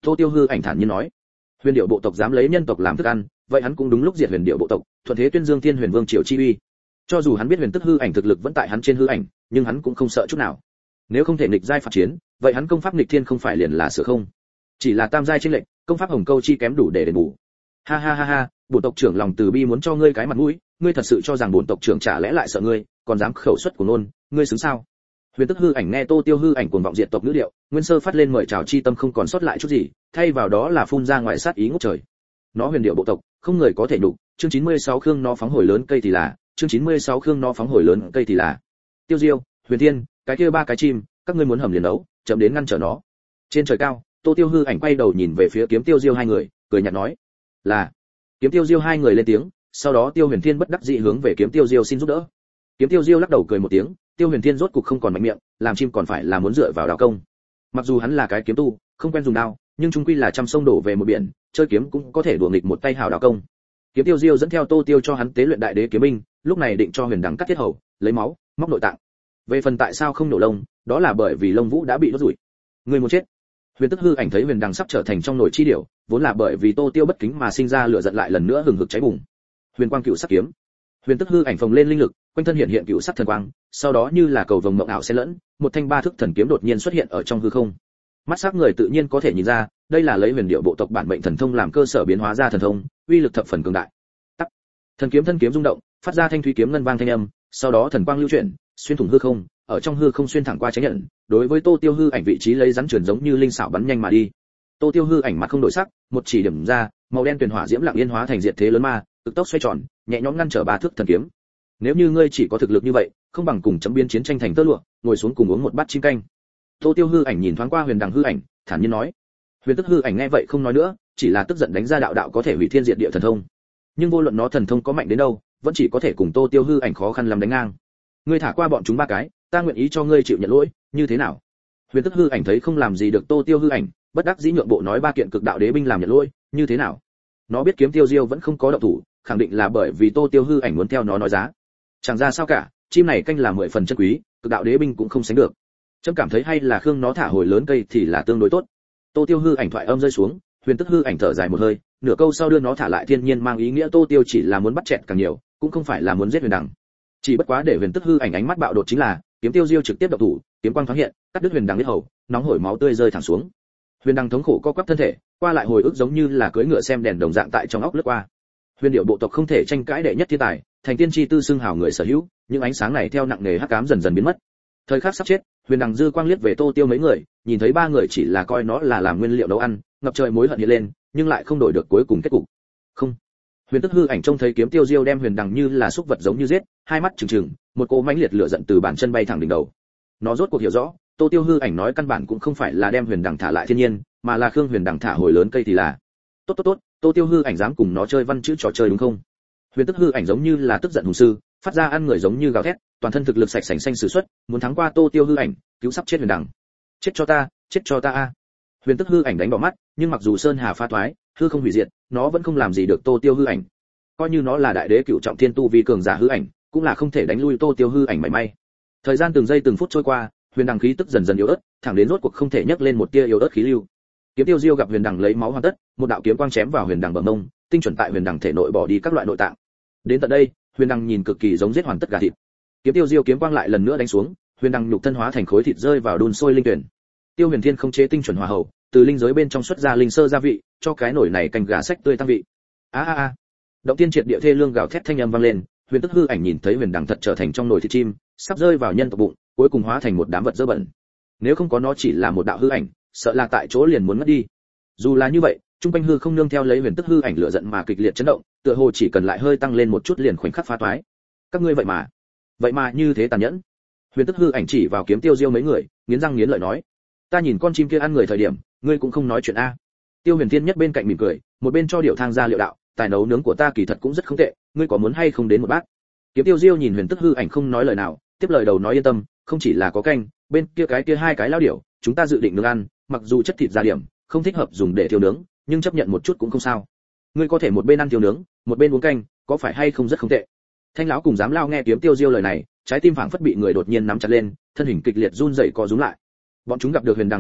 S1: Tô Tiêu Hư ảnh thản nhiên nói. Huyền Điệu bộ tộc dám lấy nhân tộc làm thức ăn, vậy hắn cũng đúng lúc diệt Huyền Điệu bộ tộc, thuận thế tuyên dương Thiên Huyền Vương triều chi uy. Cho dù hắn biết Huyền Tức Hư ảnh thực lực vẫn tại hắn trên hư ảnh, nhưng hắn cũng không sợ chút nào. Nếu không thể nghịch giai phạt chiến, vậy hắn công pháp nghịch thiên không phải liền là sửa không? Chỉ là tam giai chênh lệnh, công pháp Hồng Câu chi kém đủ để đền bù. Ha ha ha ha, bổn tộc trưởng lòng từ bi muốn cho ngươi cái mặt mũi, ngươi thật sự cho rằng bổn tộc trưởng chả lẽ lại sợ ngươi, còn dám khẩu xuất của nôn, ngươi xứng sao? Huyền Tức Hư ảnh nghe Tô Tiêu Hư ảnh cuồng vọng diệt tộc ngữ điệu, nguyên sơ phát lên mời chào chi tâm không còn sót lại chút gì, thay vào đó là phun ra ngoài sát ý ngút trời. Nó Huyền Điệu bộ tộc, không người có thể nhục, chương chín mươi sáu khương nó phóng hồi lớn cây thì là, chương chín mươi sáu khương nó phóng hồi lớn cây thì là. Tiêu Diêu, Huyền Thiên, cái kia ba cái chim, các ngươi muốn hầm liền đấu, chậm đến ngăn trở nó. Trên trời cao, Tô Tiêu Hư ảnh quay đầu nhìn về phía Kiếm Tiêu Diêu hai người, cười nhạt nói: "Là." Kiếm Tiêu Diêu hai người lên tiếng, sau đó Tiêu Huyền Thiên bất đắc dĩ hướng về Kiếm Tiêu Diêu xin giúp đỡ. Kiếm Tiêu Diêu lắc đầu cười một tiếng, Tiêu Huyền Thiên rốt cục không còn mạnh miệng, làm chim còn phải là muốn dựa vào đao công. Mặc dù hắn là cái kiếm tu, không quen dùng đao, nhưng chung quy là trăm sông đổ về một biển, chơi kiếm cũng có thể đùa nghịch một tay hảo đao công. Kiếm Tiêu Diêu dẫn theo Tô Tiêu cho hắn tế luyện đại đế kiếm binh, lúc này định cho Huyền Đằng cắt thiết hầu, lấy máu, móc nội tạng. Về phần tại sao không nổ lông, đó là bởi vì lông vũ đã bị đốt rủi. Người muốn chết. Huyền Tức Hư ảnh thấy Huyền Đằng sắp trở thành trong nồi chi điểu, vốn là bởi vì Tô Tiêu bất kính mà sinh ra lửa giận lại lần nữa hừng hực cháy bùng. Huyền Quang Cựu Sắc kiếm. Huyền Tức Hư ảnh phồng lên linh lực, quanh thân hiện hiện cựu sắc thần quang, sau đó như là cầu vồng mộng ảo xen lẫn, một thanh ba thức thần kiếm đột nhiên xuất hiện ở trong hư không. Mắt sắc người tự nhiên có thể nhìn ra, đây là lấy Huyền Điệu bộ tộc bản mệnh thần thông làm cơ sở biến hóa ra thần thông, uy lực thập phần cường đại. Tắc. Thần kiếm thân kiếm rung động, phát ra thanh thúy kiếm ngân vang thanh âm, sau đó thần quang lưu chuyển, xuyên thủng hư không, ở trong hư không xuyên thẳng qua tránh nhận, đối với Tô Tiêu Hư ảnh vị trí lấy rắn truyền giống như linh xảo bắn nhanh mà đi. Tô Tiêu Hư ảnh mặt không đổi sắc, một chỉ điểm ra, màu đen tuyền hỏa diễm lặng yên hóa thành diệt thế lớn ma, cực tốc xoay tròn, nhẹ nhõm ngăn trở ba thước thần kiếm. Nếu như ngươi chỉ có thực lực như vậy, không bằng cùng chấm biến chiến tranh thành tơ lụa, ngồi xuống cùng uống một bát chim canh. Tô Tiêu Hư ảnh nhìn thoáng qua Huyền Đằng hư ảnh, thản nhiên nói. Huyền Tức Hư ảnh nghe vậy không nói nữa, chỉ là tức giận đánh ra đạo đạo có thể hủy thiên diệt địa thần thông. Nhưng vô luận nó thần thông có mạnh đến đâu, vẫn chỉ có thể cùng Tô Tiêu Hư ảnh khó khăn làm đánh ngang. Ngươi thả qua bọn chúng ba cái, ta nguyện ý cho ngươi chịu nhận lỗi, như thế nào? Huyền Tức Hư ảnh thấy không làm gì được Tô Tiêu Hư ảnh, bất đắc dĩ nhượng bộ nói ba kiện cực đạo đế binh làm nhận lỗi, như thế nào? Nó biết Kiếm Tiêu Diêu vẫn không có động thủ, khẳng định là bởi vì Tô Tiêu Hư ảnh muốn theo nó nói giá. Chẳng ra sao cả, chim này canh là mười phần chân quý, cực đạo đế binh cũng không sánh được. Trâm cảm thấy hay là khương nó thả hồi lớn cây thì là tương đối tốt. Tô Tiêu Hư ảnh thoại âm rơi xuống, Huyền Tức Hư ảnh thở dài một hơi, nửa câu sau đưa nó thả lại thiên nhiên mang ý nghĩa Tô Tiêu chỉ là muốn bắt chẹt càng nhiều, cũng không phải là muốn giết Huyền Đằng. Chỉ bất quá để Huyền Tức Hư ảnh ánh mắt bạo đột chính là, Kiếm Tiêu Diêu trực tiếp động thủ, kiếm quang thoáng hiện, cắt đứt Huyền Đằng huyết hầu, nóng hổi máu tươi rơi thẳng xuống. Huyền Đằng thống khổ co quắp thân thể, qua lại hồi ức giống như là cưỡi ngựa xem đèn đồng dạng tại trong óc lướt qua. Huyền Điệu bộ tộc không thể tranh cãi đệ nhất thiên tài, thành tiên chi tư xưng hào người sở hữu, những ánh sáng này theo nặng nề hắc ám dần dần biến mất. Thời khắc sắp chết, Huyền Đằng dư quang liếc về Tô Tiêu mấy người, nhìn thấy ba người chỉ là coi nó là làm nguyên liệu nấu ăn, ngập trời mối hận hiện lên, nhưng lại không đổi được cuối cùng kết cục. Không. Huyền Tức Hư ảnh trông thấy Kiếm Tiêu Diêu đem Huyền Đằng như là xúc vật giống như giết, hai mắt trừng trừng, một cỗ mãnh liệt lửa giận từ bàn chân bay thẳng đỉnh đầu. Nó rốt cuộc hiểu rõ, Tô Tiêu Hư ảnh nói căn bản cũng không phải là đem Huyền Đằng thả lại thiên nhiên, mà là Khương Huyền Đằng thả hồi lớn cây thì là. Tốt tốt tốt, Tô Tiêu Hư ảnh dám cùng nó chơi văn chữ trò chơi đúng không? Huyền Tức Hư ảnh giống như là tức giận hùng sư, phát ra ăn người giống như gào thét, toàn thân thực lực sạch sành xanh sử xuất, muốn thắng qua Tô Tiêu Hư ảnh, cứu sắp chết Huyền Đằng. Chết cho ta, chết cho ta a. Huyền Tức Hư ảnh đánh bỏ mắt, nhưng mặc dù sơn hà phá thoái, hư không hủy diệt, nó vẫn không làm gì được Tô Tiêu Hư ảnh. Coi như nó là đại đế cửu trọng thiên tu vi cường giả hư ảnh, cũng là không thể đánh lui Tô Tiêu Hư ảnh mảy may. Thời gian từng giây từng phút trôi qua, Huyền Đằng khí tức dần dần yếu ớt, thẳng đến rốt cuộc không thể nhấc lên một tia yếu ớt khí lưu. Kiếm Tiêu Diêu gặp Huyền Đằng lấy máu hoàn tất, một đạo kiếm quang chém vào Huyền Đằng bờ mông, tinh chuẩn tại Huyền Đằng thể nội bỏ đi các loại nội tạng. Đến tận đây, Huyền Đằng nhìn cực kỳ giống giết hoàn tất gà thịt. Kiếm Tiêu Diêu kiếm quang lại lần nữa đánh xuống, Huyền Đằng nhục thân hóa thành khối thịt rơi vào đun sôi linh tuyển. Tiêu Huyền Thiên không chế tinh chuẩn hỏa hậu, từ linh giới bên trong xuất ra linh sơ gia vị, cho cái nồi này canh gà sách tươi tăng vị. A a a. Động tiên triệt địa thê lương gào thét thanh âm vang lên, Huyền Tức Hư ảnh nhìn thấy Huyền Đằng thật trở thành trong nồi thịt chim, sắp rơi vào nhân tộc bụng, cuối cùng hóa thành một đám vật dơ bẩn. Nếu không có nó chỉ là một đạo hư ảnh, sợ là tại chỗ liền muốn mất đi. Dù là như vậy, trung quanh hư không nương theo lấy Huyền Tức Hư ảnh lửa giận mà kịch liệt chấn động, tựa hồ chỉ cần lại hơi tăng lên một chút liền khoảnh khắc phá toái. Các ngươi vậy mà, vậy mà như thế tàn nhẫn. Huyền Tức Hư ảnh chỉ vào Kiếm Tiêu Diêu mấy người, nghiến răng nghiến lợi nói: ta nhìn con chim kia ăn người thời điểm, ngươi cũng không nói chuyện a. Tiêu Huyền Thiên nhất bên cạnh mỉm cười, một bên cho điệu thang ra liệu đạo, tài nấu nướng của ta kỳ thật cũng rất không tệ, ngươi có muốn hay không đến một bát? Kiếm Tiêu Diêu nhìn Huyền Tức Hư ảnh không nói lời nào, tiếp lời đầu nói yên tâm, không chỉ là có canh, bên kia cái kia hai cái lao điểu, chúng ta dự định nướng ăn, mặc dù chất thịt ra điểm, không thích hợp dùng để thiêu nướng, nhưng chấp nhận một chút cũng không sao. Ngươi có thể một bên ăn thiêu nướng, một bên uống canh, có phải hay không rất không tệ? Thanh lão cùng Giám Lao nghe Kiếm Tiêu Diêu lời này, trái tim phảng phất bị người đột nhiên nắm chặt lên, thân hình kịch liệt run rẩy co rúm lại. Bọn chúng gặp được Huyền Đằng thảm trạng,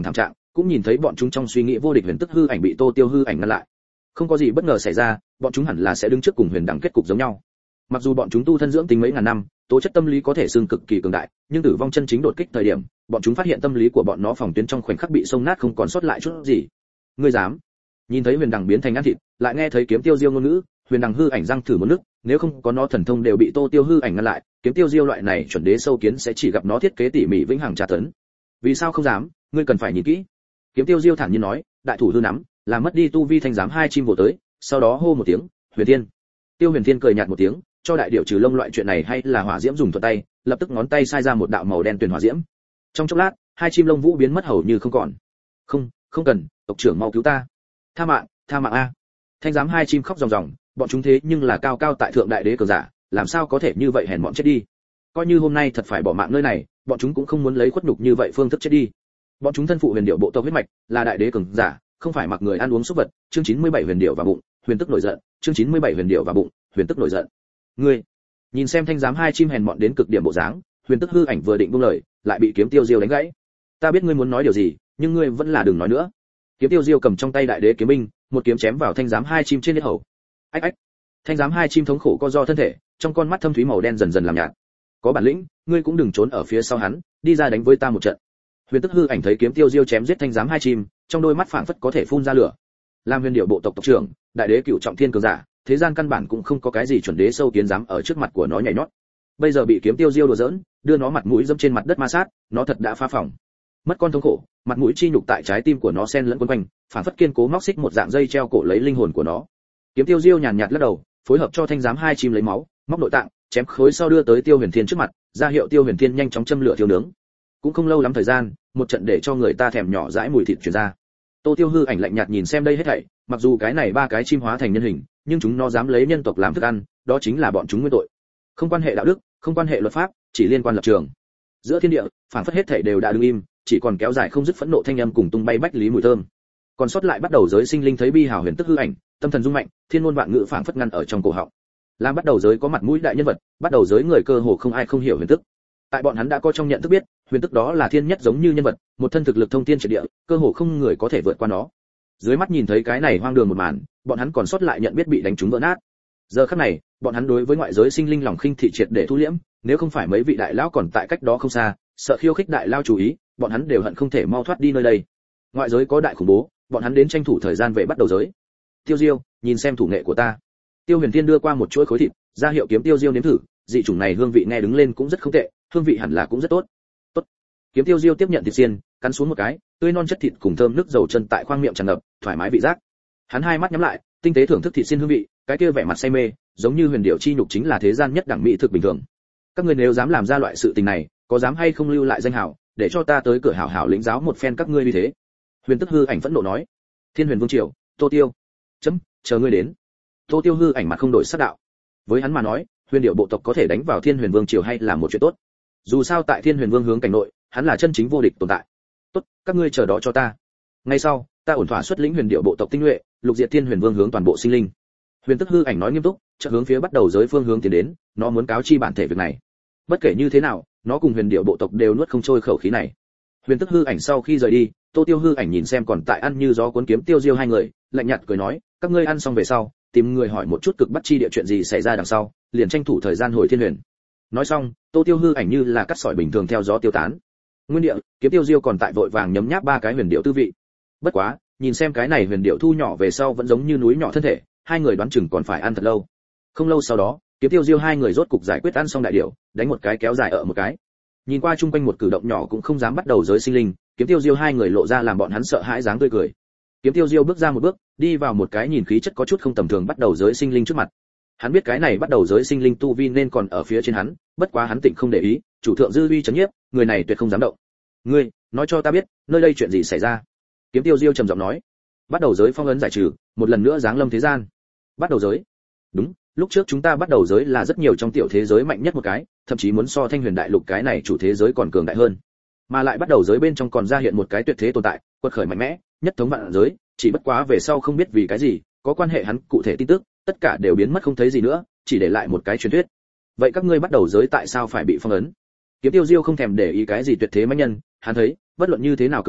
S1: cũng nhìn thấy bọn chúng trong suy nghĩ vô địch huyền tức hư ảnh bị Tô Tiêu hư ảnh ngăn lại. Không có gì bất ngờ xảy ra, bọn chúng hẳn là sẽ đứng trước cùng huyền đẳng kết cục giống nhau. Mặc dù bọn chúng tu thân dưỡng tính mấy ngàn năm, tố chất tâm lý có thể xương cực kỳ cường đại, nhưng tử vong chân chính đột kích thời điểm, bọn chúng phát hiện tâm lý của bọn nó phòng tuyến trong khoảnh khắc bị xông nát không còn sót lại chút gì. Ngươi dám? Nhìn thấy huyền đằng biến thành ăn thịt, lại nghe thấy kiếm tiêu diêu ngôn ngữ, huyền đằng hư ảnh răng thử một nước, nếu không có nó thần thông đều bị Tô Tiêu hư ảnh ngăn lại, kiếm tiêu diêu loại này chuẩn đế sâu kiến sẽ chỉ gặp nó thiết kế tỉ mỉ vĩnh hằng tra tấn. Vì sao không dám? Ngươi cần phải nhìn kỹ. Kiếm tiêu diêu thản nhiên nói, đại thủ hư nắm, làm mất đi tu vi thanh giám hai chim vồ tới, sau đó hô một tiếng, huyền thiên. Tiêu huyền thiên cười nhạt một tiếng, cho đại điệu trừ lông loại chuyện này hay là hỏa diễm dùng thuận tay, lập tức ngón tay sai ra một đạo màu đen tuyền hỏa diễm. Trong chốc lát, hai chim lông vũ biến mất hầu như không còn. Không, không cần, tộc trưởng mau cứu ta. Tha mạng, tha mạng a. Thanh giám hai chim khóc ròng ròng, bọn chúng thế nhưng là cao cao tại thượng đại đế cường giả, làm sao có thể như vậy hèn mọn chết đi. Coi như hôm nay thật phải bỏ mạng nơi này, bọn chúng cũng không muốn lấy khuất nhục như vậy phương thức chết đi. Bọn chúng thân phụ huyền điệu bộ tộc huyết mạch, là đại đế cường giả, không phải mặc người ăn uống xúc vật. Chương chín mươi bảy huyền điệu và bụng, huyền tức nổi giận. Chương chín mươi bảy huyền điệu và bụng, huyền tức nổi giận. Ngươi, nhìn xem thanh giám hai chim hèn mọn đến cực điểm bộ dáng, huyền tức hư ảnh vừa định buông lời, lại bị kiếm tiêu diêu đánh gãy. Ta biết ngươi muốn nói điều gì, nhưng ngươi vẫn là đừng nói nữa. Kiếm tiêu diêu cầm trong tay đại đế kiếm binh, một kiếm chém vào thanh giám hai chim trên yết hầu. Ách ách. Thanh giám hai chim thống khổ co do thân thể, trong con mắt thâm thúy màu đen dần dần làm nhạt. Có bản lĩnh, ngươi cũng đừng trốn ở phía sau hắn, đi ra đánh với ta một trận. Huyền tức hư ảnh thấy kiếm tiêu diêu chém giết thanh giám hai chim, trong đôi mắt phảng phất có thể phun ra lửa. Làm huyền điệu bộ tộc tộc trưởng, đại đế cửu trọng thiên cường giả, thế gian căn bản cũng không có cái gì chuẩn đế sâu kiến dám ở trước mặt của nó nhảy nhót. Bây giờ bị kiếm tiêu diêu đùa giỡn, đưa nó mặt mũi dẫm trên mặt đất ma sát, nó thật đã phá phòng. Mất con thống khổ, mặt mũi chi nhục tại trái tim của nó xen lẫn quấn quanh, phảng phất kiên cố móc xích một dạng dây treo cổ lấy linh hồn của nó. Kiếm tiêu diêu nhàn nhạt lắc đầu, phối hợp cho thanh giám hai chim lấy máu, móc nội tạng, chém khối sau đưa tới Tiêu Huyền Thiên trước mặt, ra hiệu Tiêu Huyền Thiên nhanh chóng châm lửa thiêu nướng. Cũng không lâu lắm thời gian, một trận để cho người ta thèm nhỏ dãi mùi thịt truyền ra. Tô Tiêu hư ảnh lạnh nhạt nhìn xem đây hết thảy, mặc dù cái này ba cái chim hóa thành nhân hình, nhưng chúng nó dám lấy nhân tộc làm thức ăn, đó chính là bọn chúng nguyên tội. Không quan hệ đạo đức, không quan hệ luật pháp, chỉ liên quan lập trường. Giữa thiên địa, phảng phất hết thảy đều đã đứng im, chỉ còn kéo dài không dứt phẫn nộ thanh âm cùng tung bay bách lý mùi thơm. Còn sót lại bắt đầu giới sinh linh thấy bi hào huyền tức hư ảnh, tâm thần rung mạnh, thiên ngôn vạn ngữ phảng phất ngăn ở trong cổ họng. Làm bắt đầu giới có mặt mũi đại nhân vật, bắt đầu giới người cơ hồ không ai không hiểu huyền tức. Tại bọn hắn đã có trong nhận thức biết, huyền tức đó là thiên nhất giống như nhân vật, một thân thực lực thông thiên triệt địa, cơ hồ không người có thể vượt qua nó. Dưới mắt nhìn thấy cái này hoang đường một màn, bọn hắn còn sót lại nhận biết bị đánh trúng vỡ nát. Giờ khắc này, bọn hắn đối với ngoại giới sinh linh lòng khinh thị triệt để thu liễm, nếu không phải mấy vị đại lão còn tại cách đó không xa, sợ khiêu khích đại lao chú ý, bọn hắn đều hận không thể mau thoát đi nơi đây. Ngoại giới có đại khủng bố, bọn hắn đến tranh thủ thời gian về bắt đầu giới. Tiêu Diêu, nhìn xem thủ nghệ của ta. Tiêu Huyền Thiên đưa qua một chuỗi khối thịt, ra hiệu kiếm Tiêu Diêu nếm thử, dị chủng này hương vị nghe đứng lên cũng rất không tệ, hương vị hẳn là cũng rất tốt. Tốt. Kiếm Tiêu Diêu tiếp nhận thịt xiên, cắn xuống một cái, tươi non chất thịt cùng thơm nước dầu chân tại khoang miệng tràn ngập, thoải mái vị giác. Hắn hai mắt nhắm lại, tinh tế thưởng thức thịt xiên hương vị, cái kia vẻ mặt say mê, giống như huyền điệu chi nhục chính là thế gian nhất đẳng mỹ thực bình thường. Các ngươi nếu dám làm ra loại sự tình này, có dám hay không lưu lại danh hào, để cho ta tới cửa hảo hảo lĩnh giáo một phen các ngươi như thế. Huyền tức hư ảnh phẫn nộ nói. Thiên Huyền Vương Triều, Tô Tiêu. Chấm, chờ ngươi đến. Tô Tiêu hư ảnh mặt không đổi sắc đạo. Với hắn mà nói, huyền điệu bộ tộc có thể đánh vào Thiên Huyền Vương Triều hay là một chuyện tốt. Dù sao tại Thiên Huyền Vương hướng cảnh nội, hắn là chân chính vô địch tồn tại. Tốt, các ngươi chờ đó cho ta. Ngay sau, ta ổn thỏa xuất lĩnh huyền điệu bộ tộc tinh nhuệ, lục diệt Thiên Huyền Vương hướng toàn bộ sinh linh. Huyền tức hư ảnh nói nghiêm túc, chợt hướng phía bắt đầu giới phương hướng tiến đến, nó muốn cáo chi bản thể việc này. Bất kể như thế nào, nó cùng huyền điệu bộ tộc đều nuốt không trôi khẩu khí này. Huyền tức hư ảnh sau khi rời đi, Tô Tiêu hư ảnh nhìn xem còn tại ăn như gió cuốn kiếm Tiêu Diêu hai người, lạnh nhạt cười nói, các ngươi ăn xong về sau, tìm người hỏi một chút cực bắt chi địa chuyện gì xảy ra đằng sau, liền tranh thủ thời gian hồi Thiên Huyền. Nói xong, Tô Tiêu hư ảnh như là cắt sỏi bình thường theo gió tiêu tán. Nguyên địa, kiếm Tiêu Diêu còn tại vội vàng nhấm nháp ba cái huyền điệu tư vị. Bất quá, nhìn xem cái này huyền điệu thu nhỏ về sau vẫn giống như núi nhỏ thân thể, hai người đoán chừng còn phải ăn thật lâu. Không lâu sau đó, kiếm Tiêu Diêu hai người rốt cục giải quyết ăn xong đại điệu, đánh một cái kéo dài ở một cái. Nhìn qua chung quanh một cử động nhỏ cũng không dám bắt đầu giới sinh linh, kiếm Tiêu Diêu hai người lộ ra làm bọn hắn sợ hãi dáng tươi cười. Kiếm Tiêu Diêu bước ra một bước, đi vào một cái nhìn khí chất có chút không tầm thường bắt đầu giới sinh linh trước mặt. Hắn biết cái này bắt đầu giới sinh linh tu vi nên còn ở phía trên hắn, bất quá hắn tịnh không để ý, chủ thượng dư uy chấn nhiếp, người này tuyệt không dám động. Ngươi, nói cho ta biết, nơi đây chuyện gì xảy ra? Kiếm Tiêu Diêu trầm giọng nói. Bắt đầu giới phong ấn giải trừ, một lần nữa giáng lâm thế gian. Bắt đầu giới? Đúng, lúc trước chúng ta bắt đầu giới là rất nhiều trong tiểu thế giới mạnh nhất một cái, thậm chí muốn so Thanh Huyền Đại Lục cái này chủ thế giới còn cường đại hơn. Mà lại bắt đầu giới bên trong còn ra hiện một cái tuyệt thế tồn tại, quật khởi mạnh mẽ, nhất thống vạn giới, chỉ bất quá về sau không biết vì cái gì, có quan hệ hắn cụ thể tin tức, tất cả đều biến mất không thấy gì nữa, chỉ để lại một cái truyền thuyết. Vậy các ngươi bắt đầu giới tại sao phải bị phong ấn? Kiếm Tiêu Diêu không thèm để ý cái gì tuyệt thế mạnh nhân, hắn thấy, bất luận như thế nào cường hành,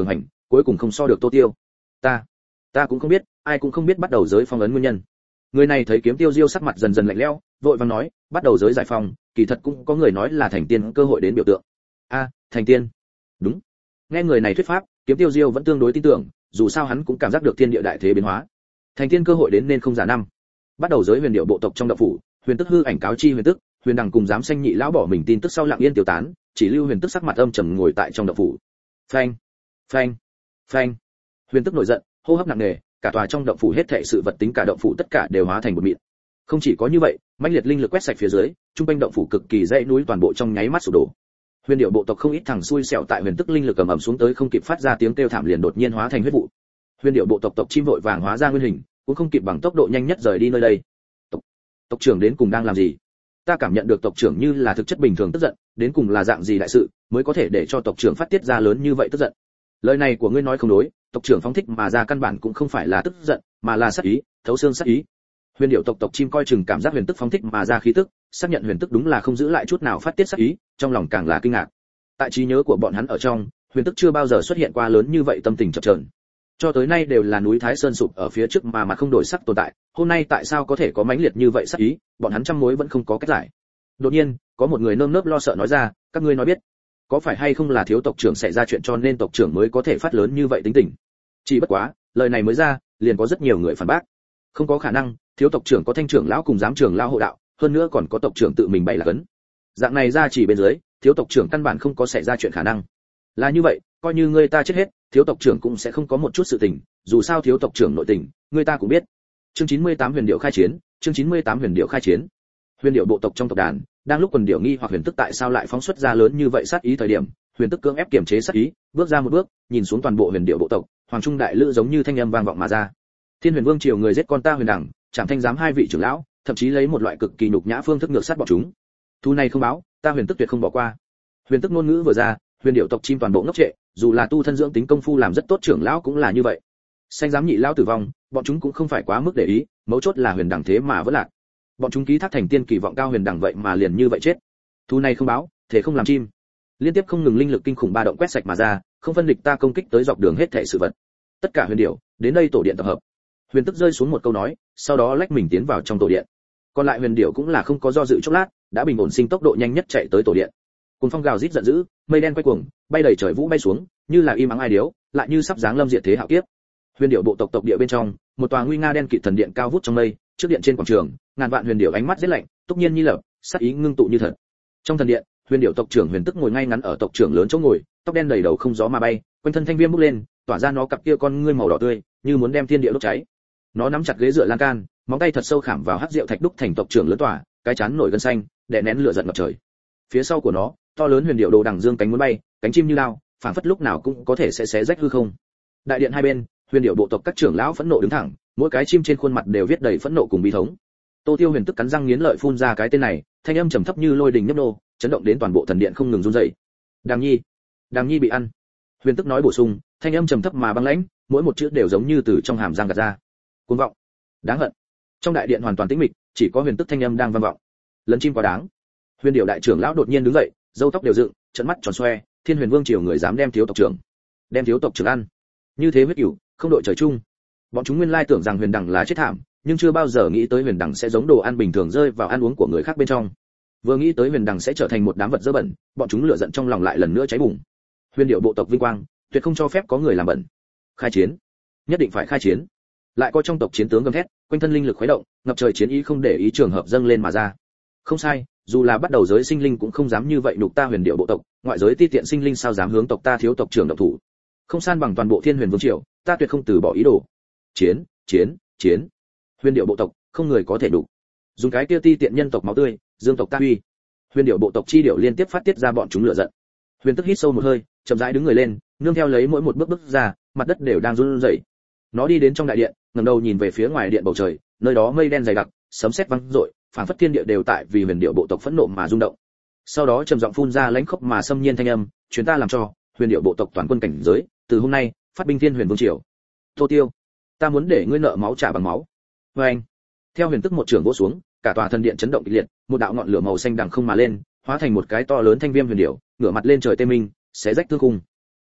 S1: cuối cùng không so được Tô Tiêu. Ta, ta cũng không biết, ai cũng không biết bắt đầu giới phong ấn nguyên nhân. Người này thấy Kiếm Tiêu Diêu sắc mặt dần dần lạnh lẽo, vội vàng nói, bắt đầu giới giải phong, kỳ thật cũng có người nói là thành tiên cơ hội đến biểu tượng. A, thành tiên. Đúng. Nghe người này thuyết pháp, Kiếm Tiêu Diêu vẫn tương đối tin tưởng, dù sao hắn cũng cảm giác được thiên địa đại thế biến hóa. Thành tiên cơ hội đến nên không giả năm. Bắt đầu giới huyền điệu bộ tộc trong đạo phủ, huyền tức hư ảnh cáo chi huyền tức, huyền đằng cùng dám xanh nhị lão bỏ mình tin tức sau lặng yên tiêu tán, chỉ lưu huyền tức sắc mặt âm trầm ngồi tại trong đạo phủ. Phanh, phanh, phanh. Huyền tức nổi giận, hô hấp nặng nề, cả tòa trong động phủ hết thảy sự vật tính cả động phủ tất cả đều hóa thành một mịn. Không chỉ có như vậy, mãnh liệt linh lực quét sạch phía dưới, trung quanh động phủ cực kỳ dãy núi toàn bộ trong nháy mắt sụp đổ. Huyền điệu bộ tộc không ít thằng xui xẻo tại huyền tức linh lực ầm ầm xuống tới không kịp phát ra tiếng kêu thảm liền đột nhiên hóa thành huyết vụ. Huyền điệu bộ tộc tộc chim vội vàng hóa ra nguyên hình, cũng không kịp bằng tốc độ nhanh nhất rời đi nơi đây. Tộc, tộc trưởng đến cùng đang làm gì? Ta cảm nhận được tộc trưởng như là thực chất bình thường tức giận, đến cùng là dạng gì đại sự mới có thể để cho tộc trưởng phát tiết ra lớn như vậy tức giận. Lời này của ngươi nói không đối, tộc trưởng phóng thích mà ra căn bản cũng không phải là tức giận, mà là sát ý, thấu xương sát ý. Huyền điệu tộc tộc chim coi chừng cảm giác huyền tức phóng thích mà ra khí tức, xác nhận huyền tức đúng là không giữ lại chút nào phát tiết sát ý, trong lòng càng là kinh ngạc. Tại trí nhớ của bọn hắn ở trong, huyền tức chưa bao giờ xuất hiện qua lớn như vậy tâm tình chập chờn. Cho tới nay đều là núi Thái Sơn sụp ở phía trước mà mặt không đổi sắc tồn tại, hôm nay tại sao có thể có mãnh liệt như vậy sát ý, bọn hắn trăm mối vẫn không có cách giải. Đột nhiên, có một người nơm nớp lo sợ nói ra, các ngươi nói biết, có phải hay không là thiếu tộc trưởng xảy ra chuyện cho nên tộc trưởng mới có thể phát lớn như vậy tính tình. Chỉ bất quá, lời này mới ra, liền có rất nhiều người phản bác. Không có khả năng, thiếu tộc trưởng có thanh trưởng lão cùng giám trưởng lão hộ đạo, hơn nữa còn có tộc trưởng tự mình bày là cấn. Dạng này ra chỉ bên dưới, thiếu tộc trưởng căn bản không có xảy ra chuyện khả năng. Là như vậy, coi như ngươi ta chết hết, thiếu tộc trưởng cũng sẽ không có một chút sự tình, dù sao thiếu tộc trưởng nội tình, ngươi ta cũng biết. Chương chín mươi tám huyền điệu khai chiến, chương chín mươi tám huyền điệu khai chiến. Huyền điệu bộ tộc trong tộc đàn, đang lúc quần điệu nghi hoặc huyền tức tại sao lại phóng xuất ra lớn như vậy sát ý thời điểm, huyền tức cưỡng ép kiềm chế sát ý, bước ra một bước, nhìn xuống toàn bộ huyền điệu bộ tộc, hoàng trung đại lữ giống như thanh âm vang vọng mà ra. Thiên Huyền Vương triều người giết con ta huyền đẳng, chẳng thanh giám hai vị trưởng lão, thậm chí lấy một loại cực kỳ nhục nhã phương thức ngược sát bọn chúng. Thu này không báo, ta huyền tức tuyệt không bỏ qua. Huyền tức ngôn ngữ vừa ra, huyền điệu tộc chim toàn bộ ngốc trệ, dù là tu thân dưỡng tính công phu làm rất tốt trưởng lão cũng là như vậy. Xanh giám nhị lão tử vong, bọn chúng cũng không phải quá mức để ý, mấu chốt là huyền đẳng thế mà vẫn lạc. Bọn chúng ký thác thành tiên kỳ vọng cao huyền đẳng vậy mà liền như vậy chết. Thu này không báo, thể không làm chim. Liên tiếp không ngừng linh lực kinh khủng ba động quét sạch mà ra, không phân địch ta công kích tới dọc đường hết thảy sự vật. Tất cả huyền điệu, đến đây tổ điện tập hợp. Huyền tức rơi xuống một câu nói, sau đó lách mình tiến vào trong tổ điện. Còn lại huyền điệu cũng là không có do dự chốc lát, đã bình ổn sinh tốc độ nhanh nhất chạy tới tổ điện. Cùng phong gào rít giận dữ, mây đen quay cuồng, bay đầy trời vũ bay xuống, như là im ắng ai điếu, lại như sắp giáng lâm diệt thế hạo kiếp. Huyền điệu bộ tộc tộc địa bên trong, một tòa nguy nga đen kịt thần điện cao vút trong mây, trước điện trên quảng trường, ngàn vạn huyền điệu ánh mắt giết lạnh, túc nhiên như lập, sát ý ngưng tụ như thật. Trong thần điện, huyền điệu tộc trưởng huyền tức ngồi ngay ngắn ở tộc trưởng lớn chỗ ngồi, tóc đen đầy đầu không gió mà bay, quanh thân thanh viêm bốc lên, tỏa ra nó cặp kia con ngươi màu đỏ tươi, như muốn đem thiên địa đốt cháy. Nó nắm chặt ghế dựa lan can, móng tay thật sâu khảm vào hắc rượu thạch đúc thành tộc trưởng lớn tỏa, cái chán nổi gân xanh, đè nén lửa giận ngập trời. Phía sau của nó, to lớn huyền điệu đồ đằng dương cánh muốn bay, cánh chim như lao, phảng phất lúc nào cũng có thể sẽ xé rách hư không. Đại điện hai bên, huyền điệu bộ tộc các trưởng lão phẫn nộ đứng thẳng, mỗi cái chim trên khuôn mặt đều viết đầy phẫn nộ cùng bi thống. Tô Tiêu huyền tức cắn răng nghiến lợi phun ra cái tên này, thanh âm trầm thấp như lôi đình nhấp nô, chấn động đến toàn bộ thần điện không ngừng run rẩy. Đàm Nhi, Đàm Nhi bị ăn. Huyền tức nói bổ sung, thanh âm trầm thấp mà băng lãnh, mỗi một chữ đều giống như từ trong hàm răng gạt ra. Cuồng vọng, đáng hận. Trong đại điện hoàn toàn tĩnh mịch, chỉ có huyền tức thanh âm đang vang vọng. Lần chim quá đáng. Huyền điệu đại trưởng lão đột nhiên đứng dậy, râu tóc đều dựng, trợn mắt tròn xoe, Thiên Huyền Vương triều người dám đem thiếu tộc trưởng, đem thiếu tộc trưởng ăn. Như thế huyết cửu, không đội trời chung. Bọn chúng nguyên lai tưởng rằng huyền đẳng là chết thảm, nhưng chưa bao giờ nghĩ tới huyền đẳng sẽ giống đồ ăn bình thường rơi vào ăn uống của người khác bên trong. Vừa nghĩ tới huyền đẳng sẽ trở thành một đám vật dơ bẩn, bọn chúng lửa giận trong lòng lại lần nữa cháy bùng. Huyền điệu bộ tộc vinh quang, tuyệt không cho phép có người làm bẩn. Khai chiến, nhất định phải khai chiến. Lại có trong tộc chiến tướng gầm thét, quanh thân linh lực khuấy động, ngập trời chiến ý không để ý trường hợp dâng lên mà ra. Không sai, dù là bắt đầu giới sinh linh cũng không dám như vậy nhục ta huyền điệu bộ tộc, ngoại giới ti tiện sinh linh sao dám hướng tộc ta thiếu tộc trưởng động thủ. Không san bằng toàn bộ Thiên Huyền Vương triều, ta tuyệt không từ bỏ ý đồ. Chiến, chiến, chiến. Huyền điệu bộ tộc, không người có thể đủ. Dùng cái kia ti tiện nhân tộc máu tươi, dương tộc ta uy. Huyền điệu bộ tộc chi điệu liên tiếp phát tiết ra bọn chúng lửa giận. Huyền tức hít sâu một hơi, chậm rãi đứng người lên, nương theo lấy mỗi một bước bước ra, mặt đất đều đang run rẩy. Nó đi đến trong đại điện, ngẩng đầu nhìn về phía ngoài điện bầu trời, nơi đó mây đen dày đặc, sấm sét vang rội, phảng phất thiên địa đều tại vì huyền điệu bộ tộc phẫn nộ mà rung động. Sau đó trầm giọng phun ra lãnh khốc mà xâm nhiên thanh âm, "Chuyến ta làm cho huyền điệu bộ tộc toàn quân cảnh giới, từ hôm nay, phát binh Thiên Huyền Vương triều." Tô Tiêu, ta muốn để ngươi nợ máu trả bằng máu. Và anh, theo huyền tức một trường vỗ xuống, cả tòa thần điện chấn động kịch liệt, một đạo ngọn lửa màu xanh đằng không mà lên, hóa thành một cái to lớn thanh viêm huyền điệu, ngửa mặt lên trời tê minh, xé rách thương khung.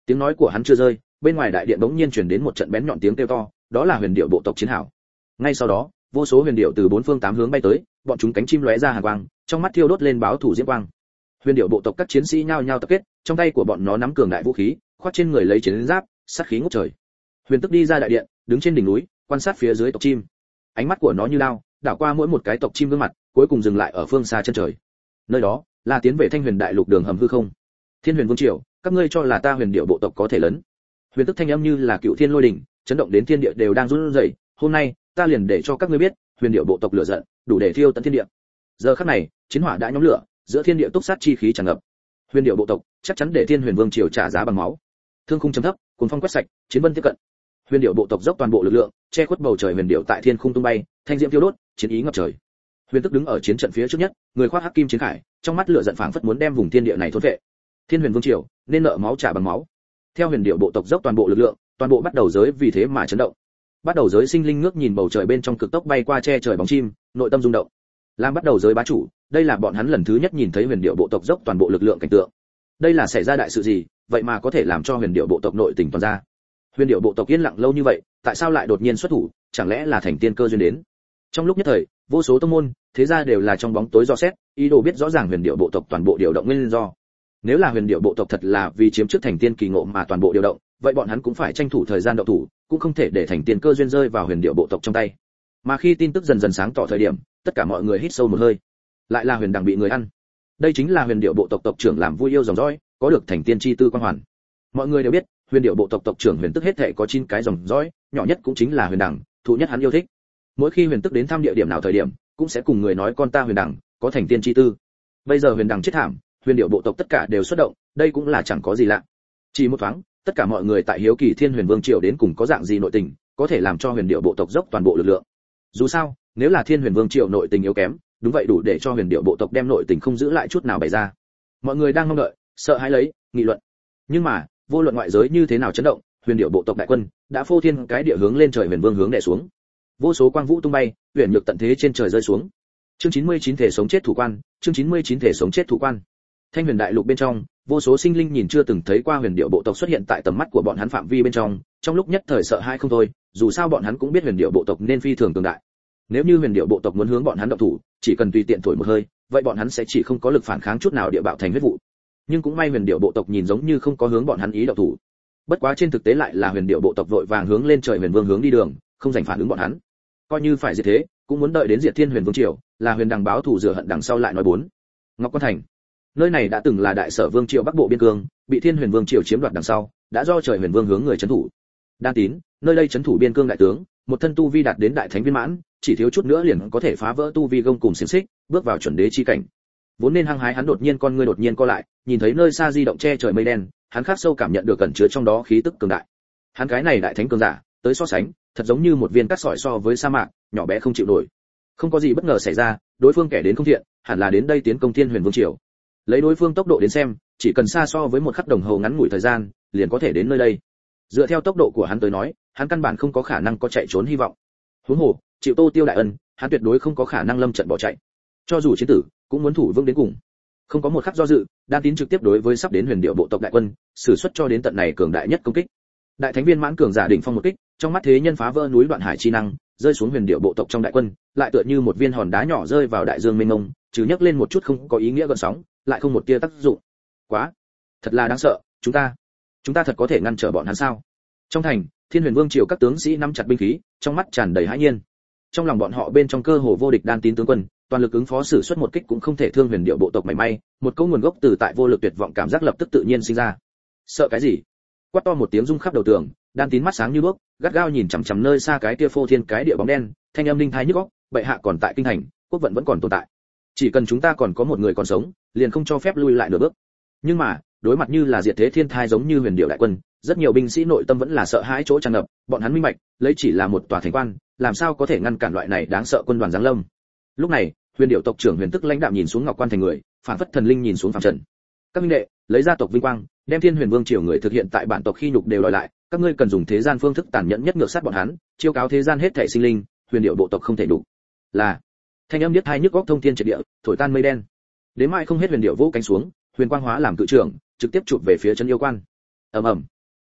S1: Tiếng nói của hắn chưa rơi, bên ngoài đại điện bỗng nhiên truyền đến một trận bén nhọn tiếng kêu to, đó là huyền điệu bộ tộc chiến hào. Ngay sau đó, vô số huyền điệu từ bốn phương tám hướng bay tới, bọn chúng cánh chim lóe ra hàn quang, trong mắt thiêu đốt lên báo thủ diễm quang. Huyền điệu bộ tộc các chiến sĩ nhao nhao tập kết, trong tay của bọn nó nắm cường đại vũ khí, khoác trên người lấy chiến giáp, sát khí ngút trời. Huyền Tức đi ra đại điện, đứng trên đỉnh núi, quan sát phía dưới tộc chim. Ánh mắt của nó như lao, đảo qua mỗi một cái tộc chim gương mặt, cuối cùng dừng lại ở phương xa chân trời. Nơi đó là tiến về Thanh Huyền Đại Lục đường hầm hư không. Thiên Huyền Vương triều, các ngươi cho là ta Huyền điệu bộ tộc có thể lớn? Huyền Tức thanh âm như là cựu thiên lôi đỉnh, chấn động đến thiên địa đều đang run rẩy. Hôm nay, ta liền để cho các ngươi biết, Huyền điệu bộ tộc lửa giận, đủ để thiêu tận thiên địa. Giờ khắc này, chiến hỏa đã nhóm lửa, giữa thiên địa túc sát chi khí tràn ngập. Huyền điệu bộ tộc chắc chắn để Thiên Huyền Vương triều trả giá bằng máu. Thương khung chấm thấp, cuồng phong quét sạch, chiến vân tiếp cận. Huyền điệu bộ tộc dốc toàn bộ lực lượng, che khuất bầu trời huyền điệu tại thiên khung tung bay, thanh diễm thiêu đốt, chiến ý ngập trời. Huyền Tức đứng ở chiến trận phía trước nhất, người khoác hắc kim chiến khải, trong mắt lửa giận phảng phất muốn đem vùng thiên địa này thôn vệ. Thiên Huyền Vương triều nên nợ máu trả bằng máu. Theo huyền điệu bộ tộc dốc toàn bộ lực lượng, toàn bộ bắt đầu giới vì thế mà chấn động. Bắt đầu giới sinh linh ngước nhìn bầu trời bên trong cực tốc bay qua che trời bóng chim, nội tâm rung động. Làm bắt đầu giới bá chủ, đây là bọn hắn lần thứ nhất nhìn thấy huyền điệu bộ tộc dốc toàn bộ lực lượng cảnh tượng. Đây là xảy ra đại sự gì, vậy mà có thể làm cho huyền điệu bộ tộc nội tình toàn ra. Huyền điệu bộ tộc yên lặng lâu như vậy, tại sao lại đột nhiên xuất thủ, chẳng lẽ là thành tiên cơ duyên đến? Trong lúc nhất thời, vô số tông môn, thế gia đều là trong bóng tối do xét, ý đồ biết rõ ràng huyền điệu bộ tộc toàn bộ điều động nguyên do. Nếu là huyền điệu bộ tộc thật là vì chiếm trước thành tiên kỳ ngộ mà toàn bộ điều động, vậy bọn hắn cũng phải tranh thủ thời gian động thủ, cũng không thể để thành tiên cơ duyên rơi vào huyền điệu bộ tộc trong tay. Mà khi tin tức dần dần sáng tỏ thời điểm, tất cả mọi người hít sâu một hơi. Lại là huyền đằng bị người ăn. Đây chính là huyền điệu bộ tộc tộc trưởng làm vui yêu dòng dõi, có được thành tiên chi tư quan hoàn. Mọi người đều biết, huyền điệu bộ tộc tộc trưởng Huyền Tức hết thảy có chín cái dòng dõi, nhỏ nhất cũng chính là huyền đằng, thụ nhất hắn yêu thích. Mỗi khi Huyền Tức đến thăm địa điểm nào thời điểm, cũng sẽ cùng người nói con ta huyền đằng có thành tiên chi tư. Bây giờ huyền đằng chết thảm, huyền điệu bộ tộc tất cả đều xuất động, đây cũng là chẳng có gì lạ. Chỉ một thoáng, tất cả mọi người tại hiếu kỳ Thiên Huyền Vương triều đến cùng có dạng gì nội tình, có thể làm cho huyền điệu bộ tộc dốc toàn bộ lực lượng. Dù sao, nếu là Thiên Huyền Vương triều nội tình yếu kém, đúng vậy đủ để cho huyền điệu bộ tộc đem nội tình không giữ lại chút nào bày ra. Mọi người đang mong đợi, sợ hãi lấy, nghị luận. Nhưng mà, vô luận ngoại giới như thế nào chấn động, huyền điệu bộ tộc đại quân đã phô thiên cái địa hướng lên trời huyền vương hướng đè xuống. Vô số quang vũ tung bay, huyền nhược tận thế trên trời rơi xuống. Chương chín mươi chín thể sống chết thủ quan, chương chín mươi chín thể sống chết thủ quan. Thanh Huyền Đại Lục bên trong, vô số sinh linh nhìn chưa từng thấy qua huyền điệu bộ tộc xuất hiện tại tầm mắt của bọn hắn phạm vi bên trong, trong lúc nhất thời sợ hãi không thôi, dù sao bọn hắn cũng biết huyền điệu bộ tộc nên phi thường cường đại. Nếu như huyền điệu bộ tộc muốn hướng bọn hắn động thủ, chỉ cần tùy tiện thổi một hơi, vậy bọn hắn sẽ chỉ không có lực phản kháng chút nào địa bạo thành huyết vụ. Nhưng cũng may huyền điệu bộ tộc nhìn giống như không có hướng bọn hắn ý động thủ. Bất quá trên thực tế lại là huyền điệu bộ tộc vội vàng hướng lên trời huyền vương hướng đi đường, không dành phản ứng bọn hắn. Coi như phải diệt thế, cũng muốn đợi đến diệt Thiên Huyền Vương triều, là huyền đằng báo thù rửa hận đằng sau lại nói bốn. Ngọc Quan Thành, nơi này đã từng là đại sở vương triều bắc bộ biên cương, bị Thiên Huyền Vương triều chiếm đoạt đằng sau, đã do trời huyền vương hướng người trấn thủ. Đan Tín, nơi đây trấn thủ biên cương đại tướng, một thân tu vi đạt đến đại thánh viên mãn, chỉ thiếu chút nữa liền có thể phá vỡ tu vi gông cùng xiển xích, bước vào chuẩn đế chi cảnh. Vốn nên hăng hái hắn đột nhiên con ngươi đột nhiên co lại, nhìn thấy nơi xa di động che trời mây đen, hắn khắc sâu cảm nhận được cẩn chứa trong đó khí tức cường đại. Hắn cái này đại thánh cường giả, tới so sánh, thật giống như một viên cát sỏi so với sa mạc, nhỏ bé không chịu nổi. Không có gì bất ngờ xảy ra, đối phương kẻ đến không thiện, hẳn là đến đây tiến công Thiên Huyền Vương triều. Lấy đối phương tốc độ đến xem, chỉ cần xa so với một khắc đồng hồ ngắn ngủi thời gian, liền có thể đến nơi đây. Dựa theo tốc độ của hắn tới nói, hắn căn bản không có khả năng có chạy trốn hy vọng. Huống hồ, chịu Tô Tiêu đại ân, hắn tuyệt đối không có khả năng lâm trận bỏ chạy. Cho dù chiến tử, cũng muốn thủ vững đến cùng. Không có một khắc do dự, Đan Tín trực tiếp đối với sắp đến huyền điệu bộ tộc đại quân, sử xuất cho đến tận này cường đại nhất công kích. Đại thánh viên mãn cường giả đỉnh phong một kích, trong mắt thế nhân phá vỡ núi đoạn hải chi năng, rơi xuống huyền điệu bộ tộc trong đại quân, lại tựa như một viên hòn đá nhỏ rơi vào đại dương mênh mông, trừ nhấc lên một chút không có ý nghĩa gợn sóng, lại không một tia tác dụng. Quá, thật là đáng sợ, chúng ta, chúng ta thật có thể ngăn trở bọn hắn sao? Trong thành, Thiên Huyền Vương triều các tướng sĩ nắm chặt binh khí, trong mắt tràn đầy hãi nhiên. Trong lòng bọn họ bên trong cơ hồ vô địch Đan Tín tướng quân, toàn lực ứng phó sử xuất một kích cũng không thể thương huyền điệu bộ tộc mảy may, một câu nguồn gốc từ tại vô lực tuyệt vọng cảm giác lập tức tự nhiên sinh ra. Sợ cái gì? Quát to một tiếng rung khắp đầu tường, Đan Tín mắt sáng như đuốc, gắt gao nhìn chằm chằm nơi xa cái kia phô thiên cái địa bóng đen, thanh âm linh thái nhức óc, bệ hạ còn tại kinh thành, quốc vận vẫn còn tồn tại. Chỉ cần chúng ta còn có một người còn sống, liền không cho phép lui lại nửa bước. Nhưng mà, đối mặt như là diệt thế thiên thai giống như huyền điệu đại quân, rất nhiều binh sĩ nội tâm vẫn là sợ hãi chỗ tràn ngập, bọn hắn minh bạch, lấy chỉ là một tòa thành quan, làm sao có thể ngăn cản loại này đáng sợ quân đoàn giáng lâm. Lúc này, huyền điệu tộc trưởng Huyền Tức lãnh đạm nhìn xuống Ngọc Quan thành người, phản phất thần linh nhìn xuống phàm trần. Các minh đệ, lấy gia tộc vinh quang, đem Thiên Huyền Vương triều người thực hiện tại bản tộc khi nhục đều đòi lại, các ngươi cần dùng thế gian phương thức tàn nhẫn nhất ngược sát bọn hắn, chiêu cáo thế gian hết thảy sinh linh, huyền điệu bộ tộc không thể đủ. Là thanh âm biết hai nhức góc thông thiên triệt địa, thổi tan mây đen. Đến mai không hết huyền điệu vỗ cánh xuống, huyền quang hóa làm cự trưởng, trực tiếp chụp về phía chân yêu quan. Ầm ầm,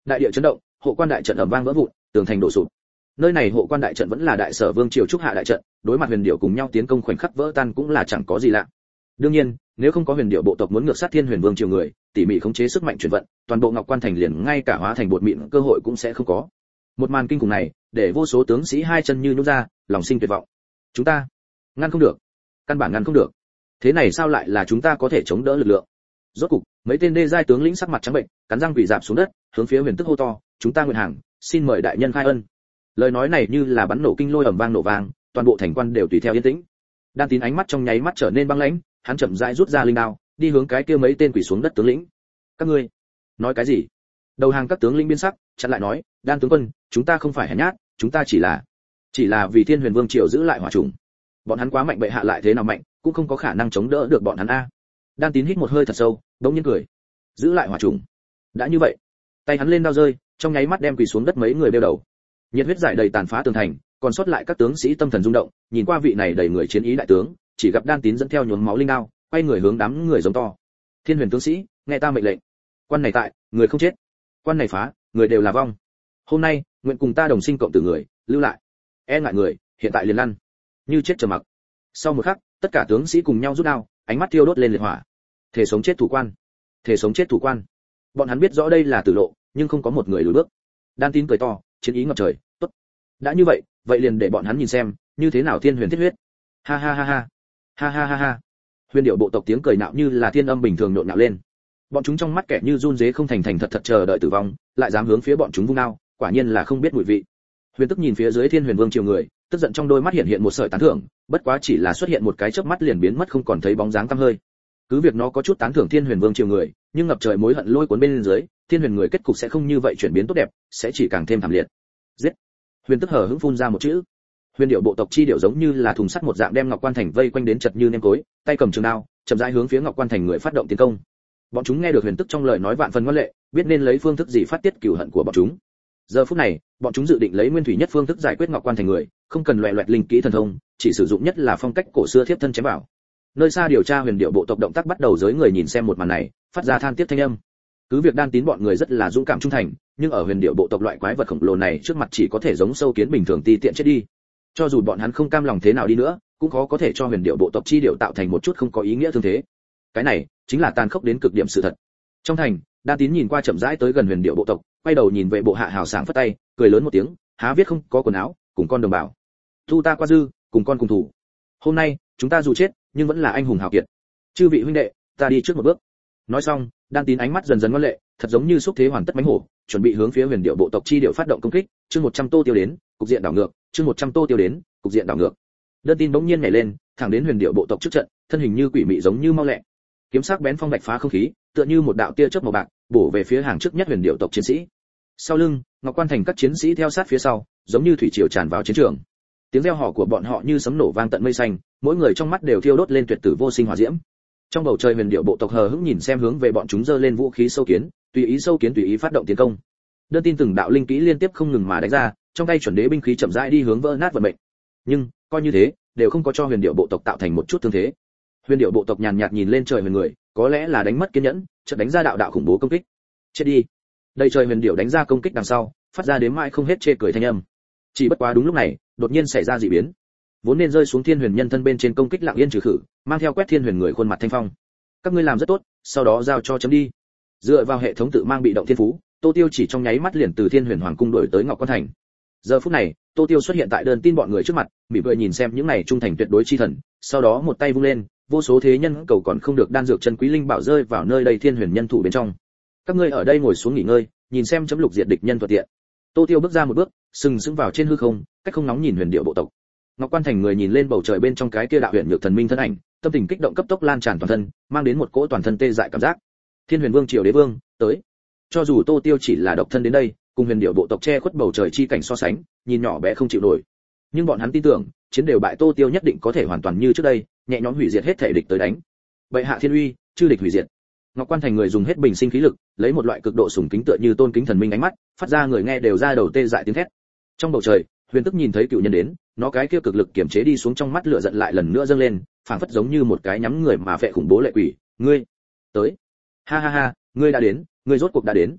S1: Đại địa chấn động, hộ quan đại trận ầm vang vỡ vụn, tường thành đổ sụp. Nơi này hộ quan đại trận vẫn là đại sở vương triều trúc hạ đại trận, đối mặt huyền điệu cùng nhau tiến công khoảnh khắc vỡ tan cũng là chẳng có gì lạ. Đương nhiên, nếu không có huyền điệu bộ tộc muốn ngược sát thiên huyền vương triều người, tỉ mỉ khống chế sức mạnh chuyển vận, toàn bộ ngọc quan thành liền ngay cả hóa thành bột mịn cơ hội cũng sẽ không có. Một màn kinh khủng này, để vô số tướng sĩ hai chân như nhũn ra, lòng sinh tuyệt vọng. Chúng ta ngăn không được, căn bản ngăn không được. Thế này sao lại là chúng ta có thể chống đỡ lực lượng? Rốt cục, mấy tên đê giai tướng lĩnh sắc mặt trắng bệnh, cắn răng quỳ rạp xuống đất, hướng phía Huyền Tức hô to, "Chúng ta nguyện hàng, xin mời đại nhân khai ân." Lời nói này như là bắn nổ kinh lôi ầm vang nổ vang, toàn bộ thành quan đều tùy theo yên tĩnh. Đan Tín ánh mắt trong nháy mắt trở nên băng lãnh, hắn chậm rãi rút ra linh đao, đi hướng cái kia mấy tên quỳ xuống đất tướng lĩnh. "Các ngươi nói cái gì?" Đầu hàng các tướng lĩnh biến sắc, chặn lại nói, "Đan tướng quân, chúng ta không phải hèn nhát, chúng ta chỉ là chỉ là vì Thiên Huyền Vương triều giữ lại hỏa trùng. Bọn hắn quá mạnh, bệ hạ lại thế nào mạnh, cũng không có khả năng chống đỡ được bọn hắn a." Đan Tín hít một hơi thật sâu, đống nhiên cười. "Giữ lại hỏa trùng?" Đã như vậy, tay hắn lên đao rơi, trong nháy mắt đem quỳ xuống đất mấy người đeo đầu. Nhiệt huyết giải đầy tàn phá tường thành, còn sót lại các tướng sĩ tâm thần rung động, nhìn qua vị này đầy người chiến ý đại tướng, chỉ gặp Đan Tín dẫn theo nhuốm máu linh đao, quay người hướng đám người giống to: "Thiên Huyền tướng sĩ, nghe ta mệnh lệnh. Quan này tại, người không chết. Quan này phá, người đều là vong. Hôm nay, nguyện cùng ta đồng sinh cộng tử người, lưu lại. E ngại người, hiện tại liền lăn." Như chết trầm mặc. Sau một khắc, tất cả tướng sĩ cùng nhau rút đao, ánh mắt thiêu đốt lên liệt hỏa. Thể sống chết thủ quan, thể sống chết thủ quan. Bọn hắn biết rõ đây là tử lộ, nhưng không có một người lùi bước. Đan Tín cười to, chiến ý ngập trời, "Tốt. Đã như vậy, vậy liền để bọn hắn nhìn xem, như thế nào thiên huyền thiết huyết." Ha ha ha ha. Ha ha ha ha. Huyền điệu bộ tộc tiếng cười nạo như là thiên âm bình thường nhộn nhạo lên. Bọn chúng trong mắt kẻ như run rế không thành thành thật thật chờ đợi tử vong, lại dám hướng phía bọn chúng vung đao, quả nhiên là không biết mùi vị. Huyền Tức nhìn phía dưới Thiên Huyền Vương triều người, tức giận trong đôi mắt hiện hiện một sợi tán thưởng, bất quá chỉ là xuất hiện một cái chớp mắt liền biến mất không còn thấy bóng dáng tăm hơi. Cứ việc nó có chút tán thưởng Thiên Huyền Vương triều người, nhưng ngập trời mối hận lôi cuốn bên dưới, Thiên Huyền người kết cục sẽ không như vậy chuyển biến tốt đẹp, sẽ chỉ càng thêm thảm liệt. Giết! Huyền Tức hờ hững phun ra một chữ. Huyền điệu bộ tộc chi điệu giống như là thùng sắt một dạng đem Ngọc Quan Thành vây quanh đến chật như nêm cối, tay cầm trường đao, chậm rãi hướng phía Ngọc Quan Thành người phát động tiến công. Bọn chúng nghe được Huyền Tức trong lời nói vạn phần ngoan lệ, biết nên lấy phương thức gì phát tiết cừu hận của bọn chúng. Giờ phút này, bọn chúng dự định lấy nguyên thủy nhất phương thức giải quyết Ngọc Quan Thành người, không cần loẻ loẹt linh kỹ thần thông, chỉ sử dụng nhất là phong cách cổ xưa thiếp thân chém vào. Nơi xa điều tra Huyền điệu bộ tộc động tác bắt đầu, giới người nhìn xem một màn này, phát ra than tiếc thanh âm. Cứ việc Đan Tín bọn người rất là dũng cảm trung thành, nhưng ở Huyền điệu bộ tộc loại quái vật khổng lồ này trước mặt chỉ có thể giống sâu kiến bình thường ti tiện chết đi. Cho dù bọn hắn không cam lòng thế nào đi nữa, cũng khó có thể cho Huyền điệu bộ tộc chi điệu tạo thành một chút không có ý nghĩa thương thế. Cái này chính là tàn khốc đến cực điểm sự thật. Trong thành, Đan Tín nhìn qua chậm rãi tới gần Huyền điệu bộ tộc, quay đầu nhìn về bộ hạ hào sảng phất tay, cười lớn một tiếng, há viết không có quần áo, cùng con đồng bào. Thu ta qua dư, cùng con cùng thủ. Hôm nay, chúng ta dù chết, nhưng vẫn là anh hùng hào kiệt. Chư vị huynh đệ, ta đi trước một bước. Nói xong, Đan Tín ánh mắt dần dần ngoan lệ, thật giống như xúc thế hoàn tất mãnh hổ, chuẩn bị hướng phía Huyền điệu bộ tộc chi điệu phát động công kích. Chương một trăm Tô Tiêu đến, cục diện đảo ngược. Chương một trăm Tô Tiêu đến, cục diện đảo ngược. Đơn Tín bỗng nhiên nhảy lên, thẳng đến Huyền điệu bộ tộc trước trận, thân hình như quỷ mị giống như mau lẹ. Kiếm sắc bén phong bạch phá không khí, tựa như một đạo tia chớp màu bạc, bổ về phía hàng trước nhất Huyền điệu tộc chiến sĩ. Sau lưng, Ngọc Quan Thành các chiến sĩ theo sát phía sau, giống như thủy triều tràn vào chiến trường. Tiếng reo hò của bọn họ như sấm nổ vang tận mây xanh, mỗi người trong mắt đều thiêu đốt lên tuyệt tử vô sinh hỏa diễm. Trong bầu trời Huyền điệu bộ tộc hờ hững nhìn xem hướng về bọn chúng giơ lên vũ khí sâu kiến, tùy ý sâu kiến tùy ý phát động tiến công. Đơn Tin từng đạo linh kỹ liên tiếp không ngừng mà đánh ra, trong tay chuẩn đế binh khí chậm rãi đi hướng vỡ nát vận mệnh. Nhưng, coi như thế, đều không có cho Huyền điệu bộ tộc tạo thành một chút thương thế. Huyền điệu bộ tộc nhàn nhạt nhìn lên trời huyền người, có lẽ là đánh mất kiên nhẫn, chợt đánh ra đạo đạo khủng bố công kích. Chết đi! Đây trời huyền điệu đánh ra công kích đằng sau, phát ra đến mãi không hết chê cười thanh âm. Chỉ bất quá đúng lúc này, đột nhiên xảy ra dị biến. Vốn nên rơi xuống Thiên Huyền nhân thân bên trên công kích lặng yên trừ khử, mang theo quét Thiên Huyền người khuôn mặt thanh phong. Các ngươi làm rất tốt, sau đó giao cho chấm đi. Dựa vào hệ thống tự mang bị động thiên phú, Tô Tiêu chỉ trong nháy mắt liền từ Thiên Huyền hoàng cung đuổi tới Ngọc Quan Thành. Giờ phút này, Tô Tiêu xuất hiện tại Đơn Tin bọn người trước mặt, mỉm cười nhìn xem những này trung thành tuyệt đối chi thần, sau đó một tay vung lên, vô số thế nhân cầu còn không được đan dược chân quý linh bảo rơi vào nơi đây Thiên Huyền nhân thủ bên trong. Các ngươi ở đây ngồi xuống nghỉ ngơi, nhìn xem chấm lục diệt địch nhân thuận tiện. Tô Tiêu bước ra một bước, sừng sững vào trên hư không, cách không nóng nhìn Huyền điệu bộ tộc. Ngọc Quan Thành người nhìn lên bầu trời bên trong cái kia đạo huyền nhược thần minh thân ảnh, tâm tình kích động cấp tốc lan tràn toàn thân, mang đến một cỗ toàn thân tê dại cảm giác. Thiên Huyền Vương triều đế vương tới. Cho dù Tô Tiêu chỉ là độc thân đến đây, cùng Huyền điệu bộ tộc che khuất bầu trời chi cảnh so sánh, nhìn nhỏ bé không chịu nổi. Nhưng bọn hắn tin tưởng, chiến đều bại Tô Tiêu nhất định có thể hoàn toàn như trước đây, nhẹ nhõm hủy diệt hết thể địch tới đánh. Bệ hạ thiên uy, chư địch hủy diệt. Ngọc Quan Thành người dùng hết bình sinh khí lực, lấy một loại cực độ sùng kính tựa như tôn kính thần minh ánh mắt, phát ra người nghe đều ra đầu tê dại tiếng thét. Trong bầu trời, Huyền Tức nhìn thấy cựu nhân đến, nó cái kia cực lực kiềm chế đi xuống trong mắt lửa giận lại lần nữa dâng lên, phảng phất giống như một cái nhắm người mà phệ khủng bố lệ quỷ. Ngươi tới! Ha ha ha, ngươi đã đến, ngươi rốt cuộc đã đến.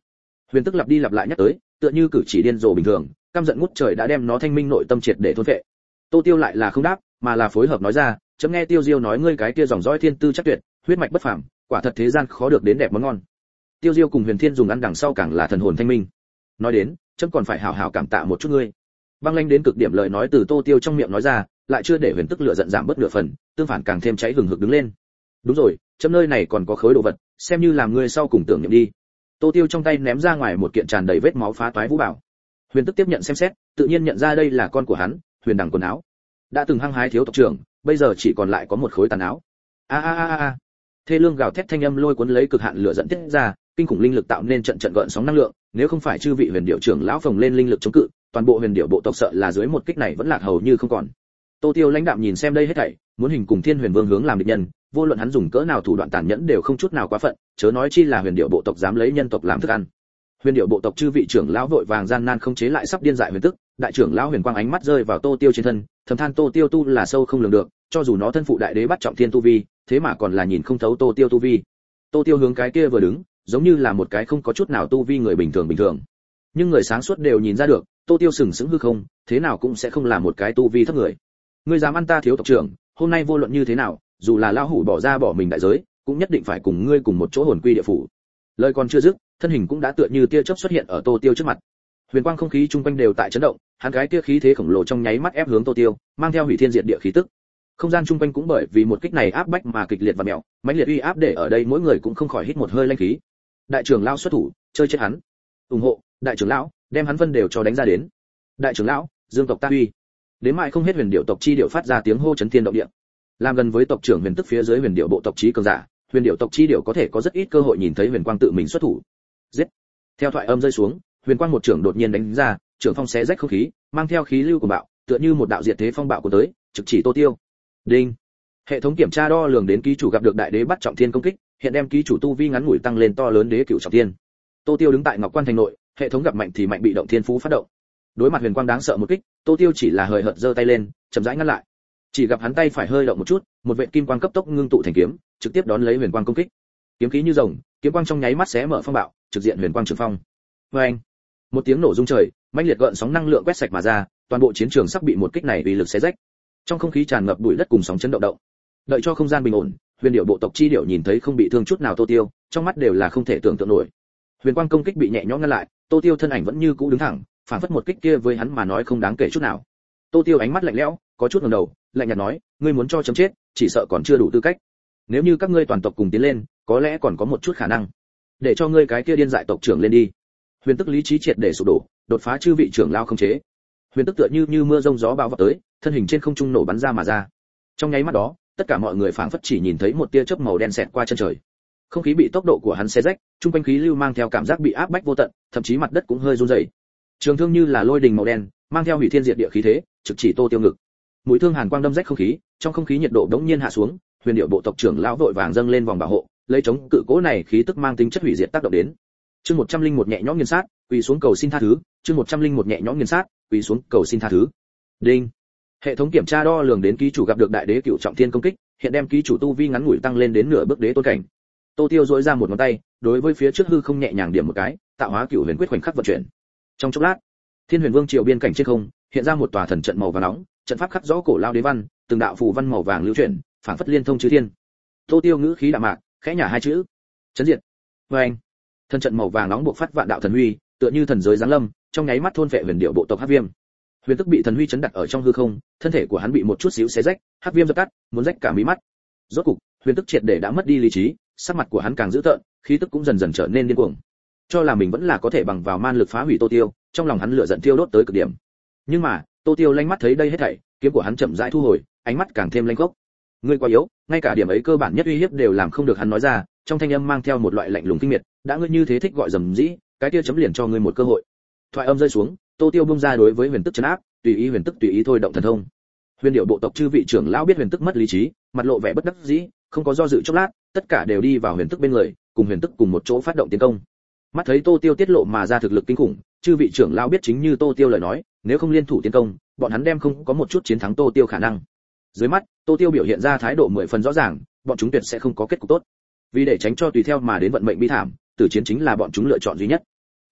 S1: Huyền Tức lặp đi lặp lại nhắc tới, tựa như cử chỉ điên rồ bình thường, căm giận ngút trời đã đem nó thanh minh nội tâm triệt để thôn phệ. Tô Tiêu lại là không đáp, mà là phối hợp nói ra, chấm nghe Tiêu Diêu nói ngươi cái kia dòng dõi thiên tư chắc tuyệt, huyết mạch bất phàm, quả thật thế gian khó được đến đẹp món ngon. Tiêu Diêu cùng Huyền Thiên dùng ăn đằng sau càng là thần hồn thanh minh. Nói đến, chấm còn phải hảo hảo cảm tạ một chút ngươi. Băng lãnh đến cực điểm lời nói từ Tô Tiêu trong miệng nói ra, lại chưa để Huyền Tức lửa giận giảm bớt nửa phần, tương phản càng thêm cháy hừng hực đứng lên. Đúng rồi, chấm nơi này còn có khối đồ vật, xem như làm ngươi sau cùng tưởng niệm đi. Tô Tiêu trong tay ném ra ngoài một kiện tràn đầy vết máu phá toái vũ bảo. Huyền Tức tiếp nhận xem xét, tự nhiên nhận ra đây là con của hắn, Huyền Đằng quần áo. Đã từng hăng hái thiếu tộc trưởng, bây giờ chỉ còn lại có một khối tàn áo. A a a a. Thê lương gào thét thanh âm lôi cuốn lấy cực hạn lửa dẫn tiết ra, kinh khủng linh lực tạo nên trận trận gợn sóng năng lượng, nếu không phải chư vị Huyền Điểu trưởng lão phồng lên linh lực chống cự, toàn bộ Huyền Điểu bộ tộc sợ là dưới một kích này vẫn lạc hầu như không còn. Tô Tiêu lãnh đạm nhìn xem đây hết thảy, muốn hình cùng Thiên Huyền Vương hướng làm địch nhân, vô luận hắn dùng cỡ nào thủ đoạn tàn nhẫn đều không chút nào quá phận, chớ nói chi là Huyền Điểu bộ tộc dám lấy nhân tộc làm thức ăn. Huyền Điểu bộ tộc chư vị trưởng lão vội vàng gian nan không chế lại sắp điên dại Huyền Tức, đại trưởng lão Huyền Quang ánh mắt rơi vào Tô Tiêu trên thân, thầm than Tô Tiêu tu là sâu không lường được, cho dù nó thân phụ đại đế bắt trọng thiên tu vi, thế mà còn là nhìn không thấu Tô Tiêu tu vi. Tô Tiêu hướng cái kia vừa đứng, giống như là một cái không có chút nào tu vi người bình thường bình thường. Nhưng người sáng suốt đều nhìn ra được, Tô Tiêu sừng sững hư không, thế nào cũng sẽ không là một cái tu vi thấp người. Ngươi dám ăn ta thiếu tộc trưởng, hôm nay vô luận như thế nào, dù là lão hủ bỏ ra bỏ mình đại giới, cũng nhất định phải cùng ngươi cùng một chỗ hồn quy địa phủ. Lời còn chưa dứt, thân hình cũng đã tựa như tia chớp xuất hiện ở Tô Tiêu trước mặt. Huyền quang không khí chung quanh đều tại chấn động, hắn cái tia khí thế khổng lồ trong nháy mắt ép hướng Tô Tiêu, mang theo hủy thiên diệt địa khí tức. Không gian chung quanh cũng bởi vì một kích này áp bách mà kịch liệt và mèo, mãnh liệt uy áp để ở đây mỗi người cũng không khỏi hít một hơi linh khí. Đại trưởng lão xuất thủ, chơi chết hắn. Ủng hộ, đại trưởng lão, đem hắn phân đều cho đánh ra đến. Đại trưởng lão, dương tộc ta uy. Đến mãi không hết Huyền Điểu tộc chi điệu phát ra tiếng hô chấn thiên động địa. Làm gần với tộc trưởng Huyền Tức phía dưới Huyền Điểu bộ tộc chí cường giả, Huyền Điểu tộc chi điệu có thể có rất ít cơ hội nhìn thấy Huyền Quang tự mình xuất thủ. Giết. Theo thoại âm rơi xuống, Huyền Quang một trưởng đột nhiên đánh ra, trưởng phong xé rách không khí, mang theo khí lưu của bạo, tựa như một đạo diệt thế phong bạo của tới, trực chỉ Tô Tiêu. Đinh. Hệ thống kiểm tra đo lường đến ký chủ gặp được đại đế bắt trọng thiên công kích, hiện đem ký chủ tu vi ngắn ngủi tăng lên to lớn đế cửu trọng thiên. Tô Tiêu đứng tại Ngọc Quan thành nội, hệ thống gặp mạnh thì mạnh bị động thiên phú phát động. Đối mặt Huyền Quang đáng sợ một kích, Tô Tiêu chỉ là hời hợt giơ tay lên, chậm rãi ngăn lại. Chỉ gặp hắn tay phải hơi động một chút, một vệt kim quang cấp tốc ngưng tụ thành kiếm, trực tiếp đón lấy Huyền Quang công kích. Kiếm khí như rồng, kiếm quang trong nháy mắt xé mở phong bạo, trực diện Huyền Quang trường phong. Oeng! Một tiếng nổ rung trời, mãnh liệt gợn sóng năng lượng quét sạch mà ra, toàn bộ chiến trường sắp bị một kích này uy lực xé rách. Trong không khí tràn ngập bụi đất cùng sóng chấn động động. Đợi cho không gian bình ổn, Huyền Điểu bộ tộc chi điểu nhìn thấy không bị thương chút nào Tô Tiêu, trong mắt đều là không thể tưởng tượng nổi. Huyền Quang công kích bị nhẹ nhõm ngăn lại, Tô Tiêu thân ảnh vẫn như cũ đứng thẳng, phản phất một kích kia với hắn mà nói không đáng kể chút nào. Tô Tiêu ánh mắt lạnh lẽo, có chút ngẩng đầu, lạnh nhạt nói, ngươi muốn cho chấm chết, chỉ sợ còn chưa đủ tư cách. Nếu như các ngươi toàn tộc cùng tiến lên, có lẽ còn có một chút khả năng. Để cho ngươi cái kia điên dại tộc trưởng lên đi. Huyền Tức lý trí triệt để sụp đổ, đột phá chư vị trưởng lao không chế. Huyền Tức tựa như như mưa rông gió bão vọt tới, thân hình trên không trung nổ bắn ra mà ra. Trong nháy mắt đó, tất cả mọi người phảng phất chỉ nhìn thấy một tia chớp màu đen xẹt qua chân trời. Không khí bị tốc độ của hắn xé rách, trung quanh khí lưu mang theo cảm giác bị áp bách vô tận, thậm chí mặt đất cũng hơi run rẩy. Trường thương như là lôi đình màu đen, mang theo hủy thiên diệt địa khí thế, trực chỉ Tô Tiêu ngực. Mũi thương hàn quang đâm rách không khí, trong không khí nhiệt độ đống nhiên hạ xuống, Huyền Điểu bộ tộc trưởng lão vội vàng dâng lên vòng bảo hộ, lấy chống cự cố này khí tức mang tính chất hủy diệt tác động đến. Chương một trăm linh một nhẹ nhõm nghiền sát, quỳ xuống cầu xin tha thứ, chương một trăm linh một nhẹ nhõm nghiền sát, quỳ xuống cầu xin tha thứ. Đinh. Hệ thống kiểm tra đo lường đến ký chủ gặp được đại đế cửu trọng thiên công kích, hiện đem ký chủ tu vi ngắn ngủi tăng lên đến nửa bước đế tôn cảnh. Tô Tiêu duỗi ra một ngón tay, đối với phía trước hư không nhẹ nhàng điểm một cái, tạo hóa cửu huyền quyết khoảnh khắc vận chuyển. Trong chốc lát, Thiên Huyền Vương triều biên cảnh trên không, hiện ra một tòa thần trận màu vàng nóng, trận pháp khắc rõ cổ lao đế văn, từng đạo phù văn màu vàng lưu chuyển, phảng phất liên thông chư thiên. Tô Tiêu ngữ khí đạm mạc, khẽ nhả hai chữ, chấn diệt. Oeng! Thần trận màu vàng nóng bộc phát vạn đạo thần huy, tựa như thần giới giáng lâm, trong nháy mắt thôn phệ Huyền Điểu bộ tộc Hắc Viêm. Huyền Tức bị thần huy chấn đặt ở trong hư không, thân thể của hắn bị một chút xíu xé rách, Hắc Viêm dập tắt, muốn rách cả mí mắt. Rốt cục, Huyền Tức triệt để đã mất đi lý trí, sắc mặt của hắn càng dữ tợn, khí tức cũng dần dần trở nên điên cuồng. Cho là mình vẫn là có thể bằng vào man lực phá hủy Tô Tiêu, trong lòng hắn lửa giận thiêu đốt tới cực điểm. Nhưng mà, Tô Tiêu lanh mắt thấy đây hết thảy, kiếm của hắn chậm rãi thu hồi, ánh mắt càng thêm lanh khốc. Ngươi quá yếu, ngay cả điểm ấy cơ bản nhất uy hiếp đều làm không được, hắn nói ra, trong thanh âm mang theo một loại lạnh lùng kinh miệt, đã ngươi như thế thích gọi dầm dĩ, cái kia chấm liền cho ngươi một cơ hội. Thoại âm rơi xuống, Tô Tiêu bung ra đối với Huyền Tức trấn áp, tùy ý Huyền Tức tùy ý thôi động thần thông. Huyền Điểu bộ tộc chư vị trưởng lão biết Huyền Tức mất lý trí, mặt lộ vẻ bất đắc dĩ, không có do dự chốc lát, tất cả đều đi vào Huyền Tức bên người, cùng Huyền Tức cùng một chỗ phát động tiến công. Mắt thấy Tô Tiêu tiết lộ mà ra thực lực kinh khủng, chư vị trưởng lão biết chính như Tô Tiêu lời nói, nếu không liên thủ tiến công, bọn hắn đem không có một chút chiến thắng Tô Tiêu khả năng. Dưới mắt, Tô Tiêu biểu hiện ra thái độ mười phần rõ ràng, bọn chúng tuyệt sẽ không có kết cục tốt. Vì để tránh cho tùy theo mà đến vận mệnh bi thảm, tử chiến chính là bọn chúng lựa chọn duy nhất.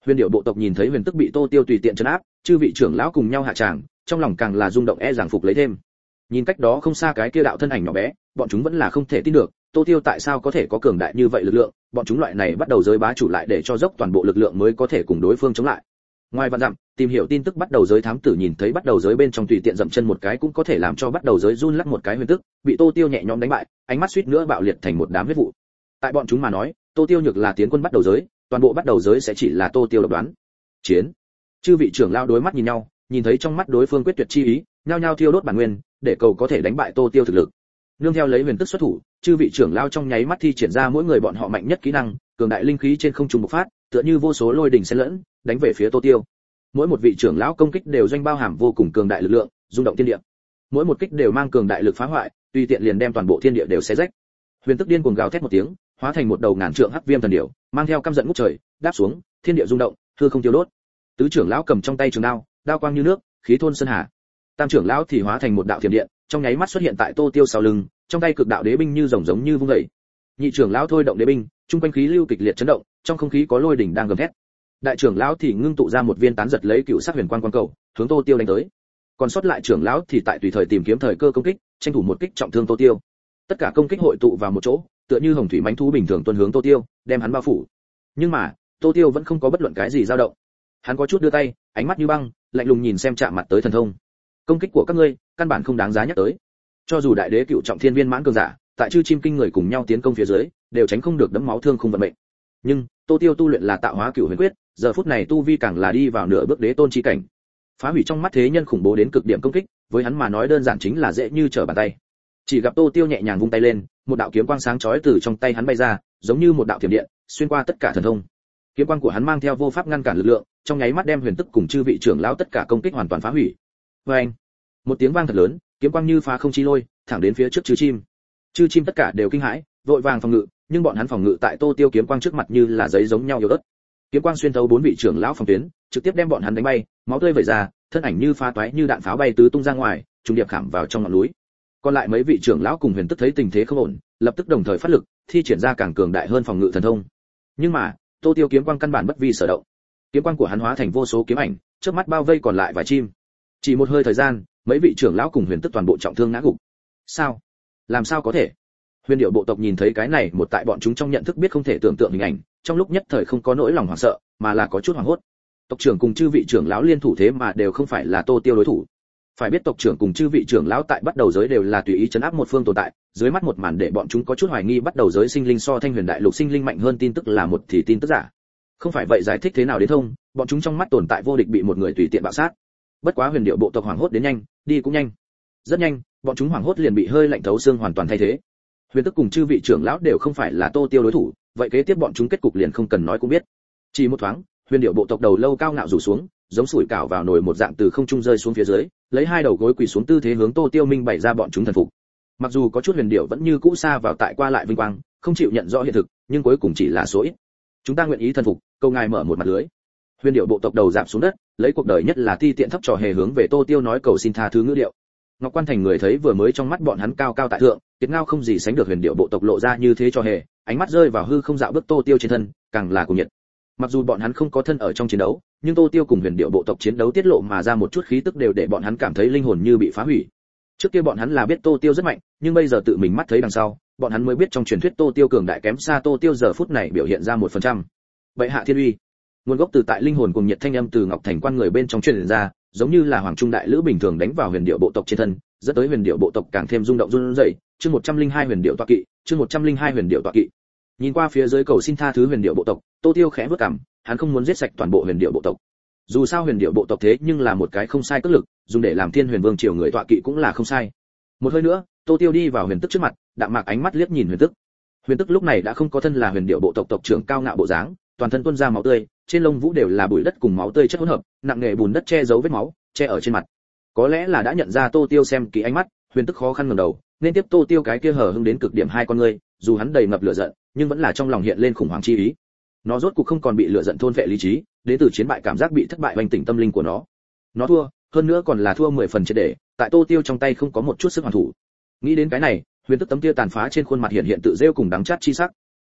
S1: Huyền Điệu bộ tộc nhìn thấy Huyền Tức bị Tô Tiêu tùy tiện trấn áp, chư vị trưởng lão cùng nhau hạ tràng, trong lòng càng là rung động e rằng phục lấy thêm. Nhìn cách đó không xa cái kia đạo thân ảnh nhỏ bé, bọn chúng vẫn là không thể tin được, Tô Tiêu tại sao có thể có cường đại như vậy lực lượng, bọn chúng loại này bắt đầu giới bá chủ lại để cho dốc toàn bộ lực lượng mới có thể cùng đối phương chống lại. Ngoài vạn dặm, tìm hiểu tin tức bắt đầu giới thám tử nhìn thấy bắt đầu giới bên trong tùy tiện dậm chân một cái cũng có thể làm cho bắt đầu giới run lắc một cái Huyền Tức, bị Tô Tiêu nhẹ nhõm đánh bại, ánh mắt suýt nữa bạo liệt thành một đám huyết vụ. Tại bọn chúng mà nói, Tô Tiêu nhược là tiến quân bắt đầu giới, toàn bộ bắt đầu giới sẽ chỉ là Tô Tiêu độc đoán. Chiến. Chư vị trưởng lão đối mắt nhìn nhau, nhìn thấy trong mắt đối phương quyết tuyệt chi ý, nhao nhao thiêu đốt bản nguyên, để cầu có thể đánh bại Tô Tiêu thực lực. Nương theo lấy Huyền Tức xuất thủ, chư vị trưởng lão trong nháy mắt thi triển ra mỗi người bọn họ mạnh nhất kỹ năng, cường đại linh khí trên không trung bộc phát, tựa như vô số lôi đỉnh xen lẫn, đánh về phía Tô Tiêu. Mỗi một vị trưởng lão công kích đều doanh bao hàm vô cùng cường đại lực lượng, rung động thiên địa. Mỗi một kích đều mang cường đại lực phá hoại, tùy tiện liền đem toàn bộ thiên địa đều xé rách. Huyền Tức điên cuồng gào thét một tiếng, hóa thành một đầu ngàn trượng hắc viêm thần điểu, mang theo căm giận ngút trời, đáp xuống, thiên địa rung động, hư không tiêu đốt. Tứ trưởng lão cầm trong tay trường đao, đao quang như nước, khí thôn sơn hà. Tam trưởng lão thì hóa thành một đạo thiểm điện, trong nháy mắt xuất hiện tại Tô Tiêu sau lưng, trong tay cực đạo đế binh như rồng giống như vung dậy. Nhị trưởng lão thôi động đế binh, trung quanh khí lưu kịch liệt chấn động, trong không khí có lôi đỉnh đang gầm thét. Đại trưởng lão thì ngưng tụ ra một viên tán giật lấy cựu sắc huyền quang quang cầu, hướng Tô Tiêu đánh tới. Còn sót lại trưởng lão thì tại tùy thời tìm kiếm thời cơ công kích, tranh thủ một kích trọng thương Tô Tiêu. Tất cả công kích hội tụ vào một chỗ, tựa như hồng thủy mãnh thú bình thường tuôn hướng Tô Tiêu, đem hắn bao phủ. Nhưng mà, Tô Tiêu vẫn không có bất luận cái gì dao động. Hắn có chút đưa tay, ánh mắt như băng, lạnh lùng nhìn xem chạm mặt tới thần thông. Công kích của các ngươi, căn bản không đáng giá nhắc tới. Cho dù đại đế cựu trọng thiên viên mãn cường giả, tại chư chim kinh người cùng nhau tiến công phía dưới, đều tránh không được đấm máu thương không vận mệnh. Nhưng, Tô Tiêu tu luyện là tạo hóa cửu huyền quyết, giờ phút này tu vi càng là đi vào nửa bước đế tôn chi cảnh. Phá hủy trong mắt thế nhân khủng bố đến cực điểm công kích, với hắn mà nói đơn giản chính là dễ như trở bàn tay. Chỉ gặp Tô Tiêu nhẹ nhàng vung tay lên, một đạo kiếm quang sáng chói từ trong tay hắn bay ra, giống như một đạo thiểm điện, xuyên qua tất cả thần thông. Kiếm quang của hắn mang theo vô pháp ngăn cản lực lượng, trong nháy mắt đem Huyền Tức cùng chư vị trưởng lão tất cả công kích hoàn toàn phá hủy. Oeng! Một tiếng vang thật lớn, kiếm quang như phá không chi lôi, thẳng đến phía trước chư chim. Chư chim tất cả đều kinh hãi, vội vàng phòng ngự, nhưng bọn hắn phòng ngự tại Tô Tiêu kiếm quang trước mặt như là giấy giống nhau yếu ớt. Kiếm quang xuyên thấu bốn vị trưởng lão phòng tuyến, trực tiếp đem bọn hắn đánh bay, máu tươi vẩy ra, thân ảnh như pha toái như đạn pháo bay tứ tung ra ngoài, trùng điệp khảm vào trong ngọn núi. Còn lại mấy vị trưởng lão cùng Huyền Tức thấy tình thế không ổn, lập tức đồng thời phát lực, thi triển ra càng cường đại hơn phòng ngự thần thông. Nhưng mà, Tô Tiêu kiếm quang căn bản bất vi sở động. Kiếm quang của hắn hóa thành vô số kiếm ảnh, trước mắt bao vây còn lại vài chim. Chỉ một hơi thời gian, mấy vị trưởng lão cùng Huyền Tức toàn bộ trọng thương ngã gục. Sao? Làm sao có thể? Huyền Điệu bộ tộc nhìn thấy cái này, một tại bọn chúng trong nhận thức biết không thể tưởng tượng hình ảnh, trong lúc nhất thời không có nỗi lòng hoảng sợ, mà là có chút hoảng hốt. Tộc trưởng cùng chư vị trưởng lão liên thủ thế mà đều không phải là Tô Tiêu đối thủ. Phải biết tộc trưởng cùng chư vị trưởng lão tại bắt đầu giới đều là tùy ý chấn áp một phương tồn tại, dưới mắt một màn để bọn chúng có chút hoài nghi bắt đầu giới sinh linh so Thanh Huyền Đại Lục sinh linh mạnh hơn tin tức là một thì tin tức giả. Không phải vậy giải thích thế nào đến thông, bọn chúng trong mắt tồn tại vô địch bị một người tùy tiện bạo sát. Bất quá Huyền Điệu bộ tộc hoảng hốt đến nhanh, đi cũng nhanh. Rất nhanh, bọn chúng hoảng hốt liền bị hơi lạnh thấu xương hoàn toàn thay thế. Huyền Tức cùng chư vị trưởng lão đều không phải là Tô Tiêu đối thủ, vậy kế tiếp bọn chúng kết cục liền không cần nói cũng biết. Chỉ một thoáng, Huyền Điệu bộ tộc đầu lâu cao ngạo rủ xuống, giống sủi cảo vào nồi một dạng từ không trung rơi xuống phía dưới, lấy hai đầu gối quỳ xuống tư thế hướng Tô Tiêu minh bày ra bọn chúng thần phục. Mặc dù có chút Huyền Điệu vẫn như cũ xa vào tại qua lại vinh quang, không chịu nhận rõ hiện thực, nhưng cuối cùng chỉ là số ít. Chúng ta nguyện ý thần phục, cầu ngài mở một mặt lưới. Huyền Điệu bộ tộc đầu rạp xuống đất, lấy cuộc đời nhất là ti tiện thấp trò hề hướng về Tô Tiêu nói cầu xin tha thứ ngữ điệu. Ngọc Quan Thành người thấy vừa mới trong mắt bọn hắn cao cao tại thượng, Kiệt Ngao không gì sánh được Huyền Điệu bộ tộc lộ ra như thế cho hề, ánh mắt rơi vào hư không dạo bước Tô Tiêu trên thân, càng là cuồng nhiệt. Mặc dù bọn hắn không có thân ở trong chiến đấu, nhưng Tô Tiêu cùng Huyền Điệu bộ tộc chiến đấu tiết lộ mà ra một chút khí tức đều để bọn hắn cảm thấy linh hồn như bị phá hủy. Trước kia bọn hắn là biết Tô Tiêu rất mạnh, nhưng bây giờ tự mình mắt thấy đằng sau, bọn hắn mới biết trong truyền thuyết Tô Tiêu cường đại kém xa Tô Tiêu giờ phút này biểu hiện ra một phần trăm. Bệ hạ thiên uy, nguồn gốc từ tại linh hồn cùng nhiệt thanh âm từ Ngọc Thành quan người bên trong truyền ra, giống như là hoàng trung đại lữ bình thường đánh vào Huyền Điệu bộ tộc trên thân, dẫn tới Huyền Điệu bộ tộc càng thêm rung động run rẩy. Chương một trăm linh hai Huyền Điệu tọa kỵ, chương một trăm linh hai Huyền Điệu tọa kỵ. Nhìn qua phía dưới cầu xin tha thứ Huyền Điệu bộ tộc, Tô Tiêu khẽ vút cằm, hắn không muốn giết sạch toàn bộ Huyền Điệu bộ tộc. Dù sao Huyền Điệu bộ tộc thế nhưng là một cái không sai cất lực, dùng để làm Thiên Huyền Vương triều người tọa kỵ cũng là không sai. Một hơi nữa, Tô Tiêu đi vào Huyền Tức trước mặt, đạm mạc ánh mắt liếc nhìn Huyền Tức. Huyền Tức lúc này đã không có thân là Huyền Điệu bộ tộc tộc trưởng cao ngạo bộ dáng, toàn thân tuôn ra máu tươi, trên lông vũ đều là bụi đất cùng máu tươi chất hỗn hợp, nặng nề bùn đất che giấu vết máu, che ở trên mặt. Có lẽ là đã nhận ra Tô Tiêu xem kỹ ánh mắt, Huyền Tức khó khăn ngẩng đầu, nên tiếp Tô Tiêu cái kia hở hững đến cực điểm hai con ngươi, dù hắn đầy ngập lửa giận, nhưng vẫn là trong lòng hiện lên khủng hoảng chi ý. Nó rốt cuộc không còn bị lửa giận thôn phệ lý trí, đến từ chiến bại cảm giác bị thất bại hoành tỉnh tâm linh của nó. Nó thua, hơn nữa còn là thua mười phần triệt để, tại Tô Tiêu trong tay không có một chút sức hoàn thủ. Nghĩ đến cái này, Huyền Tức tấm kia tàn phá trên khuôn mặt hiện hiện tự rêu cùng đắng chát chi sắc.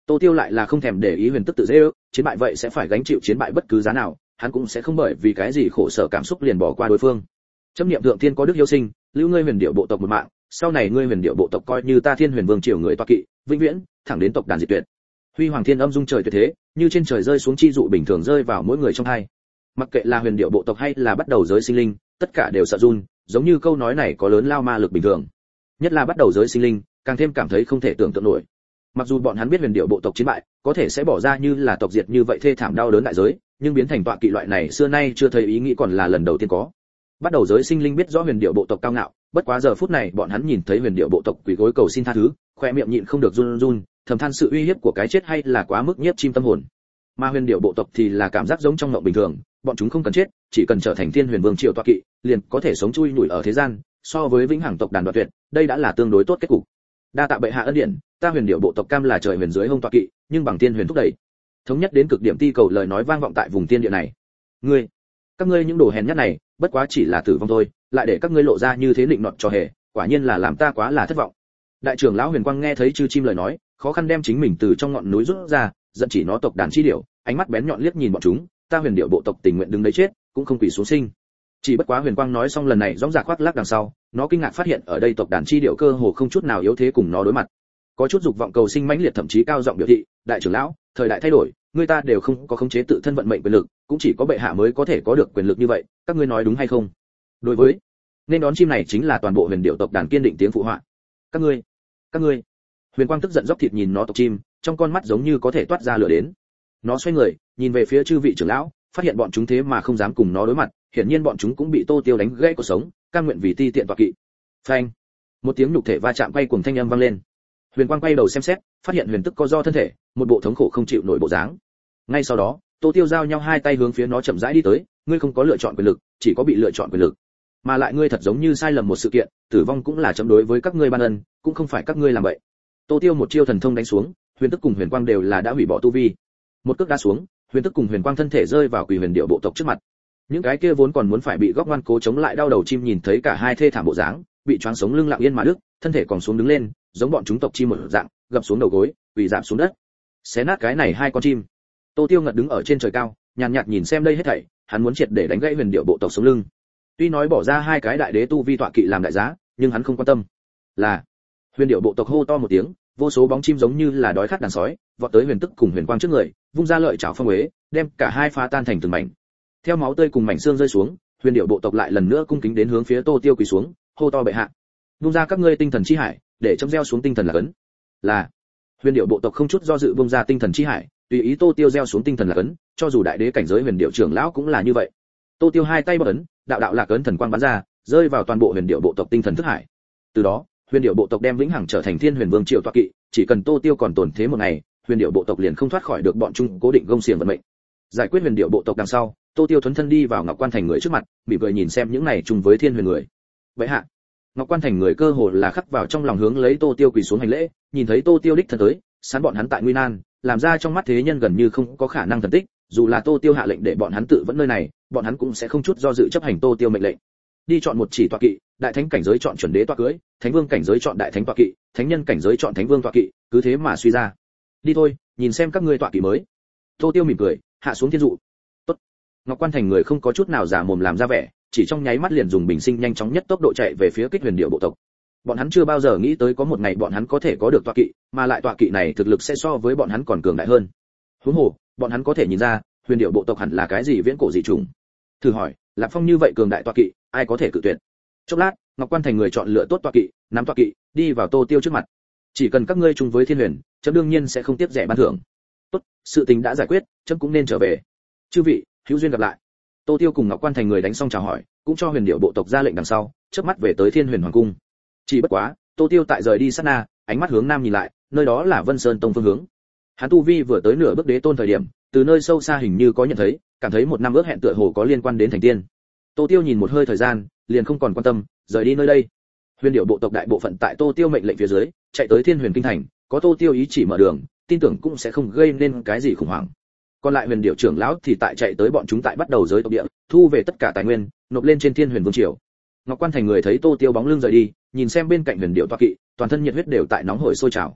S1: Tô Tiêu lại là không thèm để ý huyền tức tự dễ ước, chiến bại vậy sẽ phải gánh chịu chiến bại bất cứ giá nào, hắn cũng sẽ không bởi vì cái gì khổ sở cảm xúc liền bỏ qua đối phương. Chấm niệm thượng thiên có đức hiếu sinh, lưu ngươi huyền điệu bộ tộc một mạng, sau này ngươi huyền điệu bộ tộc coi như ta thiên huyền vương triều người toa kỵ, vĩnh viễn thẳng đến tộc đàn diệt tuyệt. Huy hoàng thiên âm dung trời tuyệt thế, như trên trời rơi xuống chi dụ bình thường rơi vào mỗi người trong hai. Mặc kệ là huyền điệu bộ tộc hay là bắt đầu giới sinh linh, tất cả đều sợ run, giống như câu nói này có lớn lao ma lực bình thường. Nhất là bắt đầu giới sinh linh, càng thêm cảm thấy không thể tưởng tượng nổi. Mặc dù bọn hắn biết huyền điệu bộ tộc chiến bại, có thể sẽ bỏ ra như là tộc diệt như vậy thê thảm đau đớn đại giới, nhưng biến thành tọa kỵ loại này xưa nay chưa thấy ý nghĩ còn là lần đầu tiên có. Bắt đầu giới sinh linh biết rõ huyền điệu bộ tộc cao ngạo, bất quá giờ phút này bọn hắn nhìn thấy huyền điệu bộ tộc quỳ gối cầu xin tha thứ, khoe miệng nhịn không được run run, thầm than sự uy hiếp của cái chết hay là quá mức nhiếp chim tâm hồn. Mà huyền điệu bộ tộc thì là cảm giác giống trong mộng bình thường, bọn chúng không cần chết, chỉ cần trở thành thiên huyền vương triều tọa kỵ, liền có thể sống chui nhủi ở thế gian, so với vĩnh hằng tộc đàn đoạt tuyệt, đây đã là tương đối tốt kết cục. Đa tạ bệ hạ ân điển, ta huyền điệu bộ tộc cam là trời huyền dưới hung tọa kỵ, nhưng bằng tiên huyền thúc đẩy, thống nhất đến cực điểm ti cầu lời nói vang vọng tại vùng tiên địa này. Ngươi, các ngươi những đồ hèn nhát này, bất quá chỉ là tử vong thôi, lại để các ngươi lộ ra như thế định nọt cho hề, quả nhiên là làm ta quá là thất vọng. Đại trưởng lão Huyền Quang nghe thấy chư chim lời nói, khó khăn đem chính mình từ trong ngọn núi rút ra, giận chỉ nó tộc đàn chi điểu, ánh mắt bén nhọn liếc nhìn bọn chúng, ta huyền điệu bộ tộc tình nguyện đứng đấy chết, cũng không quỳ xuống sinh. Chỉ bất quá Huyền Quang nói xong lần này rõ ràng khoác lác đằng sau, nó kinh ngạc phát hiện ở đây tộc đàn chi điểu cơ hồ không chút nào yếu thế cùng nó đối mặt. Có chút dục vọng cầu sinh mãnh liệt thậm chí cao giọng biểu thị, đại trưởng lão, thời đại thay đổi, người ta đều không có khống chế tự thân vận mệnh quyền lực, cũng chỉ có bệ hạ mới có thể có được quyền lực như vậy, các ngươi nói đúng hay không? Đối với nên đón chim này chính là toàn bộ huyền điệu tộc đàn kiên định tiếng phụ họa. Các ngươi, các ngươi. Huyền Quang tức giận dốc thịt nhìn nó tộc chim, trong con mắt giống như có thể toát ra lửa đến. Nó xoay người, nhìn về phía chư vị trưởng lão, phát hiện bọn chúng thế mà không dám cùng nó đối mặt, hiển nhiên bọn chúng cũng bị Tô Tiêu đánh gãy cuộc sống, cam nguyện vì ti tiện tọa kỵ. Phanh! Một tiếng nhục thể va chạm quay cuồng thanh âm vang lên. Huyền Quang quay đầu xem xét, phát hiện Huyền Tức co do thân thể, một bộ thống khổ không chịu nổi bộ dáng. Ngay sau đó, Tô Tiêu giao nhau hai tay hướng phía nó chậm rãi đi tới, ngươi không có lựa chọn quyền lực, chỉ có bị lựa chọn quyền lực. Mà lại ngươi thật giống như sai lầm một sự kiện, tử vong cũng là chấm đối với các ngươi ban ân, cũng không phải các ngươi làm vậy. Tô Tiêu một chiêu thần thông đánh xuống, Huyền Tức cùng Huyền Quang đều là đã hủy bỏ tu vi. Một cước đá xuống, Huyền Tức cùng Huyền Quang thân thể rơi vào quỷ huyền điệu bộ tộc trước mặt. Những cái kia vốn còn muốn phải bị góc ngoan cố chống lại đau đầu chim nhìn thấy cả hai thê thảm bộ dáng, bị choáng sống lưng lặng yên mà đứt, thân thể còn xuống đứng lên, giống bọn chúng tộc chim một dạng, gập xuống đầu gối, quỳ rạp xuống đất. Xé nát cái này hai con chim. Tô Tiêu ngật đứng ở trên trời cao, nhàn nhạt nhìn xem đây hết thảy, hắn muốn triệt để đánh gãy huyền điệu bộ tộc sống lưng. Tuy nói bỏ ra hai cái đại đế tu vi tọa kỵ làm đại giá, nhưng hắn không quan tâm. Là huyền điệu bộ tộc hô to một tiếng, vô số bóng chim giống như là đói khát đàn sói, vọt tới Huyền Tức cùng Huyền Quang trước người, vung ra lợi chảo phong uế, đem cả hai phá tan thành từng mảnh. Theo máu tươi cùng mảnh xương rơi xuống, huyền điệu bộ tộc lại lần nữa cung kính đến hướng phía Tô Tiêu quỳ xuống, hô to bệ hạ, vung ra các ngươi tinh thần chi hải, để chấm gieo xuống tinh thần là cấn. Là huyền điệu bộ tộc không chút do dự vung ra tinh thần chi hải, tùy ý Tô Tiêu gieo xuống tinh thần là cấn, cho dù đại đế cảnh giới huyền điệu trưởng lão cũng là như vậy. Tô Tiêu hai tay bấm ấn, đạo đạo lạc ấn thần quang bắn ra, rơi vào toàn bộ huyền điệu bộ tộc tinh thần thức hải. Từ đó, huyền điệu bộ tộc đem vĩnh hằng trở thành thiên huyền vương triều tọa kỵ, chỉ cần Tô Tiêu còn tồn thế một ngày, huyền điệu bộ tộc liền không thoát khỏi được bọn chúng cố định gông xiềng vận mệnh. Giải quyết huyền điệu bộ tộc đằng sau, Tô Tiêu thuấn thân đi vào Ngọc Quan Thành người trước mặt, mỉm cười nhìn xem những này chung với thiên huyền người. Vậy hạ, Ngọc Quan Thành người cơ hồ là khắc vào trong lòng hướng lấy Tô Tiêu quỳ xuống hành lễ, nhìn thấy Tô Tiêu đích thân tới, sán bọn hắn tại nguy nan, làm ra trong mắt thế nhân gần như không có khả năng thần tích, dù là Tô Tiêu hạ lệnh để bọn hắn tự vẫn nơi này, bọn hắn cũng sẽ không chút do dự chấp hành Tô Tiêu mệnh lệnh. Đi chọn một chỉ tọa kỵ, đại thánh cảnh giới chọn chuẩn đế tọa cưới, thánh vương cảnh giới chọn đại thánh tọa kỵ, thánh nhân cảnh giới chọn thánh vương tọa kỵ, cứ thế mà suy ra. Đi thôi, nhìn xem các ngươi tọa kỵ mới. Tô Tiêu mỉm cười, hạ xuống thiên dụ. Tốt. Ngọc Quan Thành người không có chút nào giả mồm làm ra vẻ, chỉ trong nháy mắt liền dùng bình sinh nhanh chóng nhất tốc độ chạy về phía Kích Huyền Điệu bộ tộc. Bọn hắn chưa bao giờ nghĩ tới có một ngày bọn hắn có thể có được tọa kỵ, mà lại tọa kỵ này thực lực sẽ so với bọn hắn còn cường đại hơn. Huống hồ, bọn hắn có thể nhìn ra, Huyền Điệu bộ tộc hẳn là cái gì viễn cổ dị chủng. Thử hỏi, Lạc Phong như vậy cường đại tọa kỵ, ai có thể cự tuyệt? Chốc lát, Ngọc Quan Thành người chọn lựa tốt tọa kỵ, nắm tọa kỵ, đi vào Tô Tiêu trước mặt. Chỉ cần các ngươi chung với Thiên Huyền, chấm đương nhiên sẽ không tiếp rẻ ban thưởng. Tốt, sự tình đã giải quyết, chấm cũng nên trở về. Chư vị, hữu duyên gặp lại. Tô Tiêu cùng Ngọc Quan Thành người đánh xong chào hỏi, cũng cho Huyền Điệu bộ tộc ra lệnh đằng sau, chớp mắt về tới Thiên Huyền Hoàng cung. Chỉ bất quá, Tô Tiêu tại rời đi sát na, ánh mắt hướng nam nhìn lại, nơi đó là Vân Sơn Tông phương hướng. Hắn tu vi vừa tới nửa bước đế tôn thời điểm, từ nơi sâu xa hình như có nhận thấy, cảm thấy một năm ước hẹn tựa hồ có liên quan đến thành tiên. Tô Tiêu nhìn một hơi thời gian, liền không còn quan tâm, rời đi nơi đây. Huyền Điệu bộ tộc đại bộ phận tại Tô Tiêu mệnh lệnh phía dưới, chạy tới Thiên Huyền kinh thành, có Tô Tiêu ý chỉ mở đường, tin tưởng cũng sẽ không gây nên cái gì khủng hoảng. Còn lại Huyền Điệu trưởng lão thì tại chạy tới bọn chúng tại bắt đầu giới tộc địa, thu về tất cả tài nguyên, nộp lên trên Thiên Huyền vương triều. Ngọc Quan Thành người thấy Tô Tiêu bóng lưng rời đi, nhìn xem bên cạnh Huyền Điệu tọa kỵ, toàn thân nhiệt huyết đều tại nóng hổi sôi trào.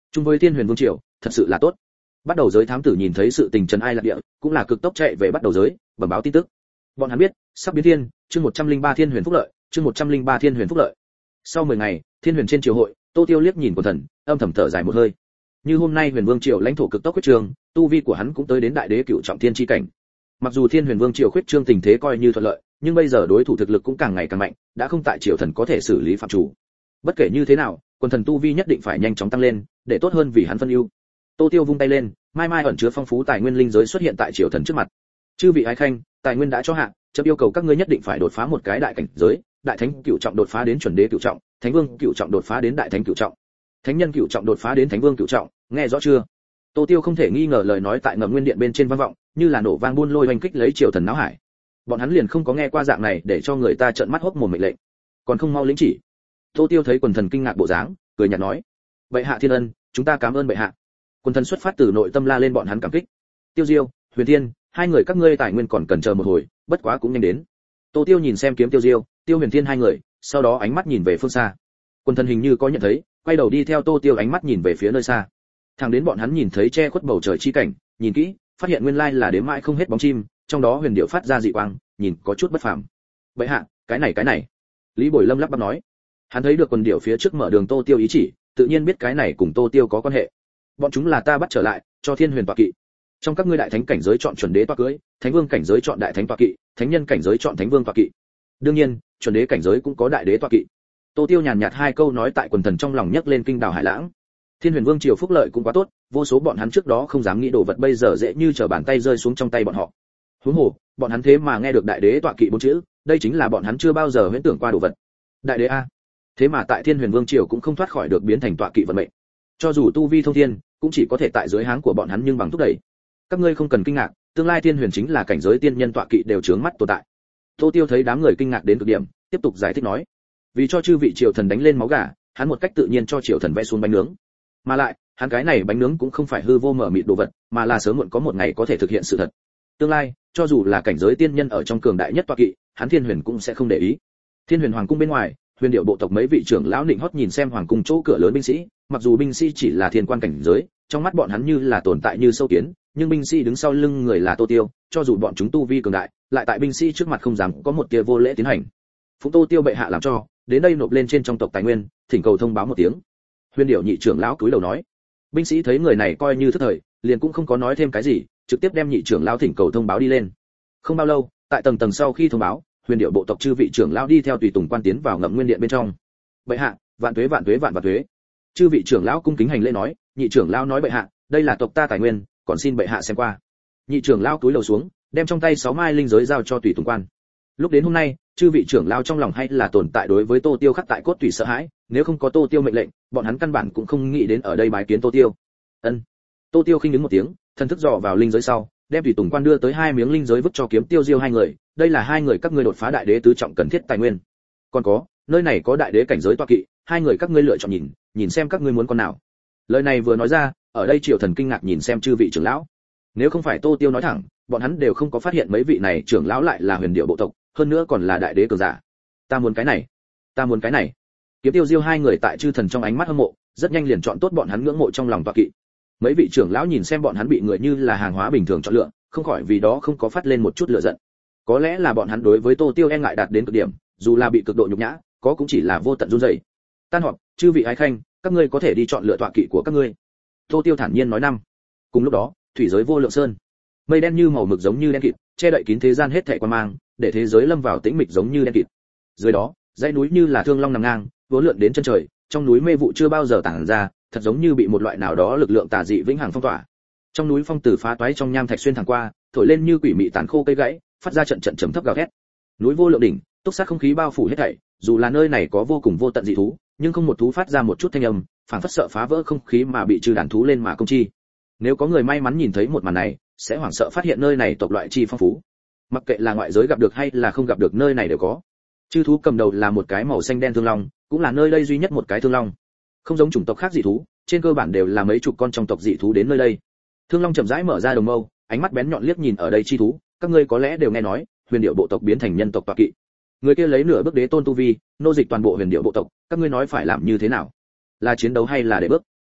S1: chung với Thiên Huyền Vương triều, thật sự là tốt. Bắt đầu giới thám tử nhìn thấy sự tình trần ai lạc địa, cũng là cực tốc chạy về bắt đầu giới, bẩm báo tin tức. Bọn hắn biết, sắp biến thiên, chương một trăm lẻ ba Thiên Huyền Phúc Lợi, chương một trăm lẻ ba Thiên Huyền Phúc Lợi. Sau mười ngày, Thiên Huyền trên triều hội, Tô Tiêu liếc nhìn Quần Thần, âm thầm thở dài một hơi. Như hôm nay Huyền Vương triều lãnh thổ cực tốc quyết trường, tu vi của hắn cũng tới đến đại đế cửu trọng thiên chi cảnh. Mặc dù Thiên Huyền Vương triều khuyết trương tình thế coi như thuận lợi, nhưng bây giờ đối thủ thực lực cũng càng ngày càng mạnh, đã không tại triều thần có thể xử lý phạm chủ. Bất kể như thế nào, Quần Thần tu vi nhất định phải nhanh chóng tăng lên, để tốt hơn vì hắn phân ưu. Tô Tiêu vung tay lên, mai mai ẩn chứa phong phú tài nguyên linh giới xuất hiện tại triều thần trước mặt. Chư vị ái khanh, tài nguyên đã cho hạ, chấp yêu cầu các ngươi nhất định phải đột phá một cái đại cảnh giới, đại thánh cửu trọng đột phá đến chuẩn đế cửu trọng, thánh vương cửu trọng đột phá đến đại thánh cửu trọng, thánh nhân cửu trọng đột phá đến thánh vương cửu trọng, nghe rõ chưa? Tô Tiêu không thể nghi ngờ lời nói tại Ngầm Nguyên Điện bên trên vang vọng, như là nổ vang buôn lôi oanh kích lấy triều thần náo hải. Bọn hắn liền không có nghe qua dạng này để cho người ta trợn mắt hốc mồm mệnh lệnh, còn không mau lĩnh chỉ. Tô Tiêu thấy Quần Thần kinh ngạc bộ dáng, cười nhạt nói: "Bệ hạ thiên ân, chúng ta cảm ơn bệ hạ." Quần Thần xuất phát từ nội tâm la lên bọn hắn cảm kích. Tiêu Diêu, Huyền Thiên, hai người các ngươi tài nguyên còn cần chờ một hồi, bất quá cũng nhanh đến. Tô Tiêu nhìn xem kiếm Tiêu Diêu, Tiêu Huyền Thiên hai người, sau đó ánh mắt nhìn về phương xa. Quần Thần hình như có nhận thấy, quay đầu đi theo Tô Tiêu ánh mắt nhìn về phía nơi xa. Thẳng đến bọn hắn nhìn thấy che khuất bầu trời chi cảnh, nhìn kỹ, phát hiện nguyên lai là đếm mãi không hết bóng chim, trong đó huyền điệu phát ra dị quang, nhìn có chút bất phàm. Bệ hạ, cái này cái này. Lý Bồi Lâm lắp bắp nói. Hắn thấy được quần điệu phía trước mở đường Tô Tiêu ý chỉ, tự nhiên biết cái này cùng Tô Tiêu có quan hệ. Bọn chúng là ta bắt trở lại, cho Thiên Huyền tọa kỵ. Trong các ngươi đại thánh cảnh giới chọn chuẩn đế tọa cưới, thánh vương cảnh giới chọn đại thánh tọa kỵ, thánh nhân cảnh giới chọn thánh vương tọa kỵ. Đương nhiên, chuẩn đế cảnh giới cũng có đại đế tọa kỵ. Tô Tiêu nhàn nhạt hai câu nói tại Quần Thần trong lòng nhấc lên kinh đào hải lãng. Thiên Huyền Vương triều phúc lợi cũng quá tốt, vô số bọn hắn trước đó không dám nghĩ đồ vật bây giờ dễ như trở bàn tay rơi xuống trong tay bọn họ. Huống hồ, bọn hắn thế mà nghe được đại đế tọa kỵ bốn chữ, đây chính là bọn hắn chưa bao giờ huyễn tưởng qua đồ vật. Đại đế a, thế mà tại Thiên Huyền Vương triều cũng không thoát khỏi được biến thành tọa kỵ vận mệnh. Cho dù tu vi thông thiên, cũng chỉ có thể tại dưới háng của bọn hắn nhưng bằng thúc đẩy. Các ngươi không cần kinh ngạc, tương lai Thiên Huyền chính là cảnh giới tiên nhân tọa kỵ đều chướng mắt tồn tại. Tô Tiêu thấy đám người kinh ngạc đến cực điểm, tiếp tục giải thích nói: vì cho chư vị triều thần đánh lên máu gà, hắn một cách tự nhiên cho triều thần vẽ xuống bánh nướng. Mà lại, hắn cái này bánh nướng cũng không phải hư vô mở mịt đồ vật, mà là sớm muộn có một ngày có thể thực hiện sự thật. Tương lai, cho dù là cảnh giới tiên nhân ở trong cường đại nhất tọa kỵ, hắn Thiên Huyền cũng sẽ không để ý. Thiên Huyền hoàng cung bên ngoài, Huyền Điệu bộ tộc mấy vị trưởng lão định hót nhìn xem hoàng cung chỗ cửa lớn binh sĩ, mặc dù binh sĩ chỉ là thiên quan cảnh giới, trong mắt bọn hắn như là tồn tại như sâu kiến, nhưng binh sĩ đứng sau lưng người là Tô Tiêu, cho dù bọn chúng tu vi cường đại, lại tại binh sĩ trước mặt không dám có một tia vô lễ tiến hành. Phụng Tô Tiêu bệ hạ làm cho, đến đây nộp lên trên trong tộc tài nguyên, thỉnh cầu thông báo một tiếng. Huyền Điệu nhị trưởng lão cúi đầu nói. Binh sĩ thấy người này coi như thất thời, liền cũng không có nói thêm cái gì, trực tiếp đem nhị trưởng lão thỉnh cầu thông báo đi lên. Không bao lâu, tại tầng tầng sau khi thông báo, Huyền Điệu bộ tộc chư vị trưởng lão đi theo tùy tùng quan tiến vào Ngậm Nguyên Điện bên trong. Bệ hạ, vạn tuế vạn tuế vạn vạn tuế. Chư vị trưởng lão cung kính hành lễ nói, nhị trưởng lão nói bệ hạ, đây là tộc ta tài nguyên, còn xin bệ hạ xem qua. Nhị trưởng lão cúi đầu xuống, đem trong tay sáu mai linh giới giao cho tùy tùng quan. Lúc đến hôm nay, chư vị trưởng lão trong lòng hay là tồn tại đối với Tô Tiêu khắc tại cốt tùy sợ hãi, nếu không có Tô Tiêu mệnh lệnh, bọn hắn căn bản cũng không nghĩ đến ở đây bái kiến Tô Tiêu. Ân. Tô Tiêu khinh đứng một tiếng, thần thức dò vào linh giới sau, đem tùy tùng quan đưa tới hai miếng linh giới vứt cho kiếm Tiêu Diêu hai người, đây là hai người các ngươi đột phá đại đế tứ trọng cần thiết tài nguyên. Còn có, nơi này có đại đế cảnh giới tọa kỵ, hai người các ngươi lựa chọn nhìn, nhìn xem các ngươi muốn con nào. Lời này vừa nói ra, ở đây triều thần kinh ngạc nhìn xem chư vị trưởng lão. Nếu không phải Tô Tiêu nói thẳng, bọn hắn đều không có phát hiện mấy vị này trưởng lão lại là Huyền Điệu bộ tộc, hơn nữa còn là đại đế cường giả. Ta muốn cái này, ta muốn cái này. Kiếm Tiêu Diêu hai người tại chư thần trong ánh mắt hâm mộ, rất nhanh liền chọn tốt bọn hắn ngưỡng mộ trong lòng tọa kỵ. Mấy vị trưởng lão nhìn xem bọn hắn bị người như là hàng hóa bình thường chọn lựa, không khỏi vì đó không có phát lên một chút lửa giận. Có lẽ là bọn hắn đối với Tô Tiêu e ngại đạt đến cực điểm, dù là bị cực độ nhục nhã, có cũng chỉ là vô tận run rẩy. Tan họp, chư vị ái khanh, các ngươi có thể đi chọn lựa tọa kỵ của các ngươi. Tô Tiêu thản nhiên nói năm. Cùng lúc đó, thủy giới vô lượng sơn, mây đen như màu mực giống như đen kịt, che đậy kín thế gian hết thảy quan mang, để thế giới lâm vào tĩnh mịch giống như đen kịt. Dưới đó, dãy núi như là thương long nằm ngang, vốn lượn đến chân trời, trong núi mê vụ chưa bao giờ tản ra, thật giống như bị một loại nào đó lực lượng tà dị vĩnh hằng phong tỏa. Trong núi phong tử phá toái trong nham thạch xuyên thẳng qua, thổi lên như quỷ mị tàn khô cây gãy, phát ra trận trận trầm thấp gào thét. Núi vô lượng đỉnh, túc sát không khí bao phủ hết thảy, dù là nơi này có vô cùng vô tận dị thú, nhưng không một thú phát ra một chút thanh âm, phảng phất sợ phá vỡ không khí mà bị trừ đàn thú lên mà công chi. Nếu có người may mắn nhìn thấy một màn này, sẽ hoảng sợ phát hiện nơi này tộc loại chi phong phú. Mặc kệ là ngoại giới gặp được hay là không gặp được, nơi này đều có. Chư thú cầm đầu là một cái màu xanh đen thương long, cũng là nơi đây duy nhất một cái thương long. Không giống chủng tộc khác dị thú, trên cơ bản đều là mấy chục con trong tộc dị thú đến nơi đây. Thương long chậm rãi mở ra đồng mâu, ánh mắt bén nhọn liếc nhìn ở đây chi thú, các ngươi có lẽ đều nghe nói, Huyền Điệu bộ tộc biến thành nhân tộc tọa kỵ. Người kia lấy nửa bước đế tôn tu vi, nô dịch toàn bộ Huyền Điệu bộ tộc, các ngươi nói phải làm như thế nào? Là chiến đấu hay là để bước?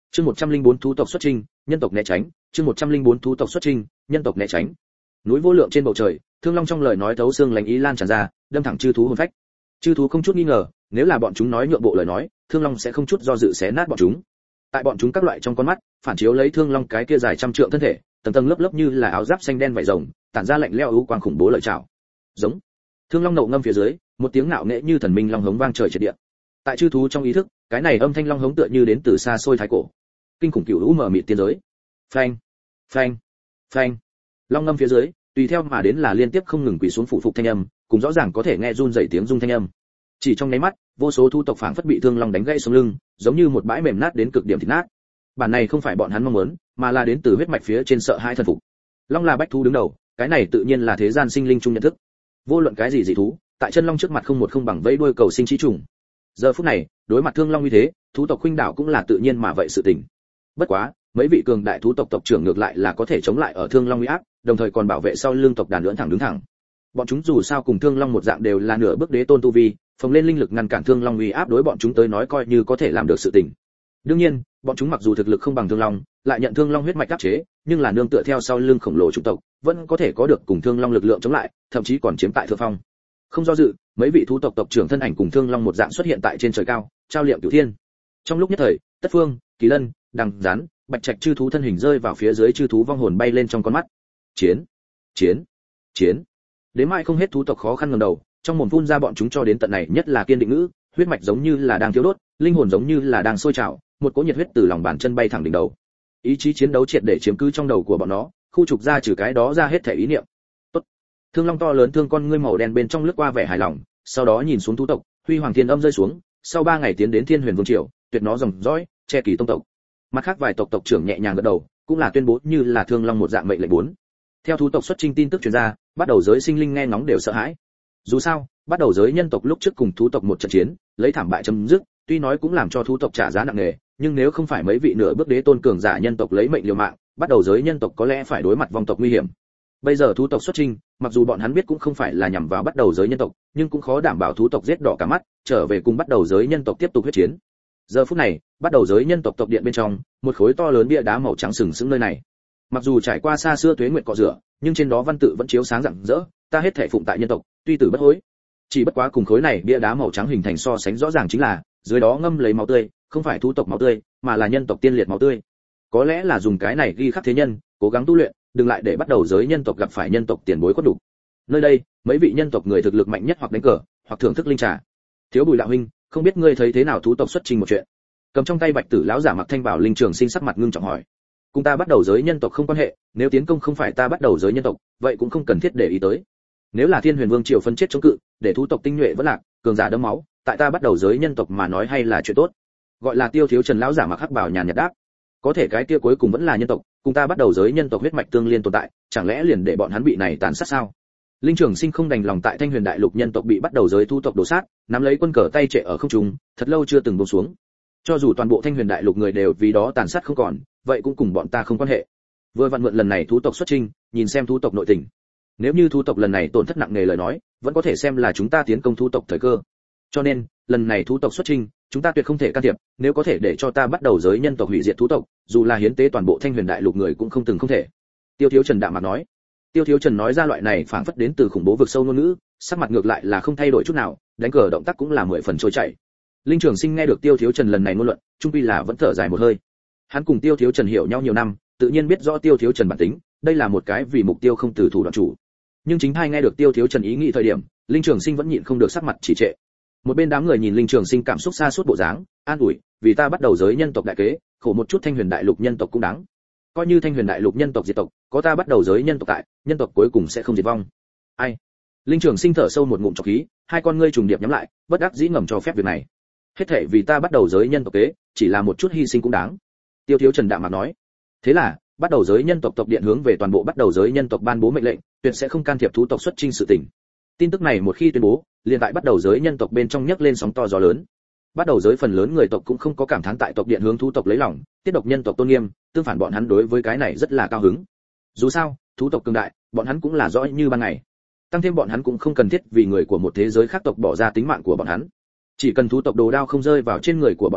S1: Chương một trăm linh bốn thú tộc xuất chinh, nhân tộc né tránh, chương một trăm linh bốn thú tộc xuất chinh, nhân tộc né tránh. Núi vô lượng trên bầu trời, Thương Long trong lời nói thấu xương lành ý lan tràn ra, đâm thẳng chư thú hồn phách. Chư thú không chút nghi ngờ, nếu là bọn chúng nói nhượng bộ lời nói, Thương Long sẽ không chút do dự xé nát bọn chúng. Tại bọn chúng các loại trong con mắt, phản chiếu lấy Thương Long cái kia dài trăm trượng thân thể, tầng tầng lớp lớp như là áo giáp xanh đen vảy rồng, tản ra lạnh lẽo u quang khủng bố lợi trảo. Giống. Thương Long nộ ngâm phía dưới, một tiếng nạo nghệ như thần minh long hống vang trời triệt địa. Tại chư thú trong ý thức, cái này âm thanh long hống tựa như đến từ xa xôi thái cổ. Kinh khủng cửu u mở mịt tiên giới. Phanh, phanh, phanh. Long ngâm phía dưới, tùy theo mà đến là liên tiếp không ngừng quỳ xuống phụ phục thanh âm, cùng rõ ràng có thể nghe run rẩy tiếng rung thanh âm. Chỉ trong nháy mắt, vô số thú tộc phảng phất bị Thương Long đánh gãy sống lưng, giống như một bãi mềm nát đến cực điểm thịt nát. Bản này không phải bọn hắn mong muốn, mà là đến từ huyết mạch phía trên sợ hai thần phục. Long là bách thú đứng đầu, cái này tự nhiên là thế gian sinh linh chung nhận thức. Vô luận cái gì dị thú, tại chân long trước mặt không một không bằng vẫy đuôi cầu sinh trí trùng. Giờ phút này, đối mặt Thương Long như thế, thú tộc khuynh đảo cũng là tự nhiên mà vậy sự tình. Bất quá, mấy vị cường đại thú tộc tộc trưởng ngược lại là có thể chống lại ở Thương Long uy áp, đồng thời còn bảo vệ sau lưng tộc đàn lưỡng thẳng đứng thẳng. Bọn chúng dù sao cùng Thương Long một dạng đều là nửa bước đế tôn tu vi, phồng lên linh lực ngăn cản Thương Long uy áp đối bọn chúng tới nói coi như có thể làm được sự tình. Đương nhiên, bọn chúng mặc dù thực lực không bằng Thương Long, lại nhận Thương Long huyết mạch áp chế, nhưng là nương tựa theo sau lưng khổng lồ chủng tộc, vẫn có thể có được cùng Thương Long lực lượng chống lại, thậm chí còn chiếm tại thượng phong. Không do dự, mấy vị thú tộc tộc trưởng thân ảnh cùng Thương Long một dạng xuất hiện tại trên trời cao, trao liệm cửu thiên. Trong lúc nhất thời, Tất Phương, Kỳ Lân, Đằng Gián, Bạch Trạch chư thú thân hình rơi vào phía dưới chư thú vong hồn bay lên trong con mắt. Chiến, chiến, chiến. Đến mai không hết thú tộc khó khăn ngẩng đầu, trong mồm phun ra bọn chúng cho đến tận này nhất là kiên định ngữ, huyết mạch giống như là đang thiêu đốt, linh hồn giống như là đang sôi trào, một cỗ nhiệt huyết từ lòng bàn chân bay thẳng đỉnh đầu. Ý chí chiến đấu triệt để chiếm cứ trong đầu của bọn nó, khu trục ra trừ cái đó ra hết thể ý niệm. Tốt. Thương Long to lớn thương con ngươi màu đen bên trong lướt qua vẻ hài lòng, sau đó nhìn xuống thú tộc, huy hoàng thiên âm rơi xuống, sau ba ngày tiến đến Thiên Huyền Vương triều, tuyệt nó dòng dõi, che kỳ tông tộc. Mặt khác vài tộc tộc trưởng nhẹ nhàng gật đầu, cũng là tuyên bố như là Thương Long một dạng mệnh lệnh bốn. Theo thú tộc xuất chinh tin tức truyền ra, bắt đầu giới sinh linh nghe ngóng đều sợ hãi. Dù sao, bắt đầu giới nhân tộc lúc trước cùng thú tộc một trận chiến, lấy thảm bại chấm dứt, tuy nói cũng làm cho thú tộc trả giá nặng nề, nhưng nếu không phải mấy vị nửa bước đế tôn cường giả nhân tộc lấy mệnh liều mạng, bắt đầu giới nhân tộc có lẽ phải đối mặt vong tộc nguy hiểm. Bây giờ thú tộc xuất chinh, mặc dù bọn hắn biết cũng không phải là nhằm vào bắt đầu giới nhân tộc, nhưng cũng khó đảm bảo thú tộc giết đỏ cả mắt, trở về cùng bắt đầu giới nhân tộc tiếp tục huyết chiến. Giờ phút này, bắt đầu giới nhân tộc tộc điện bên trong, một khối to lớn bia đá màu trắng sừng sững nơi này. Mặc dù trải qua xa xưa tuế nguyệt cọ rửa, nhưng trên đó văn tự vẫn chiếu sáng rạng rỡ, ta hết thể phụng tại nhân tộc, tuy tử bất hối. Chỉ bất quá cùng khối này bia đá màu trắng hình thành so sánh rõ ràng chính là, dưới đó ngâm lấy máu tươi, không phải thú tộc máu tươi, mà là nhân tộc tiên liệt máu tươi. Có lẽ là dùng cái này ghi khắc thế nhân, cố gắng tu luyện, đừng lại để bắt đầu giới nhân tộc gặp phải nhân tộc tiền bối có đủ. Nơi đây, mấy vị nhân tộc người thực lực mạnh nhất hoặc đánh cờ, hoặc thưởng thức linh trà. Thiếu Bùi đạo huynh, không biết ngươi thấy thế nào thú tộc xuất trình một chuyện. Cầm trong tay bạch tử lão giả mặc thanh bảo linh trường sinh sắc mặt ngưng trọng hỏi. Cùng ta bắt đầu giới nhân tộc không quan hệ, nếu tiến công không phải ta bắt đầu giới nhân tộc, vậy cũng không cần thiết để ý tới. Nếu là Thiên Huyền Vương triều phân chết chống cự, để thú tộc tinh nhuệ vẫn lạc, cường giả đẫm máu, tại ta bắt đầu giới nhân tộc mà nói hay là chuyện tốt. Gọi là Tiêu Thiếu Trần lão giả mặc hắc bảo nhàn nhạt đáp. Có thể cái kia cuối cùng vẫn là nhân tộc, cùng ta bắt đầu giới nhân tộc huyết mạch tương liên tồn tại, chẳng lẽ liền để bọn hắn bị này tàn sát sao? Linh Trường Sinh không đành lòng tại Thanh Huyền Đại Lục nhân tộc bị bắt đầu giới thu tộc đổ sát, nắm lấy quân cờ tay trệ ở không trung, thật lâu chưa từng buông xuống. Cho dù toàn bộ Thanh Huyền Đại Lục người đều vì đó tàn sát không còn, vậy cũng cùng bọn ta không quan hệ. Vừa vặn mượn lần này thú tộc xuất chinh, nhìn xem thú tộc nội tình. Nếu như thú tộc lần này tổn thất nặng nề lời nói, vẫn có thể xem là chúng ta tiến công thú tộc thời cơ. Cho nên, lần này thú tộc xuất chinh, chúng ta tuyệt không thể can thiệp, nếu có thể để cho ta bắt đầu giới nhân tộc hủy diệt thú tộc, dù là hiến tế toàn bộ Thanh Huyền Đại Lục người cũng không từng không thể. Tiêu Thiếu Trần đạm mặt nói. Tiêu Thiếu Trần nói ra loại này phảng phất đến từ khủng bố vực sâu ngôn ngữ, sắc mặt ngược lại là không thay đổi chút nào, đánh cờ động tác cũng là mười phần trôi chảy. Linh Trường Sinh nghe được Tiêu Thiếu Trần lần này ngôn luận, trung quy là vẫn thở dài một hơi. Hắn cùng Tiêu Thiếu Trần hiểu nhau nhiều năm, tự nhiên biết rõ Tiêu Thiếu Trần bản tính, đây là một cái vì mục tiêu không từ thủ đoạn chủ. Nhưng chính hai nghe được Tiêu Thiếu Trần ý nghĩ thời điểm, Linh Trường Sinh vẫn nhịn không được sắc mặt chỉ trệ. Một bên đám người nhìn Linh Trường Sinh cảm xúc xa suốt bộ dáng, an ủi, vì ta bắt đầu giới nhân tộc đại kế, khổ một chút Thanh Huyền Đại Lục nhân tộc cũng đáng. Coi như Thanh Huyền Đại Lục nhân tộc diệt tộc, có ta bắt đầu giới nhân tộc tại, nhân tộc cuối cùng sẽ không diệt vong. Ai? Linh Trường Sinh thở sâu một ngụm trọc khí, hai con ngươi trùng điệp nhắm lại, bất đắc dĩ ngầm cho phép việc này. Hết thảy vì ta bắt đầu giới nhân tộc kế, chỉ là một chút hy sinh cũng đáng. Tiêu Thiếu Trần đạm mặt nói. Thế là, bắt đầu giới nhân tộc tộc điện hướng về toàn bộ bắt đầu giới nhân tộc ban bố mệnh lệnh, tuyệt sẽ không can thiệp thú tộc xuất chinh sự tình. Tin tức này một khi tuyên bố, liền tại bắt đầu giới nhân tộc bên trong nhấc lên sóng to gió lớn. Bắt đầu giới phần lớn người tộc cũng không có cảm thán tại tộc điện hướng thú tộc lấy lòng, tiết độc nhân tộc tôn nghiêm, tương phản bọn hắn đối với cái này rất là cao hứng. Dù sao, thú tộc cường đại, bọn hắn cũng là rõ như ban ngày. Tăng thêm bọn hắn cũng không cần thiết vì người của một thế giới khác tộc bỏ ra tính mạng của bọn hắn. Chỉ cần thú tộc đồ đao không rơi vào trên người của bọn hắn,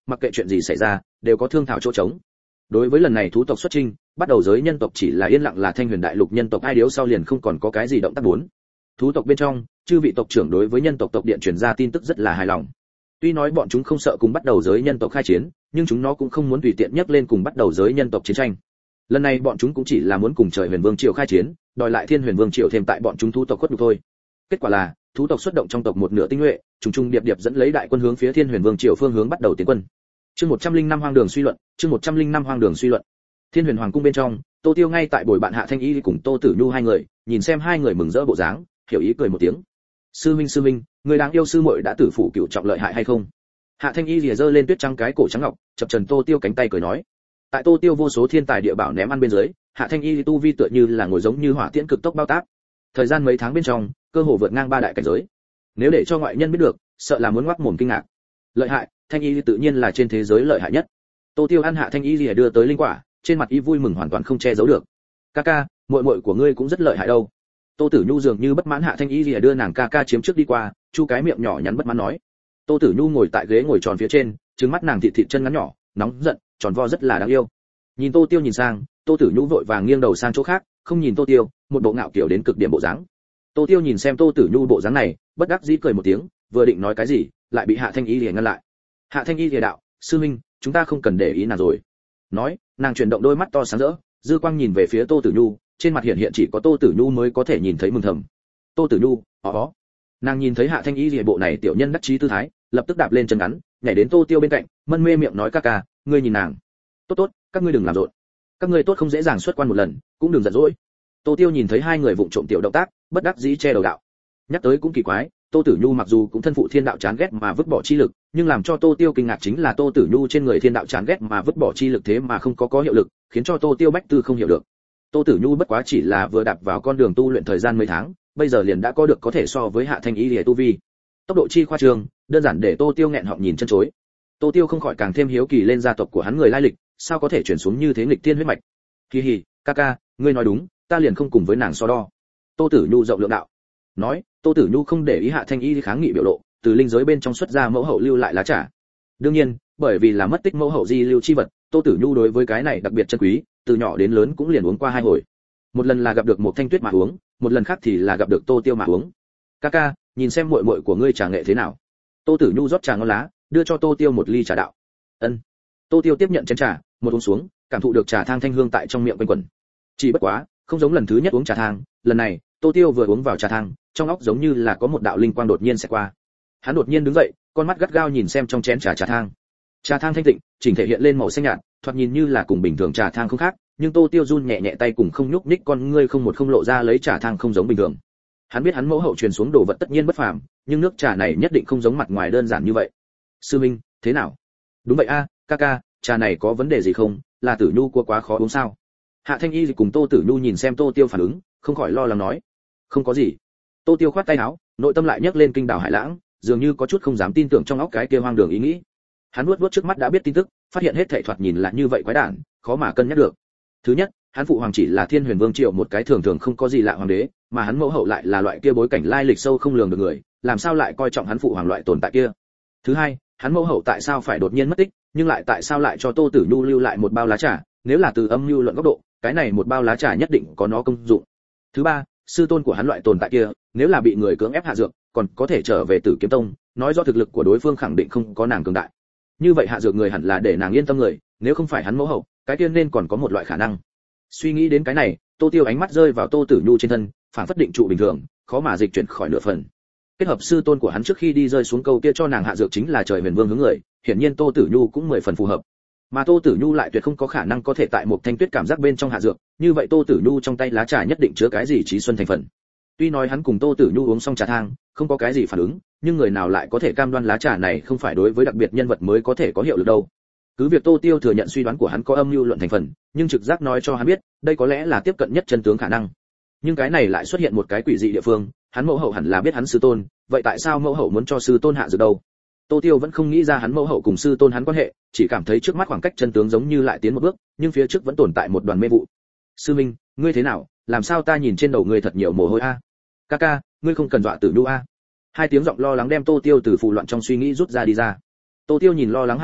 S1: mặc kệ chuyện gì xảy ra đều có thương thảo chỗ trống. Đối với lần này thú tộc xuất chinh, bắt đầu giới nhân tộc chỉ là yên lặng là Thanh Huyền đại lục nhân tộc ai điếu sau liền không còn có cái gì động tác bốn. Thú tộc bên trong, chư vị tộc trưởng đối với nhân tộc tộc điện truyền ra tin tức rất là hài lòng. Tuy nói bọn chúng không sợ cùng bắt đầu giới nhân tộc khai chiến, nhưng chúng nó cũng không muốn tùy tiện nhắc lên cùng bắt đầu giới nhân tộc chiến tranh. Lần này bọn chúng cũng chỉ là muốn cùng trời Huyền Vương triều khai chiến, đòi lại Thiên Huyền Vương triều thêm tại bọn chúng thú tộc khuất nhục thôi. Kết quả là, thú tộc xuất động trong tộc một nửa tinh nhuệ, trùng trùng điệp điệp dẫn lấy đại quân hướng phía Thiên Huyền Vương triều phương hướng bắt đầu tiến quân. Chương một trăm linh năm hoang đường suy luận, chương một trăm linh năm hoang đường suy luận. Thiên Huyền Hoàng cung bên trong, Tô Tiêu ngay tại bồi bạn Hạ Thanh Y cùng Tô Tử Nhu hai người, nhìn xem hai người mừng rỡ bộ dáng, hiểu ý cười một tiếng. Sư huynh sư huynh, người đáng yêu sư muội đã tử phụ cửu trọng lợi hại hay không? Hạ Thanh Y lìa giơ lên tuyết trắng cái cổ trắng ngọc, chập trần Tô Tiêu cánh tay cười nói. Tại Tô Tiêu vô số thiên tài địa bảo ném ăn bên dưới, Hạ Thanh Y tu vi tựa như là ngồi giống như hỏa tiễn cực tốc bao tác. Thời gian mấy tháng bên trong, cơ hồ vượt ngang ba đại cảnh giới. Nếu để cho ngoại nhân biết được, sợ là muốn ngoác mồm kinh ngạc. Lợi hại, Thanh Y tự nhiên là trên thế giới lợi hại nhất. Tô Tiêu ăn Hạ Thanh Y lìa đưa tới linh quả, trên mặt y vui mừng hoàn toàn không che giấu được. Ca ca, muội muội của ngươi cũng rất lợi hại đâu. Tô Tử Nhu dường như bất mãn Hạ Thanh Y lìa đưa nàng ca ca chiếm trước đi qua, chu cái miệng nhỏ nhắn bất mãn nói. Tô Tử Nhu ngồi tại ghế ngồi tròn phía trên, trừng mắt nàng thịt thịt chân ngắn nhỏ, nóng giận, tròn vo rất là đáng yêu. Nhìn Tô Tiêu nhìn sang, Tô Tử Nhu vội vàng nghiêng đầu sang chỗ khác, không nhìn Tô Tiêu, một bộ ngạo kiểu đến cực điểm bộ dáng. Tô Tiêu nhìn xem Tô Tử Nhu bộ dáng này, bất đắc dĩ cười một tiếng, vừa định nói cái gì, lại bị Hạ Thanh Y lìa ngăn lại. Hạ Thanh Y lìa đạo, sư huynh, chúng ta không cần để ý nàng rồi. Nói, nàng chuyển động đôi mắt to sáng rỡ, dư quang nhìn về phía Tô Tử Nhu, trên mặt hiện hiện chỉ có Tô Tử Nhu mới có thể nhìn thấy mừng thầm. Tô Tử Nhu, ó. Nàng nhìn thấy Hạ Thanh Y lìa bộ này tiểu nhân đắc chí tư thái, lập tức đạp lên chân ngắn, nhảy đến Tô Tiêu bên cạnh, mân mê miệng nói ca ca, ngươi nhìn nàng. Tốt tốt, các ngươi đừng làm rộn. Các ngươi tốt không dễ dàng xuất quan một lần, cũng đừng giận dỗi. Tô Tiêu nhìn thấy hai người vụng trộm tiểu động tác, bất đắc dĩ che đầu đạo. Nhắc tới cũng kỳ quái, Tô Tử Nhu mặc dù cũng thân phụ thiên đạo chán ghét mà vứt bỏ chi lực, nhưng làm cho Tô Tiêu kinh ngạc chính là Tô Tử Nhu trên người thiên đạo chán ghét mà vứt bỏ chi lực thế mà không có có hiệu lực, khiến cho Tô Tiêu bách tư không hiểu được. Tô Tử Nhu bất quá chỉ là vừa đạp vào con đường tu luyện thời gian mấy tháng, bây giờ liền đã có được có thể so với Hạ Thanh Y lìa tu vi. Tốc độ chi khoa trương, đơn giản để Tô Tiêu nghẹn họng nhìn chân chối. Tô Tiêu không khỏi càng thêm hiếu kỳ lên gia tộc của hắn người lai lịch, sao có thể chuyển xuống như thế nghịch thiên huyết mạch. Kỳ hỉ, ca ca, ngươi nói đúng, ta liền không cùng với nàng so đo. Tô Tử Nhu rộng lượng đạo. Nói, Tô Tử Nhu không để ý Hạ Thanh Y kháng nghị biểu lộ, từ linh giới bên trong xuất ra mẫu hậu lưu lại lá trà. Đương nhiên, bởi vì là mất tích mẫu hậu di lưu chi vật, Tô Tử Nhu đối với cái này đặc biệt chân quý, từ nhỏ đến lớn cũng liền uống qua hai hồi. Một lần là gặp được một Thanh Tuyết mà uống, một lần khác thì là gặp được Tô Tiêu mà uống. Ca ca, nhìn xem muội muội của ngươi trà nghệ thế nào. Tô Tử Nhu rót trà ngon lá, đưa cho Tô Tiêu một ly trà đạo. Ân. Tô Tiêu tiếp nhận chén trà, một uống xuống, cảm thụ được trà thang thanh hương tại trong miệng quanh quẩn. Chỉ bất quá, không giống lần thứ nhất uống trà thang, lần này, Tô Tiêu vừa uống vào trà thang, trong óc giống như là có một đạo linh quang đột nhiên sẽ qua. Hắn đột nhiên đứng dậy, con mắt gắt gao nhìn xem trong chén trà trà thang. Trà thang thanh tịnh, chỉnh thể hiện lên màu xanh nhạt, thoạt nhìn như là cùng bình thường trà thang không khác, nhưng Tô Tiêu run nhẹ nhẹ tay cùng không nhúc nhích con ngươi không một không lộ ra lấy trà thang không giống bình thường. Hắn biết hắn mẫu hậu truyền xuống đồ vật tất nhiên bất phàm, nhưng nước trà này nhất định không giống mặt ngoài đơn giản như vậy. Sư Minh, thế nào? Đúng vậy a, ca ca, trà này có vấn đề gì không? Là Tử Nhu cua quá khó uống sao? Hạ Thanh Y cùng Tô Tử Nhu nhìn xem Tô Tiêu phản ứng, không khỏi lo lắng nói. Không có gì. Tô Tiêu khoát tay áo, nội tâm lại nhấc lên kinh đảo hải lãng, dường như có chút không dám tin tưởng trong óc cái kia hoang đường ý nghĩ. Hắn nuốt nuốt trước mắt đã biết tin tức, phát hiện hết thảy thoạt nhìn là như vậy quái đản, khó mà cân nhắc được. Thứ nhất, hắn phụ hoàng chỉ là Thiên Huyền Vương triều một cái thường thường không có gì lạ hoàng đế, mà hắn mẫu hậu lại là loại kia bối cảnh lai lịch sâu không lường được người, làm sao lại coi trọng hắn phụ hoàng loại tồn tại kia. Thứ hai, hắn mẫu hậu tại sao phải đột nhiên mất tích, nhưng lại tại sao lại cho Tô Tử Nhu lưu lại một bao lá trà, nếu là từ âm mưu luận góc độ, cái này một bao lá trà nhất định có nó công dụng. Thứ ba, sư tôn của hắn loại tồn tại kia, nếu là bị người cưỡng ép hạ dược, còn có thể trở về Tử Kiếm Tông, nói do thực lực của đối phương khẳng định không có nàng cường đại. Như vậy hạ dược người hẳn là để nàng yên tâm người, nếu không phải hắn mẫu hậu, cái kia nên còn có một loại khả năng. Suy nghĩ đến cái này, Tô Tiêu ánh mắt rơi vào Tô Tử Nhu trên thân, phản phất định trụ bình thường, khó mà dịch chuyển khỏi nửa phần. Kết hợp sư tôn của hắn trước khi đi rơi xuống câu kia cho nàng hạ dược chính là trời Huyền Vương hướng người, hiển nhiên Tô Tử Nhu cũng mười phần phù hợp. Mà Tô Tử Nhu lại tuyệt không có khả năng có thể tại một Thanh Tuyết cảm giác bên trong hạ dược, như vậy Tô Tử Nhu trong tay lá trà nhất định chứa cái gì trí xuân thành phần. Tuy nói hắn cùng Tô Tử Nhu uống xong trà thang, không có cái gì phản ứng, nhưng người nào lại có thể cam đoan lá trà này không phải đối với đặc biệt nhân vật mới có thể có hiệu lực đâu. Cứ việc Tô Tiêu thừa nhận suy đoán của hắn có âm mưu luận thành phần, nhưng trực giác nói cho hắn biết, đây có lẽ là tiếp cận nhất chân tướng khả năng. Nhưng cái này lại xuất hiện một cái quỷ dị địa phương, hắn mẫu hậu hẳn là biết hắn sư tôn, vậy tại sao mẫu hậu muốn cho sư tôn hạ dược đâu? Tô Tiêu vẫn không nghĩ ra hắn mẫu hậu cùng sư tôn hắn quan hệ, chỉ cảm thấy trước mắt khoảng cách chân tướng giống như lại tiến một bước, nhưng phía trước vẫn tồn tại một đoàn mê vụ. Sư Minh, ngươi thế nào? Làm sao ta nhìn trên đầu ngươi thật nhiều mồ hôi a? Ca ca, ngươi không cần dọa Tử Nhu a. Hai tiếng giọng lo lắng đem Tô Tiêu từ phù loạn trong suy nghĩ rút ra đi ra. Tô Tiêu nhìn lo lắng hai người,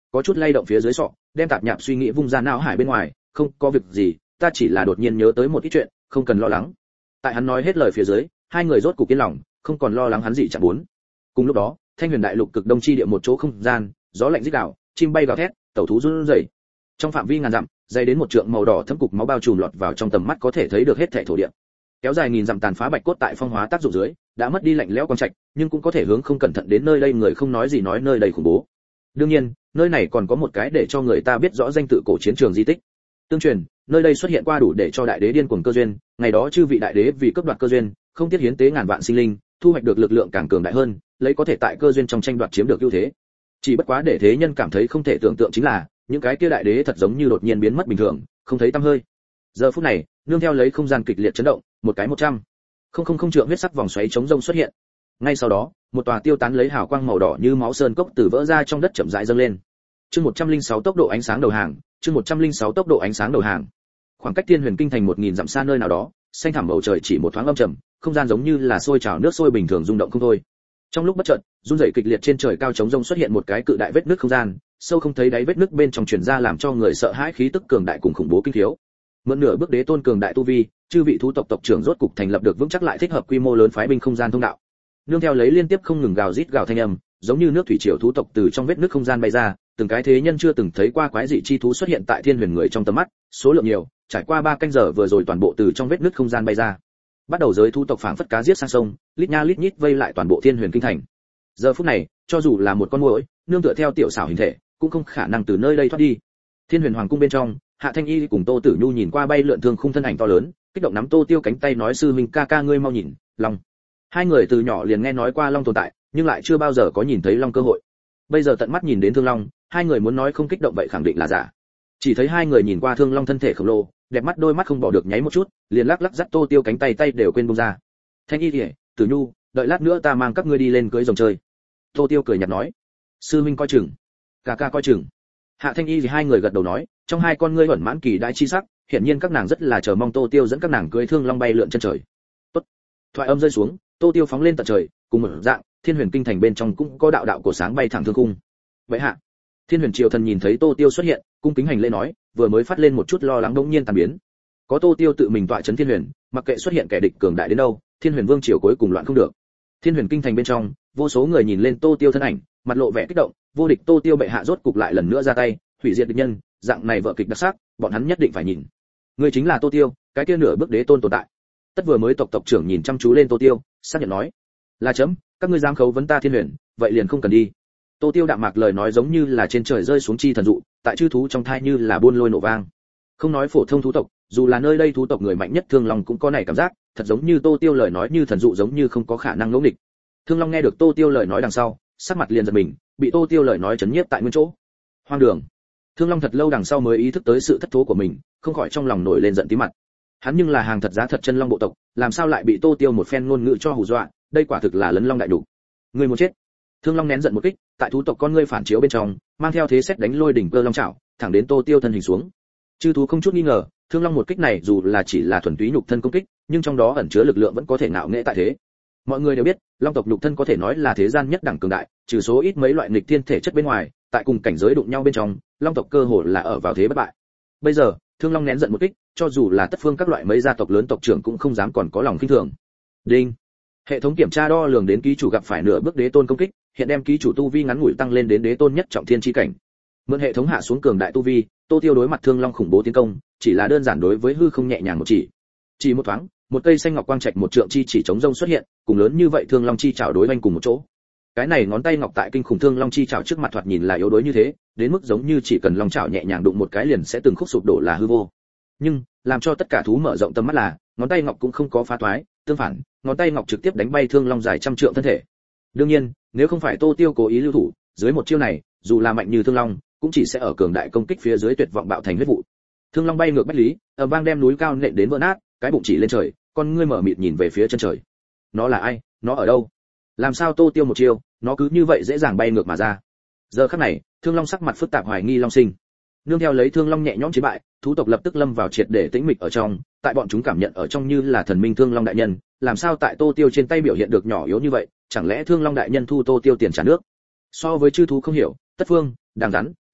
S1: có chút lay động phía dưới sọ, đem tạp nhạp suy nghĩ vung ra não hải bên ngoài, không có việc gì, ta chỉ là đột nhiên nhớ tới một ít chuyện, không cần lo lắng. Tại hắn nói hết lời phía dưới, hai người rốt cục yên lòng, không còn lo lắng hắn gì chẳng muốn. Cùng lúc đó, Thanh Huyền đại lục cực đông chi địa một chỗ không gian, gió lạnh rít gào, chim bay gào thét, tẩu thú run rẩy. Trong phạm vi ngàn dặm, dày đến một trượng màu đỏ thấm cục máu bao trùm lọt vào trong tầm mắt có thể thấy được hết thảy thổ địa. Kéo dài nghìn dặm tàn phá bạch cốt tại phong hóa tác dụng dưới, đã mất đi lạnh lẽo quang trạch, nhưng cũng có thể hướng không cẩn thận đến nơi đây người không nói gì nói nơi đây khủng bố. Đương nhiên, nơi này còn có một cái để cho người ta biết rõ danh tự cổ chiến trường di tích. Tương truyền, nơi đây xuất hiện qua đủ để cho đại đế điên cuồng cơ duyên, ngày đó chư vị đại đế vì cướp đoạt cơ duyên, không tiếc hiến tế ngàn vạn sinh linh, thu hoạch được lực lượng càng cường đại hơn, lấy có thể tại cơ duyên trong tranh đoạt chiếm được ưu thế. Chỉ bất quá để thế nhân cảm thấy không thể tưởng tượng chính là, những cái kia đại đế thật giống như đột nhiên biến mất bình thường, không thấy tăm hơi. Giờ phút này, nương theo lấy không gian kịch liệt chấn động, một cái một trăm không không không trượng huyết sắc vòng xoáy chống rông xuất hiện. Ngay sau đó, một tòa tiêu tán lấy hào quang màu đỏ như máu sơn cốc từ vỡ ra trong đất chậm rãi dâng lên. Chương một trăm linh sáu tốc độ ánh sáng đầu hàng, chương một trăm linh sáu tốc độ ánh sáng đầu hàng. Khoảng cách Thiên Huyền Kinh thành một nghìn dặm xa nơi nào đó, xanh thẳm bầu trời chỉ một thoáng âm trầm, không gian giống như là sôi trào nước sôi bình thường rung động không thôi. Trong lúc bất chợt, run rẩy kịch liệt trên trời cao trống rông xuất hiện một cái cự đại vết nứt không gian, sâu không thấy đáy vết nứt bên trong truyền ra làm cho người sợ hãi khí tức cường đại cùng khủng bố kinh thiếu. Mượn nửa bước đế tôn cường đại tu vi, chư vị thú tộc tộc trưởng rốt cục thành lập được vững chắc lại thích hợp quy mô lớn phái binh không gian thông đạo. Nương theo lấy liên tiếp không ngừng gào rít gào thanh âm, giống như nước thủy triều thú tộc từ trong vết nứt không gian bay ra, từng cái thế nhân chưa từng thấy qua quái dị chi thú xuất hiện tại Thiên Huyền người trong tầm mắt, số lượng nhiều, trải qua ba canh giờ vừa rồi toàn bộ từ trong vết nứt không gian bay ra. Bắt đầu giới thú tộc phảng phất cá giết sang sông, lít nha lít nhít vây lại toàn bộ Thiên Huyền kinh thành. Giờ phút này, cho dù là một con muỗi, nương tựa theo tiểu xảo hình thể, cũng không khả năng từ nơi đây thoát đi. Thiên Huyền hoàng cung bên trong, Hạ Thanh Y cùng Tô Tử Nhu nhìn qua bay lượn thương khung thân ảnh to lớn, kích động nắm Tô Tiêu cánh tay nói sư huynh ca ca ngươi mau nhìn, long. Hai người từ nhỏ liền nghe nói qua long tồn tại, nhưng lại chưa bao giờ có nhìn thấy long cơ hội. Bây giờ tận mắt nhìn đến thương long, hai người muốn nói không kích động vậy khẳng định là giả. Chỉ thấy hai người nhìn qua thương long thân thể khổng lồ, đẹp mắt đôi mắt không bỏ được nháy một chút, liền lắc lắc dắt Tô Tiêu cánh tay tay đều quên buông ra. Thanh Y, Tử Nhu, đợi lát nữa ta mang các ngươi đi lên cưới rồng chơi. Tô Tiêu cười nhạt nói, sư huynh coi chừng, ca ca coi chừng. Hạ Thanh Y thì hai người gật đầu nói, trong hai con ngươi ẩn mãn kỳ đại chi sắc, hiển nhiên các nàng rất là chờ mong Tô Tiêu dẫn các nàng cưỡi thương long bay lượn chân trời. Tốt. Thoại âm rơi xuống, Tô Tiêu phóng lên tận trời, cùng một dạng, Thiên Huyền kinh thành bên trong cũng có đạo đạo cổ sáng bay thẳng thương cung. Vậy hạ, Thiên Huyền triều thần nhìn thấy Tô Tiêu xuất hiện, cung kính hành lễ nói, vừa mới phát lên một chút lo lắng đống nhiên tan biến. Có Tô Tiêu tự mình tọa trấn Thiên Huyền, mặc kệ xuất hiện kẻ địch cường đại đến đâu, Thiên Huyền vương triều cuối cùng loạn không được. Thiên Huyền kinh thành bên trong, vô số người nhìn lên Tô Tiêu thân ảnh, mặt lộ vẻ kích động, vô địch Tô Tiêu bệ hạ rốt cục lại lần nữa ra tay, hủy diệt địch nhân, dạng này vở kịch đặc sắc, bọn hắn nhất định phải nhìn. Người chính là Tô Tiêu, cái kia nửa bước đế tôn tồn tại. Tất vừa mới tộc tộc trưởng nhìn chăm chú lên Tô Tiêu, xác nhận nói, là chấm, các ngươi dám khấu vấn ta Thiên Huyền, vậy liền không cần đi. Tô Tiêu đạm mạc lời nói giống như là trên trời rơi xuống chi thần dụ, tại chư thú trong thai như là buôn lôi nổ vang. Không nói phổ thông thú tộc, dù là nơi đây thú tộc người mạnh nhất Thương Long cũng có này cảm giác, thật giống như Tô Tiêu lời nói như thần dụ giống như không có khả năng ngẫu nghịch. Thương Long nghe được Tô Tiêu lời nói đằng sau, sắc mặt liền giật mình, bị Tô Tiêu lời nói chấn nhiếp tại nguyên chỗ. Hoang đường. Thương Long thật lâu đằng sau mới ý thức tới sự thất thố của mình, không khỏi trong lòng nổi lên giận tí mặt. Hắn nhưng là hàng thật giá thật chân long bộ tộc, làm sao lại bị Tô Tiêu một phen ngôn ngữ cho hù dọa, đây quả thực là lấn long đại đủ. Người muốn chết. Thương Long nén giận một kích, tại thú tộc con ngươi phản chiếu bên trong, mang theo thế xét đánh lôi đỉnh cơ long chảo, thẳng đến Tô Tiêu thân hình xuống. Chư thú không chút nghi ngờ, Thương Long một kích này dù là chỉ là thuần túy nhục thân công kích, nhưng trong đó ẩn chứa lực lượng vẫn có thể ngạo nghệ tại thế. Mọi người đều biết, long tộc nhục thân có thể nói là thế gian nhất đẳng cường đại, trừ số ít mấy loại nghịch thiên thể chất bên ngoài, tại cùng cảnh giới đụng nhau bên trong, long tộc cơ hồ là ở vào thế bất bại. Bây giờ, Thương Long nén giận một kích, cho dù là tất phương các loại mấy gia tộc lớn tộc trưởng cũng không dám còn có lòng khinh thường. Đinh. Hệ thống kiểm tra đo lường đến ký chủ gặp phải nửa bước đế tôn công kích, hiện đem ký chủ tu vi ngắn ngủi tăng lên đến đế tôn nhất trọng thiên chi cảnh. Mượn hệ thống hạ xuống cường đại tu vi, Tô Tiêu đối mặt Thương Long khủng bố tiến công, chỉ là đơn giản đối với hư không nhẹ nhàng một chỉ. Chỉ một thoáng, một cây xanh ngọc quang trạch một trượng chi chỉ chống rông xuất hiện, cùng lớn như vậy Thương Long chi chảo đối vanh cùng một chỗ. Cái này ngón tay ngọc tại kinh khủng Thương Long chi chảo trước mặt thoạt nhìn là yếu đuối như thế, đến mức giống như chỉ cần long chảo nhẹ nhàng đụng một cái liền sẽ từng khúc sụp đổ là hư vô. Nhưng, làm cho tất cả thú mở rộng tầm mắt là, ngón tay ngọc cũng không có phá toái, tương phản, ngón tay ngọc trực tiếp đánh bay Thương Long dài trăm trượng thân thể. Đương nhiên, nếu không phải Tô Tiêu cố ý lưu thủ, dưới một chiêu này, dù là mạnh như Thương Long, cũng chỉ sẽ ở cường đại công kích phía dưới tuyệt vọng bạo thành huyết vụ. Thương Long bay ngược bách lý, ầm vang đem núi cao nện đến vỡ nát, cái bụng chỉ lên trời, con ngươi mở mịt nhìn về phía chân trời. Nó là ai, nó ở đâu? Làm sao Tô Tiêu một chiêu, nó cứ như vậy dễ dàng bay ngược mà ra? Giờ khắc này, Thương Long sắc mặt phức tạp hoài nghi long sinh. Nương theo lấy Thương Long nhẹ nhõm chiến bại, thú tộc lập tức lâm vào triệt để tĩnh mịch ở trong, tại bọn chúng cảm nhận ở trong như là thần minh Thương Long đại nhân, làm sao tại Tô Tiêu trên tay biểu hiện được nhỏ yếu như vậy, chẳng lẽ Thương Long đại nhân thu Tô Tiêu tiền trả nước? So với chư thú không hiểu, Tất Phương, Đàng Rắn,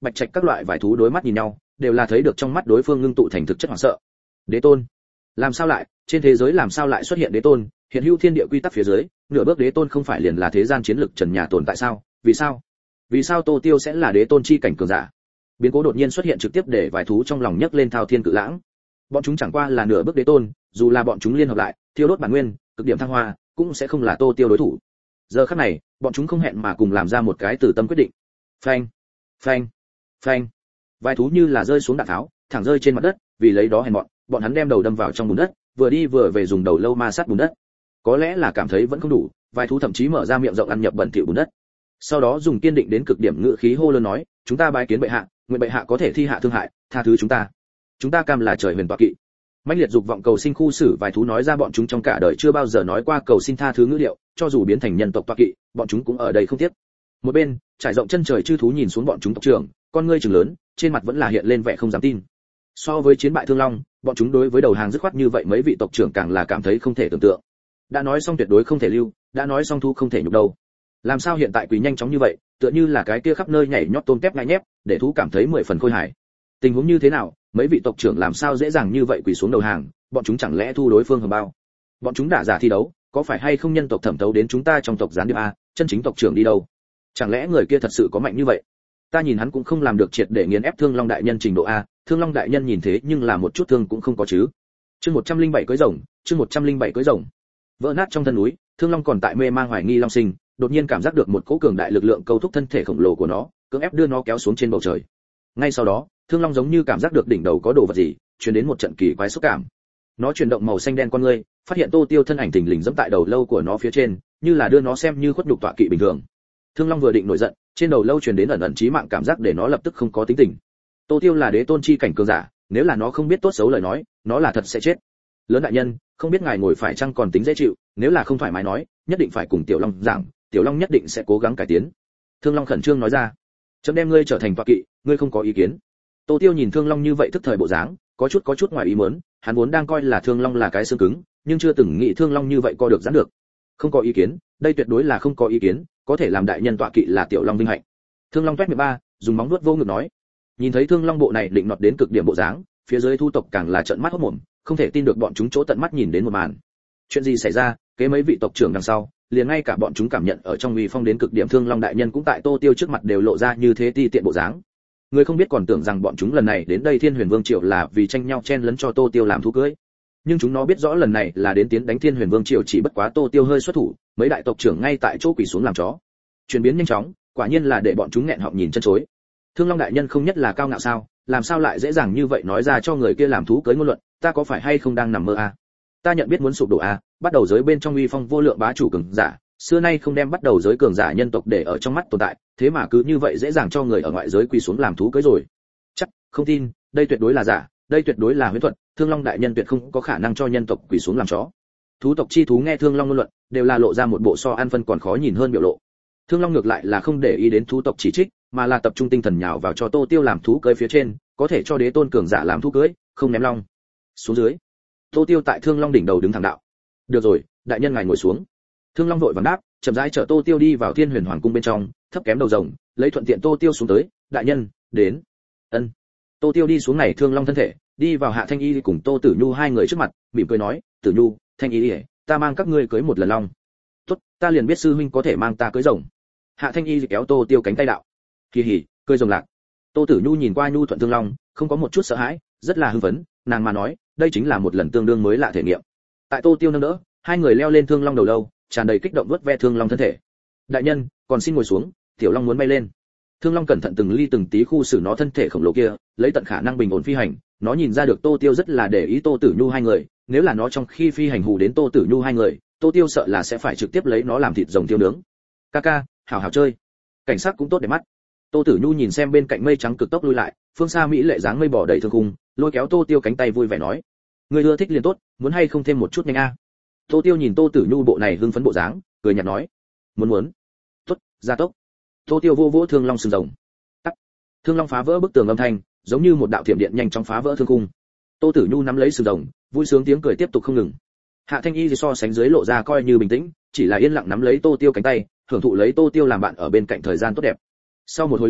S1: bạch trạch các loại vài thú đối mắt nhìn nhau, đều là thấy được trong mắt đối phương ngưng tụ thành thực chất hoảng sợ. Đế tôn, làm sao lại, trên thế giới làm sao lại xuất hiện đế tôn? Hiện hữu thiên địa quy tắc phía dưới, nửa bước đế tôn không phải liền là thế gian chiến lực trần nhà tồn tại sao? Vì sao? Vì sao Tô Tiêu sẽ là đế tôn chi cảnh cường giả? Biến cố đột nhiên xuất hiện trực tiếp để vài thú trong lòng nhấc lên thao thiên cự lãng. Bọn chúng chẳng qua là nửa bước đế tôn, dù là bọn chúng liên hợp lại, thiêu đốt bản nguyên, cực điểm thăng hoa, cũng sẽ không là Tô Tiêu đối thủ. Giờ khắc này, bọn chúng không hẹn mà cùng làm ra một cái từ tâm quyết định. Phanh, phanh, phanh. Vài thú như là rơi xuống đạn tháo, thẳng rơi trên mặt đất, vì lấy đó hèn mọn, bọn hắn đem đầu đâm vào trong bùn đất, vừa đi vừa về dùng đầu lâu ma sát bùn đất. Có lẽ là cảm thấy vẫn không đủ, vài thú thậm chí mở ra miệng rộng ăn nhập bẩn thỉu bùn đất. Sau đó dùng kiên định đến cực điểm ngữ khí hô lớn nói, chúng ta bái kiến bệ hạ, nguyện bệ hạ có thể thi hạ thương hại, tha thứ chúng ta. Chúng ta cam là trời huyền tọa kỵ. Mãnh liệt dục vọng cầu sinh khu xử vài thú nói ra bọn chúng trong cả đời chưa bao giờ nói qua cầu xin tha thứ ngữ điệu, cho dù biến thành nhân tộc tọa kỵ, bọn chúng cũng ở đây không tiếc. Một bên, trải rộng chân trời chư thú nhìn xuống bọn chúng tộc trưởng, con ngươi trừng lớn, trên mặt vẫn là hiện lên vẻ không dám tin. So với chiến bại Thương Long, bọn chúng đối với đầu hàng dứt khoát như vậy mấy vị tộc trưởng càng là cảm thấy không thể tưởng tượng. Đã nói xong tuyệt đối không thể lưu, đã nói xong thú không thể nhục đâu. Làm sao hiện tại quỳ nhanh chóng như vậy, tựa như là cái kia khắp nơi nhảy nhót tôm tép ngại nhép, để thú cảm thấy mười phần khôi hài. Tình huống như thế nào, mấy vị tộc trưởng làm sao dễ dàng như vậy quỳ xuống đầu hàng, bọn chúng chẳng lẽ thu đối phương hờ bao? Bọn chúng đã giả thi đấu, có phải hay không nhân tộc thẩm thấu đến chúng ta trong tộc gián điệp a, chân chính tộc trưởng đi đâu? Chẳng lẽ người kia thật sự có mạnh như vậy? Ta nhìn hắn cũng không làm được triệt để nghiền ép Thương Long đại nhân trình độ a, Thương Long đại nhân nhìn thế nhưng là một chút thương cũng không có chứ. Chương một trăm linh bảy cưới rồng, chương một trăm linh bảy cưới rồng. Vỡ nát trong thân núi, Thương Long còn tại mê mang hoài nghi long sinh, đột nhiên cảm giác được một cỗ cường đại lực lượng câu thúc thân thể khổng lồ của nó, cưỡng ép đưa nó kéo xuống trên bầu trời. Ngay sau đó, Thương Long giống như cảm giác được đỉnh đầu có đồ vật gì, truyền đến một trận kỳ quái xúc cảm. Nó chuyển động màu xanh đen con ngươi, phát hiện Tô Tiêu thân ảnh thình lình giẫm tại đầu lâu của nó phía trên, như là đưa nó xem như khuất nhục tọa kỵ bình thường. Thương Long vừa định nổi giận, trên đầu lâu truyền đến ẩn ẩn chí mạng cảm giác để nó lập tức không có tính tình. Tô Tiêu là đế tôn chi cảnh cường giả, nếu là nó không biết tốt xấu lời nói, nó là thật sẽ chết. Lớn đại nhân, không biết ngài ngồi phải chăng còn tính dễ chịu, nếu là không thoải mái nói, nhất định phải cùng Tiểu Long giảng, Tiểu Long nhất định sẽ cố gắng cải tiến. Thương Long khẩn trương nói ra. Chấm đem ngươi trở thành tọa kỵ, ngươi không có ý kiến? Tô Tiêu nhìn Thương Long như vậy thức thời bộ dáng, có chút có chút ngoài ý muốn, hắn vốn đang coi là Thương Long là cái xương cứng, nhưng chưa từng nghĩ Thương Long như vậy co được giãn được. Không có ý kiến, đây tuyệt đối là không có ý kiến, có thể làm đại nhân tọa kỵ là Tiểu Long vinh hạnh. Thương Long toét miệng ba, dùng móng vuốt vô ngực nói. Nhìn thấy Thương Long bộ này định nọt đến cực điểm bộ dáng, phía dưới thu tộc càng là trợn mắt hốt mồm, không thể tin được bọn chúng chỗ tận mắt nhìn đến một màn. Chuyện gì xảy ra? Kế mấy vị tộc trưởng đằng sau, liền ngay cả bọn chúng cảm nhận ở trong uy phong đến cực điểm Thương Long đại nhân cũng tại Tô Tiêu trước mặt đều lộ ra như thế ti tiện bộ dáng. Người không biết còn tưởng rằng bọn chúng lần này đến đây Thiên Huyền Vương triều là vì tranh nhau chen lấn cho Tô Tiêu làm thú cưới. Nhưng chúng nó biết rõ lần này là đến tiến đánh Thiên Huyền Vương triều, chỉ bất quá Tô Tiêu hơi xuất thủ, mấy đại tộc trưởng ngay tại chỗ quỳ xuống làm chó. Chuyển biến nhanh chóng, quả nhiên là để bọn chúng nghẹn họng nhìn chân chối. Thương Long đại nhân không nhất là cao ngạo sao, làm sao lại dễ dàng như vậy nói ra cho người kia làm thú cưới ngôn luận, ta có phải hay không đang nằm mơ a? À? Ta nhận biết muốn sụp đổ a, à? Bắt đầu giới bên trong uy phong vô lượng bá chủ cường giả, xưa nay không đem bắt đầu giới cường giả nhân tộc để ở trong mắt tồn tại, thế mà cứ như vậy dễ dàng cho người ở ngoại giới quỳ xuống làm thú cưới rồi. Chắc không tin, đây tuyệt đối là giả, đây tuyệt đối là huyễn thuật, Thương Long đại nhân tuyệt không có khả năng cho nhân tộc quỳ xuống làm chó. Thú tộc chi thú nghe Thương Long ngôn luận, đều là lộ ra một bộ so ăn phân còn khó nhìn hơn biểu lộ. Thương Long ngược lại là không để ý đến thú tộc chỉ trích, mà là tập trung tinh thần nhào vào cho Tô Tiêu làm thú cưới phía trên, có thể cho đế tôn cường giả làm thú cưới, không ném long. Xuống dưới. Tô Tiêu tại Thương Long đỉnh đầu đứng thẳng đạo. Được rồi, đại nhân ngài ngồi xuống. Thương Long vội vàng đáp, chậm rãi chở Tô Tiêu đi vào Thiên Huyền Hoàng cung bên trong, thấp kém đầu rồng, lấy thuận tiện Tô Tiêu xuống tới, đại nhân, đến. Ân. Tô Tiêu đi xuống này Thương Long thân thể, đi vào Hạ Thanh Y cùng Tô Tử Nhu hai người trước mặt, mỉm cười nói, Tử Nhu, Thanh Y, ta mang các ngươi cưới một lần long. Tốt, ta liền biết sư huynh có thể mang ta cưới rồng. Hạ Thanh Y kéo Tô Tiêu cánh tay đạo. Kỳ hỉ, cưới rồng lạc. Tô Tử Nhu nhìn qua Nhu thuận Thương Long, không có một chút sợ hãi, rất là hưng phấn, nàng mà nói, đây chính là một lần tương đương mới lạ thể nghiệm. Tại Tô Tiêu nâng đỡ, hai người leo lên Thương Long đầu lâu, tràn đầy kích động vuốt ve Thương Long thân thể. Đại nhân, còn xin ngồi xuống, Tiểu Long muốn bay lên. Thương Long cẩn thận từng ly từng tí khu xử nó thân thể khổng lồ kia, lấy tận khả năng bình ổn phi hành, nó nhìn ra được Tô Tiêu rất là để ý Tô Tử Nhu hai người, nếu là nó trong khi phi hành hù đến Tô Tử Nhu hai người, Tô Tiêu sợ là sẽ phải trực tiếp lấy nó làm thịt rồng tiêu nướng. Ca ca, hảo hảo chơi. Cảnh sắc cũng tốt để mắt. Tô Tử Nhu nhìn xem bên cạnh mây trắng cực tốc lui lại, phương xa mỹ lệ dáng mây bò đầy thương khung, lôi kéo Tô Tiêu cánh tay vui vẻ nói: "Ngươi ưa thích liền tốt, muốn hay không thêm một chút nhanh a?" Tô Tiêu nhìn Tô Tử Nhu bộ này hưng phấn bộ dáng, cười nhạt nói: "Muốn muốn." "Tốt, gia tốc." Tô Tiêu vô vỗ Thương Long sừng rồng. Tắc. Thương Long phá vỡ bức tường âm thanh, giống như một đạo thiểm điện nhanh chóng phá vỡ thương khung. Tô Tử Nhu nắm lấy sừng rồng, vui sướng tiếng cười tiếp tục không ngừng. Hạ Thanh Y thì so sánh dưới lộ ra coi như bình tĩnh, chỉ là yên lặng nắm lấy Tô Tiêu cánh tay, hưởng thụ lấy Tô Tiêu làm bạn ở bên cạnh thời gian tốt đẹp. Sau một hồi lâu,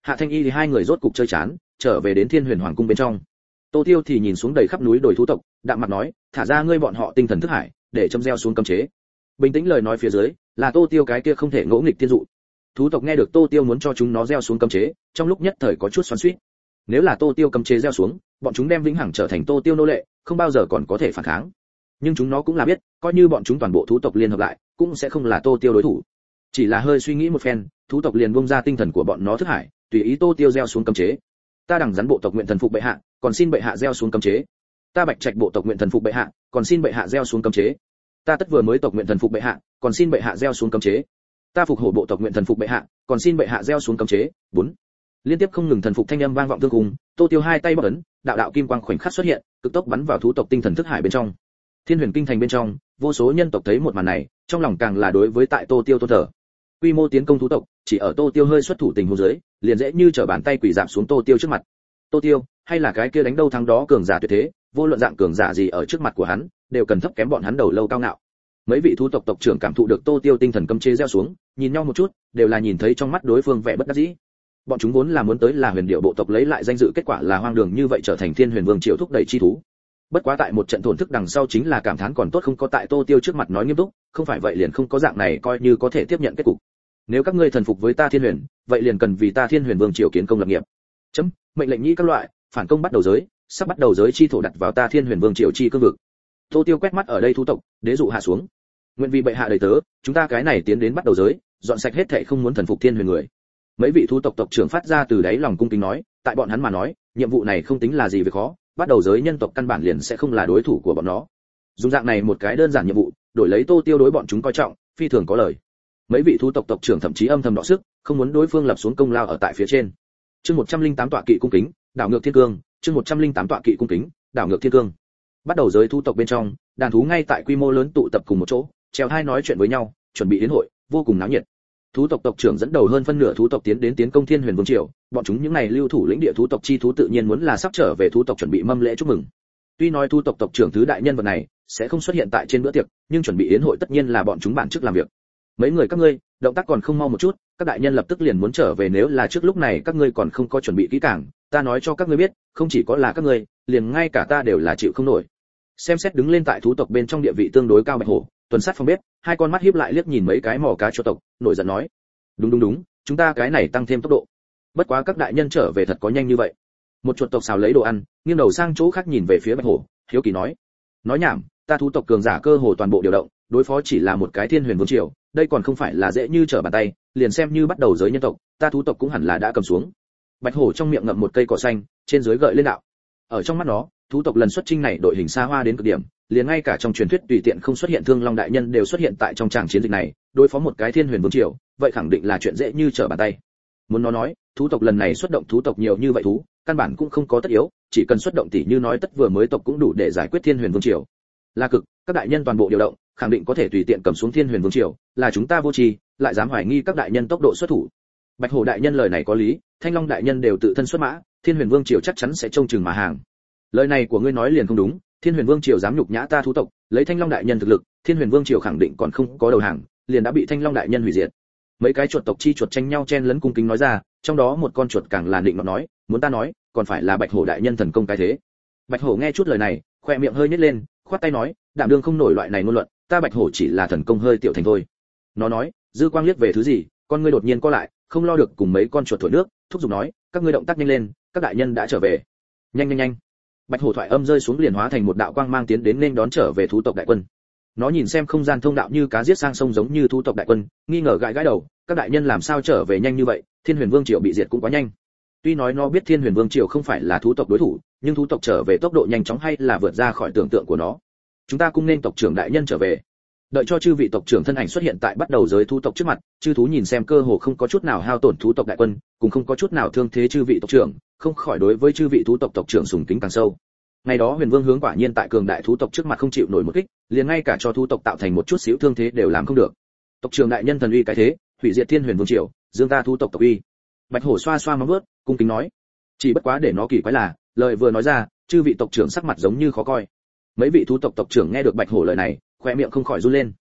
S1: Hạ Thanh Y thì hai người rốt cục chơi chán, trở về đến Thiên Huyền Hoàng cung bên trong. Tô Tiêu thì nhìn xuống đầy khắp núi đồi thú tộc, đạm mặt nói, thả ra ngươi bọn họ tinh thần thức hải, để châm gieo xuống cấm chế. Bình tĩnh lời nói phía dưới, là Tô Tiêu cái kia không thể ngỗ nghịch tiên dụ. Thú tộc nghe được Tô Tiêu muốn cho chúng nó gieo xuống cấm chế, trong lúc nhất thời có chút xoắn xuýt. Nếu là Tô Tiêu cấm chế gieo xuống, bọn chúng đem vĩnh hằng trở thành Tô Tiêu nô lệ, không bao giờ còn có thể phản kháng. Nhưng chúng nó cũng là biết, coi như bọn chúng toàn bộ thú tộc liên hợp lại, cũng sẽ không là Tô Tiêu đối thủ. Chỉ là hơi suy nghĩ một phen, thú tộc liền buông ra tinh thần của bọn nó thức hải, tùy ý Tô Tiêu gieo xuống cấm chế. Ta đẳng rắn bộ tộc nguyện thần phục bệ hạ, còn xin bệ hạ gieo xuống cấm chế. Ta bạch trạch bộ tộc nguyện thần phục bệ hạ, còn xin bệ hạ gieo xuống cấm chế. Ta tất vừa mới tộc nguyện thần phục bệ hạ, còn xin bệ hạ gieo xuống cấm chế. Ta phục hổ bộ tộc nguyện thần phục bệ hạ, còn xin bệ hạ gieo xuống cấm chế. Bốn. Liên tiếp không ngừng thần phục thanh âm vang vọng tương cùng, Tô Tiêu hai tay bấm ấn, đạo đạo kim quang khoảnh khắc xuất hiện, cực tốc bắn vào thú tộc tinh thần thức hải bên trong. Thiên Huyền Kinh thành bên trong, vô số nhân tộc thấy một màn này, trong lòng càng là đối với tại Tô Tiêu tôn thờ. Quy mô tiến công thú tộc, chỉ ở Tô Tiêu hơi xuất thủ tình huống dưới, liền dễ như trở bàn tay quỷ giảm xuống Tô Tiêu trước mặt. Tô Tiêu, hay là cái kia đánh đâu thắng đó cường giả tuyệt thế, vô luận dạng cường giả gì ở trước mặt của hắn, đều cần thấp kém bọn hắn đầu lâu cao ngạo. Mấy vị thú tộc tộc trưởng cảm thụ được Tô Tiêu tinh thần cấm chế gieo xuống, nhìn nhau một chút, đều là nhìn thấy trong mắt đối phương vẻ bất đắc dĩ. Bọn chúng vốn là muốn tới là Huyền Điệu bộ tộc lấy lại danh dự, kết quả là hoang đường như vậy trở thành Thiên Huyền Vương triều thúc đẩy chi thú. Bất quá tại một trận thổn thức đằng sau chính là cảm thán còn tốt không có tại Tô Tiêu trước mặt nói nghiêm túc, không phải vậy liền không có dạng này coi như có thể tiếp nhận kết cục. Nếu các ngươi thần phục với ta Thiên Huyền, vậy liền cần vì ta Thiên Huyền Vương triều kiến công lập nghiệp. Chấm, mệnh lệnh nhĩ các loại, phản công bắt đầu giới, sắp bắt đầu giới chi thổ đặt vào ta Thiên Huyền Vương triều chi cương vực. Tô Tiêu quét mắt ở đây thú tộc, đế dụ hạ xuống. Nguyện vì bệ hạ đầy tớ, chúng ta cái này tiến đến bắt đầu giới, dọn sạch hết thảy không muốn thần phục Thiên Huyền người. Mấy vị thú tộc tộc trưởng phát ra từ đáy lòng cung kính nói, tại bọn hắn mà nói, nhiệm vụ này không tính là gì việc khó, bắt đầu giới nhân tộc căn bản liền sẽ không là đối thủ của bọn nó. Dùng dạng này một cái đơn giản nhiệm vụ, đổi lấy Tô Tiêu đối bọn chúng coi trọng, phi thường có lời. Mấy vị thú tộc tộc trưởng thậm chí âm thầm đọ sức, không muốn đối phương lập xuống công lao ở tại phía trên. Chương một trăm linh tám tọa kỵ cung kính, đảo ngược thiên cương, chương một trăm linh tám tọa kỵ cung kính, đảo ngược thiên cương. Bắt đầu giới thú tộc bên trong, đàn thú ngay tại quy mô lớn tụ tập cùng một chỗ, treo hai nói chuyện với nhau, chuẩn bị yến hội, vô cùng náo nhiệt. Thú tộc tộc trưởng dẫn đầu hơn phân nửa thú tộc tiến đến tiến công Thiên Huyền Vương triều, bọn chúng những này lưu thủ lĩnh địa thú tộc chi thú tự nhiên muốn là sắp trở về thú tộc chuẩn bị mâm lễ chúc mừng. Tuy nói thú tộc tộc trưởng thứ đại nhân vật này sẽ không xuất hiện tại trên bữa tiệc, nhưng chuẩn bị yến hội tất nhiên là bọn chúng bản chức làm việc. Mấy người các ngươi, động tác còn không mau một chút, các đại nhân lập tức liền muốn trở về, nếu là trước lúc này các ngươi còn không có chuẩn bị kỹ càng, ta nói cho các ngươi biết, không chỉ có là các ngươi, liền ngay cả ta đều là chịu không nổi. Xem xét đứng lên tại thú tộc bên trong địa vị tương đối cao Bạch Hổ, tuần sát phòng bếp, hai con mắt híp lại liếc nhìn mấy cái mỏ cá chuột tộc, nổi giận nói: đúng đúng đúng, chúng ta cái này tăng thêm tốc độ. Bất quá các đại nhân trở về thật có nhanh như vậy? Một chuột tộc xào lấy đồ ăn, nghiêng đầu sang chỗ khác nhìn về phía Bạch Hổ, hiếu kỳ nói: nói nhảm, ta thú tộc cường giả cơ hồ toàn bộ điều động, đối phó chỉ là một cái Thiên Huyền Vương triều, đây còn không phải là dễ như trở bàn tay, liền xem như bắt đầu giới nhân tộc, ta thú tộc cũng hẳn là đã cầm xuống. Bạch Hổ trong miệng ngậm một cây cỏ xanh, trên dưới gợi lên đạo. Ở trong mắt nó, thú tộc lần xuất chinh này đội hình xa hoa đến cực điểm, liền ngay cả trong truyền thuyết tùy tiện không xuất hiện Thương Long đại nhân đều xuất hiện tại trong tràng chiến dịch này, đối phó một cái Thiên Huyền Vương triều, vậy khẳng định là chuyện dễ như trở bàn tay. Muốn nó nói, thú tộc lần này xuất động thú tộc nhiều như vậy thú, căn bản cũng không có tất yếu, chỉ cần xuất động tỷ như nói tất vừa mới tộc cũng đủ để giải quyết Thiên Huyền Vương triều. Là cực, các đại nhân toàn bộ điều động, khẳng định có thể tùy tiện cầm xuống Thiên Huyền Vương triều, là chúng ta vô tri, lại dám hoài nghi các đại nhân tốc độ xuất thủ. Bạch Hổ đại nhân lời này có lý, Thanh Long đại nhân đều tự thân xuất mã, Thiên Huyền Vương triều chắc chắn sẽ trông chừng mà hàng. Lời này của ngươi nói liền không đúng, Thiên Huyền Vương triều dám nhục nhã ta thú tộc, lấy Thanh Long đại nhân thực lực, Thiên Huyền Vương triều khẳng định còn không có đầu hàng, liền đã bị Thanh Long đại nhân hủy diệt. Mấy cái chuột tộc chi chuột tranh nhau chen lấn cung kính nói ra, trong đó một con chuột càng là định nọt nói, muốn ta nói, còn phải là Bạch Hổ đại nhân thần công cái thế. Bạch Hổ nghe chút lời này, khoe miệng hơi nhếch lên, khoát tay nói, đảm đương không nổi loại này ngôn luận, ta Bạch Hổ chỉ là thần công hơi tiểu thành thôi. Nó nói, dư quang liếc về thứ gì, con ngươi đột nhiên co lại, không lo được cùng mấy con chuột thổi nước, thúc giục nói, các ngươi động tác nhanh lên, các đại nhân đã trở về. Nhanh nhanh nhanh. Bạch Hổ thoại âm rơi xuống liền hóa thành một đạo quang mang tiến đến nên đón trở về thú tộc đại quân. Nó nhìn xem không gian thông đạo như cá giết sang sông giống như thú tộc đại quân, nghi ngờ gãi gãi đầu, các đại nhân làm sao trở về nhanh như vậy, Thiên Huyền Vương triều bị diệt cũng quá nhanh. Tuy nói nó biết Thiên Huyền Vương triều không phải là thú tộc đối thủ, nhưng thú tộc trở về tốc độ nhanh chóng hay là vượt ra khỏi tưởng tượng của nó. Chúng ta cũng nên tộc trưởng đại nhân trở về. Đợi cho chư vị tộc trưởng thân ảnh xuất hiện tại bắt đầu giới thú tộc trước mặt, chư thú nhìn xem cơ hồ không có chút nào hao tổn thú tộc đại quân, cũng không có chút nào thương thế chư vị tộc trưởng, không khỏi đối với chư vị thú tộc tộc trưởng sùng kính càng sâu. Ngày đó Huyền Vương hướng quả nhiên tại cường đại thú tộc trước mặt không chịu nổi một kích, liền ngay cả cho thú tộc tạo thành một chút xíu thương thế đều làm không được. Tộc trưởng đại nhân thần uy cái thế, hủy diệt Thiên Huyền Vương triều, dương ta thú tộc tộc uy. Bạch Hổ xoa xoa móng vuốt, cung kính nói. Chỉ bất quá để nó kỳ quái là, lời vừa nói ra, chư vị tộc trưởng sắc mặt giống như khó coi. Mấy vị thú tộc tộc trưởng nghe được Bạch Hổ lời này, khoe miệng không khỏi run lên.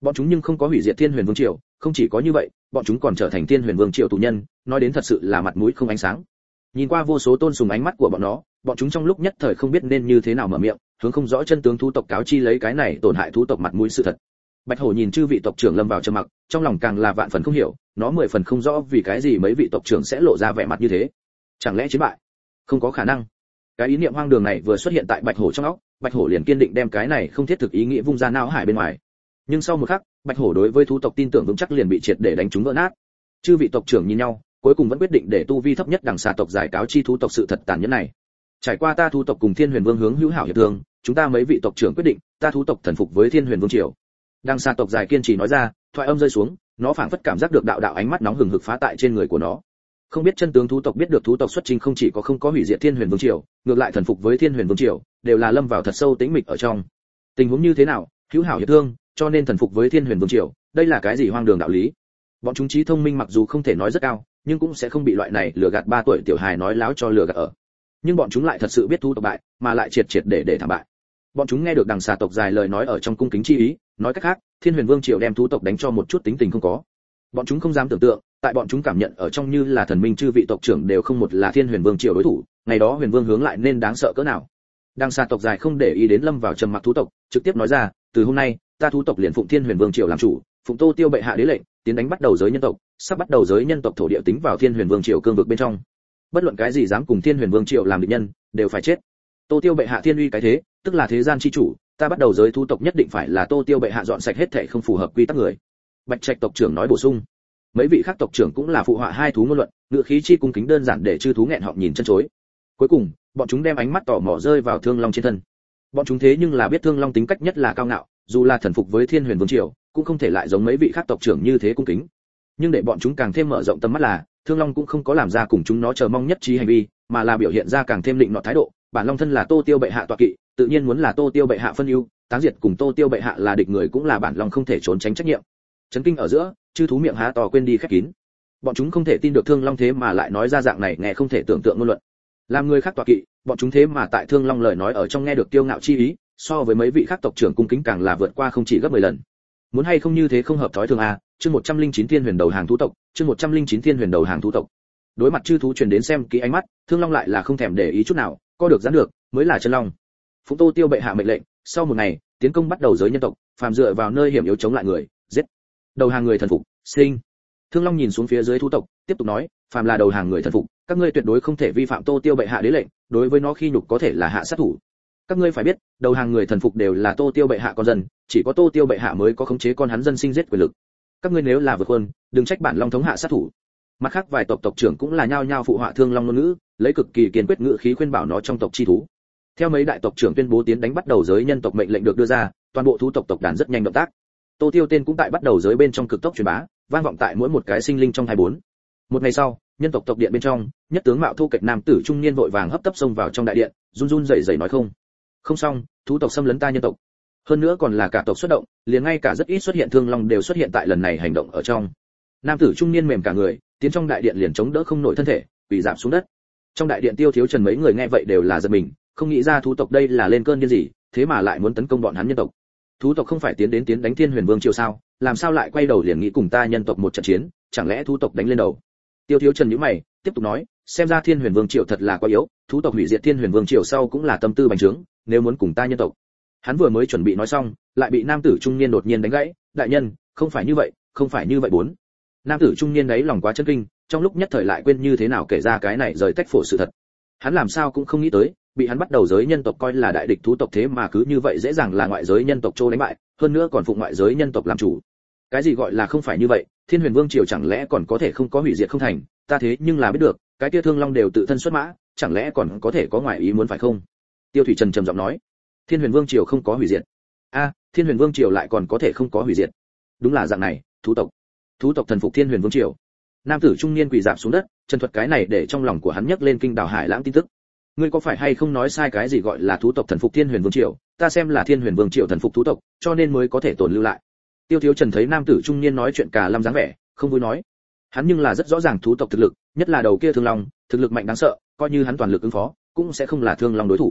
S1: Bọn chúng nhưng không có hủy diệt Thiên Huyền Vương triều, không chỉ có như vậy, bọn chúng còn trở thành Thiên Huyền Vương triều tù nhân, nói đến thật sự là mặt mũi không ánh sáng. Nhìn qua vô số tôn sùng ánh mắt của bọn nó, bọn chúng trong lúc nhất thời không biết nên như thế nào mở miệng, hướng không rõ chân tướng thú tộc cáo chi lấy cái này tổn hại thú tộc mặt mũi sự thật. Bạch Hổ nhìn chư vị tộc trưởng lâm vào trầm mặc, trong lòng càng là vạn phần không hiểu, nó mười phần không rõ vì cái gì mấy vị tộc trưởng sẽ lộ ra vẻ mặt như thế. Chẳng lẽ chiến bại? Không có khả năng. Cái ý niệm hoang đường này vừa xuất hiện tại Bạch Hổ trong óc, Bạch Hổ liền kiên định đem cái này không thiết thực ý nghĩa vung ra não hải bên ngoài. Nhưng sau một khắc, Bạch Hổ đối với thú tộc tin tưởng vững chắc liền bị triệt để đánh trúng vỡ nát. Chư vị tộc trưởng nhìn nhau, cuối cùng vẫn quyết định để tu vi thấp nhất đằng xà tộc giải cáo chi thú tộc sự thật tàn nhẫn này. Trải qua ta thú tộc cùng Thiên Huyền Vương hướng hữu hảo hiệp thương, chúng ta mấy vị tộc trưởng quyết định, ta thú tộc thần phục với Thiên Huyền Vương triều. Đằng xà tộc giải kiên trì nói ra, thoại âm rơi xuống, nó phảng phất cảm giác được đạo đạo ánh mắt nóng hừng hực phá tại trên người của nó. Không biết chân tướng thú tộc biết được thú tộc xuất trình không chỉ có không có hủy diệt Thiên Huyền Vương triều, ngược lại thần phục với Thiên Huyền Vương triều, đều là lâm vào thật sâu tĩnh mịch ở trong. Tình huống như thế nào, hữu hảo hiệp thương, cho nên thần phục với Thiên Huyền Vương triều, đây là cái gì hoang đường đạo lý? Bọn chúng trí thông minh mặc dù không thể nói rất cao, nhưng cũng sẽ không bị loại này lừa gạt ba tuổi tiểu hài nói láo cho lừa gạt ở. Nhưng bọn chúng lại thật sự biết thú tộc bại, mà lại triệt triệt để để thảm bại. Bọn chúng nghe được đằng xà tộc dài lời nói ở trong cung kính chi ý, nói cách khác, Thiên Huyền Vương triều đem thú tộc đánh cho một chút tính tình không có. Bọn chúng không dám tưởng tượng, tại bọn chúng cảm nhận ở trong như là thần minh chư vị tộc trưởng đều không một là Thiên Huyền Vương triều đối thủ, ngày đó Huyền Vương hướng lại nên đáng sợ cỡ nào. Đằng xà tộc dài không để ý đến lâm vào trầm mặc thú tộc, trực tiếp nói ra, từ hôm nay, ta thú tộc liền phụng Thiên Huyền Vương triều làm chủ, phụng Tô Tiêu bệ hạ đế lệnh, tiến đánh bắt đầu giới nhân tộc, sắp bắt đầu giới nhân tộc thổ địa tính vào Thiên Huyền Vương triều cương vực bên trong. Bất luận cái gì dám cùng Thiên Huyền Vương triều làm địch nhân, đều phải chết. Tô Tiêu bệ hạ thiên uy cái thế, tức là thế gian chi chủ, ta bắt đầu giới thú tộc nhất định phải là Tô Tiêu bệ hạ dọn sạch hết thảy không phù hợp quy tắc người. Bạch Trạch tộc trưởng nói bổ sung. Mấy vị khác tộc trưởng cũng là phụ họa hai thú ngôn luận, ngữ khí chi cung kính đơn giản để chư thú nghẹn họng nhìn chân chối. Cuối cùng, bọn chúng đem ánh mắt tò mò rơi vào Thương Long trên thân. Bọn chúng thế nhưng là biết Thương Long tính cách nhất là cao ngạo, dù là thần phục với Thiên Huyền Vương triều, cũng không thể lại giống mấy vị khác tộc trưởng như thế cung kính. Nhưng để bọn chúng càng thêm mở rộng tầm mắt là, Thương Long cũng không có làm ra cùng chúng nó chờ mong nhất trí hành vi, mà là biểu hiện ra càng thêm định nọ thái độ. Bản Long thân là Tô Tiêu bệ hạ tọa kỵ, tự nhiên muốn là Tô Tiêu bệ hạ phân ưu, táng diệt cùng Tô Tiêu bệ hạ là địch người cũng là bản Long không thể trốn tránh trách nhiệm. Chấn kinh ở giữa, chư thú miệng há to quên đi khép kín. Bọn chúng không thể tin được Thương Long thế mà lại nói ra dạng này nghe không thể tưởng tượng ngôn luận. Làm người khác tọa kỵ, bọn chúng thế mà tại Thương Long lời nói ở trong nghe được kiêu ngạo chi ý, so với mấy vị khác tộc trưởng cung kính càng là vượt qua không chỉ gấp mười lần. Muốn hay không như thế không hợp thói thường a, chương một trăm linh chín Thiên Huyền đầu hàng thú tộc, chương một trăm linh chín Thiên Huyền đầu hàng thú tộc. Đối mặt chư thú truyền đến xem kỹ ánh mắt, Thương Long lại là không thèm để ý chút nào, co được giãn được, mới là chân long. Phụng Tô Tiêu bệ hạ mệnh lệnh, sau một ngày, tiến công bắt đầu giới nhân tộc, phàm dựa vào nơi hiểm yếu chống lại người, giết. Đầu hàng người thần phục, sinh. Thương Long nhìn xuống phía dưới thú tộc, tiếp tục nói, phàm là đầu hàng người thần phục, các ngươi tuyệt đối không thể vi phạm Tô Tiêu bệ hạ đế lệnh, đối với nó khi nhục có thể là hạ sát thủ. Các ngươi phải biết, đầu hàng người thần phục đều là Tô Tiêu bệ hạ con dân, chỉ có Tô Tiêu bệ hạ mới có khống chế con hắn dân sinh giết quyền lực. Các ngươi nếu là vượt quân, đừng trách bản Long thống hạ sát thủ. Mặt khác vài tộc tộc trưởng cũng là nhao nhao phụ họa Thương Long ngôn ngữ, lấy cực kỳ kiên quyết ngữ khí khuyên bảo nó trong tộc chi thú. Theo mấy đại tộc trưởng tuyên bố tiến đánh bắt đầu giới nhân tộc mệnh lệnh được đưa ra, toàn bộ thú tộc tộc đàn rất nhanh động tác. Tô Tiêu tên cũng tại bắt đầu giới bên trong cực tốc truyền bá, vang vọng tại mỗi một cái sinh linh trong hai bốn. Một ngày sau, nhân tộc tộc điện bên trong, nhất tướng mạo thu kịch nam tử trung niên vội vàng hấp tấp xông vào trong đại điện, run run rẩy rẩy nói không. Không xong, thú tộc xâm lấn ta nhân tộc. Hơn nữa còn là cả tộc xuất động, liền ngay cả rất ít xuất hiện Thương Long đều xuất hiện tại lần này hành động ở trong. Nam tử trung niên mềm cả người, tiến trong đại điện liền chống đỡ không nổi thân thể, bị giảm xuống đất. Trong đại điện Tiêu Thiếu Trần mấy người nghe vậy đều là giật mình, không nghĩ ra thú tộc đây là lên cơn điên gì, thế mà lại muốn tấn công bọn hắn nhân tộc. Thú tộc không phải tiến đến tiến đánh Thiên Huyền Vương triều sao, làm sao lại quay đầu liền nghĩ cùng ta nhân tộc một trận chiến, chẳng lẽ thú tộc đánh lên đầu? Tiêu Thiếu Trần nhíu mày, tiếp tục nói, xem ra Thiên Huyền Vương triều thật là quá yếu, thú tộc hủy diệt Thiên Huyền Vương triều sau cũng là tâm tư bành trướng, nếu muốn cùng ta nhân tộc. Hắn vừa mới chuẩn bị nói xong, lại bị nam tử trung niên đột nhiên đánh gãy, đại nhân, không phải như vậy, không phải như vậy bốn. Nam tử trung niên đấy lòng quá chấn kinh, trong lúc nhất thời lại quên như thế nào kể ra cái này rời tách phổ sự thật. Hắn làm sao cũng không nghĩ tới, bị hắn bắt đầu giới nhân tộc coi là đại địch thú tộc thế mà cứ như vậy dễ dàng là ngoại giới nhân tộc trô đánh bại, hơn nữa còn phụng ngoại giới nhân tộc làm chủ. Cái gì gọi là không phải như vậy, Thiên Huyền Vương triều chẳng lẽ còn có thể không có hủy diệt không thành, ta thế nhưng là biết được, cái kia Thương Long đều tự thân xuất mã, chẳng lẽ còn có thể có ngoại ý muốn phải không? Tiêu Thủy Trần trầm giọng nói, Thiên Huyền Vương triều không có hủy diệt. A, Thiên Huyền Vương triều lại còn có thể không có hủy diệt. Đúng là dạng này, thú tộc. Thú tộc thần phục Thiên Huyền Vương triều. Nam tử trung niên quỳ rạp xuống đất, chân thuật cái này để trong lòng của hắn nhấc lên kinh đảo hải lãng tin tức. Ngươi có phải hay không nói sai cái gì gọi là thú tộc thần phục Thiên Huyền Vương triều, ta xem là Thiên Huyền Vương triều thần phục thú tộc, cho nên mới có thể tồn lưu lại. Tiêu Thiếu Trần thấy nam tử trung niên nói chuyện cả lâm dáng vẻ, không vui nói. Hắn nhưng là rất rõ ràng thú tộc thực lực, nhất là đầu kia Thương Long, thực lực mạnh đáng sợ, coi như hắn toàn lực ứng phó, cũng sẽ không là Thương Long đối thủ.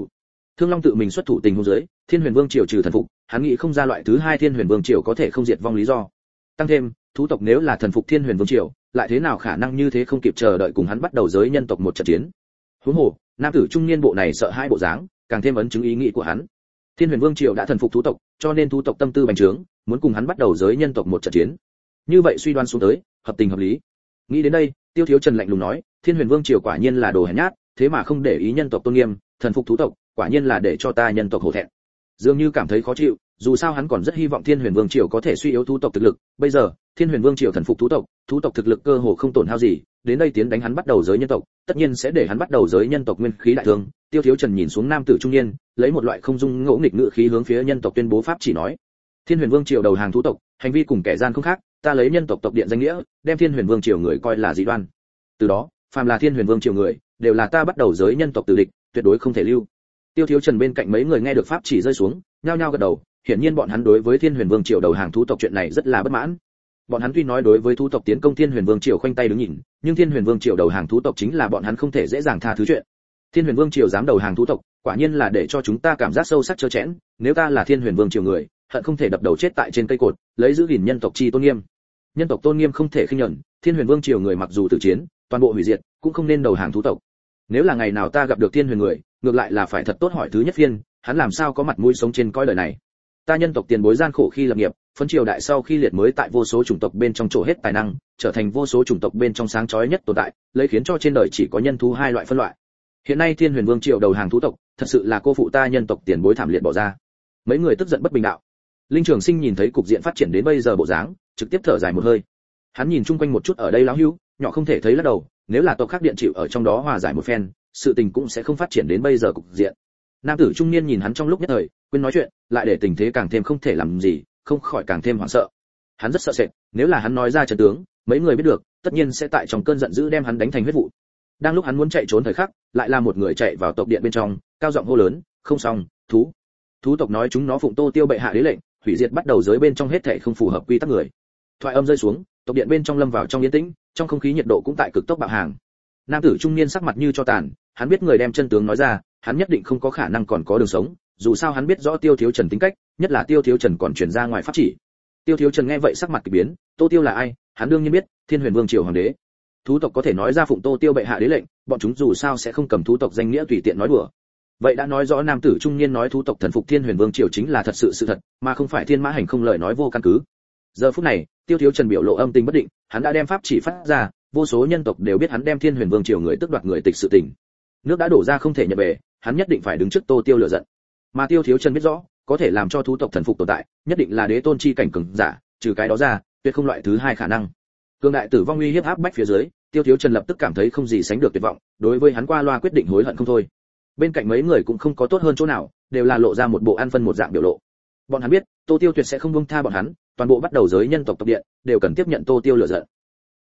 S1: Thương Long tự mình xuất thủ tình huống dưới, Thiên Huyền Vương triều trừ thần phục, hắn nghĩ không ra loại thứ hai Thiên Huyền Vương triều có thể không diệt vong lý do. Tăng thêm, thú tộc nếu là thần phục Thiên Huyền Vương triều, lại thế nào khả năng như thế không kịp chờ đợi cùng hắn bắt đầu giới nhân tộc một trận chiến. Huống hồ, nam tử trung niên bộ này sợ hai bộ dáng, càng thêm ấn chứng ý nghĩ của hắn. Thiên Huyền Vương triều đã thần phục thú tộc, cho nên thú tộc tâm tư bành trướng, muốn cùng hắn bắt đầu giới nhân tộc một trận chiến. Như vậy suy đoán xuống tới, hợp tình hợp lý. Nghĩ đến đây, Tiêu Thiếu Trần lạnh lùng nói, Thiên Huyền Vương triều quả nhiên là đồ hèn nhát, thế mà không để ý nhân tộc tôn nghiêm, thần phục thú tộc, quả nhiên là để cho ta nhân tộc hổ thẹn. Dường như cảm thấy khó chịu, dù sao hắn còn rất hy vọng Thiên Huyền Vương triều có thể suy yếu thú tộc thực lực, bây giờ, Thiên Huyền Vương triều thần phục thú tộc, thú tộc thực lực cơ hồ không tổn hao gì, đến đây tiến đánh hắn bắt đầu giới nhân tộc, tất nhiên sẽ để hắn bắt đầu giới nhân tộc nguyên khí đại thương. Tiêu Thiếu Trần nhìn xuống nam tử trung niên, lấy một loại không dung ngỗ nghịch ngữ khí hướng phía nhân tộc tuyên bố pháp chỉ nói: Thiên Huyền Vương triều đầu hàng thú tộc, hành vi cùng kẻ gian không khác, ta lấy nhân tộc tộc điện danh nghĩa, đem Thiên Huyền Vương triều người coi là dị đoan. Từ đó, phàm là Thiên Huyền Vương triều người, đều là ta bắt đầu giới nhân tộc tử địch, tuyệt đối không thể lưu. Tiêu Thiếu Trần bên cạnh mấy người nghe được pháp chỉ rơi xuống, nhao nhao gật đầu, hiển nhiên bọn hắn đối với Thiên Huyền Vương triều đầu hàng thú tộc chuyện này rất là bất mãn. Bọn hắn tuy nói đối với thú tộc tiến công Thiên Huyền Vương triều khoanh tay đứng nhìn, nhưng Thiên Huyền Vương triều đầu hàng thú tộc chính là bọn hắn không thể dễ dàng tha thứ chuyện. Thiên Huyền Vương triều dám đầu hàng thú tộc, quả nhiên là để cho chúng ta cảm giác sâu sắc trơ chẽn, nếu ta là Thiên Huyền Vương triều người, hận không thể đập đầu chết tại trên cây cột, lấy giữ gìn nhân tộc chi tôn nghiêm. Nhân tộc tôn nghiêm không thể khinh nhẫn, Thiên Huyền Vương triều người mặc dù tử chiến, toàn bộ hủy diệt, cũng không nên đầu hàng thú tộc. Nếu là ngày nào ta gặp được Thiên Huyền người, ngược lại là phải thật tốt hỏi thứ nhất phiên, hắn làm sao có mặt mũi sống trên cõi đời này. Ta nhân tộc tiền bối gian khổ khi lập nghiệp, phân triều đại sau khi liệt mới tại vô số chủng tộc bên trong trổ hết tài năng, trở thành vô số chủng tộc bên trong sáng chói nhất tồn tại, lấy khiến cho trên đời chỉ có nhân thú hai loại phân loại. Hiện nay Thiên Huyền Vương triều đầu hàng thú tộc, thật sự là cô phụ ta nhân tộc tiền bối thảm liệt bỏ ra. Mấy người tức giận bất bình đạo. Linh Trường Sinh nhìn thấy cục diện phát triển đến bây giờ bộ dáng, trực tiếp thở dài một hơi. Hắn nhìn chung quanh một chút ở đây lão hữu, nhỏ không thể thấy lắc đầu, nếu là tộc khác điện chịu ở trong đó hòa giải một phen, sự tình cũng sẽ không phát triển đến bây giờ cục diện. Nam tử trung niên nhìn hắn trong lúc nhất thời, quên nói chuyện, lại để tình thế càng thêm không thể làm gì, không khỏi càng thêm hoảng sợ. Hắn rất sợ sệt, nếu là hắn nói ra trận tướng, mấy người biết được, tất nhiên sẽ tại trong cơn giận dữ đem hắn đánh thành huyết vụ. Đang lúc hắn muốn chạy trốn thời khắc, lại là một người chạy vào tộc điện bên trong, cao giọng hô lớn, "Không xong, thú!" Thú tộc nói chúng nó phụng Tô Tiêu bệ hạ đế lệnh, hủy diệt bắt đầu giới bên trong hết thảy không phù hợp quy tắc người. Thoại âm rơi xuống, tộc điện bên trong lâm vào trong yên tĩnh, trong không khí nhiệt độ cũng tại cực tốc bạo hàng. Nam tử trung niên sắc mặt như cho tàn, hắn biết người đem chân tướng nói ra, hắn nhất định không có khả năng còn có đường sống, dù sao hắn biết rõ Tiêu Thiếu Trần tính cách, nhất là Tiêu Thiếu Trần còn truyền ra ngoài pháp chỉ. Tiêu Thiếu Trần nghe vậy sắc mặt kỳ biến, Tô Tiêu là ai? Hắn đương nhiên biết, Thiên Huyền Vương triều hoàng đế. Thú tộc có thể nói ra phụng Tô Tiêu bệ hạ đế lệnh, bọn chúng dù sao sẽ không cầm thú tộc danh nghĩa tùy tiện nói đùa. Vậy đã nói rõ nam tử trung niên nói thú tộc thần phục Thiên Huyền Vương triều chính là thật sự sự thật, mà không phải thiên mã hành không lời nói vô căn cứ. Giờ phút này, Tiêu Thiếu Trần biểu lộ âm tình bất định, hắn đã đem pháp chỉ phát ra, vô số nhân tộc đều biết hắn đem Thiên Huyền Vương triều người tước đoạt người tịch sự tình. Nước đã đổ ra không thể nhập về, hắn nhất định phải đứng trước Tô Tiêu lửa giận. Mà Tiêu Thiếu Trần biết rõ, có thể làm cho thú tộc thần phục tồn tại, nhất định là đế tôn chi cảnh cường giả, trừ cái đó ra, tuyệt không loại thứ hai khả năng. Cương đại tử vong uy hiếp áp bách phía dưới, Tiêu Thiếu Trần lập tức cảm thấy không gì sánh được tuyệt vọng, đối với hắn qua loa quyết định hối hận không thôi. Bên cạnh mấy người cũng không có tốt hơn chỗ nào, đều là lộ ra một bộ an phân một dạng biểu lộ. Bọn hắn biết, Tô Tiêu tuyệt sẽ không buông tha bọn hắn, toàn bộ bắt đầu giới nhân tộc tộc điện, đều cần tiếp nhận Tô Tiêu lửa giận.